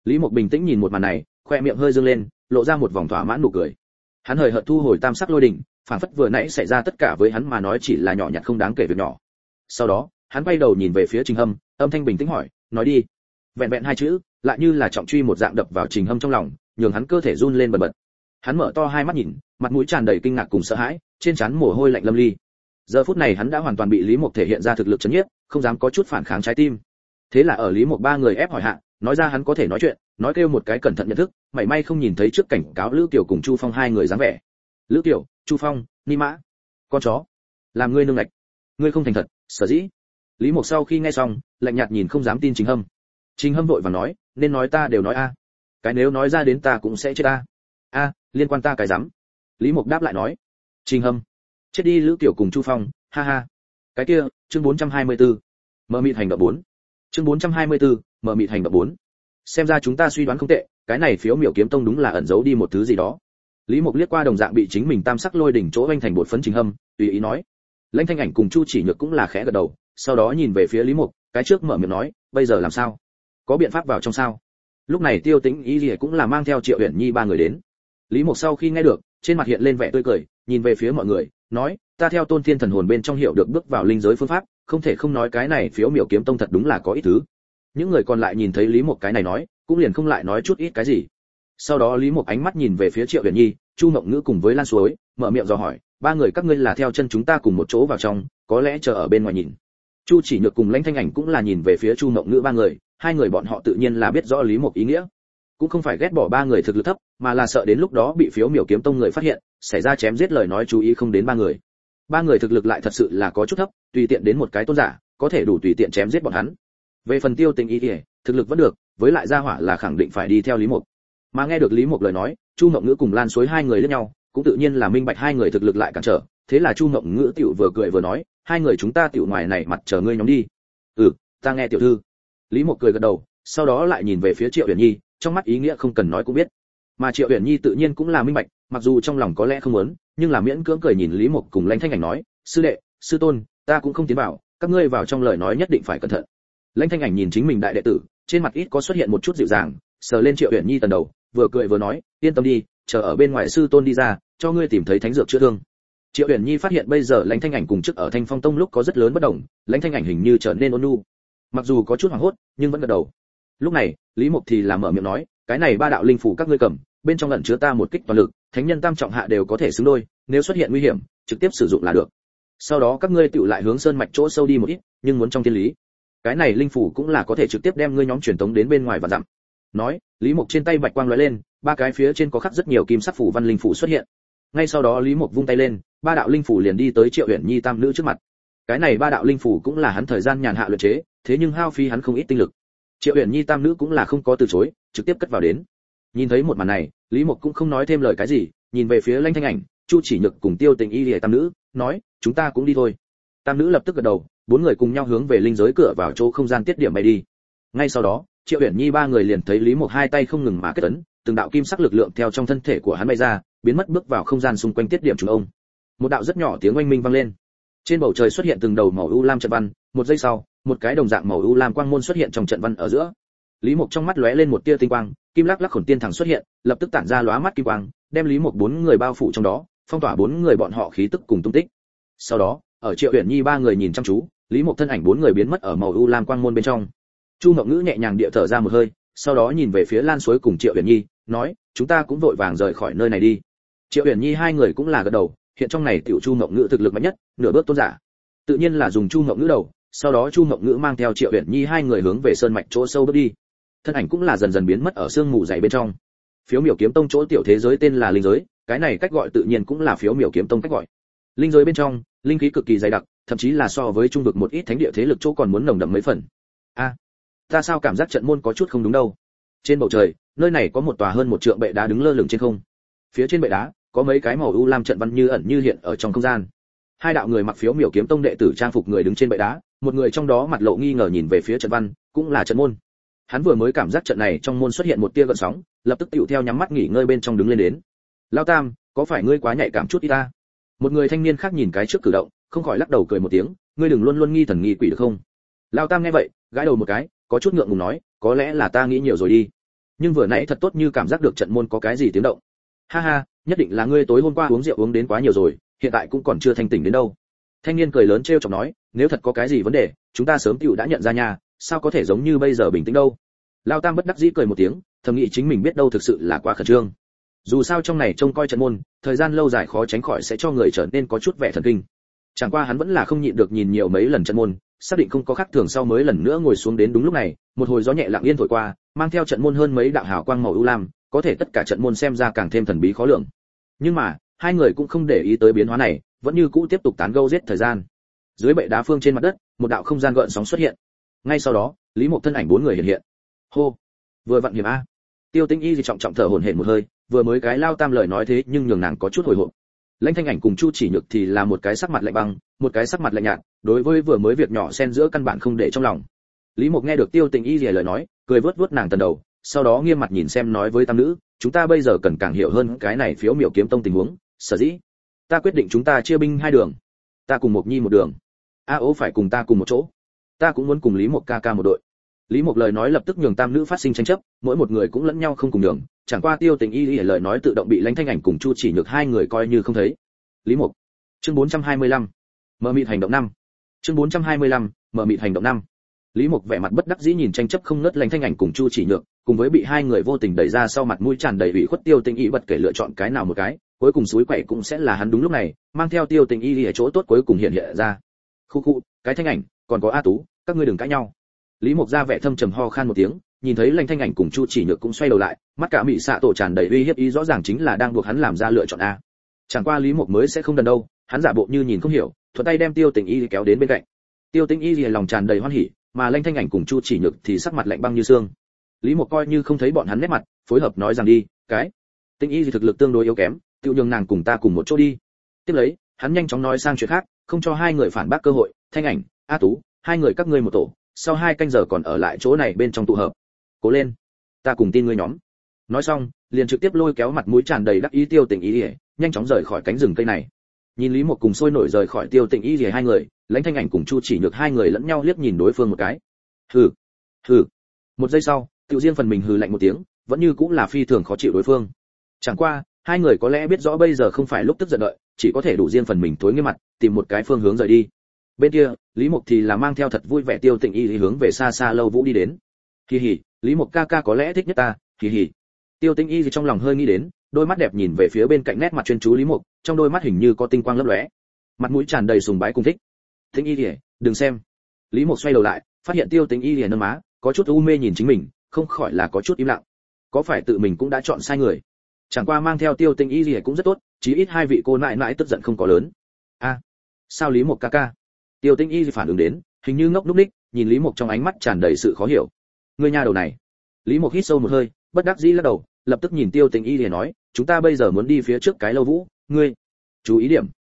A: Lý Mộc bình tĩnh nhìn một màn này, khoe miệng hơi dương lên, lộ ra một vòng thỏa mãn nụ cười. Hắn hời hợt thu hồi tam sắc lôi đỉnh, phản phất vừa nãy xảy ra tất cả với hắn mà nói chỉ là nhỏ nhặt không đáng kể việc nhỏ. Sau đó, hắn quay đầu nhìn về phía Trình Hâm, âm thanh bình tĩnh hỏi, nói đi. Vẹn vẹn hai chữ, lại như là trọng truy một dạng đập vào Trình Hâm trong lòng, nhường hắn cơ thể run lên bần bật. Hắn mở to hai mắt nhìn, mặt mũi tràn đầy kinh ngạc cùng sợ hãi, trên trán mồ hôi lạnh lâm ly. Giờ phút này hắn đã hoàn toàn bị Lý Mộc thể hiện ra thực lực chấn nhiếp, không dám có chút phản kháng trái tim. Thế là ở Lý Mộc ba người ép hỏi hạ, nói ra hắn có thể nói chuyện, nói kêu một cái cẩn thận nhận thức, mảy may không nhìn thấy trước cảnh cáo Lữ Kiều cùng Chu Phong hai người dáng vẻ. Lữ Kiều, Chu Phong, ni mã, con chó, làm ngươi nương lạch, ngươi không thành thật, sở dĩ. Lý Mộc sau khi nghe xong, lạnh nhạt nhìn không dám tin Trình Hâm. Trình Hâm vội vàng nói, nên nói ta đều nói a, cái nếu nói ra đến ta cũng sẽ chết a. A, liên quan ta cái rắm. Lý Mộc đáp lại nói, Trình Hâm, chết đi Lữ Kiều cùng Chu Phong, ha ha. Cái kia, chương 424. Mờ mịt hành động 4. Chương 424, mờ mịt hành động 4. Xem ra chúng ta suy đoán không tệ, cái này phiếu miểu kiếm tông đúng là ẩn giấu đi một thứ gì đó. Lý Mộc liếc qua đồng dạng bị chính mình tam sắc lôi đỉnh chỗ anh thành bột phấn Trình Hâm, tùy ý nói. Lãnh Thanh Ảnh cùng Chu Chỉ Nhược cũng là khẽ gật đầu, sau đó nhìn về phía Lý Mộc, cái trước mở miệng nói, bây giờ làm sao? Có biện pháp vào trong sao? Lúc này Tiêu Tĩnh Y Lìa cũng là mang theo Triệu Uyển Nhi ba người đến. Lý Mộc sau khi nghe được, trên mặt hiện lên vẻ tươi cười, nhìn về phía mọi người, nói, ta theo Tôn Thiên Thần Hồn bên trong hiểu được bước vào linh giới phương pháp, không thể không nói cái này phiếu miểu kiếm tông thật đúng là có ít thứ. Những người còn lại nhìn thấy Lý Mộc cái này nói, cũng liền không lại nói chút ít cái gì. Sau đó Lý Mộc ánh mắt nhìn về phía Triệu Uyển Nhi, Chu Mộng Ngữ cùng với Lan Suối, mở miệng dò hỏi, ba người các ngươi là theo chân chúng ta cùng một chỗ vào trong, có lẽ chờ ở bên ngoài nhìn. Chu Chỉ Nhược cùng Lãnh Thanh Ảnh cũng là nhìn về phía Chu Mộng Ngữ ba người, hai người bọn họ tự nhiên là biết rõ Lý Mộc ý nghĩa, cũng không phải ghét bỏ ba người thực lực thấp, mà là sợ đến lúc đó bị phiếu miểu kiếm tông người phát hiện, xảy ra chém giết lời nói chú ý không đến ba người. Ba người thực lực lại thật sự là có chút thấp, tùy tiện đến một cái tôn giả, có thể đủ tùy tiện chém giết bọn hắn. Về phần Tiêu Tình Y thì thực lực vẫn được, với lại gia hỏa là khẳng định phải đi theo Lý Mộc. Mà nghe được Lý Mộc lời nói, Chu Mộng Ngữ cùng Lan Suối hai người liếc nhau, cũng tự nhiên là minh bạch hai người thực lực lại cản trở, thế là Chu Mộng Ngữ tiểu vừa cười vừa nói, hai người chúng ta tiểu ngoài này mặt chờ ngươi nhóm đi. Ừ, ta nghe tiểu thư. Lý Mộc cười gật đầu, sau đó lại nhìn về phía Triệu Uyển Nhi, trong mắt ý nghĩa không cần nói cũng biết. Mà Triệu Uyển Nhi tự nhiên cũng là minh bạch, mặc dù trong lòng có lẽ không muốn, nhưng là miễn cưỡng cười nhìn Lý Mộc cùng Lãnh Thanh Ảnh nói, sư đệ, sư tôn, ta cũng không tiến vào, các ngươi vào trong lời nói nhất định phải cẩn thận. Lãnh Thanh Ảnh nhìn chính mình đại đệ tử, trên mặt ít có xuất hiện một chút dịu dàng, sờ lên Triệu Uyển Nhi tần đầu, vừa cười vừa nói, yên tâm đi, chờ ở bên ngoài sư tôn đi ra, cho ngươi tìm thấy thánh dược chữa thương. Triệu Uyển Nhi phát hiện bây giờ Lãnh Thanh Ảnh cùng trước ở Thanh Phong Tông lúc có rất lớn bất đồng, Lãnh Thanh Ảnh hình như trở nên ôn nhu, mặc dù có chút hoảng hốt, nhưng vẫn gật đầu. Lúc này, Lý Mộc thì là mở miệng nói, cái này ba đạo linh phủ các ngươi cầm, bên trong ẩn chứa ta một kích toàn lực, thánh nhân tam trọng hạ đều có thể xứng đôi, nếu xuất hiện nguy hiểm, trực tiếp sử dụng là được. Sau đó các ngươi tựu lại hướng sơn mạch chỗ sâu đi một ít, nhưng muốn trong thiên lý. Cái này linh phủ cũng là có thể trực tiếp đem ngươi nhóm truyền tống đến bên ngoài và dặm. Nói, Lý Mộc trên tay bạch quang lóe lên, ba cái phía trên có khắc rất nhiều kim sắc phủ văn linh phủ xuất hiện. Ngay sau đó Lý Mộc vung tay lên, ba đạo linh phủ liền đi tới Triệu Uyển Nhi tam nữ trước mặt. Cái này ba đạo linh phủ cũng là hắn thời gian nhàn hạ luyện chế, thế nhưng hao phí hắn không ít tinh lực. Triệu Uyển Nhi tam nữ cũng là không có từ chối, trực tiếp cất vào đến. Nhìn thấy một màn này, Lý Mộc cũng không nói thêm lời cái gì, nhìn về phía Lãnh Thanh Ảnh, Chu Chỉ Nhược cùng Tiêu Tình Y Lìa tam nữ, nói, chúng ta cũng đi thôi. Tam nữ lập tức gật đầu, bốn người cùng nhau hướng về linh giới cửa vào chỗ không gian tiết điểm bay đi. Ngay sau đó, Triệu Uyển Nhi ba người liền thấy Lý Mộc hai tay không ngừng mà kết ấn, từng đạo kim sắc lực lượng theo trong thân thể của hắn bay ra, biến mất bước vào không gian xung quanh tiết điểm trung ông. Một đạo rất nhỏ tiếng oanh minh vang lên. Trên bầu trời xuất hiện từng đầu màu u lam trận văn, một giây sau, một cái đồng dạng màu u lam quang môn xuất hiện trong trận văn ở giữa. Lý Mộc trong mắt lóe lên một tia tinh quang, kim lắc lắc khổn tiên thẳng xuất hiện, lập tức tản ra lóa mắt kim quang, đem Lý Mộc bốn người bao phủ trong đó, phong tỏa bốn người bọn họ khí tức cùng tung tích. Sau đó, ở Triệu Uyển Nhi ba người nhìn chăm chú, Lý Mộc thân ảnh bốn người biến mất ở màu u lam quang môn bên trong. Chu Mộng Ngữ nhẹ nhàng địa thở ra một hơi, sau đó nhìn về phía Lan Suối cùng Triệu Uyển Nhi, nói, chúng ta cũng vội vàng rời khỏi nơi này đi. Triệu Uyển Nhi hai người cũng là gật đầu, hiện trong này tiểu Chu Mộng Ngữ thực lực mạnh nhất, nửa bước tôn giả. Tự nhiên là dùng Chu Mộng Ngữ đầu, sau đó Chu Mộng Ngữ mang theo Triệu Uyển Nhi hai người hướng về sơn mạch chỗ sâu bước đi. Thân ảnh cũng là dần dần biến mất ở sương mù dày bên trong. Phiếu miểu kiếm tông chỗ tiểu thế giới tên là linh giới, cái này cách gọi tự nhiên cũng là phiếu miểu kiếm tông cách gọi. Linh giới bên trong, linh khí cực kỳ dày đặc, thậm chí là so với trung vực một ít thánh địa thế lực chỗ còn muốn nồng đậm mấy phần. Ta sao cảm giác trận môn có chút không đúng đâu. Trên bầu trời, nơi này có một tòa hơn một trượng bệ đá đứng lơ lửng trên không. Phía trên bệ đá, có mấy cái màu u lam trận văn như ẩn như hiện ở trong không gian. Hai đạo người mặc phiếu miểu kiếm tông đệ tử trang phục người đứng trên bệ đá, một người trong đó mặt lộ nghi ngờ nhìn về phía trận văn, cũng là trận môn. Hắn vừa mới cảm giác trận này trong môn xuất hiện một tia gợn sóng, lập tức tựu theo nhắm mắt nghỉ ngơi bên trong đứng lên đến. Lao Tam, có phải ngươi quá nhạy cảm chút ít ta? Một người thanh niên khác nhìn cái trước cử động, không khỏi lắc đầu cười một tiếng, ngươi đừng luôn luôn nghi thần nghi quỷ được không? Lao Tam nghe vậy, gãi đầu một cái, có chút ngượng ngùng nói, có lẽ là ta nghĩ nhiều rồi đi. nhưng vừa nãy thật tốt như cảm giác được trận môn có cái gì tiếng động. Ha ha, nhất định là ngươi tối hôm qua uống rượu uống đến quá nhiều rồi, hiện tại cũng còn chưa thanh tỉnh đến đâu. Thanh niên cười lớn trêu chọc nói, nếu thật có cái gì vấn đề, chúng ta sớm tựu đã nhận ra nha, sao có thể giống như bây giờ bình tĩnh đâu. Lao Tam bất đắc dĩ cười một tiếng, thầm nghĩ chính mình biết đâu thực sự là quá khẩn trương. Dù sao trong này trông coi trận môn, thời gian lâu dài khó tránh khỏi sẽ cho người trở nên có chút vẻ thần kinh. Chẳng qua hắn vẫn là không nhịn được nhìn nhiều mấy lần trận môn, xác định không có khác thường sau mới lần nữa ngồi xuống. Đến đúng lúc này, một hồi gió nhẹ lặng yên thổi qua, mang theo trận môn hơn mấy đạo hào quang màu u lam, có thể tất cả trận môn xem ra càng thêm thần bí khó lường. Nhưng mà, hai người cũng không để ý tới biến hóa này, vẫn như cũ tiếp tục tán gẫu giết thời gian. Dưới bệ đá phương trên mặt đất, một đạo không gian gợn sóng xuất hiện. Ngay sau đó, Lý Mộc thân ảnh bốn người hiện hiện. Hô, vừa vặn hiểm a. Tiêu Tĩnh Y trọng trọng thở hổn hển một hơi, vừa mới cái Lao Tam lời nói thế nhưng nhường nàng có chút hồi hộp. Lãnh Thanh Ảnh cùng Chu Chỉ Nhược thì là một cái sắc mặt lạnh băng, một cái sắc mặt lạnh nhạt, đối với vừa mới việc nhỏ xen giữa căn bản không để trong lòng. Lý Mộc nghe được Tiêu Tĩnh Y lời nói, cười vớt vớt nàng tần đầu, sau đó nghiêm mặt nhìn xem nói với tam nữ, chúng ta bây giờ cần càng hiểu hơn cái này Phiếu Miểu Kiếm Tông tình huống, sở dĩ ta quyết định chúng ta chia binh hai đường, ta cùng Mộc Nhi một đường, A Ố phải cùng ta cùng một chỗ, ta cũng muốn cùng Lý Mộc ca ca một đội. Lý Mộc lời nói lập tức nhường tam nữ phát sinh tranh chấp, mỗi một người cũng lẫn nhau không cùng đường, chẳng qua Tiêu Tĩnh Y lời nói tự động bị Lãnh Thanh Ảnh cùng Chu Chỉ Nhược hai người coi như không thấy. Lý Mộc. Chương 425. Mờ mịt hành động 5. Chương 425. Mờ mịt hành động 5. Lý Mộc vẻ mặt bất đắc dĩ nhìn tranh chấp không ngớt Lãnh Thanh Ảnh cùng Chu Chỉ Nhược, cùng với bị hai người vô tình đẩy ra sau mặt mũi tràn đầy ủy khuất Tiêu Tĩnh Y bật kể lựa chọn cái nào một cái, cuối cùng suối quậy cũng sẽ là hắn. Đúng lúc này, mang theo Tiêu Tĩnh Y ở chỗ tốt cuối cùng hiện ra. Khu khu, cái Thanh Ảnh, còn có A Tú, các ngươi đừng cãi nhau. Lý Mộc ra vẻ thâm trầm ho khan một tiếng, nhìn thấy Lãnh Thanh Ảnh cùng Chu Chỉ Nhược cũng xoay đầu lại, mắt cả mị xạ tổ tràn đầy uy hiếp ý, rõ ràng chính là đang buộc hắn làm ra lựa chọn a. Chẳng qua Lý Mộc mới sẽ không đần đâu, hắn giả bộ như nhìn không hiểu, thuận tay đem Tiêu Tĩnh Y kéo đến bên cạnh. Tiêu Tĩnh Y lòng tràn đầy hoan hỉ, mà Lãnh Thanh Ảnh cùng Chu Chỉ Nhược thì sắc mặt lạnh băng như xương. Lý Mộc coi như không thấy bọn hắn nét mặt, phối hợp nói rằng đi, cái Tĩnh Y thực lực tương đối yếu kém, tiêu nhường nàng cùng ta cùng một chỗ đi. Tiếp lấy, hắn nhanh chóng nói sang chuyện khác, không cho hai người phản bác cơ hội. Thanh Ảnh, A Tú, hai người các ngươi một tổ, sau 2 canh giờ còn ở lại chỗ này bên trong tụ hợp. Cố lên, ta cùng tin ngươi nhóm. Nói xong, liền trực tiếp lôi kéo mặt mũi tràn đầy đắc ý Tiêu Tĩnh Y, nhanh chóng rời khỏi cánh rừng cây này. Nhìn Lý Mộc cùng sôi nổi rời khỏi Tiêu Tĩnh Y hai người, Lãnh Thanh Ảnh cùng Chu Chỉ Nhược hai người lẫn nhau liếc nhìn đối phương một cái. Hừ, hừ. Một giây sau, Tiểu Diên phần mình hừ lạnh một tiếng, vẫn như cũng là phi thường khó chịu đối phương. Chẳng qua, hai người có lẽ biết rõ bây giờ không phải lúc tức giận đợi, chỉ có thể đủ riêng phần mình tối nghiêm mặt, tìm một cái phương hướng rời đi. Bên kia, Lý Mộc thì là mang theo thật vui vẻ Tiêu Tĩnh Y hướng về xa xa Lâu Vũ đi đến. Hì hì, Lý Mộc ca ca có lẽ thích nhất ta, hì hì. Tiêu Tĩnh Y trong lòng hơi nghĩ đến, đôi mắt đẹp nhìn về phía bên cạnh nét mặt chuyên chú Lý Mộc, trong đôi mắt hình như có tinh quang lấp lóe, mặt mũi tràn đầy sùng bái cùng thích. Tĩnh Y, đừng xem. Lý Mộc xoay đầu lại, phát hiện Tiêu Tĩnh Y nâng má, có chút u mê nhìn chính mình, không khỏi là có chút im lặng. Có phải tự mình cũng đã chọn sai người? Chẳng qua mang theo Tiêu Tĩnh Y cũng rất tốt, chí ít hai vị cô nãi nãi tức giận không có lớn. A, sao Lý Mộc ca ca? Tiêu Tĩnh Y phản ứng đến, hình như ngốc núc ních, nhìn Lý Mộc trong ánh mắt tràn đầy sự khó hiểu. Ngươi nha đầu này. Lý Mộc hít sâu một hơi, bất đắc dĩ lắc đầu, lập tức nhìn Tiêu Tĩnh Y để nói, chúng ta bây giờ muốn đi phía trước cái Lâu Vũ, ngươi chú ý điểm.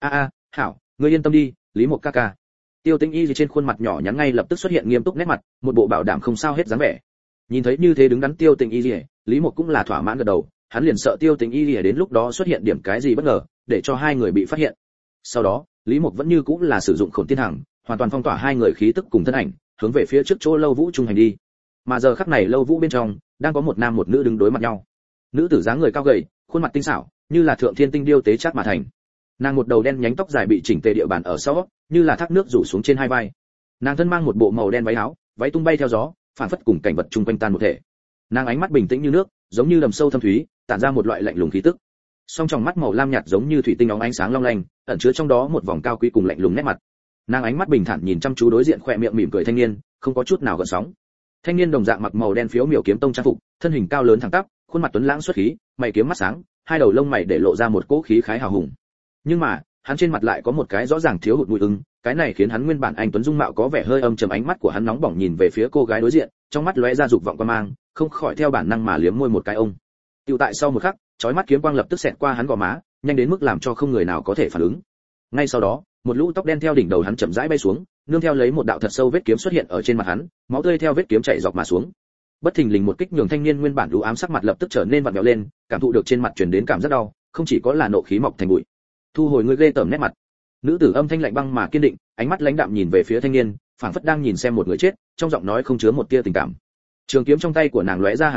A: Hảo, ngươi yên tâm đi, Lý Mộc ca ca. Tiêu Tĩnh Y trên khuôn mặt nhỏ nhắn ngay lập tức xuất hiện nghiêm túc nét mặt, một bộ bảo đảm không sao hết dáng vẻ. Nhìn thấy như thế đứng đắn Tiêu Tĩnh Y, Lý Mộc cũng là thỏa mãn gật đầu, hắn liền sợ Tiêu Tĩnh Y đến lúc đó xuất hiện điểm cái gì bất ngờ, để cho hai người bị phát hiện. Sau đó, Lý Mộc vẫn như cũng là sử dụng Khổn Tiên Hằng, hoàn toàn phong tỏa hai người khí tức cùng thân ảnh, hướng về phía trước chỗ Lâu Vũ trung hành đi. Mà giờ khắc này Lâu Vũ bên trong, đang có một nam một nữ đứng đối mặt nhau. Nữ tử dáng người cao gầy, khuôn mặt tinh xảo, như là thượng thiên tinh điêu tế chát mà thành. Nàng một đầu đen nhánh tóc dài bị chỉnh tề địa bàn ở sau, như là thác nước rủ xuống trên hai vai. Nàng thân mang một bộ màu đen váy áo, váy tung bay theo gió, phản phất cùng cảnh vật chung quanh tan một thể. Nàng ánh mắt bình tĩnh như nước, giống như đầm sâu thâm thúy, tản ra một loại lạnh lùng khí tức. Song trong mắt màu lam nhạt giống như thủy tinh óng ánh sáng long lanh, ẩn chứa trong đó một vòng cao quý cùng lạnh lùng nét mặt. Nàng ánh mắt bình thản nhìn chăm chú đối diện khỏe miệng mỉm cười thanh niên, không có chút nào gợn sóng. Thanh niên đồng dạng mặc màu đen Phiếu Miểu Kiếm Tông trang phục, thân hình cao lớn thẳng tắp, khuôn mặt tuấn lãng xuất khí, mày kiếm mắt sáng, hai đầu lông mày để lộ ra một cỗ khí khái hào hùng. Nhưng mà, hắn trên mặt lại có một cái rõ ràng thiếu hụt mùi ưng, cái này khiến hắn nguyên bản anh tuấn dung mạo có vẻ hơi âm trầm, ánh mắt của hắn nóng bỏng nhìn về phía cô gái đối diện, trong mắt lóe ra dục vọng quan mang, không khỏi theo bản năng mà liếm môi một cái ông. Tiểu tại sau một khắc, chói mắt kiếm quang lập tức xẹt qua hắn gò má, nhanh đến mức làm cho không người nào có thể phản ứng. Ngay sau đó, một lũ tóc đen theo đỉnh đầu hắn chậm rãi bay xuống, nương theo lấy một đạo thật sâu vết kiếm xuất hiện ở trên mặt hắn, máu tươi theo vết kiếm chảy dọc mà xuống. Bất thình lình một kích nhường thanh niên nguyên bản u ám sắc mặt lập tức trở nên vặn vẹo lên, cảm thụ được trên mặt truyền đến cảm giác đau, không chỉ có là nộ khí mọc thành bụi. Thu hồi ngươi ghê tởm nét mặt. Nữ tử âm thanh lạnh băng mà kiên định, ánh mắt lãnh đạm nhìn về phía thanh niên, phảng phất đang nhìn xem một người chết, trong giọng nói không chứa một tia tình cảm. Trường kiếm trong tay của nàng lóe ra hàn quang,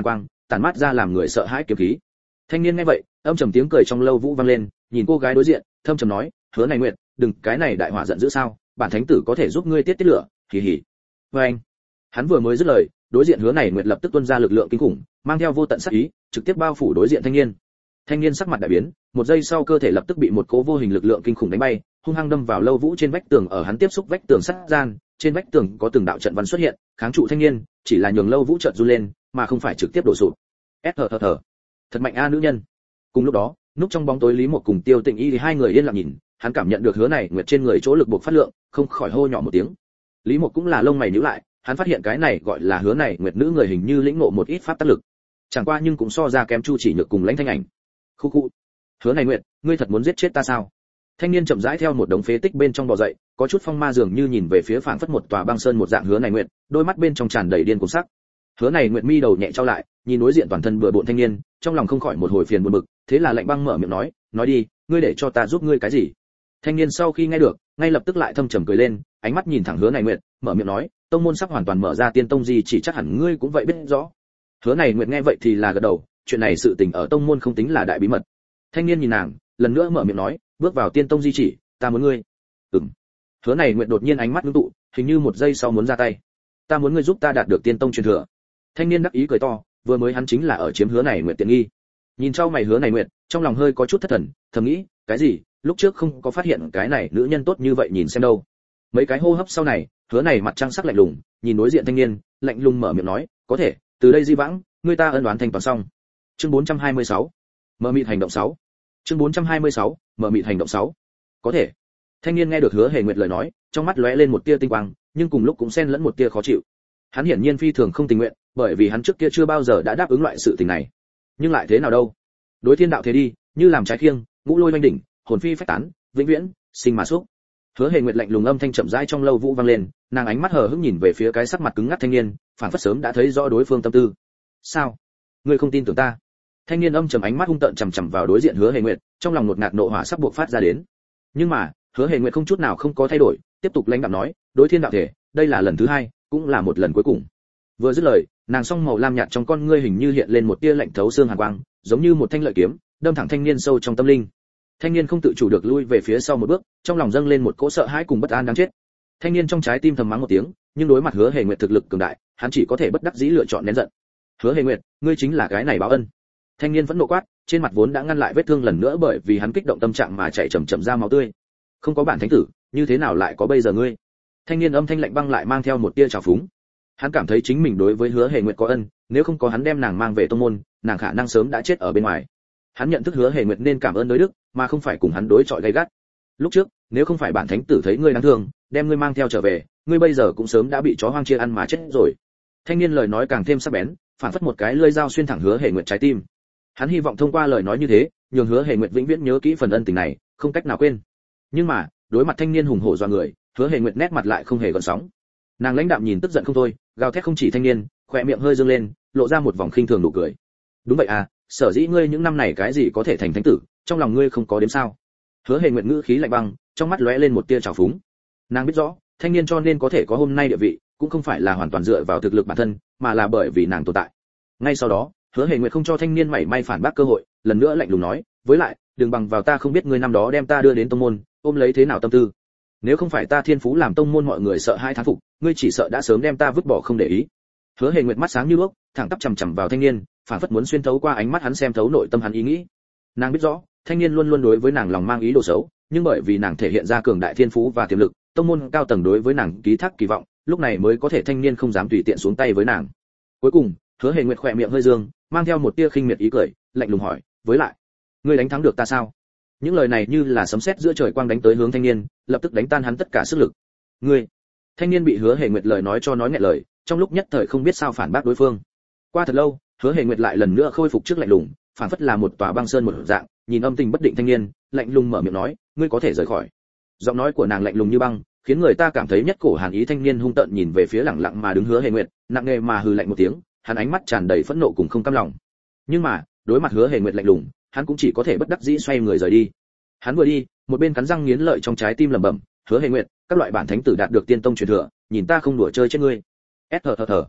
A: tản mát ra làm người sợ hãi kiếm khí. Thanh niên nghe vậy, âm trầm tiếng cười trong lâu vũ vang lên, nhìn cô gái đối diện, thâm trầm nói, Hứa này Nguyệt, đừng cái này đại hỏa giận dữ sao, bản thánh tử có thể giúp ngươi tiết lửa, hì hì. Và anh, hắn vừa mới dứt lời, đối diện Hứa này Nguyệt lập tức tuôn ra lực lượng kinh khủng, mang theo vô tận sát ý, trực tiếp bao phủ đối diện thanh niên. Thanh niên sắc mặt đại biến, một giây sau cơ thể lập tức bị một cỗ vô hình lực lượng kinh khủng đánh bay, hung hăng đâm vào lâu vũ trên vách tường. Ở hắn tiếp xúc vách tường sắt gian, trên vách tường có từng đạo trận văn xuất hiện, kháng trụ thanh niên, chỉ là nhường lâu vũ chợt run lên, mà không phải trực tiếp đổ sụp. Thở. Thật mạnh a nữ nhân. Cùng lúc đó, núp trong bóng tối Lý Mộc cùng Tiêu Tịnh Y thì hai người yên lặng nhìn, hắn cảm nhận được Hứa này Nguyệt trên người chỗ lực buộc phát lượng, không khỏi hô nhỏ một tiếng. Lý Mộc cũng là lông mày nhíu lại, hắn phát hiện cái này gọi là Hứa này Nguyệt nữ người hình như lĩnh ngộ một ít pháp tác lực. Chẳng qua nhưng cũng so ra kém Chu Chỉ Nhược cùng Lãnh Thanh Ảnh. Khu. Hứa này Nguyệt, ngươi thật muốn giết chết ta sao? Thanh niên chậm rãi theo một đống phế tích bên trong bò dậy, có chút phong ma dường như nhìn về phía phảng phất một tòa băng sơn một dạng Hứa này Nguyệt, đôi mắt bên trong tràn đầy điên cuồng sắc. Hứa này Nguyệt mi đầu nhẹ trao lại, nhìn đối diện toàn thân bừa bộn thanh niên, trong lòng không khỏi một hồi phiền buồn bực, thế là lạnh băng mở miệng nói đi, ngươi để cho ta giúp ngươi cái gì? Thanh niên sau khi nghe được, ngay lập tức lại thâm trầm cười lên, ánh mắt nhìn thẳng Hứa này Nguyệt, mở miệng nói, tông môn sắp hoàn toàn mở ra tiên tông gì chỉ chắc hẳn ngươi cũng vậy biết rõ. Hứa này Nguyệt nghe vậy thì là gật đầu, chuyện này sự tình ở tông môn không tính là đại bí mật. Thanh niên nhìn nàng, lần nữa mở miệng nói, bước vào tiên tông di chỉ, ta muốn ngươi. Hứa này Nguyệt đột nhiên ánh mắt ngưng tụ, hình như một giây sau muốn ra tay. Ta muốn ngươi giúp ta đạt được tiên tông truyền thừa. Thanh niên đắc ý cười to, vừa mới hắn chính là ở chiếm Hứa này Nguyệt tiện nghi. Nhìn trao mày Hứa này Nguyệt, trong lòng hơi có chút thất thần, thầm nghĩ, cái gì, lúc trước không có phát hiện cái này nữ nhân tốt như vậy nhìn xem đâu. Mấy cái hô hấp sau này, Hứa này mặt trăng sắc lạnh lùng, nhìn đối diện thanh niên, lạnh lùng mở miệng nói, có thể, từ đây di vãng, ngươi ta ân oán thanh toàn xong. Chương 426. Mở mịt hành động 6. Chương 426. Mở mịt hành động 6. Có thể. Thanh niên nghe được Hứa Hề Nguyệt lời nói, trong mắt lóe lên một tia tinh quang, nhưng cùng lúc cũng xen lẫn một tia khó chịu. Hắn hiển nhiên phi thường không tình nguyện, bởi vì hắn trước kia chưa bao giờ đã đáp ứng loại sự tình này. Nhưng lại thế nào đâu? Đối thiên đạo thế đi, như làm trái khiêng, ngũ lôi oanh đỉnh, hồn phi phách tán, vĩnh viễn, sinh mà xúc. Hứa Hề Nguyệt lạnh lùng âm thanh chậm rãi trong lâu vũ vang lên, nàng ánh mắt hờ hững nhìn về phía cái sắc mặt cứng ngắc thanh niên, phản phất sớm đã thấy rõ đối phương tâm tư. Sao? Ngươi không tin tưởng ta? Thanh niên âm trầm ánh mắt hung tợn chằm chằm vào đối diện Hứa Hề Nguyệt, trong lòng một ngạt nộ hỏa sắp buộc phát ra đến. Nhưng mà, Hứa Hề Nguyệt không chút nào không có thay đổi, tiếp tục lãnh đạm nói, đối thiên đạo thể, đây là lần thứ hai, cũng là một lần cuối cùng. Vừa dứt lời, nàng song màu lam nhạt trong con ngươi hình như hiện lên một tia lạnh thấu xương hàn quang, giống như một thanh lợi kiếm, đâm thẳng thanh niên sâu trong tâm linh. Thanh niên không tự chủ được lui về phía sau một bước, trong lòng dâng lên một cỗ sợ hãi cùng bất an đáng chết. Thanh niên trong trái tim thầm mắng một tiếng, nhưng đối mặt Hứa Hề Nguyệt thực lực cường đại, hắn chỉ có thể bất đắc dĩ lựa chọn nén giận. Hứa Hề Nguyệt, ngươi chính là cái này báo ân. Thanh niên vẫn nộ quát, trên mặt vốn đã ngăn lại vết thương lần nữa bởi vì hắn kích động tâm trạng mà chảy chậm chậm ra máu tươi. Không có bản thánh tử, như thế nào lại có bây giờ ngươi? Thanh niên âm thanh lạnh băng lại mang theo một tia trào phúng. Hắn cảm thấy chính mình đối với Hứa Hề Nguyệt có ân, nếu không có hắn đem nàng mang về tông môn, nàng khả năng sớm đã chết ở bên ngoài. Hắn nhận thức Hứa Hề Nguyệt nên cảm ơn đối đức, mà không phải cùng hắn đối chọi gay gắt. Lúc trước, nếu không phải bản thánh tử thấy ngươi đáng thương, đem ngươi mang theo trở về, ngươi bây giờ cũng sớm đã bị chó hoang chia ăn mà chết rồi. Thanh niên lời nói càng thêm sắc bén, phản phất một cái lưỡi dao xuyên thẳng Hứa Hề Nguyệt trái tim. Hắn hy vọng thông qua lời nói như thế, nhường Hứa Hề Nguyệt vĩnh viễn nhớ kỹ phần ân tình này, không cách nào quên. Nhưng mà, đối mặt thanh niên hùng hổ dọa người, Hứa Hề Nguyệt nét mặt lại không hề gợn sóng. Nàng lãnh đạm nhìn tức giận không thôi, gào thét không chỉ thanh niên, khóe miệng hơi dương lên, lộ ra một vòng khinh thường nụ cười. Đúng vậy à, sở dĩ ngươi những năm này cái gì có thể thành thánh tử, trong lòng ngươi không có đếm sao? Hứa Hề Nguyệt ngữ khí lạnh băng, trong mắt lóe lên một tia trào phúng. Nàng biết rõ, thanh niên cho nên có thể có hôm nay địa vị, cũng không phải là hoàn toàn dựa vào thực lực bản thân, mà là bởi vì nàng tồn tại. Ngay sau đó, Hứa Hề Nguyệt không cho thanh niên mảy may phản bác cơ hội, lần nữa lạnh lùng nói, với lại, đừng bằng vào ta không biết ngươi năm đó đem ta đưa đến tông môn, ôm lấy thế nào tâm tư. Nếu không phải ta thiên phú làm tông môn mọi người sợ hai thán phục, ngươi chỉ sợ đã sớm đem ta vứt bỏ không để ý. Hứa Hề Nguyệt mắt sáng như đuốc, thẳng tắp chằm chằm vào thanh niên, phản phất muốn xuyên thấu qua ánh mắt hắn xem thấu nội tâm hắn ý nghĩ. Nàng biết rõ, thanh niên luôn luôn đối với nàng lòng mang ý đồ xấu, nhưng bởi vì nàng thể hiện ra cường đại thiên phú và tiềm lực, tông môn cao tầng đối với nàng ký thác kỳ vọng, lúc này mới có thể thanh niên không dám tùy tiện xuống tay với nàng. Cuối cùng, Hứa Hề Nguyệt khỏe miệng hơi dương, mang theo một tia khinh miệt ý cười, lạnh lùng hỏi, với lại, ngươi đánh thắng được ta sao? Những lời này như là sấm sét giữa trời quang đánh tới hướng thanh niên, lập tức đánh tan hắn tất cả sức lực. Ngươi! Thanh niên bị Hứa Hề Nguyệt lời nói cho nói nghẹn lời, trong lúc nhất thời không biết sao phản bác đối phương. Qua thật lâu, Hứa Hề Nguyệt lại lần nữa khôi phục trước lạnh lùng, phản phất là một tòa băng sơn một dạng, nhìn âm tình bất định thanh niên, lạnh lùng mở miệng nói, ngươi có thể rời khỏi. Giọng nói của nàng lạnh lùng như băng, khiến người ta cảm thấy nhất cổ hàn ý. Thanh niên hung tợn nhìn về phía lẳng lặng mà đứng Hứa Hề Nguyệt, nặng nề mà hừ lạnh một tiếng, hắn ánh mắt tràn đầy phẫn nộ cùng không cam lòng. Nhưng mà, đối mặt Hứa Hề Nguyệt lạnh lùng, hắn cũng chỉ có thể bất đắc dĩ xoay người rời đi. Hắn vừa đi, một bên cắn răng nghiến lợi trong trái tim lẩm bẩm, Hứa Hề Nguyệt, các loại bản thánh tử đạt được tiên tông truyền thừa, nhìn ta không đùa chơi chết ngươi. Thở.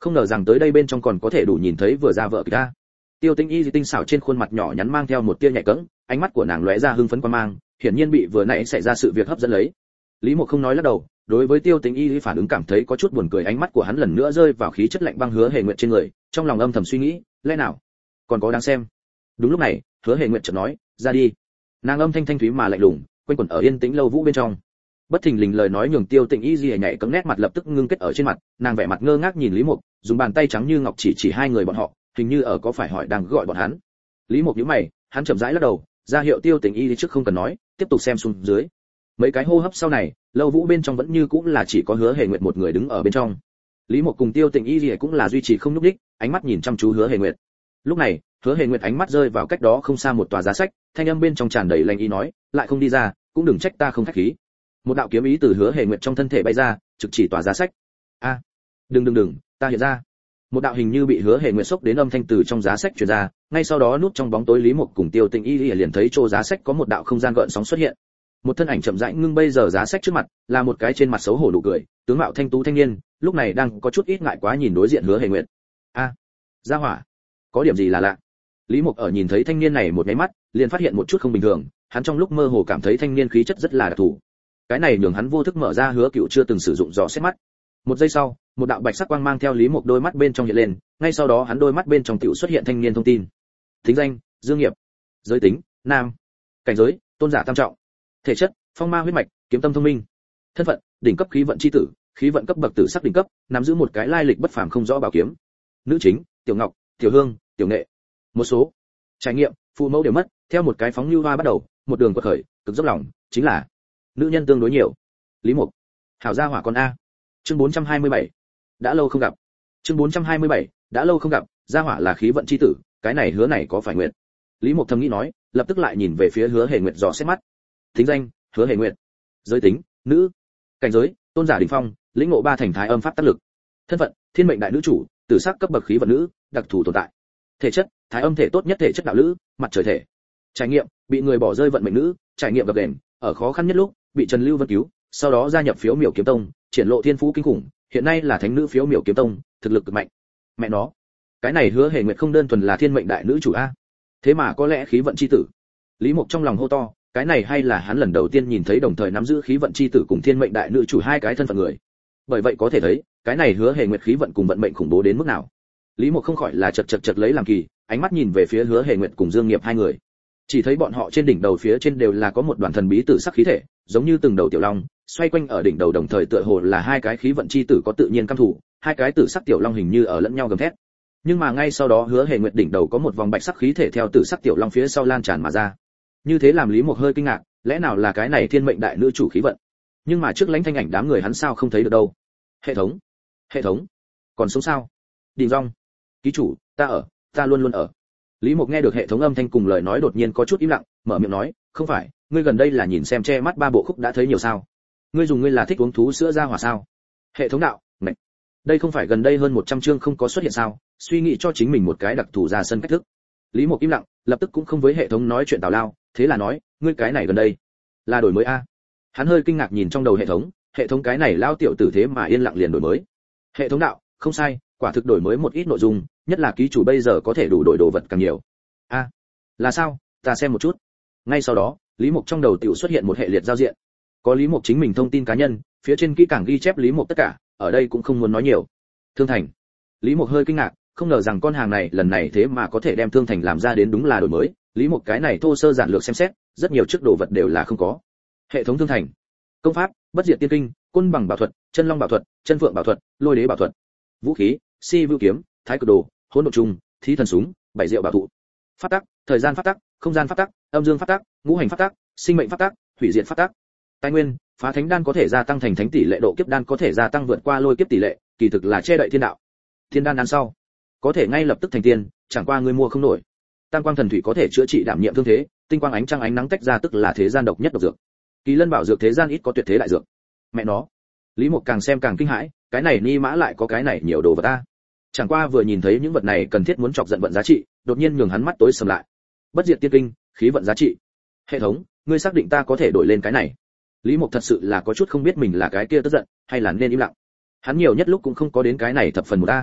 A: Không ngờ rằng tới đây bên trong còn có thể đủ nhìn thấy vừa ra vợ kịch ta. Tiêu Tĩnh Y tinh xảo trên khuôn mặt nhỏ nhắn mang theo một tia nhẹ cẫng, ánh mắt của nàng lóe ra hưng phấn quan mang, hiển nhiên bị vừa nãy xảy ra sự việc hấp dẫn lấy. Lý Mộc không nói lắc đầu, đối với Tiêu Tĩnh Y phản ứng cảm thấy có chút buồn cười, ánh mắt của hắn lần nữa rơi vào khí chất lạnh băng Hứa Hề Nguyệt trên người, trong lòng âm thầm suy nghĩ, lẽ nào còn có đáng xem. Đúng lúc này, Hứa Hề Nguyệt chợt nói, ra đi. Nàng âm thanh thanh thúy mà lạnh lùng, quanh quẩn ở yên tĩnh lâu vũ bên trong. Bất thình lình lời nói nhường Tiêu Tĩnh Y nhảy cẫng, nét mặt lập tức ngưng kết ở trên mặt, nàng vẻ mặt ngơ ngác nhìn Lý Mộc, dùng bàn tay trắng như ngọc chỉ hai người bọn họ, hình như ở có phải hỏi đang gọi bọn hắn. Lý Mộc nhíu mày, hắn chậm rãi lắc đầu, ra hiệu Tiêu Tĩnh Y trước không cần nói, tiếp tục xem xuống dưới. Mấy cái hô hấp sau này, lâu vũ bên trong vẫn như cũng là chỉ có Hứa Hề Nguyệt một người đứng ở bên trong. Lý Mộc cùng Tiêu Tĩnh Y cũng là duy trì không nhúc nhích, ánh mắt nhìn chăm chú Hứa Hề Nguyệt. Lúc này, Hứa Hề Nguyệt ánh mắt rơi vào cách đó không xa một tòa giá sách, thanh âm bên trong tràn đầy lạnh ý nói, lại không đi ra, cũng đừng trách ta không khách khí. Một đạo kiếm ý từ Hứa Hề Nguyệt trong thân thể bay ra, trực chỉ tòa giá sách. A, đừng, ta hiện ra. Một đạo hình như bị Hứa Hề Nguyệt sốc đến âm thanh từ trong giá sách truyền ra, ngay sau đó núp trong bóng tối Lý Mộc cùng Tiêu Tĩnh Y liền thấy chỗ giá sách có một đạo không gian gợn sóng xuất hiện. Một thân ảnh chậm rãi ngưng bây giờ giá sách trước mặt, là một cái trên mặt xấu hổ nụ cười, tướng mạo thanh tú thanh niên, lúc này đang có chút ít ngại quá nhìn đối diện Hứa Hề Nguyệt. A, gia hỏa, có điểm gì là lạ? Lý Mộc ở nhìn thấy thanh niên này một cái mắt, liền phát hiện một chút không bình thường, hắn trong lúc mơ hồ cảm thấy thanh niên khí chất rất là đặc thù. Cái này nhường hắn vô thức mở ra Hứa Cựu chưa từng sử dụng dò xét mắt. Một giây sau, một đạo bạch sắc quang mang theo Lý Mộc đôi mắt bên trong hiện lên, ngay sau đó hắn đôi mắt bên trong tiểu xuất hiện thanh niên thông tin. Thính danh: Dương Nghiệp. Giới tính: nam. Cảnh giới: tôn giả tam trọng. Thể chất: phong ma huyết mạch, kiếm tâm thông minh. Thân phận: đỉnh cấp khí vận chi tử, khí vận cấp bậc tử sắc đỉnh cấp, nắm giữ một cái lai lịch bất phàm không rõ bảo kiếm. Nữ chính: Tiểu Ngọc, Tiểu Hương, Tiểu Nghệ. Một số trải nghiệm: phụ mẫu đều mất, theo một cái phóng lưu hoa bắt đầu, một đường quật khởi, cực dốc lòng, chính là nữ nhân tương đối nhiều. Lý Mộc, hảo gia hỏa con a. Chương 427. Đã lâu không gặp. Chương 427. Đã lâu không gặp, gia hỏa là khí vận chi tử, cái này Hứa này có phải nguyện. Lý Mộc thầm nghĩ nói, lập tức lại nhìn về phía Hứa Hề Nguyệt dò xét mắt. Thính danh: Hứa Hề Nguyệt. Giới tính: nữ. Cảnh giới: tôn giả đỉnh phong, lĩnh ngộ ba thành thái âm pháp tác lực. Thân phận: thiên mệnh đại nữ chủ, tử sắc cấp bậc khí vận nữ, đặc thù tồn tại. Thể chất: thái âm thể tốt nhất thể chất đạo nữ, mặt trời thể. Trải nghiệm: bị người bỏ rơi vận mệnh nữ, trải nghiệm gặp đèn, ở khó khăn nhất lúc bị Trần Lưu Vân cứu, sau đó gia nhập phiếu miểu kiếm tông, triển lộ thiên phú kinh khủng, hiện nay là thánh nữ phiếu miểu kiếm tông, thực lực cực mạnh. Mẹ nó, cái này Hứa Hề Nguyệt không đơn thuần là thiên mệnh đại nữ chủ a, thế mà có lẽ khí vận chi tử. Lý Mộc trong lòng hô to, cái này hay là hắn lần đầu tiên nhìn thấy đồng thời nắm giữ khí vận chi tử cùng thiên mệnh đại nữ chủ hai cái thân phận người. Bởi vậy có thể thấy, cái này Hứa Hề Nguyệt khí vận cùng vận mệnh khủng bố đến mức nào. Lý Mộc không khỏi là chật lấy làm kỳ, ánh mắt nhìn về phía Hứa Hề Nguyệt cùng Dương Nghiệp hai người. Chỉ thấy bọn họ trên đỉnh đầu phía trên đều là có một đoàn thần bí tử sắc khí thể, giống như từng đầu tiểu long, xoay quanh ở đỉnh đầu đồng thời tựa hồ là hai cái khí vận chi tử có tự nhiên cam thủ, hai cái tử sắc tiểu long hình như ở lẫn nhau gầm thét. Nhưng mà ngay sau đó Hứa Hề Nguyệt đỉnh đầu có một vòng bạch sắc khí thể theo tử sắc tiểu long phía sau lan tràn mà ra. Như thế làm Lý Mộc hơi kinh ngạc, lẽ nào là cái này thiên mệnh đại nữ chủ khí vận? Nhưng mà trước lãnh thanh ảnh đám người hắn sao không thấy được đâu? Hệ thống, còn sống sao? Đình Dung, ký chủ, ta luôn luôn ở. Lý Mộc nghe được hệ thống âm thanh cùng lời nói đột nhiên có chút im lặng, mở miệng nói, không phải, ngươi gần đây là nhìn xem che mắt ba bộ khúc đã thấy nhiều sao? Ngươi là thích uống thú sữa ra hỏa sao? Hệ thống đạo, mệt. Đây không phải gần đây hơn 100 chương không có xuất hiện sao? Suy nghĩ cho chính mình một cái đặc thù ra sân cách thức. Lý Mộc im lặng, lập tức cũng không với hệ thống nói chuyện tào lao, thế là nói, ngươi cái này gần đây là đổi mới a? Hắn hơi kinh ngạc nhìn trong đầu hệ thống cái này lao tiểu tử thế mà yên lặng liền đổi mới. Hệ thống đạo, không sai, quả thực đổi mới một ít nội dung, nhất là ký chủ bây giờ có thể đủ đổi đồ vật càng nhiều. A, là sao? Ta xem một chút. Ngay sau đó, Lý Mộc trong đầu tiểu xuất hiện một hệ liệt giao diện. Có Lý Mộc chính mình thông tin cá nhân, phía trên kỹ càng ghi chép Lý Mộc tất cả, ở đây cũng không muốn nói nhiều. Thương Thành. Lý Mộc hơi kinh ngạc, không ngờ rằng con hàng này lần này thế mà có thể đem Thương Thành làm ra đến đúng là đổi mới. Lý Mộc cái này thô sơ giản lược xem xét, rất nhiều trước đồ vật đều là không có. Hệ thống Thương Thành. Công pháp: Bất Diệt Tiên Kinh, Côn Bằng Bảo Thuật, Chân Long Bảo Thuật, Chân Phượng Bảo Thuật, Lôi Đế Bảo Thuật. Vũ khí: Si Vưu Kiếm, Thái Cực Đồ, Hỗn Độn Trùng, Thí Thần Súng, Bảy Diệu Bảo Thụ. Pháp tắc: Thời gian pháp tắc, không gian pháp tắc, âm dương pháp tắc, ngũ hành pháp tắc, sinh mệnh pháp tắc, hủy diệt pháp tắc. Tài nguyên: Phá Thánh Đan có thể gia tăng thành thánh tỷ lệ, độ kiếp đan có thể gia tăng vượt qua lôi kiếp tỷ lệ, kỳ thực là che đậy thiên đạo. Thiên đan ăn sau, có thể ngay lập tức thành tiên, chẳng qua ngươi mua không nổi. Tam quang thần thủy có thể chữa trị đảm nhiệm thương thế, tinh quang ánh trăng ánh nắng tách ra tức là thế gian độc nhất độc dược. Kỳ lân bảo dược thế gian ít có tuyệt thế đại dược. Mẹ nó, Lý Mộc càng xem càng kinh hãi, cái này ni mã lại có cái này nhiều đồ vật ta. Chẳng qua vừa nhìn thấy những vật này cần thiết muốn chọc giận vận giá trị, đột nhiên nhường hắn mắt tối sầm lại. Bất Diệt Tiên Kinh, khí vận giá trị. Hệ thống, ngươi xác định ta có thể đổi lên cái này? Lý Mộc thật sự là có chút không biết mình là cái kia tức giận hay là nên im lặng. Hắn nhiều nhất lúc cũng không có đến cái này thập phần một ta.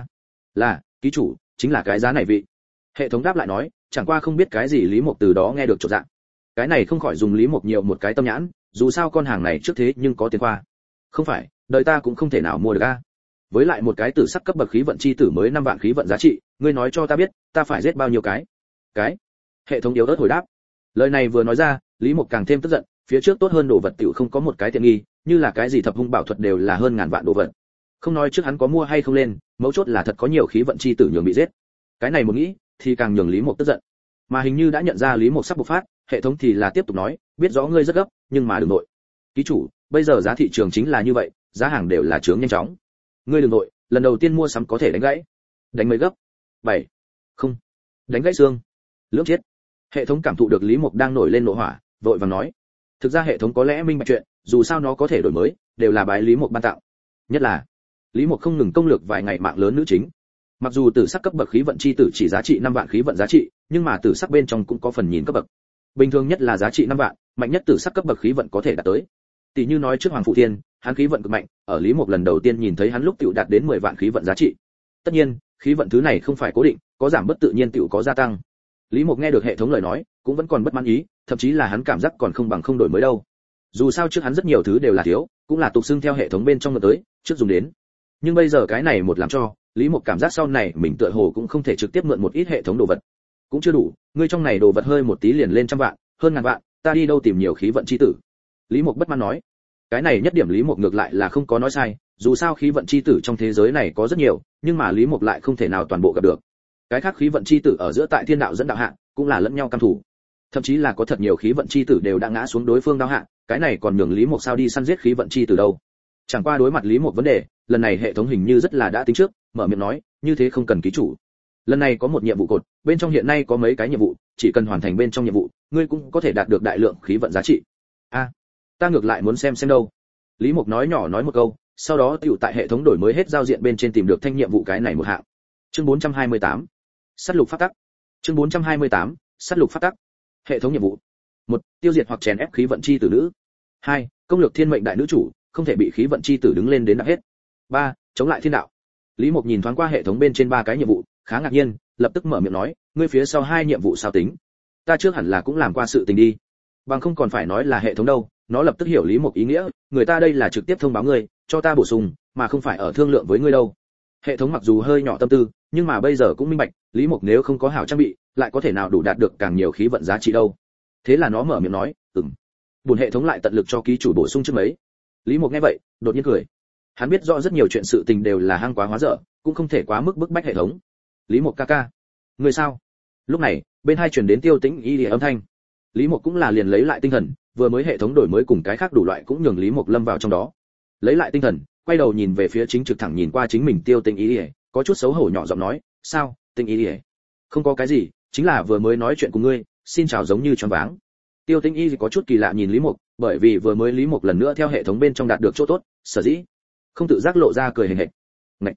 A: Là, ký chủ, chính là cái giá này vị. Hệ thống đáp lại nói, chẳng qua không biết cái gì Lý Mộc từ đó nghe được chột dạ. Cái này không khỏi dùng Lý Mộc nhiều một cái tâm nhãn, dù sao con hàng này trước thế nhưng có tiền khoa. Không phải, đợi ta cũng không thể nào mua được a. Với lại một cái tử sắc cấp bậc khí vận chi tử mới 5 vạn khí vận giá trị, ngươi nói cho ta biết, ta phải giết bao nhiêu cái? Cái? Hệ thống yếu ớt hồi đáp. Lời này vừa nói ra, Lý Mộc càng thêm tức giận, phía trước tốt hơn đồ vật tiểu không có một cái tiện nghi, như là cái gì thập hung bảo thuật đều là hơn ngàn vạn đồ vật. Không nói trước hắn có mua hay không lên, mấu chốt là thật có nhiều khí vận chi tử nhường bị giết. Cái này một nghĩ, thì càng nhường Lý Mộc tức giận. Mà hình như đã nhận ra Lý Mộc sắp bộc phát, hệ thống thì là tiếp tục nói, biết rõ ngươi rất gấp, nhưng mà đừng nội. Ký chủ, bây giờ giá thị trường chính là như vậy, giá hàng đều là chướng nhanh chóng. Ngươi đừng nội, lần đầu tiên mua sắm có thể đánh gãy. Đánh mấy gấp? 7. Không. Đánh gãy xương. Lưỡng chết. Hệ thống cảm thụ được Lý Mộc đang nổi lên nộ hỏa, vội vàng nói. Thực ra hệ thống có lẽ minh bạch chuyện, dù sao nó có thể đổi mới, đều là bái Lý Mộc ban tặng. Nhất là, Lý Mộc không ngừng công lược vài ngày mạng lớn nữ chính. Mặc dù tử sắc cấp bậc khí vận chi tử chỉ giá trị 5 vạn khí vận giá trị, nhưng mà tử sắc bên trong cũng có phần nhìn cấp bậc. Bình thường nhất là giá trị 5 vạn, mạnh nhất tử sắc cấp bậc khí vận có thể đạt tới. Tỷ như nói trước Hoàng Phụ Thiên, hắn khí vận cực mạnh, ở Lý Mộc lần đầu tiên nhìn thấy hắn lúc tiểu đạt đến 10 vạn khí vận giá trị. Tất nhiên, khí vận thứ này không phải cố định, có giảm bất tự nhiên tiểu có gia tăng. Lý Mộc nghe được hệ thống lời nói, cũng vẫn còn bất mãn ý, thậm chí là hắn cảm giác còn không bằng không đổi mới đâu. Dù sao trước hắn rất nhiều thứ đều là thiếu, cũng là tục xưng theo hệ thống bên trong ngược tới, trước dùng đến. Nhưng bây giờ cái này một làm cho, Lý Mộc cảm giác sau này mình tựa hồ cũng không thể trực tiếp mượn một ít hệ thống đồ vật. Cũng chưa đủ, ngươi trong này đồ vật hơi một tí liền lên trăm vạn, hơn ngàn vạn, ta đi đâu tìm nhiều khí vận chi tử. Lý Mộc bất mãn nói. Cái này nhất điểm Lý Mộc ngược lại là không có nói sai, dù sao khí vận chi tử trong thế giới này có rất nhiều, nhưng mà Lý Mộc lại không thể nào toàn bộ gặp được. Cái khác khí vận chi tử ở giữa tại thiên đạo dẫn đạo hạ, cũng là lẫn nhau cam thủ. Thậm chí là có thật nhiều khí vận chi tử đều đã ngã xuống đối phương đao hạ, cái này còn nhường Lý Mộc sao đi săn giết khí vận chi tử đâu. Chẳng qua đối mặt Lý Mộc vấn đề, lần này hệ thống hình như rất là đã tính trước, mở miệng nói, như thế không cần ký chủ. Lần này có một nhiệm vụ cột, bên trong hiện nay có mấy cái nhiệm vụ, chỉ cần hoàn thành bên trong nhiệm vụ, ngươi cũng có thể đạt được đại lượng khí vận giá trị. A, ta ngược lại muốn xem đâu. Lý Mộc nói nhỏ nói một câu, sau đó tiểu tại hệ thống đổi mới hết giao diện bên trên tìm được thanh nhiệm vụ cái này một hạng. Chương 428. Sát lục pháp tắc. Chương 428. Sát lục pháp tắc. Hệ thống nhiệm vụ. 1. Tiêu diệt hoặc chèn ép khí vận chi tử nữ. 2. Công lược thiên mệnh đại nữ chủ, không thể bị khí vận chi tử đứng lên đến đạp hết. 3. Chống lại thiên đạo. Lý Mộc nhìn thoáng qua hệ thống bên trên 3 cái nhiệm vụ, khá ngạc nhiên, lập tức mở miệng nói, ngươi phía sau 2 nhiệm vụ sao tính? Ta trước hẳn là cũng làm qua sự tình đi. Bằng không còn phải nói là hệ thống đâu, nó lập tức hiểu Lý Mộc ý nghĩa, người ta đây là trực tiếp thông báo ngươi, cho ta bổ sung, mà không phải ở thương lượng với ngươi đâu. Hệ thống mặc dù hơi nhỏ tâm tư, nhưng mà bây giờ cũng minh bạch, Lý Mộc nếu không có hảo trang bị, lại có thể nào đủ đạt được càng nhiều khí vận giá trị đâu. Thế là nó mở miệng nói, buồn hệ thống lại tận lực cho ký chủ bổ sung trước mấy. Lý Mộc nghe vậy, đột nhiên cười. Hắn biết rõ rất nhiều chuyện sự tình đều là hang quá hóa dở, cũng không thể quá mức bức bách hệ thống. Lý Mộc ca ca, người sao? Lúc này, bên hai truyền đến Tiêu Tĩnh Y âm thanh. Lý Mộc cũng là liền lấy lại tinh thần, vừa mới hệ thống đổi mới cùng cái khác đủ loại cũng nhường Lý Mộc lâm vào trong đó. Lấy lại tinh thần, quay đầu nhìn về phía chính trực thẳng nhìn qua chính mình Tiêu Tĩnh Y, có chút xấu hổ nhỏ giọng nói, sao, Tĩnh Y? Không có cái gì, chính là vừa mới nói chuyện cùng ngươi, xin chào giống như choáng váng. Tiêu Tĩnh Y có chút kỳ lạ nhìn Lý Mộc, bởi vì vừa mới Lý Mộc lần nữa theo hệ thống bên trong đạt được chỗ tốt, sở dĩ không tự giác lộ ra cười hề hề. Ngậy.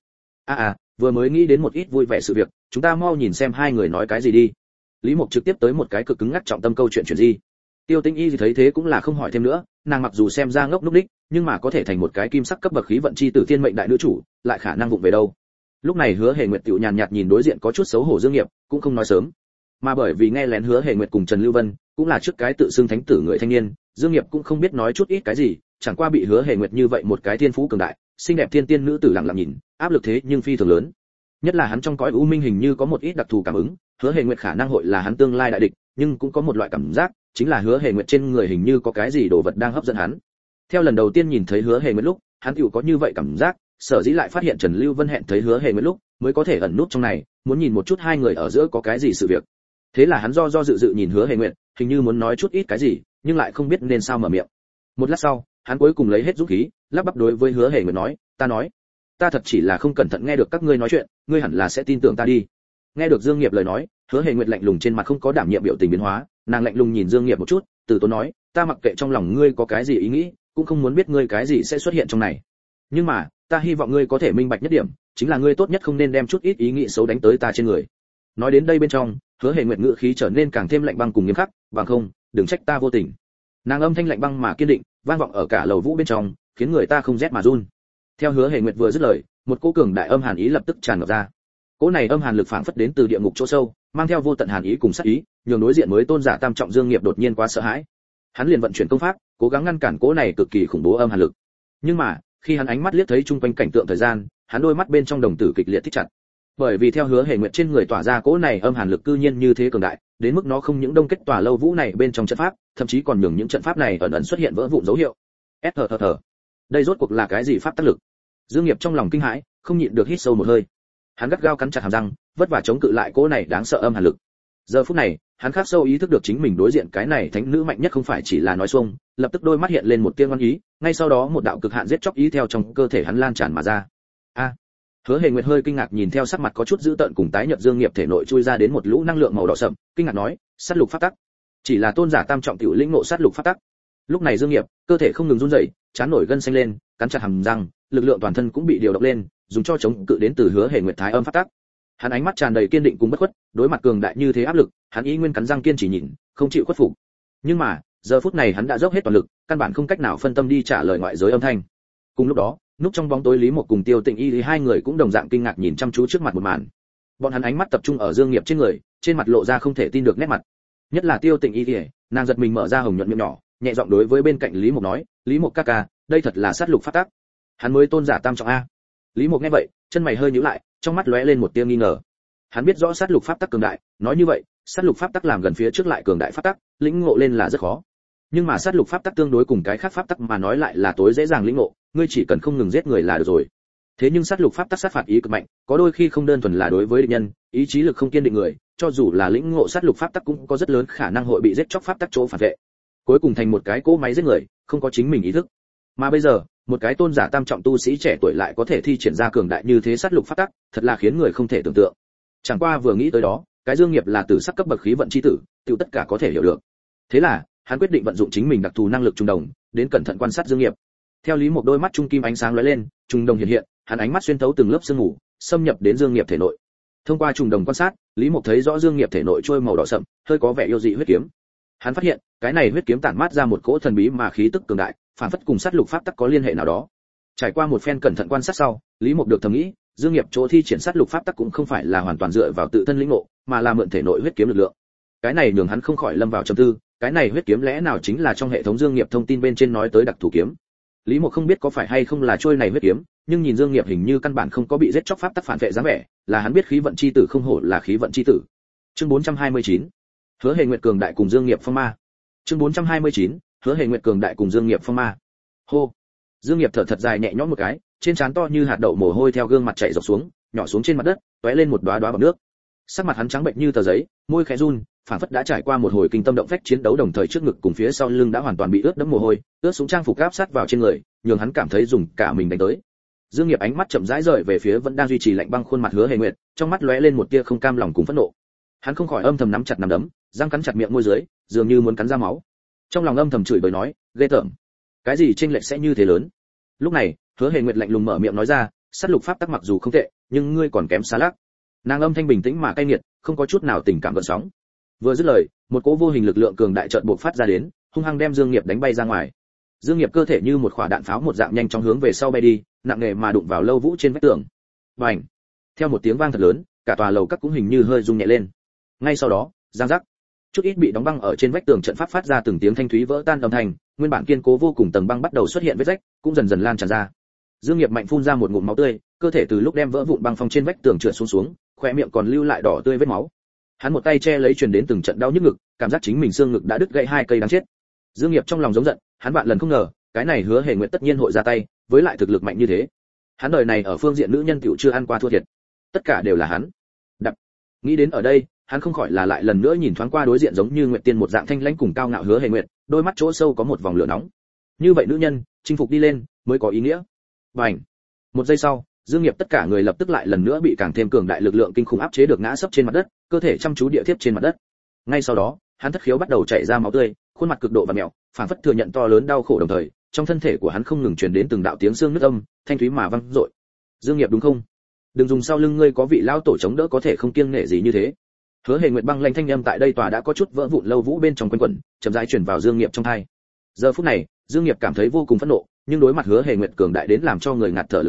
A: Vừa mới nghĩ đến một ít vui vẻ sự việc, chúng ta mau nhìn xem hai người nói cái gì đi. Lý Mộc trực tiếp tới một cái cực cứng ngắc trọng tâm câu chuyện gì. Tiêu Tĩnh Y thì thấy thế cũng là không hỏi thêm nữa, nàng mặc dù xem ra ngốc núc đích, nhưng mà có thể thành một cái kim sắc cấp bậc khí vận chi tử thiên mệnh đại nữ chủ, lại khả năng vụng về đâu. Lúc này Hứa Hề Nguyệt tiểu nhàn nhạt nhìn đối diện có chút xấu hổ Dương Nghiệp, cũng không nói sớm. Mà bởi vì nghe lén Hứa Hề Nguyệt cùng Trần Lưu Vân, cũng là trước cái tự xưng thánh tử người thanh niên, Dương Nghiệp cũng không biết nói chút ít cái gì, chẳng qua bị Hứa Hề Nguyệt như vậy một cái thiên phú cường đại, xinh đẹp thiên tiên nữ tử lặng lặng nhìn, áp lực thế nhưng phi thường lớn. Nhất là hắn trong cõi u minh hình như có một ít đặc thù cảm ứng, Hứa Hề Nguyệt khả năng hội là hắn tương lai đại địch, nhưng cũng có một loại cảm giác, chính là Hứa Hề Nguyệt trên người hình như có cái gì đồ vật đang hấp dẫn hắn. Theo lần đầu tiên nhìn thấy Hứa Hề Nguyệt lúc, hắn tiểu có như vậy cảm giác, sở dĩ lại phát hiện Trần Lưu Vân hẹn thấy Hứa Hề Nguyệt lúc, mới có thể ẩn nút trong này, muốn nhìn một chút hai người ở giữa có cái gì sự việc. Thế là hắn do dự nhìn Hứa Hề Nguyệt, hình như muốn nói chút ít cái gì, nhưng lại không biết nên sao mở miệng. Một lát sau, hắn cuối cùng lấy hết dũng khí, lắp bắp đối với Hứa Hề Nguyệt nói, ta thật chỉ là không cẩn thận nghe được các ngươi nói chuyện, ngươi hẳn là sẽ tin tưởng ta đi. Nghe được Dương Nghiệp lời nói, Hứa Hề Nguyệt lạnh lùng trên mặt không có đảm nhiệm biểu tình biến hóa, nàng lạnh lùng nhìn Dương Nghiệp một chút, từ tốn nói, ta mặc kệ trong lòng ngươi có cái gì ý nghĩ, cũng không muốn biết ngươi cái gì sẽ xuất hiện trong này. Nhưng mà, ta hy vọng ngươi có thể minh bạch nhất điểm, chính là ngươi tốt nhất không nên đem chút ít ý nghĩ xấu đánh tới ta trên người. Nói đến đây bên trong, Hứa Hề Nguyệt ngữ khí trở nên càng thêm lạnh băng cùng nghiêm khắc, bằng không, đừng trách ta vô tình. Nàng âm thanh lạnh băng mà kiên định, vang vọng ở cả lầu vũ bên trong, khiến người ta không rét mà run. Theo Hứa Hề Nguyệt vừa dứt lời, một cô cường đại âm hàn ý lập tức tràn ngập ra. cỗ này âm hàn lực phảng phất đến từ địa ngục chỗ sâu, mang theo vô tận hàn ý cùng sát ý, nhường đối diện mới tôn giả tam trọng Dương Nghiệp đột nhiên quá sợ hãi. Hắn liền vận chuyển công pháp, cố gắng ngăn cản cỗ này cực kỳ khủng bố âm hàn lực. Nhưng mà, khi hắn ánh mắt liếc thấy chung quanh cảnh tượng thời gian, hắn đôi mắt bên trong đồng tử kịch liệt thích chặt. Bởi vì theo Hứa Hề Nguyệt trên người tỏa ra cỗ này âm hàn lực cư nhiên như thế cường đại, đến mức nó không những đông kết tòa lâu vũ này bên trong trận pháp, thậm chí còn nhường những trận pháp này ẩn ẩn xuất hiện vỡ vụn dấu hiệu. Thở. Đây rốt cuộc là cái gì pháp tác lực? Dương Nghiệp trong lòng kinh hãi, không nhịn được hít sâu một hơi. Hắn gắt gao cắn chặt hàm răng, vất vả chống cự lại cỗ này đáng sợ âm hàn lực. Giờ phút này, hắn khắc sâu ý thức được chính mình đối diện cái này thánh nữ mạnh nhất không phải chỉ là nói xuông, lập tức đôi mắt hiện lên một tia ngoan ý, ngay sau đó một đạo cực hạn giết chóc ý theo trong cơ thể hắn lan tràn mà ra. Hứa Hề Nguyệt hơi kinh ngạc nhìn theo sắc mặt có chút dữ tợn cùng tái nhợt Dương Nghiệp thể nội chui ra đến một lũ năng lượng màu đỏ sẫm, kinh ngạc nói, sát lục pháp tắc. Chỉ là tôn giả tam trọng tiểu lĩnh ngộ sát lục pháp tắc. Lúc này Dương Nghiệp, cơ thể không ngừng run rẩy, trán nổi gân xanh lên, cắn chặt hàm răng, lực lượng toàn thân cũng bị điều động lên, dùng cho chống cự đến từ Hứa Hề Nguyệt thái âm pháp tắc. Hắn ánh mắt tràn đầy kiên định cùng bất khuất, đối mặt cường đại như thế áp lực, hắn ý nguyên cắn răng kiên trì nhìn, không chịu khuất phục. Nhưng mà, giờ phút này hắn đã dốc hết toàn lực, căn bản không cách nào phân tâm đi trả lời ngoại giới âm thanh. Cùng lúc đó, núp trong bóng tối Lý Mộc cùng Tiêu Tịnh Y thì hai người cũng đồng dạng kinh ngạc nhìn chăm chú trước mặt một màn. Bọn hắn ánh mắt tập trung ở Dương Nghiệp trên người, trên mặt lộ ra không thể tin được nét mặt. Nhất là Tiêu Tịnh Y thì, nàng giật mình mở ra hồng nhuận miệng nhỏ, nhẹ giọng đối với bên cạnh Lý Mộc nói, "Lý Mộc ca ca, đây thật là sát lục pháp tắc." Hắn mới tôn giả tam trọng a. Lý Mộc nghe vậy, chân mày hơi nhíu lại, trong mắt lóe lên một tia nghi ngờ. Hắn biết rõ sát lục pháp tắc cường đại, nói như vậy, sát lục pháp tắc làm gần phía trước lại cường đại pháp tắc, lĩnh ngộ lên là rất khó. Nhưng mà sát lục pháp tắc tương đối cùng cái khác pháp tắc mà nói lại là tối dễ dàng lĩnh ngộ, ngươi chỉ cần không ngừng giết người là được rồi. Thế nhưng sát lục pháp tắc sát phạt ý cực mạnh, có đôi khi không đơn thuần là đối với địch nhân, ý chí lực không kiên định người, cho dù là lĩnh ngộ sát lục pháp tắc cũng có rất lớn khả năng hội bị giết chóc pháp tắc chỗ phản vệ. Cuối cùng thành một cái cỗ máy giết người, không có chính mình ý thức. Mà bây giờ, một cái tôn giả tam trọng tu sĩ trẻ tuổi lại có thể thi triển ra cường đại như thế sát lục pháp tắc, thật là khiến người không thể tưởng tượng. Chẳng qua vừa nghĩ tới đó, cái Dương Nghiệp là tử sắc cấp bậc khí vận chi tử, tiểu tất cả có thể hiểu được. Thế là, hắn quyết định vận dụng chính mình đặc thù năng lực trùng đồng, đến cẩn thận quan sát Dương Nghiệp. Theo Lý Mộc đôi mắt trung kim ánh sáng lóe lên, trùng đồng hiện hiện, hắn ánh mắt xuyên thấu từng lớp sương mù, xâm nhập đến Dương Nghiệp thể nội. Thông qua trùng đồng quan sát, Lý Mộc thấy rõ Dương Nghiệp thể nội trôi màu đỏ sậm, hơi có vẻ yêu dị huyết kiếm. Hắn phát hiện, cái này huyết kiếm tản mát ra một cỗ thần bí mà khí tức cường đại, phản phất cùng sát lục pháp tắc có liên hệ nào đó. Trải qua một phen cẩn thận quan sát sau, Lý Mộc được thầm nghĩ, Dương Nghiệp chỗ thi triển sát lục pháp tắc cũng không phải là hoàn toàn dựa vào tự thân lĩnh ngộ, mà là mượn thể nội huyết kiếm lực lượng. Cái này nhường hắn không khỏi lâm vào trầm tư, cái này huyết kiếm lẽ nào chính là trong hệ thống Dương Nghiệp thông tin bên trên nói tới đặc thù kiếm. Lý Mộc không biết có phải hay không là trôi này huyết kiếm, nhưng nhìn Dương Nghiệp hình như căn bản không có bị giết chóc pháp tắc phản vệ dáng vẻ, là hắn biết khí vận chi tử không hổ là khí vận chi tử. Chương 429. Hứa Hề Nguyệt cường đại cùng Dương Nghiệp phong ma. Chương 429. Hứa Hề Nguyệt cường đại cùng Dương Nghiệp phong ma. Hô. Dương Nghiệp thở thật dài nhẹ nhõm một cái, trên trán to như hạt đậu mồ hôi theo gương mặt chảy dọc xuống, nhỏ xuống trên mặt đất, tóe lên một đóa đóa bọt nước. Sắc mặt hắn trắng bệnh như tờ giấy, môi khẽ run, phảng phất đã trải qua một hồi kinh tâm động phách chiến đấu, đồng thời trước ngực cùng phía sau lưng đã hoàn toàn bị ướt đẫm mồ hôi, ướt sũng trang phục áp sát vào trên người, nhường hắn cảm thấy dùng cả mình đánh tới. Dương Nghiệp ánh mắt chậm rãi rời về phía vẫn đang duy trì lạnh băng khuôn mặt Hứa Hề Nguyệt, trong mắt lóe lên một tia không cam lòng cùng phẫn nộ. Hắn không khỏi âm thầm nắm chặt nắm đấm, răng cắn chặt miệng môi dưới, dường như muốn cắn ra máu. Trong lòng âm thầm chửi bới nói, ghê tởm. Cái gì chênh lệch sẽ như thế lớn? Lúc này, Hứa Hề Nguyệt lạnh lùng mở miệng nói ra, sát lục pháp tắc mặc dù không tệ, nhưng ngươi còn kém xa lắc. Nàng âm thanh bình tĩnh mà cay nghiệt, không có chút nào tình cảm gợn sóng. Vừa dứt lời, một cỗ vô hình lực lượng cường đại chợt bộc phát ra đến, hung hăng đem Dương Nghiệp đánh bay ra ngoài. Dương Nghiệp cơ thể như một quả đạn pháo một dạng nhanh chóng hướng về sau bay đi, nặng nề mà đụng vào lâu vũ trên vách tường. Bành! Theo một tiếng vang thật lớn, cả tòa lầu các cũng hình như hơi rung nhẹ lên. Ngay sau đó, giang rắc, chút ít bị đóng băng ở trên vách tường trận pháp phát ra từng tiếng thanh thúy vỡ tan âm thanh, nguyên bản kiên cố vô cùng tầng băng bắt đầu xuất hiện vết rách, cũng dần dần lan tràn ra. Dương Nghiệp mạnh phun ra một ngụm máu tươi, cơ thể từ lúc đem vỡ vụn băng phong trên vách tường trượt xuống, khóe miệng còn lưu lại đỏ tươi vết máu. Hắn một tay che lấy truyền đến từng trận đau nhức ngực, cảm giác chính mình xương ngực đã đứt gãy hai cây đáng chết. Dương Nghiệp trong lòng giống giận, hắn vạn lần không ngờ, cái này Hứa Hề Nguyệt tất nhiên hội ra tay, với lại thực lực mạnh như thế. Hắn đời này ở phương diện nữ nhân tiểu chưa ăn qua thua thiệt. Tất cả đều là hắn. Đập. Nghĩ đến ở đây, hắn không khỏi là lại lần nữa nhìn thoáng qua đối diện giống như Nguyệt Tiên một dạng thanh lãnh cùng cao ngạo Hứa Hề Nguyệt, đôi mắt chỗ sâu có một vòng lửa nóng. Như vậy nữ nhân, chinh phục đi lên mới có ý nghĩa. Bành. Một giây sau, Dương Nghiệp tất cả người lập tức lại lần nữa bị càng thêm cường đại lực lượng kinh khủng áp chế được ngã sấp trên mặt đất, cơ thể chăm chú địa tiếp trên mặt đất. Ngay sau đó, hắn thất khiếu bắt đầu chảy ra máu tươi, khuôn mặt cực độ vặn mèo, phảng phất thừa nhận to lớn đau khổ đồng thời, trong thân thể của hắn không ngừng truyền đến từng đạo tiếng xương nứt âm, thanh thúy mà vang dội. Dương Nghiệp đúng không? Đừng dùng sau lưng ngươi có vị lão tổ chống đỡ có thể không kiêng nể gì như thế. Hứa Hề Nguyệt băng lãnh thanh âm tại đây tòa đã có chút vỡ vụn lâu vũ bên trong quanh quẩn, chậm rãi truyền vào Dương Nghiệp trong tai. Giờ phút này, Dương Nghiệp cảm thấy vô cùng phẫn nộ, nhưng đối mặt Hứa Hề Nguyệt cường đại đến làm cho người ngạt thở lực lượng,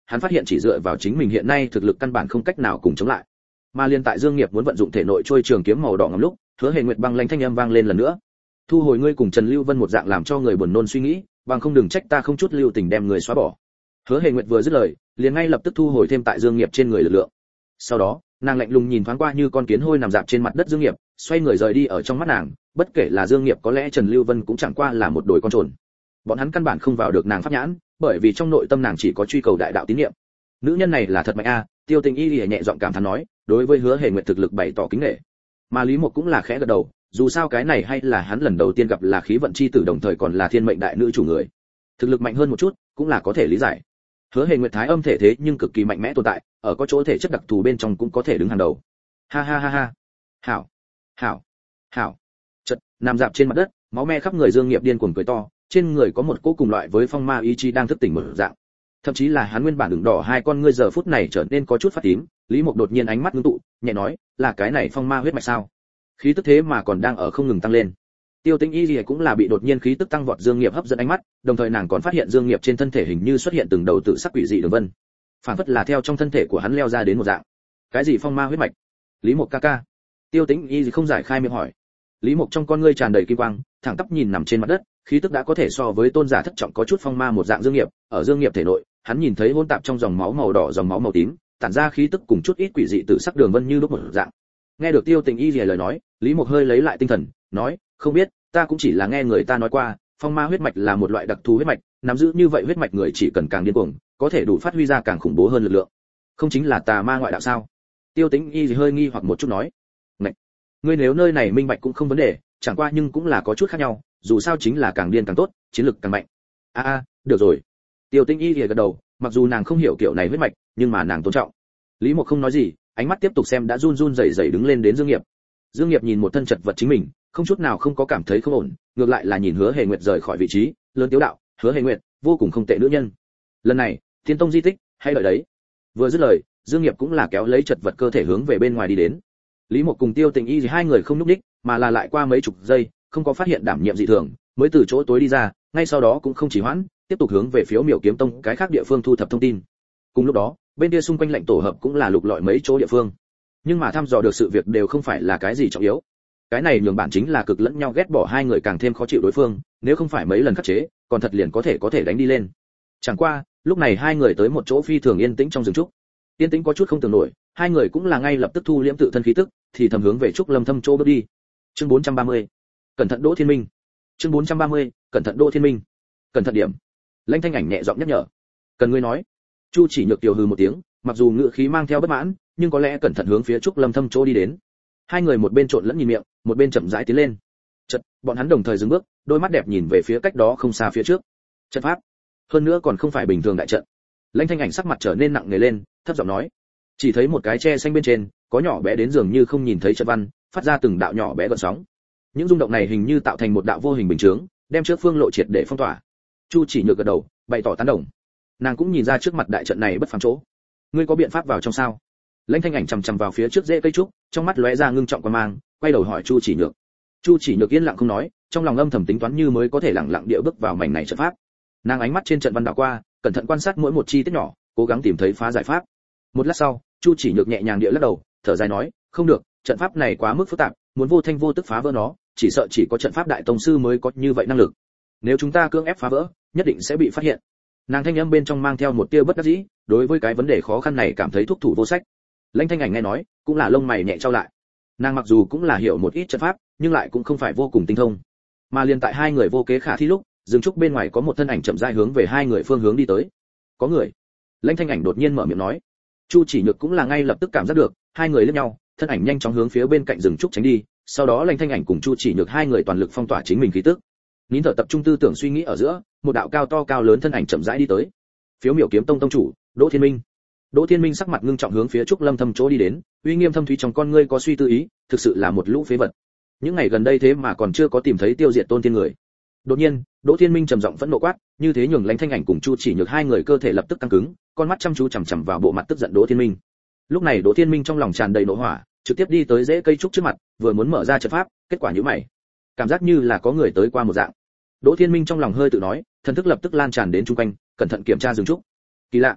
A: hắn phát hiện chỉ dựa vào chính mình hiện nay thực lực căn bản không cách nào cùng chống lại. Mà liên tại Dương Nghiệp muốn vận dụng thể nội trôi trường kiếm màu đỏ ngầm lúc, Hứa Hề Nguyệt băng lãnh thanh âm vang lên lần nữa. Thu hồi ngươi cùng Trần Lưu Vân một dạng làm cho người buồn nôn suy nghĩ, bằng không đừng trách ta không chút lưu tình đem người xóa bỏ. Hứa Hề Nguyệt vừa dứt lời, liền ngay lập tức thu hồi thêm tại Dương Nghiệp trên người lực lượng. Sau đó, nàng lạnh lùng nhìn thoáng qua như con kiến hôi nằm dạp trên mặt đất Dương Nghiệp, xoay người rời đi. Ở trong mắt nàng, bất kể là Dương Nghiệp có lẽ Trần Lưu Vân cũng chẳng qua là một đồi con trồn. Bọn hắn căn bản không vào được nàng pháp nhãn, bởi vì trong nội tâm nàng chỉ có truy cầu đại đạo tín niệm. Nữ nhân này là thật mạnh a, Tiêu Tình Y nhẹ giọng cảm thán nói, đối với Hứa Hề Nguyệt thực lực bày tỏ kính nể. Mà Lý Mộc cũng là khẽ gật đầu, dù sao cái này hay là hắn lần đầu tiên gặp là khí vận chi tử đồng thời còn là thiên mệnh đại nữ chủ người. Thực lực mạnh hơn một chút, cũng là có thể lý giải. Hứa Hề Nguyệt thái âm thể thế nhưng cực kỳ mạnh mẽ tồn tại, ở có chỗ thể chất đặc thù bên trong cũng có thể đứng hàng đầu. Ha ha ha ha. Hảo, hảo, hảo. Chợt, nằm dạp trên mặt đất, máu me khắp người Dương Nghiệp điên cuồng cười to, trên người có một cỗ cùng loại với phong ma ý chí đang thức tỉnh mở dạng. Thậm chí là hắn nguyên bản ửng đỏ hai con ngươi giờ phút này trở nên có chút phát tím. Lý Mộc đột nhiên ánh mắt ngưng tụ, nhẹ nói, là cái này phong ma huyết mạch sao? Khí tức thế mà còn đang ở không ngừng tăng lên. Tiêu Tĩnh Y cũng là bị đột nhiên khí tức tăng vọt Dương Nghiệp hấp dẫn ánh mắt, đồng thời nàng còn phát hiện Dương Nghiệp trên thân thể hình như xuất hiện từng đầu tự sắc quỷ dị đường vân, phản phất là theo trong thân thể của hắn leo ra đến một dạng. Cái gì phong ma huyết mạch? Lý Mộc ca ca. Tiêu Tĩnh Y không giải khai miệng hỏi. Lý Mộc trong con ngươi tràn đầy kim quang, thẳng tắp nhìn nằm trên mặt đất, khí tức đã có thể so với tôn giả thất trọng có chút phong ma một dạng Dương Nghiệp, ở Dương Nghiệp thể nội, hắn nhìn thấy hỗn tạp trong dòng máu màu đỏ dòng máu màu tím, tản ra khí tức cùng chút ít quỷ dị tự sắc đường vân như lúc một dạng. Nghe được Tiêu Tình Y lời nói, Lý Mộc hơi lấy lại tinh thần, nói, không biết, ta cũng chỉ là nghe người ta nói qua, phong ma huyết mạch là một loại đặc thù huyết mạch, nắm giữ như vậy huyết mạch người chỉ cần càng điên cuồng, có thể đủ phát huy ra càng khủng bố hơn lực lượng. Không chính là tà ma ngoại đạo sao? Tiêu Tĩnh Y hơi nghi hoặc một chút nói, "Ngạch, ngươi nếu nơi này minh bạch cũng không vấn đề, chẳng qua nhưng cũng là có chút khác nhau, dù sao chính là càng điên càng tốt, chiến lực càng mạnh." Được rồi. Tiêu Tĩnh Y gật đầu, mặc dù nàng không hiểu kiểu này huyết mạch, nhưng mà nàng tôn trọng. Lý Mộc không nói gì, ánh mắt tiếp tục xem đã run run rẩy rẩy đứng lên đến Dương Nghiệp. Dương Nghiệp nhìn một thân chật vật chính mình, không chút nào không có cảm thấy không ổn, ngược lại là nhìn Hứa Hề Nguyệt rời khỏi vị trí, lớn tiếu đạo, "Hứa Hề Nguyệt, vô cùng không tệ nữ nhân. Lần này, Thiên Tông di tích, hay đợi đấy." Vừa dứt lời, Dương Nghiệp cũng là kéo lấy chật vật cơ thể hướng về bên ngoài đi đến. Lý Mộc cùng Tiêu Tình Y hai người không nhúc nhích, mà là lại qua mấy chục giây, không có phát hiện đảm nhiệm dị thường, mới từ chỗ tối đi ra, ngay sau đó cũng không chỉ hoãn, tiếp tục hướng về phía Miểu Kiếm Tông cái khác địa phương thu thập thông tin. Cùng lúc đó, bên kia xung quanh lãnh tổ hợp cũng là lục lọi mấy chỗ địa phương, nhưng mà thăm dò được sự việc đều không phải là cái gì trọng yếu. Cái này nhường bản chính là cực lẫn nhau ghét bỏ hai người càng thêm khó chịu đối phương, nếu không phải mấy lần khắc chế, còn thật liền có thể đánh đi lên. Chẳng qua, lúc này hai người tới một chỗ phi thường yên tĩnh trong rừng trúc. Yên tĩnh có chút không tưởng nổi, hai người cũng là ngay lập tức thu liễm tự thân khí tức, thì thầm hướng về trúc lâm thâm chỗ bước đi. Chương 430. Cẩn thận Đỗ Thiên Minh. Chương 430. Cẩn thận Đỗ Thiên Minh. Cẩn thận điểm. Lãnh Thanh Ảnh nhẹ giọng nhắc nhở. Cần ngươi nói. Chu Chỉ Nhược tiểu hừ một tiếng, mặc dù ngữ khí mang theo bất mãn, nhưng có lẽ cẩn thận hướng phía trúc lâm thâm chỗ đi đến. Hai người một bên trộn lẫn nhìn miệng, một bên chậm rãi tiến lên. Chợt, bọn hắn đồng thời dừng bước, đôi mắt đẹp nhìn về phía cách đó không xa phía trước. Trận pháp, hơn nữa còn không phải bình thường đại trận. Lãnh Thanh Ảnh sắc mặt trở nên nặng nề lên, thấp giọng nói, chỉ thấy một cái tre xanh bên trên, có nhỏ bé đến dường như không nhìn thấy trận văn, phát ra từng đạo nhỏ bé gợn sóng. Những rung động này hình như tạo thành một đạo vô hình bình chướng, đem trước phương lộ triệt để phong tỏa. Chu Chỉ Nhược gật đầu, bày tỏ tán đồng. Nàng cũng nhìn ra trước mặt đại trận này bất phàm chỗ. Ngươi có biện pháp vào trong sao? Lãnh Thanh Ảnh chằm chằm vào phía trước rễ cây trúc, trong mắt lóe ra ngưng trọng quan mang, quay đầu hỏi Chu Chỉ Nhược. Chu Chỉ Nhược yên lặng không nói, trong lòng âm thầm tính toán như mới có thể lặng lặng địa bước vào mảnh này trận pháp. Nàng ánh mắt trên trận văn đảo qua, cẩn thận quan sát mỗi một chi tiết nhỏ, cố gắng tìm thấy phá giải pháp. Một lát sau, Chu Chỉ Nhược nhẹ nhàng địa lắc đầu, thở dài nói, không được, trận pháp này quá mức phức tạp, muốn vô thanh vô tức phá vỡ nó, chỉ sợ chỉ có trận pháp đại tông sư mới có như vậy năng lực. Nếu chúng ta cưỡng ép phá vỡ, nhất định sẽ bị phát hiện. Nàng thanh âm bên trong mang theo một tia bất đắc dĩ, đối với cái vấn đề khó khăn này cảm thấy thúc thủ vô sách. Lãnh Thanh Ảnh nghe nói, cũng là lông mày nhẹ trao lại. Nàng mặc dù cũng là hiểu một ít trận pháp, nhưng lại cũng không phải vô cùng tinh thông. Mà liền tại hai người vô kế khả thi lúc, rừng trúc bên ngoài có một thân ảnh chậm rãi hướng về hai người phương hướng đi tới. Có người. Lãnh Thanh Ảnh đột nhiên mở miệng nói. Chu Chỉ Nhược cũng là ngay lập tức cảm giác được, hai người liếc nhau, thân ảnh nhanh chóng hướng phía bên cạnh rừng trúc tránh đi, sau đó Lãnh Thanh Ảnh cùng Chu Chỉ Nhược hai người toàn lực phong tỏa chính mình khí tức. Nín thở tập trung tư tưởng suy nghĩ ở giữa, một đạo cao to cao lớn thân ảnh chậm rãi đi tới. Phiếu Miểu Kiếm Tông tông chủ, Đỗ Thiên Minh. Đỗ Thiên Minh sắc mặt ngưng trọng hướng phía trúc lâm thâm chỗ đi đến, uy nghiêm thâm thúy trong con ngươi có suy tư ý, thực sự là một lũ phế vật. Những ngày gần đây thế mà còn chưa có tìm thấy tiêu diệt Tôn Thiên người. Đột nhiên, Đỗ Thiên Minh trầm giọng phẫn nộ quát, như thế nhường Lãnh Thanh Ảnh cùng Chu Chỉ Nhược hai người cơ thể lập tức căng cứng, con mắt chăm chú chằm chằm vào bộ mặt tức giận Đỗ Thiên Minh. Lúc này Đỗ Thiên Minh trong lòng tràn đầy nộ hỏa, trực tiếp đi tới rễ cây trúc trước mặt, vừa muốn mở ra trận pháp, kết quả nhíu mày, cảm giác như là có người tới qua một dạng. Đỗ Thiên Minh trong lòng hơi tự nói, thần thức lập tức lan tràn đến chung quanh, cẩn thận kiểm tra rừng trúc. Kỳ lạ,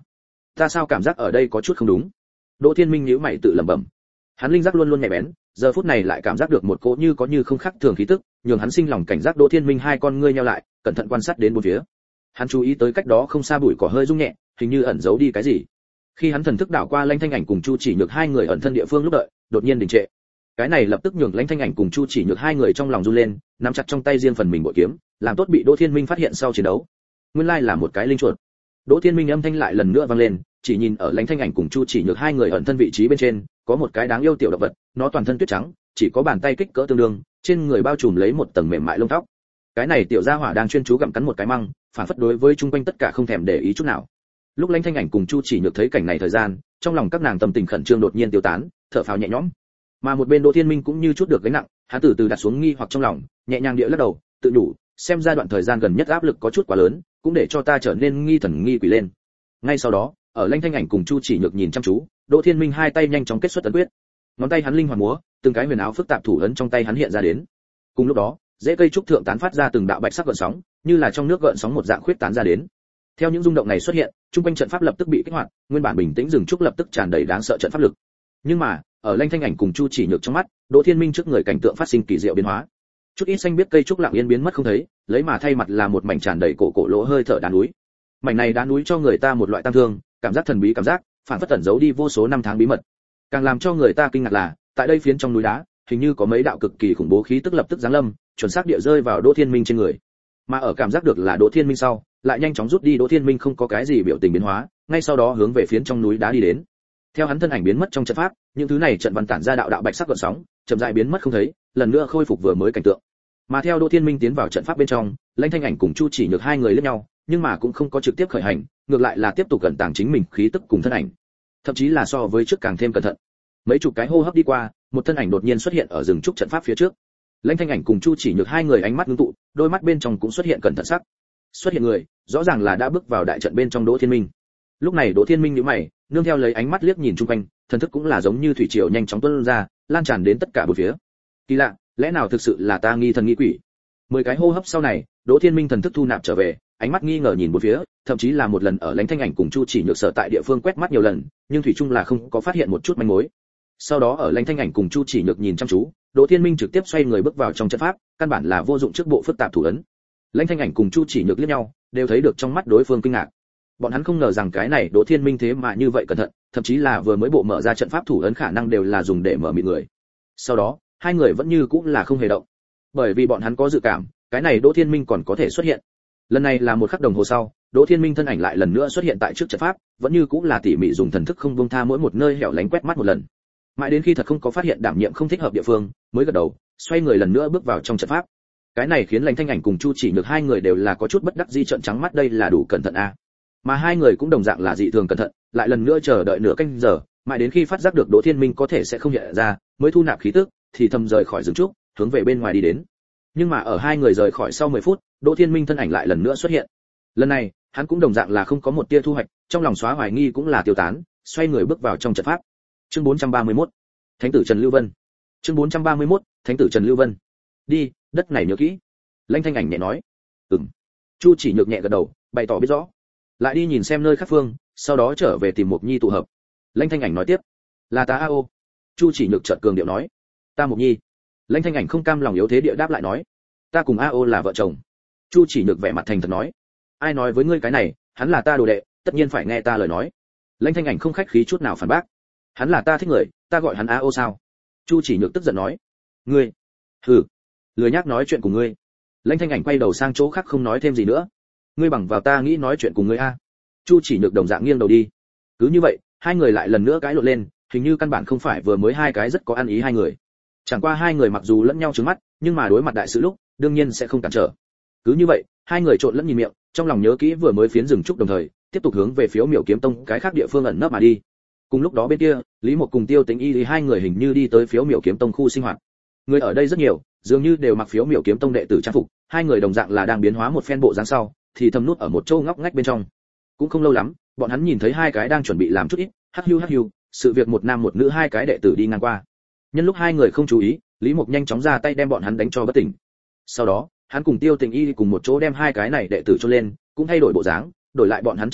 A: Ta sao cảm giác ở đây có chút không đúng? Đỗ Thiên Minh nhíu mày tự lẩm bẩm. Hắn linh giác luôn luôn nhạy bén, giờ phút này lại cảm giác được một cỗ như có như không khác thường khí tức, nhường hắn sinh lòng cảnh giác. Đỗ Thiên Minh hai con ngươi nheo lại, cẩn thận quan sát đến bốn phía. Hắn chú ý tới cách đó không xa bụi cỏ hơi rung nhẹ, hình như ẩn giấu đi cái gì. Khi hắn thần thức đảo qua Lãnh Thanh Ảnh cùng Chu Chỉ Nhược hai người ẩn thân địa phương lúc đợi, đột nhiên đình trệ. Cái này lập tức nhường Lãnh Thanh Ảnh cùng Chu Chỉ Nhược hai người trong lòng run lên, nắm chặt trong tay riêng phần mình bội kiếm, làm tốt bị Đỗ Thiên Minh phát hiện sau chiến đấu. Nguyên lai là một cái linh chuột. Đỗ Thiên Minh âm thanh lại lần nữa vang lên, chỉ nhìn ở Lãnh Thanh Ảnh cùng Chu Chỉ Nhược hai người ẩn thân vị trí bên trên, có một cái đáng yêu tiểu động vật, nó toàn thân tuyết trắng, chỉ có bàn tay kích cỡ tương đương, trên người bao trùm lấy một tầng mềm mại lông tóc. Cái này tiểu gia hỏa đang chuyên chú gặm cắn một cái măng, phản phất đối với chung quanh tất cả không thèm để ý chút nào. Lúc Lãnh Thanh Ảnh cùng Chu Chỉ Nhược thấy cảnh này thời gian, trong lòng các nàng tâm tình khẩn trương đột nhiên tiêu tán, thở phào nhẹ nhõm. Mà một bên Đỗ Thiên Minh cũng như chút được gánh nặng, hắn từ từ đặt xuống nghi hoặc trong lòng, nhẹ nhàng địa lắc đầu, tự nhủ, xem ra đoạn thời gian gần nhất áp lực có chút quá lớn, cũng để cho ta trở nên nghi thần nghi quỷ lên. Ngay sau đó, ở Lãnh Thanh Ảnh cùng Chu Chỉ Nhược nhìn chăm chú, Đỗ Thiên Minh hai tay nhanh chóng kết xuất ấn quyết. Ngón tay hắn linh hoạt múa, từng cái huyền áo phức tạp thủ ấn trong tay hắn hiện ra đến. Cùng lúc đó, rễ cây trúc thượng tán phát ra từng đạo bạch sắc gợn sóng, như là trong nước gợn sóng một dạng khuyết tán ra đến. Theo những rung động này xuất hiện, trung quanh trận pháp lập tức bị kích hoạt, nguyên bản bình tĩnh rừng trúc lập tức tràn đầy đáng sợ trận pháp lực. Nhưng mà, ở Lãnh Thanh Ảnh cùng Chu Chỉ Nhược trong mắt, Đỗ Thiên Minh trước người cảnh tượng phát sinh kỳ diệu biến hóa. Chút ít xanh biết cây trúc lặng yên biến mất không thấy, lấy mà thay mặt là một mảnh tràn đầy cổ lỗ hơi thở đá núi. Mảnh này đá núi cho người ta một loại tăng thương, cảm giác thần bí cảm giác, phản phất tẩn giấu đi vô số năm tháng bí mật. Càng làm cho người ta kinh ngạc là, tại đây phiến trong núi đá, hình như có mấy đạo cực kỳ khủng bố khí tức lập tức giáng lâm, chuẩn xác địa rơi vào Đỗ Thiên Minh trên người. Mà ở cảm giác được là Đỗ Thiên Minh sau, lại nhanh chóng rút đi. Đỗ Thiên Minh không có cái gì biểu tình biến hóa, ngay sau đó hướng về phiến trong núi đá đi đến. Theo hắn thân ảnh biến mất trong trận pháp, những thứ này trận văn tản ra đạo đạo bạch sắc gợn sóng, chậm rãi biến mất không thấy, lần nữa khôi phục vừa mới cảnh tượng. Mà theo Đỗ Thiên Minh tiến vào trận pháp bên trong, Lãnh Thanh Ảnh cùng Chu Chỉ Nhược hai người liếc nhau, nhưng mà cũng không có trực tiếp khởi hành, ngược lại là tiếp tục cẩn tàng chính mình khí tức cùng thân ảnh, thậm chí là so với trước càng thêm cẩn thận. Mấy chục cái hô hấp đi qua, một thân ảnh đột nhiên xuất hiện ở rừng trúc trận pháp phía trước. Lãnh Thanh Ảnh cùng Chu Chỉ Nhược hai người ánh mắt ngưng tụ, đôi mắt bên trong cũng xuất hiện cẩn thận sắc. Xuất hiện người, rõ ràng là đã bước vào đại trận bên trong Đỗ Thiên Minh. Lúc này Đỗ Thiên Minh nhíu mày, nương theo lấy ánh mắt liếc nhìn chung quanh, thần thức cũng là giống như thủy triều nhanh chóng tuôn ra, lan tràn đến tất cả bốn phía. Kỳ lạ, lẽ nào thực sự là ta nghi thần nghi quỷ? 10 cái hô hấp sau này, Đỗ Thiên Minh thần thức thu nạp trở về, ánh mắt nghi ngờ nhìn bốn phía, thậm chí là một lần ở Lãnh Thanh Ảnh cùng Chu Chỉ Nhược sở tại địa phương quét mắt nhiều lần, nhưng thủy chung là không có phát hiện một chút manh mối. Sau đó ở Lãnh Thanh Ảnh cùng Chu Chỉ Nhược nhìn chăm chú, Đỗ Thiên Minh trực tiếp xoay người bước vào trong trận pháp, căn bản là vô dụng trước bộ phức tạp thủ ấn. Lãnh Thanh Ảnh cùng Chu Chỉ Nhược liếc nhau, đều thấy được trong mắt đối phương kinh ngạc. Bọn hắn không ngờ rằng cái này Đỗ Thiên Minh thế mà như vậy cẩn thận, thậm chí là vừa mới bộ mở ra trận pháp thủ ấn khả năng đều là dùng để mở miệng người. Sau đó, hai người vẫn như cũng là không hề động, bởi vì bọn hắn có dự cảm, cái này Đỗ Thiên Minh còn có thể xuất hiện. Lần này là một khắc đồng hồ sau, Đỗ Thiên Minh thân ảnh lại lần nữa xuất hiện tại trước trận pháp, vẫn như cũng là tỉ mỉ dùng thần thức không buông tha mỗi một nơi hẻo lánh quét mắt một lần. Mãi đến khi thật không có phát hiện đảm nhiệm không thích hợp địa phương, mới gật đầu, xoay người lần nữa bước vào trong trận pháp. Cái này khiến Lãnh Thanh Ảnh cùng Chu Chỉ Nhược hai người đều là có chút bất đắc dĩ trợn trắng mắt, đây là đủ cẩn thận a. Mà hai người cũng đồng dạng là dị thường cẩn thận, lại lần nữa chờ đợi nửa canh giờ, mãi đến khi phát giác được Đỗ Thiên Minh có thể sẽ không hiện ra, mới thu nạp khí tức, thì thầm rời khỏi rừng trúc, hướng về bên ngoài đi đến. Nhưng mà ở hai người rời khỏi sau 10 phút, Đỗ Thiên Minh thân ảnh lại lần nữa xuất hiện. Lần này, hắn cũng đồng dạng là không có một tia thu hoạch, trong lòng xóa hoài nghi cũng là tiêu tán, xoay người bước vào trong trận pháp. Chương 431. Thánh tử Trần Lưu Vân. Chương 431. Thánh tử Trần Lưu Vân. Đi, đất này nhớ kỹ. Lãnh Thanh Ảnh nhẹ nói. Ừm. Chu Chỉ Nhược nhẹ gật đầu, bày tỏ biết rõ. Lại đi nhìn xem nơi khác phương, sau đó trở về tìm Mộc Nhi tụ hợp. Lãnh Thanh Ảnh nói tiếp. Là ta ao. Chu Chỉ Nhược chợt cường điệu nói. Ta Mộc Nhi. Lãnh Thanh Ảnh không cam lòng yếu thế địa đáp lại nói. Ta cùng ao là vợ chồng. Chu Chỉ Nhược vẻ mặt thành thật nói. Ai nói với ngươi cái này, hắn là ta đồ đệ, tất nhiên phải nghe ta lời nói. Lãnh Thanh Ảnh không khách khí chút nào phản bác. Hắn là ta thích người, ta gọi hắn ao sao? Chu Chỉ Nhược tức giận nói. Ngươi? Hừ, lười nhác nói chuyện cùng ngươi. Lãnh Thanh Ảnh quay đầu sang chỗ khác không nói thêm gì nữa. Ngươi bằng vào ta nghĩ nói chuyện cùng ngươi a? Chu Chỉ Nhược đồng dạng nghiêng đầu đi. Cứ như vậy, hai người lại lần nữa cãi lộn lên, hình như căn bản không phải vừa mới hai cái rất có ăn ý hai người. Chẳng qua hai người mặc dù lẫn nhau trừng mắt, nhưng mà đối mặt đại sự lúc, đương nhiên sẽ không cản trở. Cứ như vậy, hai người trộn lẫn nhìn miệng, trong lòng nhớ kỹ vừa mới phiến rừng trúc đồng thời, tiếp tục hướng về phía Miểu Kiếm Tông cái khác địa phương ẩn nấp mà đi. Cùng lúc đó bên kia, Lý Mộc cùng Tiêu Tĩnh Y thì hai người hình như đi tới phía Miểu Kiếm Tông khu sinh hoạt. Người ở đây rất nhiều, dường như đều mặc phiếu Miểu Kiếm Tông đệ tử trang phục, hai người đồng dạng là đang biến hóa một phen bộ dáng sau, thì thầm nút ở một chỗ ngóc ngách bên trong. Cũng không lâu lắm, bọn hắn nhìn thấy hai cái đang chuẩn bị làm chút ít, hắc hưu, sự việc một nam một nữ hai cái đệ tử đi ngang qua. Nhân lúc hai người không chú ý, Lý Mộc nhanh chóng ra tay đem bọn hắn đánh cho bất tỉnh. Sau đó, hắn cùng Tiêu Tĩnh Y cùng một chỗ đem hai cái này đệ tử cho lên, cũng thay đổi bộ dáng, đổi lại bọn hắn trang phục,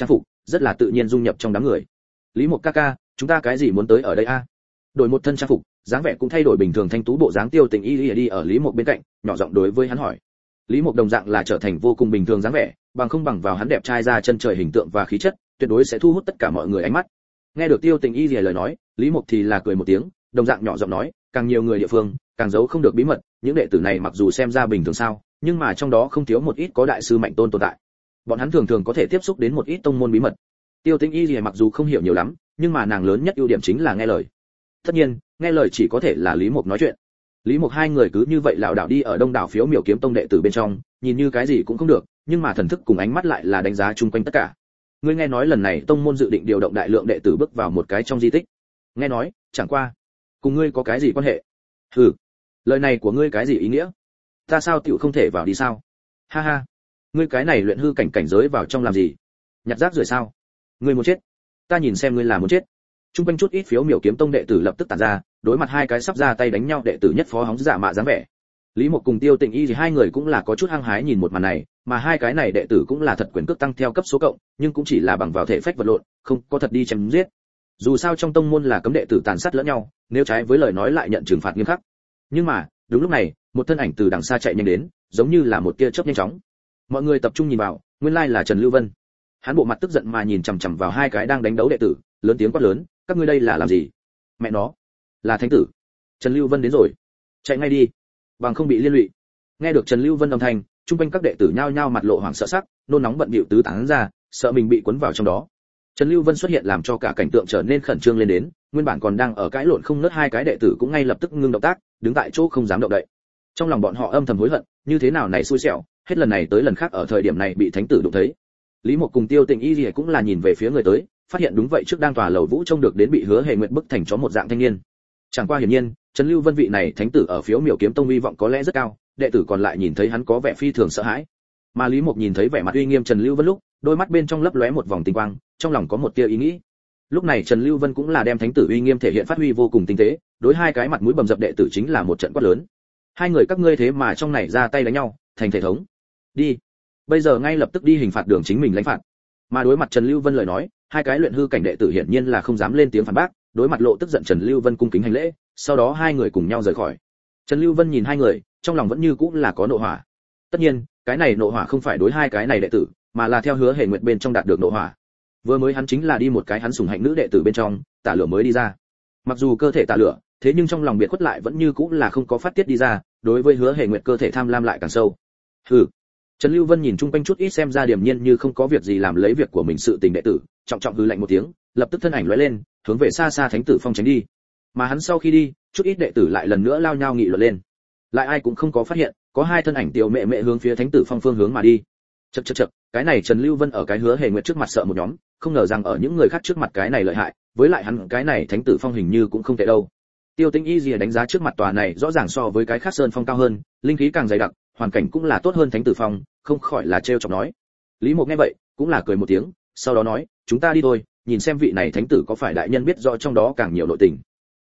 A: rất là tự nhiên dung nhập trong đám người. Lý Mộc ca ca, chúng ta cái gì muốn tới ở đây a? Đổi một thân trang phục, dáng vẻ cũng thay đổi bình thường thanh tú bộ dáng Tiêu Tình Y đi ở Lý Mộc bên cạnh, nhỏ giọng đối với hắn hỏi. Lý Mộc đồng dạng là trở thành vô cùng bình thường dáng vẻ, bằng không bằng vào hắn đẹp trai ra chân trời hình tượng và khí chất, tuyệt đối sẽ thu hút tất cả mọi người ánh mắt. Nghe được Tiêu Tình Y lời nói, Lý Mộc thì là cười một tiếng, đồng dạng nhỏ giọng nói, càng nhiều người địa phương, càng giấu không được bí mật, những đệ tử này mặc dù xem ra bình thường sao, nhưng mà trong đó không thiếu một ít có đại sư mạnh tôn tồn tại. Bọn hắn thường thường có thể tiếp xúc đến một ít tông môn bí mật. Tiêu Tình Y mặc dù không hiểu nhiều lắm, nhưng mà nàng lớn nhất ưu điểm chính là nghe lời. Tất nhiên, nghe lời chỉ có thể là Lý Mộc nói chuyện. Lý Mộc hai người cứ như vậy lảo đảo đi ở đông đảo Phiếu Miểu Kiếm Tông đệ tử bên trong, nhìn như cái gì cũng không được, nhưng mà thần thức cùng ánh mắt lại là đánh giá chung quanh tất cả. Ngươi nghe nói lần này tông môn dự định điều động đại lượng đệ tử bước vào một cái trong di tích. Nghe nói, chẳng qua, cùng ngươi có cái gì quan hệ? Hừ, lời này của ngươi cái gì ý nghĩa? Ta sao tiểu không thể vào đi sao? Ha ha, ngươi cái này luyện hư cảnh cảnh giới vào trong làm gì? Nhặt rác rưởi sao? Ngươi muốn chết? Ta nhìn xem ngươi là muốn chết. Trung quanh chút ít Phiếu Miểu Kiếm Tông đệ tử lập tức tản ra, đối mặt hai cái sắp ra tay đánh nhau đệ tử nhất phó hóng dạ mạ dáng vẻ. Lý Mộc cùng Tiêu Tình Y thì hai người cũng là có chút hăng hái nhìn một màn này, mà hai cái này đệ tử cũng là thật quyền cước tăng theo cấp số cộng, nhưng cũng chỉ là bằng vào thể phách vật lộn, không có thật đi chém giết. Dù sao trong tông môn là cấm đệ tử tàn sát lẫn nhau, nếu trái với lời nói lại nhận trừng phạt nghiêm khắc. Nhưng mà, đúng lúc này, một thân ảnh từ đằng xa chạy nhanh đến, giống như là một tia chớp nhanh chóng. Mọi người tập trung nhìn vào, nguyên lai là Trần Lưu Vân. Hắn bộ mặt tức giận mà nhìn chằm chằm vào hai cái đang đánh đấu đệ tử, lớn tiếng quát lớn, các ngươi đây là làm gì? Mẹ nó, là thánh tử. Trần Lưu Vân đến rồi, chạy ngay đi, bằng không bị liên lụy. Nghe được Trần Lưu Vân âm thanh, trung quanh các đệ tử nhao nhao mặt lộ hoảng sợ sắc, nôn nóng bận bịu tứ tán ra, sợ mình bị cuốn vào trong đó. Trần Lưu Vân xuất hiện làm cho cả cảnh tượng trở nên khẩn trương lên đến, nguyên bản còn đang ở cãi lộn không ngớt hai cái đệ tử cũng ngay lập tức ngưng động tác, đứng tại chỗ không dám động đậy. Trong lòng bọn họ âm thầm hối hận, như thế nào này xui xẻo, hết lần này tới lần khác ở thời điểm này bị thánh tử đụng thấy. Lý Mộc cùng Tiêu Tình Y cũng là nhìn về phía người tới, phát hiện đúng vậy trước đang tòa lầu vũ trông được đến bị Hứa Hề Nguyệt bức thành chó một dạng thanh niên. Chẳng qua hiển nhiên, Trần Lưu Vân vị này thánh tử ở Phiếu Miểu Kiếm Tông uy vọng có lẽ rất cao, đệ tử còn lại nhìn thấy hắn có vẻ phi thường sợ hãi. Mà Lý Mộc nhìn thấy vẻ mặt uy nghiêm Trần Lưu Vân lúc, đôi mắt bên trong lấp lóe một vòng tinh quang, trong lòng có một tia ý nghĩ. Lúc này Trần Lưu Vân cũng là đem thánh tử uy nghiêm thể hiện phát huy vô cùng tinh tế, đối hai cái mặt mũi bầm dập đệ tử chính là một trận quát lớn. Hai người các ngươi thế mà trong này ra tay đánh nhau, thành thể thống. Đi, bây giờ ngay lập tức đi hình phạt đường chính mình lãnh phạt. Mà đối mặt Trần Lưu Vân lời nói, hai cái luyện hư cảnh đệ tử hiển nhiên là không dám lên tiếng phản bác, đối mặt lộ tức giận Trần Lưu Vân cung kính hành lễ, sau đó hai người cùng nhau rời khỏi. Trần Lưu Vân nhìn hai người, trong lòng vẫn như cũng là có nộ hỏa. Tất nhiên, cái này nộ hỏa không phải đối hai cái này đệ tử, mà là theo Hứa Hề Nguyệt bên trong đạt được nộ hỏa. Vừa mới hắn chính là đi một cái hắn sủng hạnh nữ đệ tử bên trong, tả lửa mới đi ra. Mặc dù cơ thể tả lửa, thế nhưng trong lòng biệt khuất lại vẫn như cũng là không có phát tiết đi ra, đối với Hứa Hề Nguyệt cơ thể tham lam lại càng sâu. Hừ. Trần Lưu Vân nhìn chung quanh chút ít xem ra điềm nhiên như không có việc gì làm lấy việc của mình sự tình đệ tử, trọng trọng hừ lạnh một tiếng, lập tức thân ảnh lóe lên, hướng về xa xa thánh tử phong tránh đi. Mà hắn sau khi đi, chút ít đệ tử lại lần nữa lao nhau nghị luận lên. Lại ai cũng không có phát hiện, có hai thân ảnh tiểu mẹ mẹ hướng phía thánh tử phong phương hướng mà đi. Chậc, cái này Trần Lưu Vân ở cái Hứa Hề Nguyệt trước mặt sợ một nhóm, không ngờ rằng ở những người khác trước mặt cái này lợi hại, với lại hắn cái này thánh tử phong hình như cũng không tệ đâu. Tiêu Tĩnh Y đánh giá trước mặt tòa này rõ ràng so với cái khác sơn phong cao hơn, linh khí càng dày đặc, hoàn cảnh cũng là tốt hơn thánh tử phong, không khỏi là trêu chọc nói. Lý Mộc nghe vậy, cũng là cười một tiếng, sau đó nói, chúng ta đi thôi, nhìn xem vị này thánh tử có phải đại nhân biết rõ trong đó càng nhiều nội tình.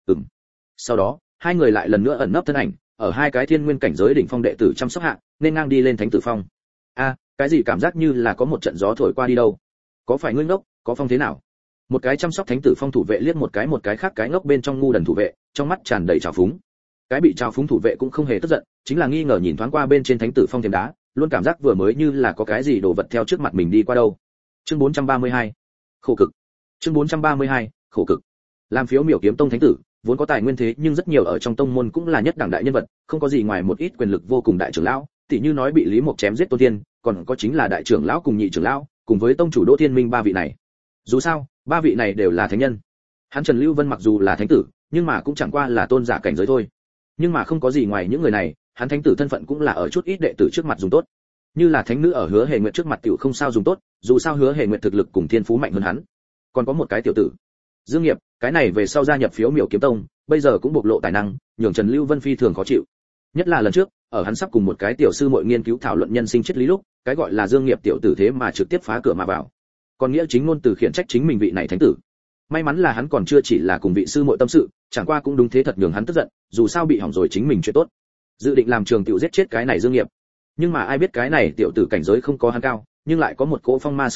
A: Sau đó, hai người lại lần nữa ẩn nấp thân ảnh, ở hai cái thiên nguyên cảnh giới đỉnh phong đệ tử chăm sóc hạ, nên ngang đi lên thánh tử phong. Cái gì cảm giác như là có một trận gió thổi qua đi đâu? Có phải ngươi ngốc, có phong thế nào? Một cái chăm sóc thánh tử phong thủ vệ liếc một cái khác cái ngốc bên trong ngu đần thủ vệ, trong mắt tràn đầy trào phúng. Cái bị trào phúng thủ vệ cũng không hề tức giận, chính là nghi ngờ nhìn thoáng qua bên trên thánh tử phong thềm đá, luôn cảm giác vừa mới như là có cái gì đồ vật theo trước mặt mình đi qua đâu. Chương 432. Khổ cực. Chương 432. Khổ cực. Làm Phiếu Miểu Kiếm Tông thánh tử, vốn có tài nguyên thế nhưng rất nhiều ở trong tông môn cũng là nhất đẳng đại nhân vật, không có gì ngoài một ít quyền lực vô cùng đại trưởng lão, tỉ như nói bị Lý Mộc chém giết Tôn Thiên, còn có chính là đại trưởng lão cùng nhị trưởng lão, cùng với tông chủ Đỗ Thiên Minh ba vị này. Dù sao, ba vị này đều là thánh nhân. Hắn Trần Lưu Vân mặc dù là thánh tử, nhưng mà cũng chẳng qua là tôn giả cảnh giới thôi. Nhưng mà không có gì ngoài những người này, hắn thánh tử thân phận cũng là ở chút ít đệ tử trước mặt dùng tốt. Như là thánh nữ ở Hứa Hề Nguyệt trước mặt tiểu không sao dùng tốt, dù sao Hứa Hề Nguyệt thực lực cùng thiên phú mạnh hơn hắn. Còn có một cái tiểu tử, Dương Nghiệp, cái này về sau gia nhập Phiếu Miểu Kiếm Tông, bây giờ cũng bộc lộ tài năng, nhường Trần Lưu Vân phi thường khó chịu. Nhất là lần trước, ở hắn sắp cùng một cái tiểu sư muội nghiên cứu thảo luận nhân sinh triết lý lúc, cái gọi là Dương Nghiệp tiểu tử thế mà trực tiếp phá cửa mà vào. Còn nghĩa chính ngôn từ khiển trách chính mình vị này thánh tử. May mắn là hắn còn chưa chỉ là cùng vị sư muội tâm sự, chẳng qua cũng đúng thế thật nhường hắn tức giận, dù sao bị hỏng rồi chính mình chuyện tốt. Dự định làm trường tiểu giết chết cái này Dương Nghiệp. Nhưng mà ai biết cái này tiểu tử cảnh giới không có hắn cao, nhưng lại có một cỗ phong ma sức lực,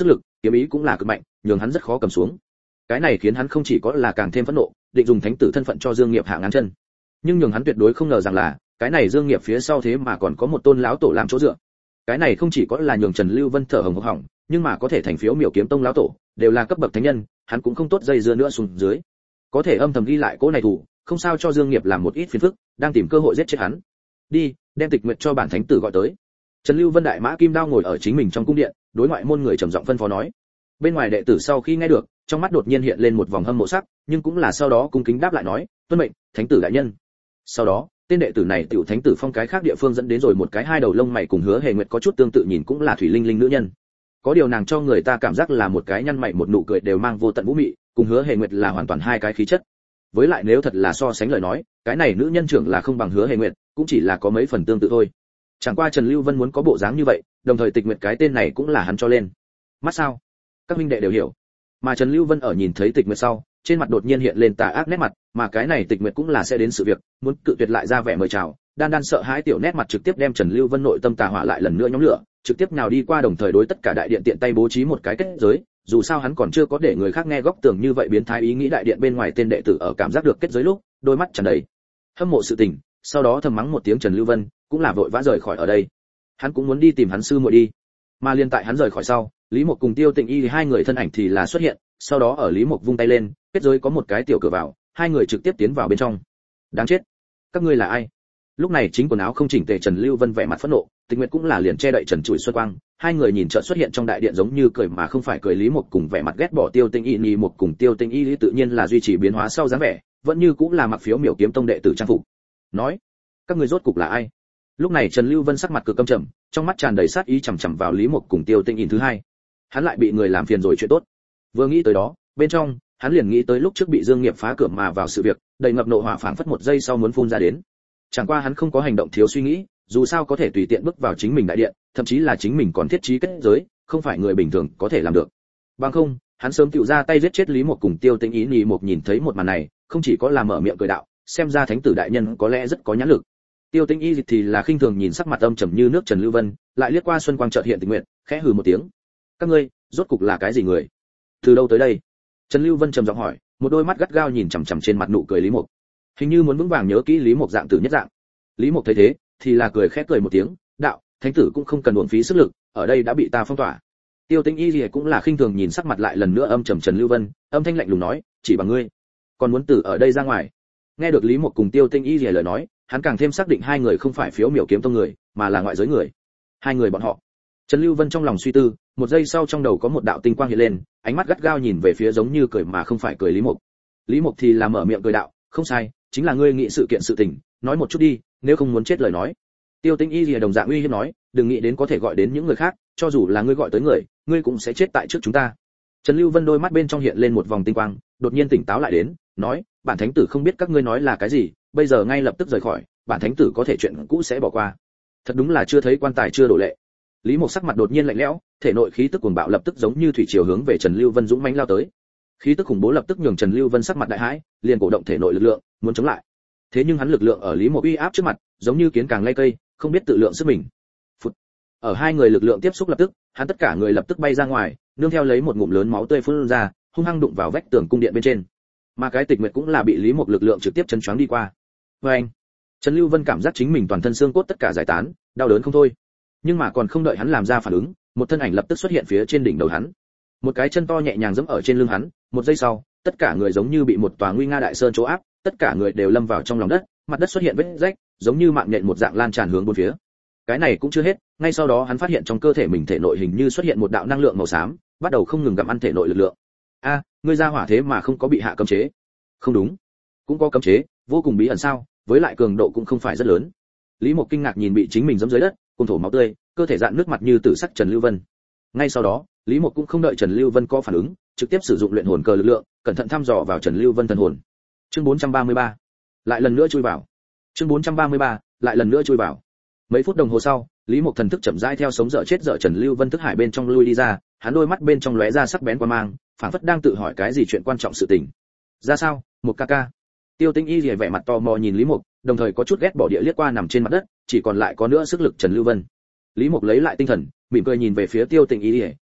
A: kiếm ý cũng là cực mạnh, nhường hắn rất khó cầm xuống. Cái này khiến hắn không chỉ có là càng thêm phẫn nộ, định dùng thánh tử thân phận cho Dương Nghiệp hạ ngáng chân. Nhưng nhường hắn tuyệt đối không ngờ rằng là, cái này Dương Nghiệp phía sau thế mà còn có một tôn lão tổ làm chỗ dựa. Cái này không chỉ có là nhường Trần Lưu Vân thở hổn hển, nhưng mà có thể thành phiếu miểu kiếm tông lão tổ, đều là cấp bậc thánh nhân, hắn cũng không tốt dây dưa nữa xuống dưới. Có thể âm thầm ghi lại cỗ này thủ, không sao cho Dương Nghiệp làm một ít phiền phức, đang tìm cơ hội giết chết hắn. Đi, đem Tịch Nguyệt cho bản thánh tử gọi tới. Trần Lưu Vân đại mã kim đao ngồi ở chính mình trong cung điện, đối ngoại môn người trầm giọng phân phó nói. Bên ngoài đệ tử sau khi nghe được, trong mắt đột nhiên hiện lên một vòng hâm mộ sắc, nhưng cũng là sau đó cung kính đáp lại nói, tuân mệnh, thánh tử đại nhân. Sau đó, tên đệ tử này tiểu thánh tử phong cái khác địa phương dẫn đến rồi một cái hai đầu lông mày cùng Hứa Hề Nguyệt có chút tương tự, nhìn cũng là thủy linh linh nữ nhân. Có điều nàng cho người ta cảm giác là một cái nhăn mày một nụ cười đều mang vô tận vũ mị, cùng Hứa Hề Nguyệt là hoàn toàn hai cái khí chất. Với lại nếu thật là so sánh lời nói, cái này nữ nhân trưởng là không bằng Hứa Hề Nguyệt, cũng chỉ là có mấy phần tương tự thôi. Chẳng qua Trần Lưu Vân muốn có bộ dáng như vậy, đồng thời Tịch Nguyệt cái tên này cũng là hắn cho lên. Mắt sao? Các huynh đệ đều hiểu. Mà Trần Lưu Vân ở nhìn thấy Tịch Nguyệt sau, trên mặt đột nhiên hiện lên tà ác nét mặt, mà cái này Tịch Nguyệt cũng là sẽ đến sự việc, muốn cự tuyệt lại ra vẻ mời chào, đan đan sợ hãi tiểu nét mặt trực tiếp đem Trần Lưu Vân nội tâm tà hỏa lại lần nữa nhóm lửa, trực tiếp nào đi qua đồng thời đối tất cả đại điện tiện tay bố trí một cái kết giới, dù sao hắn còn chưa có để người khác nghe góc tường như vậy biến thái ý nghĩ đại điện bên ngoài tên đệ tử ở cảm giác được kết giới lúc, đôi mắt tràn đầy hâm mộ sự tình, sau đó thầm mắng một tiếng Trần Lưu Vân, cũng là vội vã rời khỏi ở đây. Hắn cũng muốn đi tìm hắn sư muội đi. Mà liên tại hắn rời khỏi sau, Lý Mộc cùng Tiêu Tịnh Y thì hai người thân ảnh thì là xuất hiện, sau đó ở Lý Mộc vung tay lên, kết giới có một cái tiểu cửa vào, hai người trực tiếp tiến vào bên trong. Đáng chết, các ngươi là ai? Lúc này chính quần áo không chỉnh tề Trần Lưu Vân vẻ mặt phẫn nộ, Tịch Nguyệt cũng là liền che đậy Trần Trụi Xuân Quang, hai người nhìn chợt xuất hiện trong đại điện giống như cười mà không phải cười. Lý Mộc cùng vẻ mặt ghét bỏ Tiêu Tịnh Y, Lý Mộc cùng Tiêu Tịnh Y tự nhiên là duy trì biến hóa sau dáng vẻ, vẫn như cũng là mặc phiếu miểu kiếm tông đệ tử trang phục. Nói, các ngươi rốt cục là ai? Lúc này Trần Lưu Vân sắc mặt cực căm trầm, trong mắt tràn đầy sát ý chằm chằm vào Lý Mộc cùng Tiêu Tịnh Y thứ hai. Hắn lại bị người làm phiền rồi chuyện tốt. Vừa nghĩ tới đó, bên trong, hắn liền nghĩ tới lúc trước bị Dương Nghiệp phá cửa mà vào sự việc, đầy ngập nộ hỏa phảng phất một giây sau muốn phun ra đến. Chẳng qua hắn không có hành động thiếu suy nghĩ, dù sao có thể tùy tiện bước vào chính mình đại điện, thậm chí là chính mình còn thiết trí kết giới, không phải người bình thường có thể làm được. Bằng không, hắn sớm tựu ra tay giết chết Lý Mộc cùng Tiêu Tĩnh Ý. Lý Mộc nhìn thấy một màn này, không chỉ có là mở miệng cười đạo, xem ra thánh tử đại nhân có lẽ rất có nhãn lực. Tiêu Tĩnh Ý thì là khinh thường nhìn sắc mặt âm trầm như nước Trần Lưu Vân, lại liếc qua Xuân Quang chợt hiện Tịch Nguyệt, khẽ hừ một tiếng. Các ngươi, rốt cục là cái gì người? Từ đâu tới đây? Trần Lưu Vân trầm giọng hỏi, một đôi mắt gắt gao nhìn chằm chằm trên mặt nụ cười Lý Mộc, hình như muốn vững vàng nhớ kỹ Lý Mộc dạng tử nhất dạng. Lý Mộc thấy thế, thì là cười khẽ cười một tiếng, đạo, thánh tử cũng không cần uổng phí sức lực, ở đây đã bị ta phong tỏa. Tiêu Tĩnh Y thì cũng là khinh thường nhìn sắc mặt lại lần nữa âm trầm Trần Lưu Vân, âm thanh lạnh lùng nói, chỉ bằng ngươi, còn muốn từ ở đây ra ngoài. Nghe được Lý Mộc cùng Tiêu Tĩnh Y thì lời nói, hắn càng thêm xác định hai người không phải phiếu miểu kiếm tông người, mà là ngoại giới người. Hai người bọn họ. Trần Lưu Vân trong lòng suy tư, một giây sau trong đầu có một đạo tinh quang hiện lên, ánh mắt gắt gao nhìn về phía giống như cười mà không phải cười Lý Mộc. Lý Mộc thì là mở miệng cười đạo, không sai, chính là ngươi nghĩ sự kiện sự tình, nói một chút đi, nếu không muốn chết lời nói. Tiêu Tĩnh Y lìa đồng dạng uy hiếp nói, đừng nghĩ đến có thể gọi đến những người khác, cho dù là ngươi gọi tới người, ngươi cũng sẽ chết tại trước chúng ta. Trần Lưu Vân đôi mắt bên trong hiện lên một vòng tinh quang, đột nhiên tỉnh táo lại đến, nói, bản thánh tử không biết các ngươi nói là cái gì, bây giờ ngay lập tức rời khỏi, bản thánh tử có thể chuyện cũ sẽ bỏ qua. Thật đúng là chưa thấy quan tài chưa đổ lệ. Lý Mộc sắc mặt đột nhiên lạnh lẽo, thể nội khí tức cuồng bạo lập tức giống như thủy triều hướng về Trần Lưu Vân dũng mãnh lao tới. Khí tức khủng bố lập tức nhường Trần Lưu Vân sắc mặt đại hãi, liền cổ động thể nội lực lượng, muốn chống lại. Thế nhưng hắn lực lượng ở Lý Mộc uy áp trước mặt, giống như kiến càng lay cây, không biết tự lượng sức mình. Phụt. Ở hai người lực lượng tiếp xúc lập tức, hắn tất cả người lập tức bay ra ngoài, nương theo lấy một ngụm lớn máu tươi phun ra, hung hăng đụng vào vách tường cung điện bên trên. Mà cái Tịch Nguyệt cũng là bị Lý Mộc lực lượng trực tiếp chấn choáng đi qua. Oeng. Trần Lưu Vân cảm giác chính mình toàn thân xương cốt tất cả giải tán, đau đớn không thôi. Nhưng mà còn không đợi hắn làm ra phản ứng, một thân ảnh lập tức xuất hiện phía trên đỉnh đầu hắn. Một cái chân to nhẹ nhàng giẫm ở trên lưng hắn, một giây sau, tất cả người giống như bị một tòa nguy nga đại sơn chỗ áp, tất cả người đều lâm vào trong lòng đất, mặt đất xuất hiện vết rách, giống như mạng nhện một dạng lan tràn hướng bốn phía. Cái này cũng chưa hết, ngay sau đó hắn phát hiện trong cơ thể mình thể nội hình như xuất hiện một đạo năng lượng màu xám, bắt đầu không ngừng gặm ăn thể nội lực lượng. A, ngươi ra hỏa thế mà không có bị hạ cấm chế? Không đúng, cũng có cấm chế, vô cùng bí ẩn sao, với lại cường độ cũng không phải rất lớn. Lý Mộc kinh ngạc nhìn bị chính mình giẫm dưới đất, cùng thổ máu tươi, cơ thể dạn nước mặt như tử sắc Trần Lưu Vân. Ngay sau đó, Lý Mộc cũng không đợi Trần Lưu Vân có phản ứng, trực tiếp sử dụng luyện hồn cờ lực lượng, cẩn thận thăm dò vào Trần Lưu Vân thần hồn. Chương 433, lại lần nữa chui vào. Chương 433, lại lần nữa chui vào. Mấy phút đồng hồ sau, Lý Mộc thần thức chậm rãi theo sống dở chết dở Trần Lưu Vân thức hải bên trong lui đi ra, hắn đôi mắt bên trong lóe ra sắc bén quan mang, phảng phất đang tự hỏi cái gì chuyện quan trọng sự tình. Ra sao, một ca ca? Tiêu Tĩnh Y liễu vẻ mặt tò mò nhìn Lý Mộc, đồng thời có chút ghét bỏ địa liếc qua nằm trên mặt đất, chỉ còn lại có nữa sức lực Trần Lưu Vân. Lý Mộc lấy lại tinh thần, mỉm cười nhìn về phía Tiêu Tĩnh Y liễu,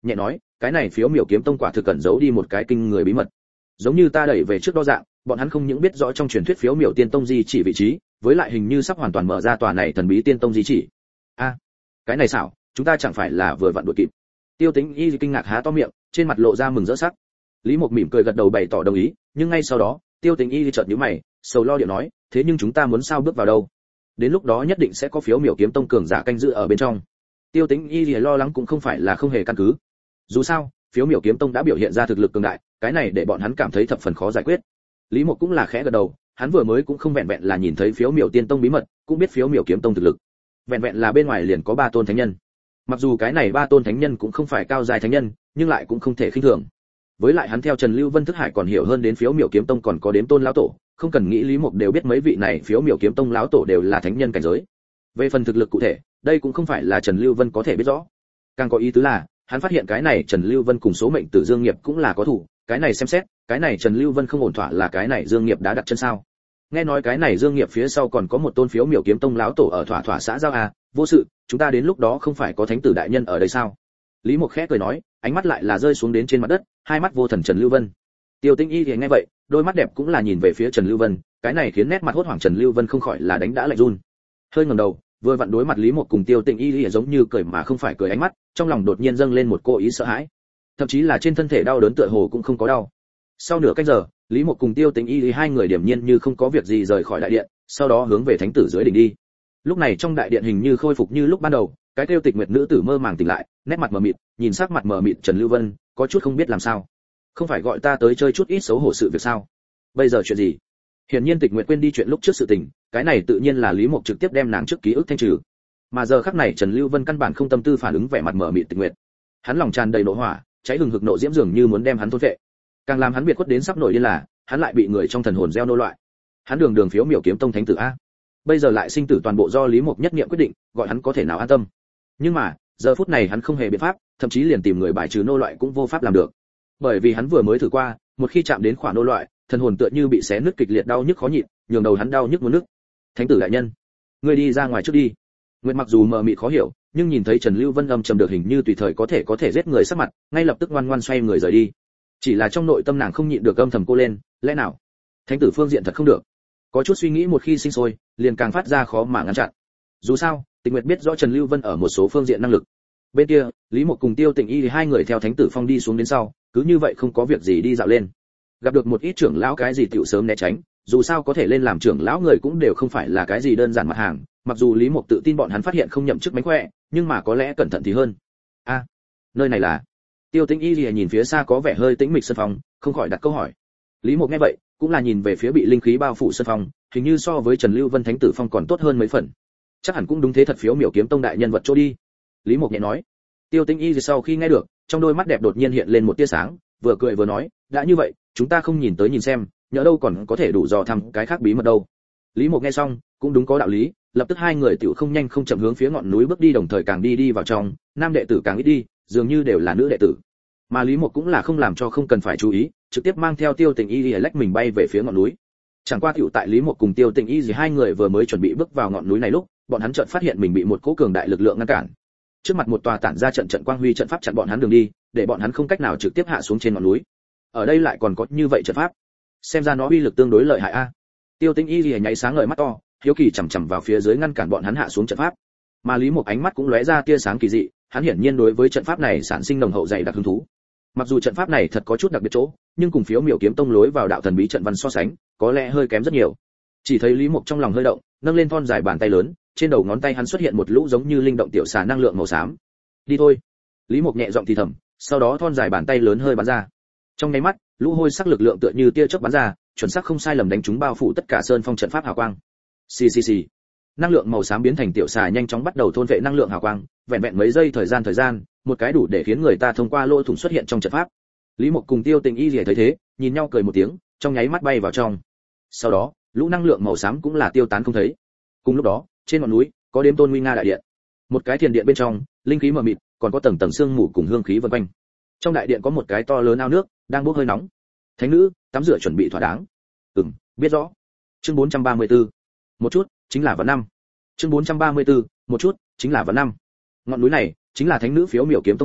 A: nhẹ nói, cái này phiếu miểu kiếm tông quả thực cẩn giấu đi một cái kinh người bí mật. Giống như ta đẩy về trước đo dạng, bọn hắn không những biết rõ trong truyền thuyết phiếu miểu tiên tông di chỉ vị trí, với lại hình như sắp hoàn toàn mở ra tòa này thần bí tiên tông di chỉ. A, cái này xảo, chúng ta chẳng phải là vừa vặn đuổi kịp. Tiêu Tĩnh Y kinh ngạc há to miệng, trên mặt lộ ra mừng rỡ sắc. Lý Mộc mỉm cười gật đầu bày tỏ đồng ý, nhưng ngay sau đó, Tiêu Tĩnh Y chợt nhíu mày, sầu lo điệu nói, thế nhưng chúng ta muốn sao bước vào đâu? Đến lúc đó nhất định sẽ có phiếu miểu kiếm tông cường giả canh giữ ở bên trong. Tiêu Tĩnh Y lo lắng cũng không phải là không hề căn cứ. Dù sao, phiếu miểu kiếm tông đã biểu hiện ra thực lực cường đại, cái này để bọn hắn cảm thấy thập phần khó giải quyết. Lý Mộc cũng là khẽ gật đầu, hắn vừa mới cũng không vẹn vẹn là nhìn thấy phiếu miểu tiên tông bí mật, cũng biết phiếu miểu kiếm tông thực lực. Vẹn vẹn là bên ngoài liền có 3 tôn thánh nhân. Mặc dù cái này 3 tôn thánh nhân cũng không phải cao giai thánh nhân, nhưng lại cũng không thể khinh thường. Với lại hắn theo Trần Lưu Vân thức hải còn hiểu hơn đến phiếu miểu kiếm tông còn có đếm tôn lão tổ, không cần nghĩ Lý Mộc đều biết mấy vị này phiếu miểu kiếm tông lão tổ đều là thánh nhân cảnh giới. Về phần thực lực cụ thể, đây cũng không phải là Trần Lưu Vân có thể biết rõ. Càng có ý tứ là, hắn phát hiện cái này Trần Lưu Vân cùng số mệnh tử Dương Nghiệp cũng là có thủ, cái này xem xét, cái này Trần Lưu Vân không ổn thỏa là cái này Dương Nghiệp đã đặt chân sao? Nghe nói cái này Dương Nghiệp phía sau còn có một tôn phiếu miểu kiếm tông lão tổ ở thỏa thỏa xã giao à, vô sự, chúng ta đến lúc đó không phải có thánh tử đại nhân ở đây sao? Lý Mộc khẽ cười nói, ánh mắt lại là rơi xuống đến trên mặt đất, hai mắt vô thần Trần Lưu Vân. Tiêu Tĩnh Y thì nghe vậy, đôi mắt đẹp cũng là nhìn về phía Trần Lưu Vân, cái này khiến nét mặt hốt hoảng Trần Lưu Vân không khỏi là đánh đã lạnh run. Hơi ngẩng đầu, vừa vặn đối mặt Lý Mộc cùng Tiêu Tĩnh Y giống như cười mà không phải cười ánh mắt, trong lòng đột nhiên dâng lên một cô ý sợ hãi. Thậm chí là trên thân thể đau đớn tựa hồ cũng không có đau. Sau nửa canh giờ, Lý Mộc cùng Tiêu Tĩnh Y hai người điềm nhiên như không có việc gì rời khỏi đại điện, sau đó hướng về thánh tử dưới đỉnh đi. Lúc này trong đại điện hình như khôi phục như lúc ban đầu, cái Tiêu Tịch Nguyệt nữ tử mơ màng tỉnh lại, nét mặt mờ mịt, nhìn sắc mặt mờ mịt Trần Lưu Vân, có chút không biết làm sao. Không phải gọi ta tới chơi chút ít xấu hổ sự việc sao? Bây giờ chuyện gì? Hiển nhiên Tịch Nguyệt quên đi chuyện lúc trước sự tình, cái này tự nhiên là Lý Mộc trực tiếp đem nàng trước ký ức thanh trừ. Mà giờ khắc này Trần Lưu Vân căn bản không tâm tư phản ứng vẻ mặt mờ mịt Tịch Nguyệt. Hắn lòng tràn đầy nộ hỏa, cháy hừng hực nộ diễm dường như muốn đem hắn thôn phệ. Càng làm hắn biệt khuất đến sắp nổi điên là, hắn lại bị người trong thần hồn gieo nô loại. Hắn đường phiếu miểu kiếm tông thánh tử a. Bây giờ lại sinh tử toàn bộ do Lý Mộc nhất niệm quyết định, gọi hắn có thể nào an tâm. Nhưng mà, giờ phút này hắn không hề biện pháp, thậm chí liền tìm người bài trừ nô loại cũng vô pháp làm được. Bởi vì hắn vừa mới thử qua, một khi chạm đến khoản nô loại, thần hồn tựa như bị xé nứt kịch liệt đau nhức khó nhịn, nhường đầu hắn đau nhức muốn nứt. Thánh tử đại nhân, ngươi đi ra ngoài trước đi. Nguyệt mặc dù mờ mịt khó hiểu, nhưng nhìn thấy Trần Lưu Vân âm trầm được hình như tùy thời có thể giết người sắc mặt, ngay lập tức ngoan ngoan xoay người rời đi. Chỉ là trong nội tâm nàng không nhịn được âm thầm cô lên, lẽ nào thánh tử phương diện thật không được? Có chút suy nghĩ một khi sinh sôi, liền càng phát ra khó mà ngăn chặn. Dù sao, Tịch Nguyệt biết rõ Trần Lưu Vân ở một số phương diện năng lực. Bên kia, Lý Mộc cùng Tiêu Tĩnh Y thì hai người theo thánh tử phong đi xuống đến sau, cứ như vậy không có việc gì đi dạo lên. Gặp được một ít trưởng lão cái gì tiểu sớm né tránh, dù sao có thể lên làm trưởng lão người cũng đều không phải là cái gì đơn giản mặt hàng, mặc dù Lý Mộc tự tin bọn hắn phát hiện không nhậm chức mánh khỏe, nhưng mà có lẽ cẩn thận thì hơn. A, nơi này là? Tiêu Tĩnh Y thì nhìn phía xa có vẻ hơi tĩnh mịch sân phòng, không khỏi đặt câu hỏi. Lý Mộc nghe vậy, cũng là nhìn về phía bị linh khí bao phủ sân phòng, hình như so với Trần Lưu Vân thánh tử phong còn tốt hơn mấy phần. Chắc hẳn cũng đúng thế thật, phiếu miểu kiếm tông đại nhân vật chỗ đi. Lý Mộc nhẹ nói. Tiêu Tĩnh Y thì sau khi nghe được, trong đôi mắt đẹp đột nhiên hiện lên một tia sáng, vừa cười vừa nói, đã như vậy, chúng ta không nhìn tới nhìn xem, nhỡ đâu còn có thể đủ dò thăm cái khác bí mật đâu. Lý Mộc nghe xong, cũng đúng có đạo lý, lập tức hai người tiểu không nhanh không chậm hướng phía ngọn núi bước đi, đồng thời càng đi vào trong, nam đệ tử càng ít đi, dường như đều là nữ đệ tử. Mà Lý Mộc cũng là không làm cho không cần phải chú ý, trực tiếp mang theo Tiêu Tĩnh Y lách mình bay về phía ngọn núi. Chẳng qua tiểu tại Lý Mộc cùng Tiêu Tĩnh Y hai người vừa mới chuẩn bị bước vào ngọn núi này lúc, bọn hắn chợt phát hiện mình bị một cỗ cường đại lực lượng ngăn cản. Trước mặt một tòa tản ra trận quang huy trận pháp chặn bọn hắn đường đi, để bọn hắn không cách nào trực tiếp hạ xuống trên ngọn núi. Ở đây lại còn có như vậy trận pháp, xem ra nó uy lực tương đối lợi hại a. Tiêu Tĩnh Y nháy sáng ngời mắt to, hiếu kỳ chằm chằm vào phía dưới ngăn cản bọn hắn hạ xuống trận pháp. Mà Lý Mộc ánh mắt cũng lóe ra tia sáng kỳ dị, hắn hiển nhiên đối với trận pháp này sản sinh nồng hậu dày đặc hứng thú. Mặc dù trận pháp này thật có chút đặc biệt chỗ, nhưng cùng phiếu miểu kiếm tông lối vào đạo thần bí trận văn so sánh, có lẽ hơi kém rất nhiều. Chỉ thấy Lý Mộc trong lòng hơi động, nâng lên thon dài bàn tay lớn, trên đầu ngón tay hắn xuất hiện một lũ giống như linh động tiểu xà năng lượng màu xám. Đi thôi. Lý Mộc nhẹ giọng thì thầm, sau đó thon dài bàn tay lớn hơi bắn ra. Trong nháy mắt, lũ hôi sắc lực lượng tựa như tia chớp bắn ra, chuẩn xác không sai lầm đánh trúng bao phủ tất cả sơn phong trận pháp hào quang. Xì xì xì. Năng lượng màu xám biến thành tiểu xà nhanh chóng bắt đầu thôn vệ năng lượng hào quang, vẹn vẹn mấy giây thời gian, một cái đủ để khiến người ta thông qua lỗ thủng xuất hiện trong trận pháp. Lý Mộc cùng Tiêu Tĩnh Y thấy thế, nhìn nhau cười một tiếng, trong nháy mắt bay vào trong. Sau đó, lũ năng lượng màu xám cũng là tiêu tán không thấy. Cùng lúc đó, trên ngọn núi có đêm tôn nguy nga đại điện. Một cái thiền điện bên trong, linh khí mờ mịt, còn có tầng tầng sương mù cùng hương khí vần quanh. Trong đại điện có một cái to lớn ao nước đang bốc hơi nóng. Thánh nữ, tắm rửa chuẩn bị thỏa đáng. Biết rõ. Chương 434. Một chút, chính là vạn năm. Chương 434. Một chút, chính là vạn năm. Ngọn núi này chính là thánh nữ phiếu miểu kiếm tông phòng,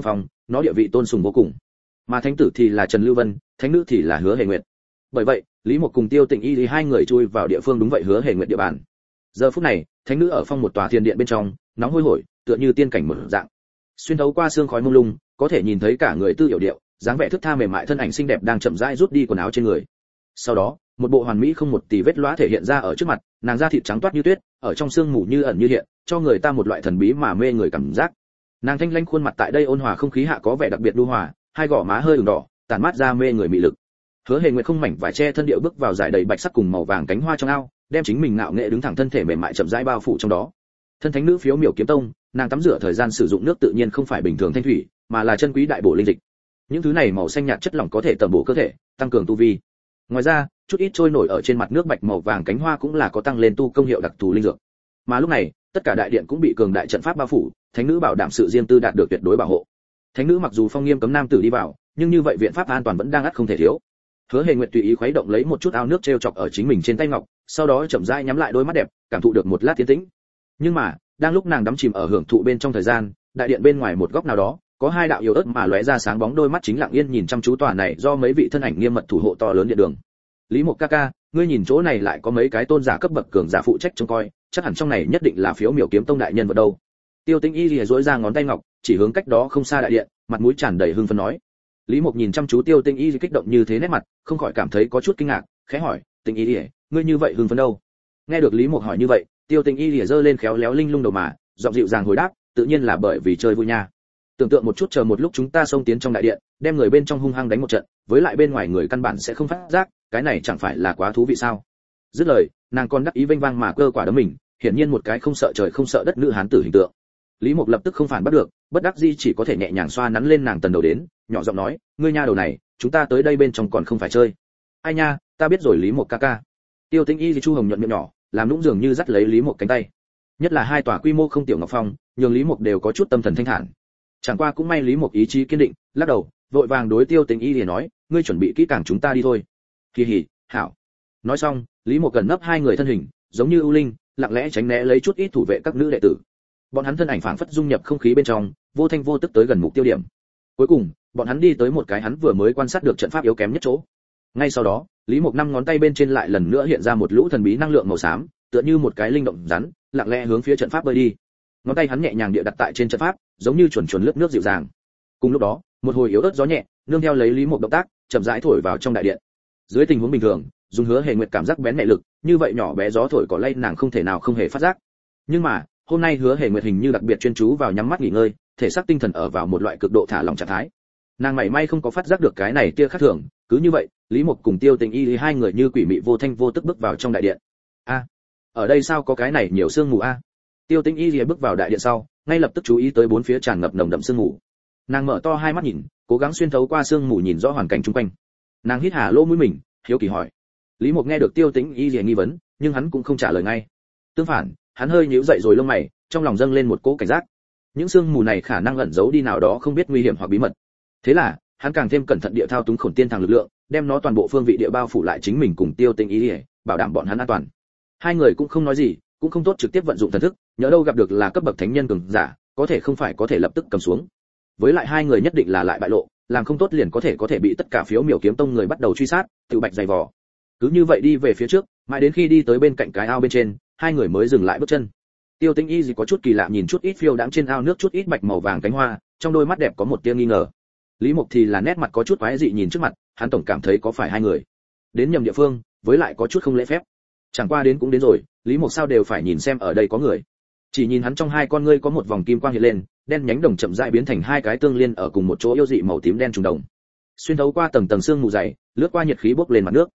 A: nó địa vị tôn sùng vô cùng. Mà thánh tử thì là Trần Lưu Vân, thánh nữ thì là Hứa Hề Nguyệt. Bởi vậy, Lý Mộc cùng Tiêu Tịnh Y thì hai người chui vào địa phương đúng vậy Hứa Hề Nguyệt địa bàn. Giờ phút này, thánh nữ ở phong một tòa thiên điện bên trong, nóng hôi hổi, tựa như tiên cảnh mở dạng. Xuyên thấu qua sương khói mông lung, có thể nhìn thấy cả người tư hiểu điệu, dáng vẻ thướt tha mềm mại thân ảnh xinh đẹp đang chậm rãi rút đi quần áo trên người. Sau đó, một bộ hoàn mỹ không một tì vết lóa thể hiện ra ở trước mặt, nàng da thịt trắng toát như tuyết, ở trong sương mù như ẩn như hiện, cho người ta một loại thần bí mà mê người cảm giác. Nàng thanh lãnh khuôn mặt tại đây ôn hòa không khí hạ có vẻ đặc biệt nhu hòa, hai gò má hơi ửng đỏ, tản mát ra mê người mị lực. Hứa Hề Nguyệt không mảnh vải che thân điệu bước vào giải đầy bạch sắc cùng màu vàng cánh hoa trong ao, đem chính mình ngạo nghệ đứng thẳng thân thể mềm mại chậm rãi bao phủ trong đó. Thân thánh nữ phiếu miểu kiếm tông, nàng tắm rửa thời gian sử dụng nước tự nhiên không phải bình thường thanh thủy, mà là chân quý đại bổ linh dịch. Những thứ này màu xanh nhạt chất lỏng có thể tẩm bổ cơ thể, tăng cường tu vi. Ngoài ra, chút ít trôi nổi ở trên mặt nước bạch màu vàng cánh hoa cũng là có tăng lên tu công hiệu đặc thù linh dược. Mà lúc này, tất cả đại điện cũng bị cường đại trận pháp bao phủ, thánh nữ bảo đảm sự riêng tư đạt được tuyệt đối bảo hộ. Thánh nữ mặc dù phong nghiêm cấm nam tử đi vào, nhưng như vậy viện pháp an toàn vẫn đang ắt không thể thiếu. Hứa Hề Nguyệt tùy ý khuấy động lấy một chút ao nước treo chọc ở chính mình trên tay ngọc, sau đó chậm rãi nhắm lại đôi mắt đẹp, cảm thụ được một lát tiến tĩnh. Nhưng mà, đang lúc nàng đắm chìm ở hưởng thụ bên trong thời gian, đại điện bên ngoài một góc nào đó, có hai đạo yếu ớt mà lóe ra sáng bóng đôi mắt chính lặng yên nhìn chăm chú tòa này do mấy vị thân ảnh nghiêm mật thủ hộ to lớn điện đường. Lý Mộc ca ca, ngươi nhìn chỗ này lại có mấy cái tôn giả cấp bậc cường giả phụ trách trông coi, chắc hẳn trong này nhất định là phiếu miểu kiếm tông đại nhân vật đâu. Tiêu Tĩnh Y lìa duỗi ra ngón tay ngọc, chỉ hướng cách đó không xa đại điện, mặt mũi tràn đầy hưng phấn nói. Lý Mộc nhìn chăm chú Tiêu Tĩnh Y kích động như thế nét mặt, không khỏi cảm thấy có chút kinh ngạc, khẽ hỏi, Tĩnh Y lìa, ngươi như vậy hưng phấn đâu? Nghe được Lý Mộc hỏi như vậy, Tiêu Tĩnh Y lìa giơ lên khéo léo linh lung đầu mà, giọng dịu dàng hồi đáp, tự nhiên là bởi vì chơi vui nha. Tưởng tượng một chút, chờ một lúc chúng ta xông tiến trong đại điện, đem người bên trong hung hăng đánh một trận, với lại bên ngoài người căn bản sẽ không phát giác, cái này chẳng phải là quá thú vị sao? Dứt lời, nàng còn đắc ý vênh vang mà cơ quả đấm mình, hiển nhiên một cái không sợ trời không sợ đất nữ hán tử hình tượng. Lý Mộc lập tức không phản bắt được, bất đắc dĩ chỉ có thể nhẹ nhàng xoa nắn lên nàng tần đầu đến, nhỏ giọng nói, ngươi nha đầu này, chúng ta tới đây bên trong còn không phải chơi. Ai nha, ta biết rồi Lý Mộc ca ca. Tiêu Tĩnh Y Chu Hồng nhuận miệng nhỏ, làm nũng dường như dắt lấy Lý Mộc cánh tay. Nhất là hai tòa quy mô không tiểu ngọc phong, nhường Lý Mộc đều có chút tâm thần thanh thản. Chẳng qua cũng may Lý Mộc ý chí kiên định, lắc đầu, vội vàng đối Tiêu Tĩnh Y liền nói, ngươi chuẩn bị kỹ càng chúng ta đi thôi. Kỳ hỉ, hảo. Nói xong, Lý Mộc gần nấp hai người thân hình, giống như ưu linh, lặng lẽ tránh né lấy chút ít thủ vệ các nữ đệ tử. Bọn hắn thân ảnh phảng phất dung nhập không khí bên trong, vô thanh vô tức tới gần mục tiêu điểm. Cuối cùng, bọn hắn đi tới một cái hắn vừa mới quan sát được trận pháp yếu kém nhất chỗ. Ngay sau đó, Lý Mộc năm ngón tay bên trên lại lần nữa hiện ra một lũ thần bí năng lượng màu xám, tựa như một cái linh động rắn, lặng lẽ hướng phía trận pháp bơi đi. Ngón tay hắn nhẹ nhàng địa đặt tại trên trận pháp, giống như chuồn chuồn lướt nước dịu dàng. Cùng lúc đó, một hồi yếu ớt gió nhẹ, nương theo lấy Lý Mộc động tác, chậm rãi thổi vào trong đại điện. Dưới tình huống bình thường, dùng Hứa Hề Nguyệt cảm giác bén mẹ lực, như vậy nhỏ bé gió thổi cỏ lay nàng không thể nào không hề phát giác. Nhưng mà, hôm nay Hứa Hề Nguyệt hình như đặc biệt chuyên chú vào nhắm mắt nghỉ ngơi, thể xác tinh thần ở vào một loại cực độ thả lỏng trạng thái. Nàng mảy may không có phát giác được cái này tia khác thường, cứ như vậy, Lý Mộc cùng Tiêu Tĩnh Y hai người như quỷ mị vô thanh vô tức bước vào trong đại điện. A, ở đây sao có cái này nhiều sương mù a? Tiêu Tĩnh Y bước vào đại điện sau, ngay lập tức chú ý tới bốn phía tràn ngập nồng đậm sương mù. Nàng mở to hai mắt nhìn, cố gắng xuyên thấu qua sương mù nhìn rõ hoàn cảnh xung quanh. Nàng hít hà lỗ mũi mình, hiếu kỳ hỏi. Lý Mộc nghe được Tiêu Tĩnh Y nghi vấn, nhưng hắn cũng không trả lời ngay. Tương phản, hắn hơi nhíu dậy rồi lông mày, trong lòng dâng lên một cỗ cảnh giác. Những sương mù này khả năng ẩn giấu đi nào đó không biết nguy hiểm hoặc bí mật. Thế là, hắn càng thêm cẩn thận địa thao túng Khổn Tiên Thằng lực lượng, đem nó toàn bộ phương vị địa bao phủ lại chính mình cùng Tiêu Tĩnh Y, bảo đảm bọn hắn an toàn. Hai người cũng không nói gì, cũng không tốt trực tiếp vận dụng thần thức, nhỡ đâu gặp được là cấp bậc thánh nhân cường giả, có thể không phải có thể lập tức cầm xuống. Với lại hai người nhất định là lại bại lộ, làm không tốt liền có thể bị tất cả phiếu miểu kiếm tông người bắt đầu truy sát, tự bạch dày vò. Cứ như vậy đi về phía trước, mãi đến khi đi tới bên cạnh cái ao bên trên, hai người mới dừng lại bước chân. Tiêu Tĩnh Y có chút kỳ lạ nhìn chút ít phiêu đãng trên ao nước chút ít bạch màu vàng cánh hoa, trong đôi mắt đẹp có một tia nghi ngờ. Lý Mộc thì là nét mặt có chút quái dị nhìn trước mặt, hắn tổng cảm thấy có phải hai người đến nhầm địa phương, với lại có chút không lễ phép. Chẳng qua đến cũng đến rồi, Lý Mộc sao đều phải nhìn xem ở đây có người. Chỉ nhìn hắn trong hai con ngươi có một vòng kim quang hiện lên, đen nhánh đồng chậm rãi biến thành hai cái tương liên ở cùng một chỗ yêu dị màu tím đen trùng đồng. Xuyên thấu qua tầng tầng sương mù dày, lướt qua nhiệt khí bốc lên mặt nước.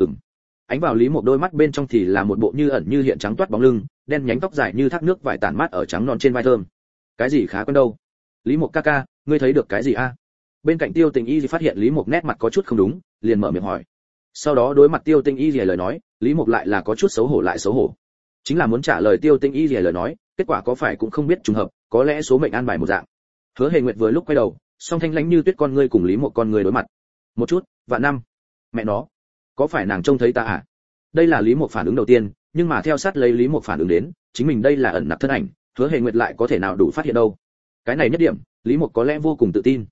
A: Ánh vào Lý Mộc đôi mắt bên trong thì là một bộ như ẩn như hiện trắng toát bóng lưng, đen nhánh tóc dài như thác nước vải tản mát ở trắng non trên vai thơm. Cái gì khá quen đâu? Lý Mộc ca ca, ngươi thấy được cái gì a? Bên cạnh Tiêu Tĩnh Y phát hiện Lý Mộc nét mặt có chút không đúng, liền mở miệng hỏi. Sau đó đối mặt Tiêu Tĩnh Y lời nói, Lý Mộc lại là có chút xấu hổ lại xấu hổ. Chính là muốn trả lời Tiêu Tĩnh Y lời nói, kết quả có phải cũng không biết trùng hợp, có lẽ số mệnh an bài một dạng. Hứa Hề Nguyệt vừa lúc quay đầu, song thanh lãnh như tuyết con ngươi cùng Lý Mộc con ngươi đối mặt. Một chút, vạn năm. Mẹ nó, có phải nàng trông thấy ta à? Đây là Lý Mộc phản ứng đầu tiên, nhưng mà theo sát lấy Lý Mộc phản ứng đến, chính mình đây là ẩn nặc thân ảnh, Hứa Hề Nguyệt lại có thể nào đủ phát hiện đâu. Cái này nhất điểm, Lý Mộc có lẽ vô cùng tự tin.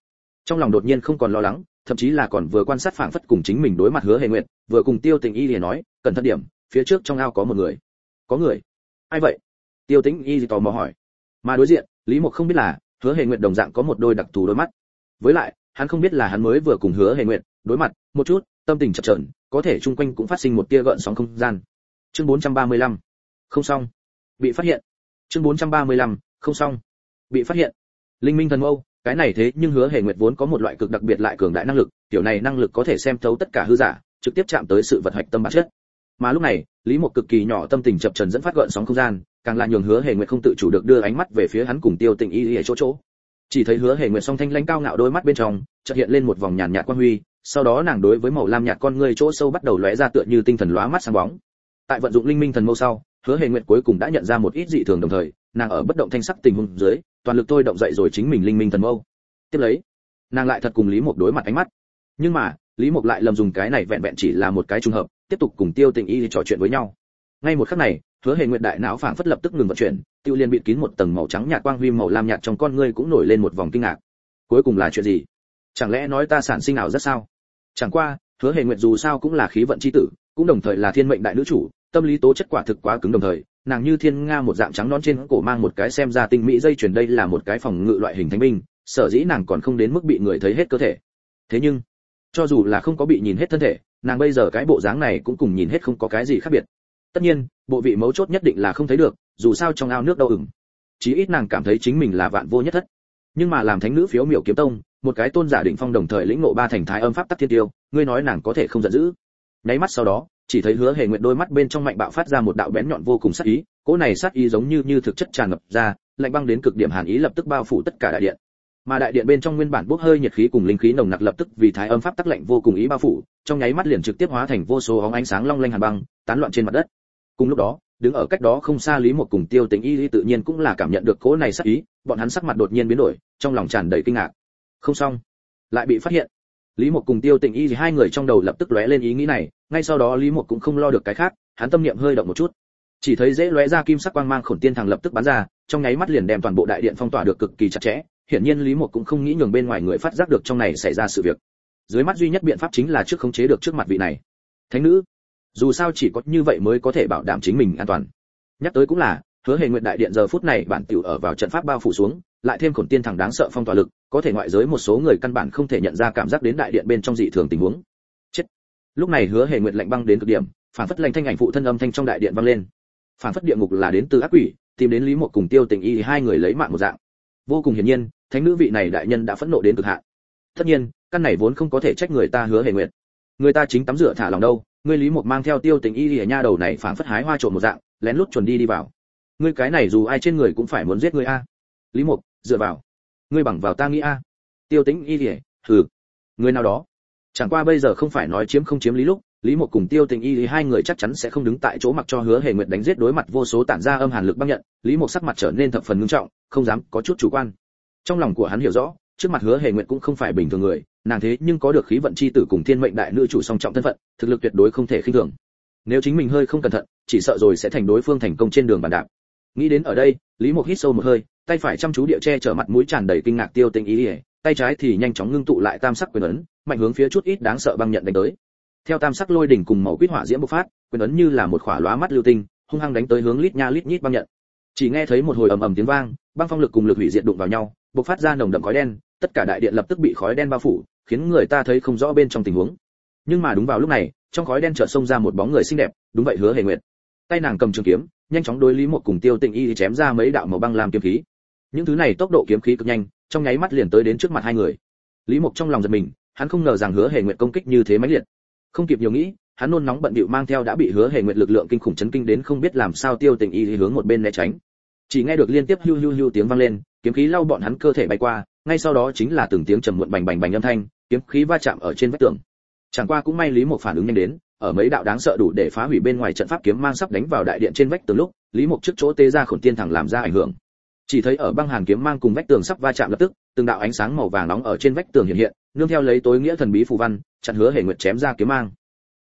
A: trong lòng đột nhiên không còn lo lắng, thậm chí là còn vừa quan sát phảng phất cùng chính mình đối mặt Hứa Hề Nguyệt, vừa cùng Tiêu Tĩnh Y liền nói, cẩn thận điểm, phía trước trong ao có một người. Có người? Ai vậy? Tiêu Tĩnh Y tò mò hỏi. Mà đối diện, Lý Mộc không biết là, Hứa Hề Nguyệt đồng dạng có một đôi đặc thù đôi mắt. Với lại, hắn không biết là hắn mới vừa cùng Hứa Hề Nguyệt đối mặt một chút, tâm tình chập chờn, có thể chung quanh cũng phát sinh một tia gợn sóng không gian. Chương 435. Không xong. Bị phát hiện. Chương 435. Không xong. Bị phát hiện. Linh Minh Thần Mâu, cái này thế nhưng Hứa Hề Nguyệt vốn có một loại cực đặc biệt lại cường đại năng lực, kiểu này năng lực có thể xem thấu tất cả hư giả, trực tiếp chạm tới sự vật hạch tâm bản chất. Mà lúc này, Lý Mộc cực kỳ nhỏ tâm tình chập chờn dẫn phát gợn sóng không gian, càng là nhường Hứa Hề Nguyệt không tự chủ được đưa ánh mắt về phía hắn cùng Tiêu Tĩnh Y ở chỗ chỗ. Chỉ thấy Hứa Hề Nguyệt song thanh lãnh cao ngạo đôi mắt bên trong, chợt hiện lên một vòng nhàn nhạt quang huy, sau đó nàng đối với màu lam nhạt con ngươi chỗ sâu bắt đầu lóe ra tựa như tinh thần lóa mắt sáng bóng. Tại vận dụng Linh Minh Thần Mâu sau, Hứa Hề Nguyệt cuối cùng đã nhận ra một ít dị thường, đồng thời, nàng ở bất động thanh sắc tình huống dưới, toàn lực thôi động dậy rồi chính mình Linh Minh Thần Mâu. Tiếp lấy, nàng lại thật cùng Lý Mộc đối mặt ánh mắt. Nhưng mà, Lý Mộc lại lầm dùng cái này vẹn vẹn chỉ là một cái trùng hợp, tiếp tục cùng Tiêu Tĩnh Y trò chuyện với nhau. Ngay một khắc này, Hứa Hề Nguyệt đại não phảng phất lập tức ngừng vận chuyển, tiêu liên bịt kín một tầng màu trắng nhạt quang huy màu lam nhạt trong con ngươi cũng nổi lên một vòng kinh ngạc. Cuối cùng là chuyện gì? Chẳng lẽ nói ta sản sinh ảo rất sao? Chẳng qua, Hứa Hề Nguyệt dù sao cũng là khí vận chi tử, cũng đồng thời là thiên mệnh đại nữ chủ, tâm lý tố chất quả thực quá cứng, đồng thời, nàng như thiên nga một dạng trắng non trên cổ mang một cái xem ra tinh mỹ dây chuyền, đây là một cái phòng ngự loại hình thánh binh, sở dĩ nàng còn không đến mức bị người thấy hết cơ thể. Thế nhưng, cho dù là không có bị nhìn hết thân thể, nàng bây giờ cái bộ dáng này cũng cùng nhìn hết không có cái gì khác biệt. Tất nhiên, bộ vị mấu chốt nhất định là không thấy được, dù sao trong ao nước đâu ửng. Chí ít nàng cảm thấy chính mình là vạn vô nhất thất. Nhưng mà làm thánh nữ phiếu miểu kiếm tông, một cái tôn giả đỉnh phong đồng thời lĩnh ngộ ba thành thái âm pháp tắc thiên tiêu, ngươi nói nàng có thể không giận dữ? Nháy mắt sau đó, chỉ thấy Hứa Hề Nguyệt đôi mắt bên trong mạnh bạo phát ra một đạo bén nhọn vô cùng sát ý, cỗ này sát ý giống như thực chất tràn ngập ra, lạnh băng đến cực điểm hàn ý lập tức bao phủ tất cả đại điện. Mà đại điện bên trong nguyên bản bốc hơi nhiệt khí cùng linh khí nồng nặc lập tức vì thái âm pháp tắc lạnh vô cùng ý bao phủ, trong nháy mắt liền trực tiếp hóa thành vô số óng ánh sáng long lanh hàn băng, tán loạn trên mặt đất. Cùng lúc đó, đứng ở cách đó không xa Lý Mộc cùng Tiêu Tĩnh Y tự nhiên cũng là cảm nhận được cỗ này sát ý, bọn hắn sắc mặt đột nhiên biến đổi, trong lòng tràn đầy kinh ngạc. Không xong, lại bị phát hiện. Lý Mộc cùng Tiêu Tĩnh Y hai người trong đầu lập tức lóe lên ý nghĩ này, ngay sau đó Lý Mộc cũng không lo được cái khác, hắn tâm niệm hơi động một chút, chỉ thấy dễ lóe ra kim sắc quang mang khổn tiên thằng lập tức bắn ra, trong nháy mắt liền đem toàn bộ đại điện phong tỏa được cực kỳ chặt chẽ. Hiển nhiên Lý Mộc cũng không nghĩ nhường bên ngoài người phát giác được trong này xảy ra sự việc. Dưới mắt duy nhất biện pháp chính là trước khống chế được trước mặt vị này thánh nữ. Dù sao chỉ có như vậy mới có thể bảo đảm chính mình an toàn. Nhắc tới cũng là, Hứa Hề Nguyệt đại điện giờ phút này bản tiểu ở vào trận pháp bao phủ xuống, lại thêm khổn tiên thằng đáng sợ phong tỏa lực, có thể ngoại giới một số người căn bản không thể nhận ra cảm giác đến đại điện bên trong dị thường tình huống. Chết. Lúc này Hứa Hề Nguyệt lạnh băng đến cực điểm, phản phất lạnh thanh ảnh phụ thân âm thanh trong đại điện vang lên. Phản phất địa ngục là đến từ ác quỷ, tìm đến Lý Mộc cùng Tiêu Tĩnh Y hai người lấy mạng một dạng. Vô cùng hiển nhiên, thánh nữ vị này đại nhân đã phẫn nộ đến cực hạn. Tất nhiên, căn này vốn không có thể trách người ta Hứa Hề Nguyệt. Người ta chính tắm rửa thả lòng đâu, ngươi Lý Mộc mang theo Tiêu Tĩnh Y ở nha đầu này phảng phất hái hoa trộm một dạng, lén lút chuẩn đi vào. Ngươi cái này dù ai trên người cũng phải muốn giết ngươi a. Lý Mộc, dựa vào. Ngươi bằng vào ta nghĩ a. Tiêu Tĩnh Y liễu, hừ. Người nào đó. Chẳng qua bây giờ không phải nói chiếm không chiếm lý lúc, Lý Mộc cùng Tiêu Tĩnh Y hai người chắc chắn sẽ không đứng tại chỗ mặc cho Hứa Hề Nguyệt đánh giết, đối mặt vô số tản ra âm hàn lực băng nhận, Lý Mộc sắc mặt trở nên thập phần nghiêm trọng, không dám có chút chủ quan. Trong lòng của hắn hiểu rõ, trước mặt Hứa Hề Nguyệt cũng không phải bình thường người, nàng thế nhưng có được khí vận chi tử cùng thiên mệnh đại nữ chủ song trọng thân phận, thực lực tuyệt đối không thể khinh thường. Nếu chính mình hơi không cẩn thận, chỉ sợ rồi sẽ thành đối phương thành công trên đường bàn đạp. Nghĩ đến ở đây, Lý Mộc hít sâu một hơi, tay phải chăm chú địa che chở mặt mũi tràn đầy kinh ngạc Tiêu Tĩnh Y, tay trái thì nhanh chóng ngưng tụ lại tam sắc quyền ấn, mạnh hướng phía chút ít đáng sợ băng nhận đánh tới. Theo tam sắc lôi đỉnh cùng màu quýt hỏa diễm bộc phát, quyền ấn như là một khỏa lóa mắt lưu tinh, hung hăng đánh tới hướng lít nha lít nhít băng nhận. Chỉ nghe thấy một hồi ầm ầm tiếng vang, băng phong lực cùng lực hủy diệt đụng vào nhau, bộc phát ra nồng đậm khói đen, tất cả đại điện lập tức bị khói đen bao phủ, khiến người ta thấy không rõ bên trong tình huống. Nhưng mà đúng vào lúc này, trong khói đen chợt xông ra một bóng người xinh đẹp, đúng vậy Hứa Hề Nguyệt. Tay nàng cầm trường kiếm, nhanh chóng đối Lý Mộc cùng Tiêu Tĩnh Y chém ra mấy đạo màu băng lam kiếm khí. Những thứ này tốc độ kiếm khí cực nhanh, trong nháy mắt liền tới đến trước mặt hai người. Lý Mộc trong lòng giật mình, hắn không ngờ rằng Hứa Hề Nguyệt công kích như thế mãnh liệt. Không kịp nhiều nghĩ, hắn nôn nóng bận bịu mang theo đã bị Hứa Hề Nguyệt lực lượng kinh khủng chấn kinh đến không biết làm sao Tiêu Tĩnh Y hướng một bên né tránh. Chỉ nghe được liên tiếp hưu hưu hưu tiếng vang lên, kiếm khí lau bọn hắn cơ thể bay qua, ngay sau đó chính là từng tiếng trầm muộn bành bành bành âm thanh, kiếm khí va chạm ở trên vách tường. Chẳng qua cũng may Lý Mộc phản ứng nhanh đến, ở mấy đạo đáng sợ đủ để phá hủy bên ngoài trận pháp kiếm mang sắp đánh vào đại điện trên vách tường lúc, Lý Mộc trước chỗ tế ra khổn tiên thẳng làm ra ảnh hưởng. Chỉ thấy ở băng hàn kiếm mang cùng vách tường sắp va chạm lập tức, từng đạo ánh sáng màu vàng nóng ở trên vách tường hiện hiện, nương theo lấy tối nghĩa thần bí phù văn, chặn Hứa Hề Nguyệt chém ra kiếm mang.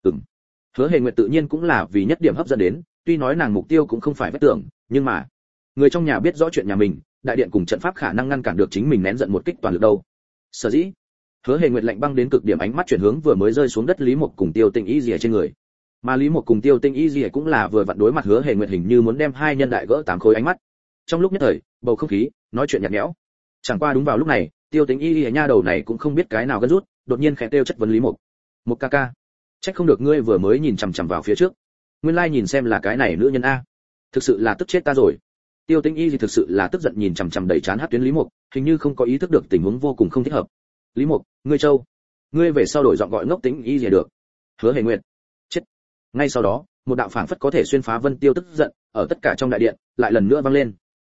A: Hứa Hề Nguyệt tự nhiên cũng là vì nhất điểm hấp dẫn đến, tuy nói nàng mục tiêu cũng không phải vách tường, nhưng mà người trong nhà biết rõ chuyện nhà mình, đại điện cùng trận pháp khả năng ngăn cản được chính mình nén giận một kích toàn lực đâu. Sở dĩ, Hứa Hề Nguyệt lạnh băng đến cực điểm, ánh mắt chuyển hướng vừa mới rơi xuống đất Lý Mộc cùng Tiêu Tinh Y Lìa trên người. Mà Lý Mộc cùng Tiêu Tinh Y Lìa cũng là vừa vặn đối mặt Hứa Hề Nguyệt, hình như muốn đem hai nhân đại gỡ tám khối ánh mắt. Trong lúc nhất thời, bầu không khí nói chuyện nhạt nhẽo. Chẳng qua đúng vào lúc này, Tiêu Tinh Y Lìa nha đầu này cũng không biết cái nào gân rút, đột nhiên khẽ kêu chất vấn Lý Mộc. "Mộc ca ca, trách không được ngươi vừa mới nhìn chằm chằm vào phía trước, nguyên lai nhìn xem là cái này nữ nhân a, thực sự là tức chết ta rồi." Tiêu Tinh Y thì thực sự là tức giận nhìn chằm chằm đầy chán hất tuyến Lý Mộc, hình như không có ý thức được tình huống vô cùng không thích hợp. "Lý Mộc, ngươi trâu, ngươi về sau đổi giọng gọi ngốc Tinh Y gì được." Hứa Hề Nguyệt, chết. Ngay sau đó, một đạo phảng phất có thể xuyên phá vân tiêu tức giận ở tất cả trong đại điện lại lần nữa vang lên.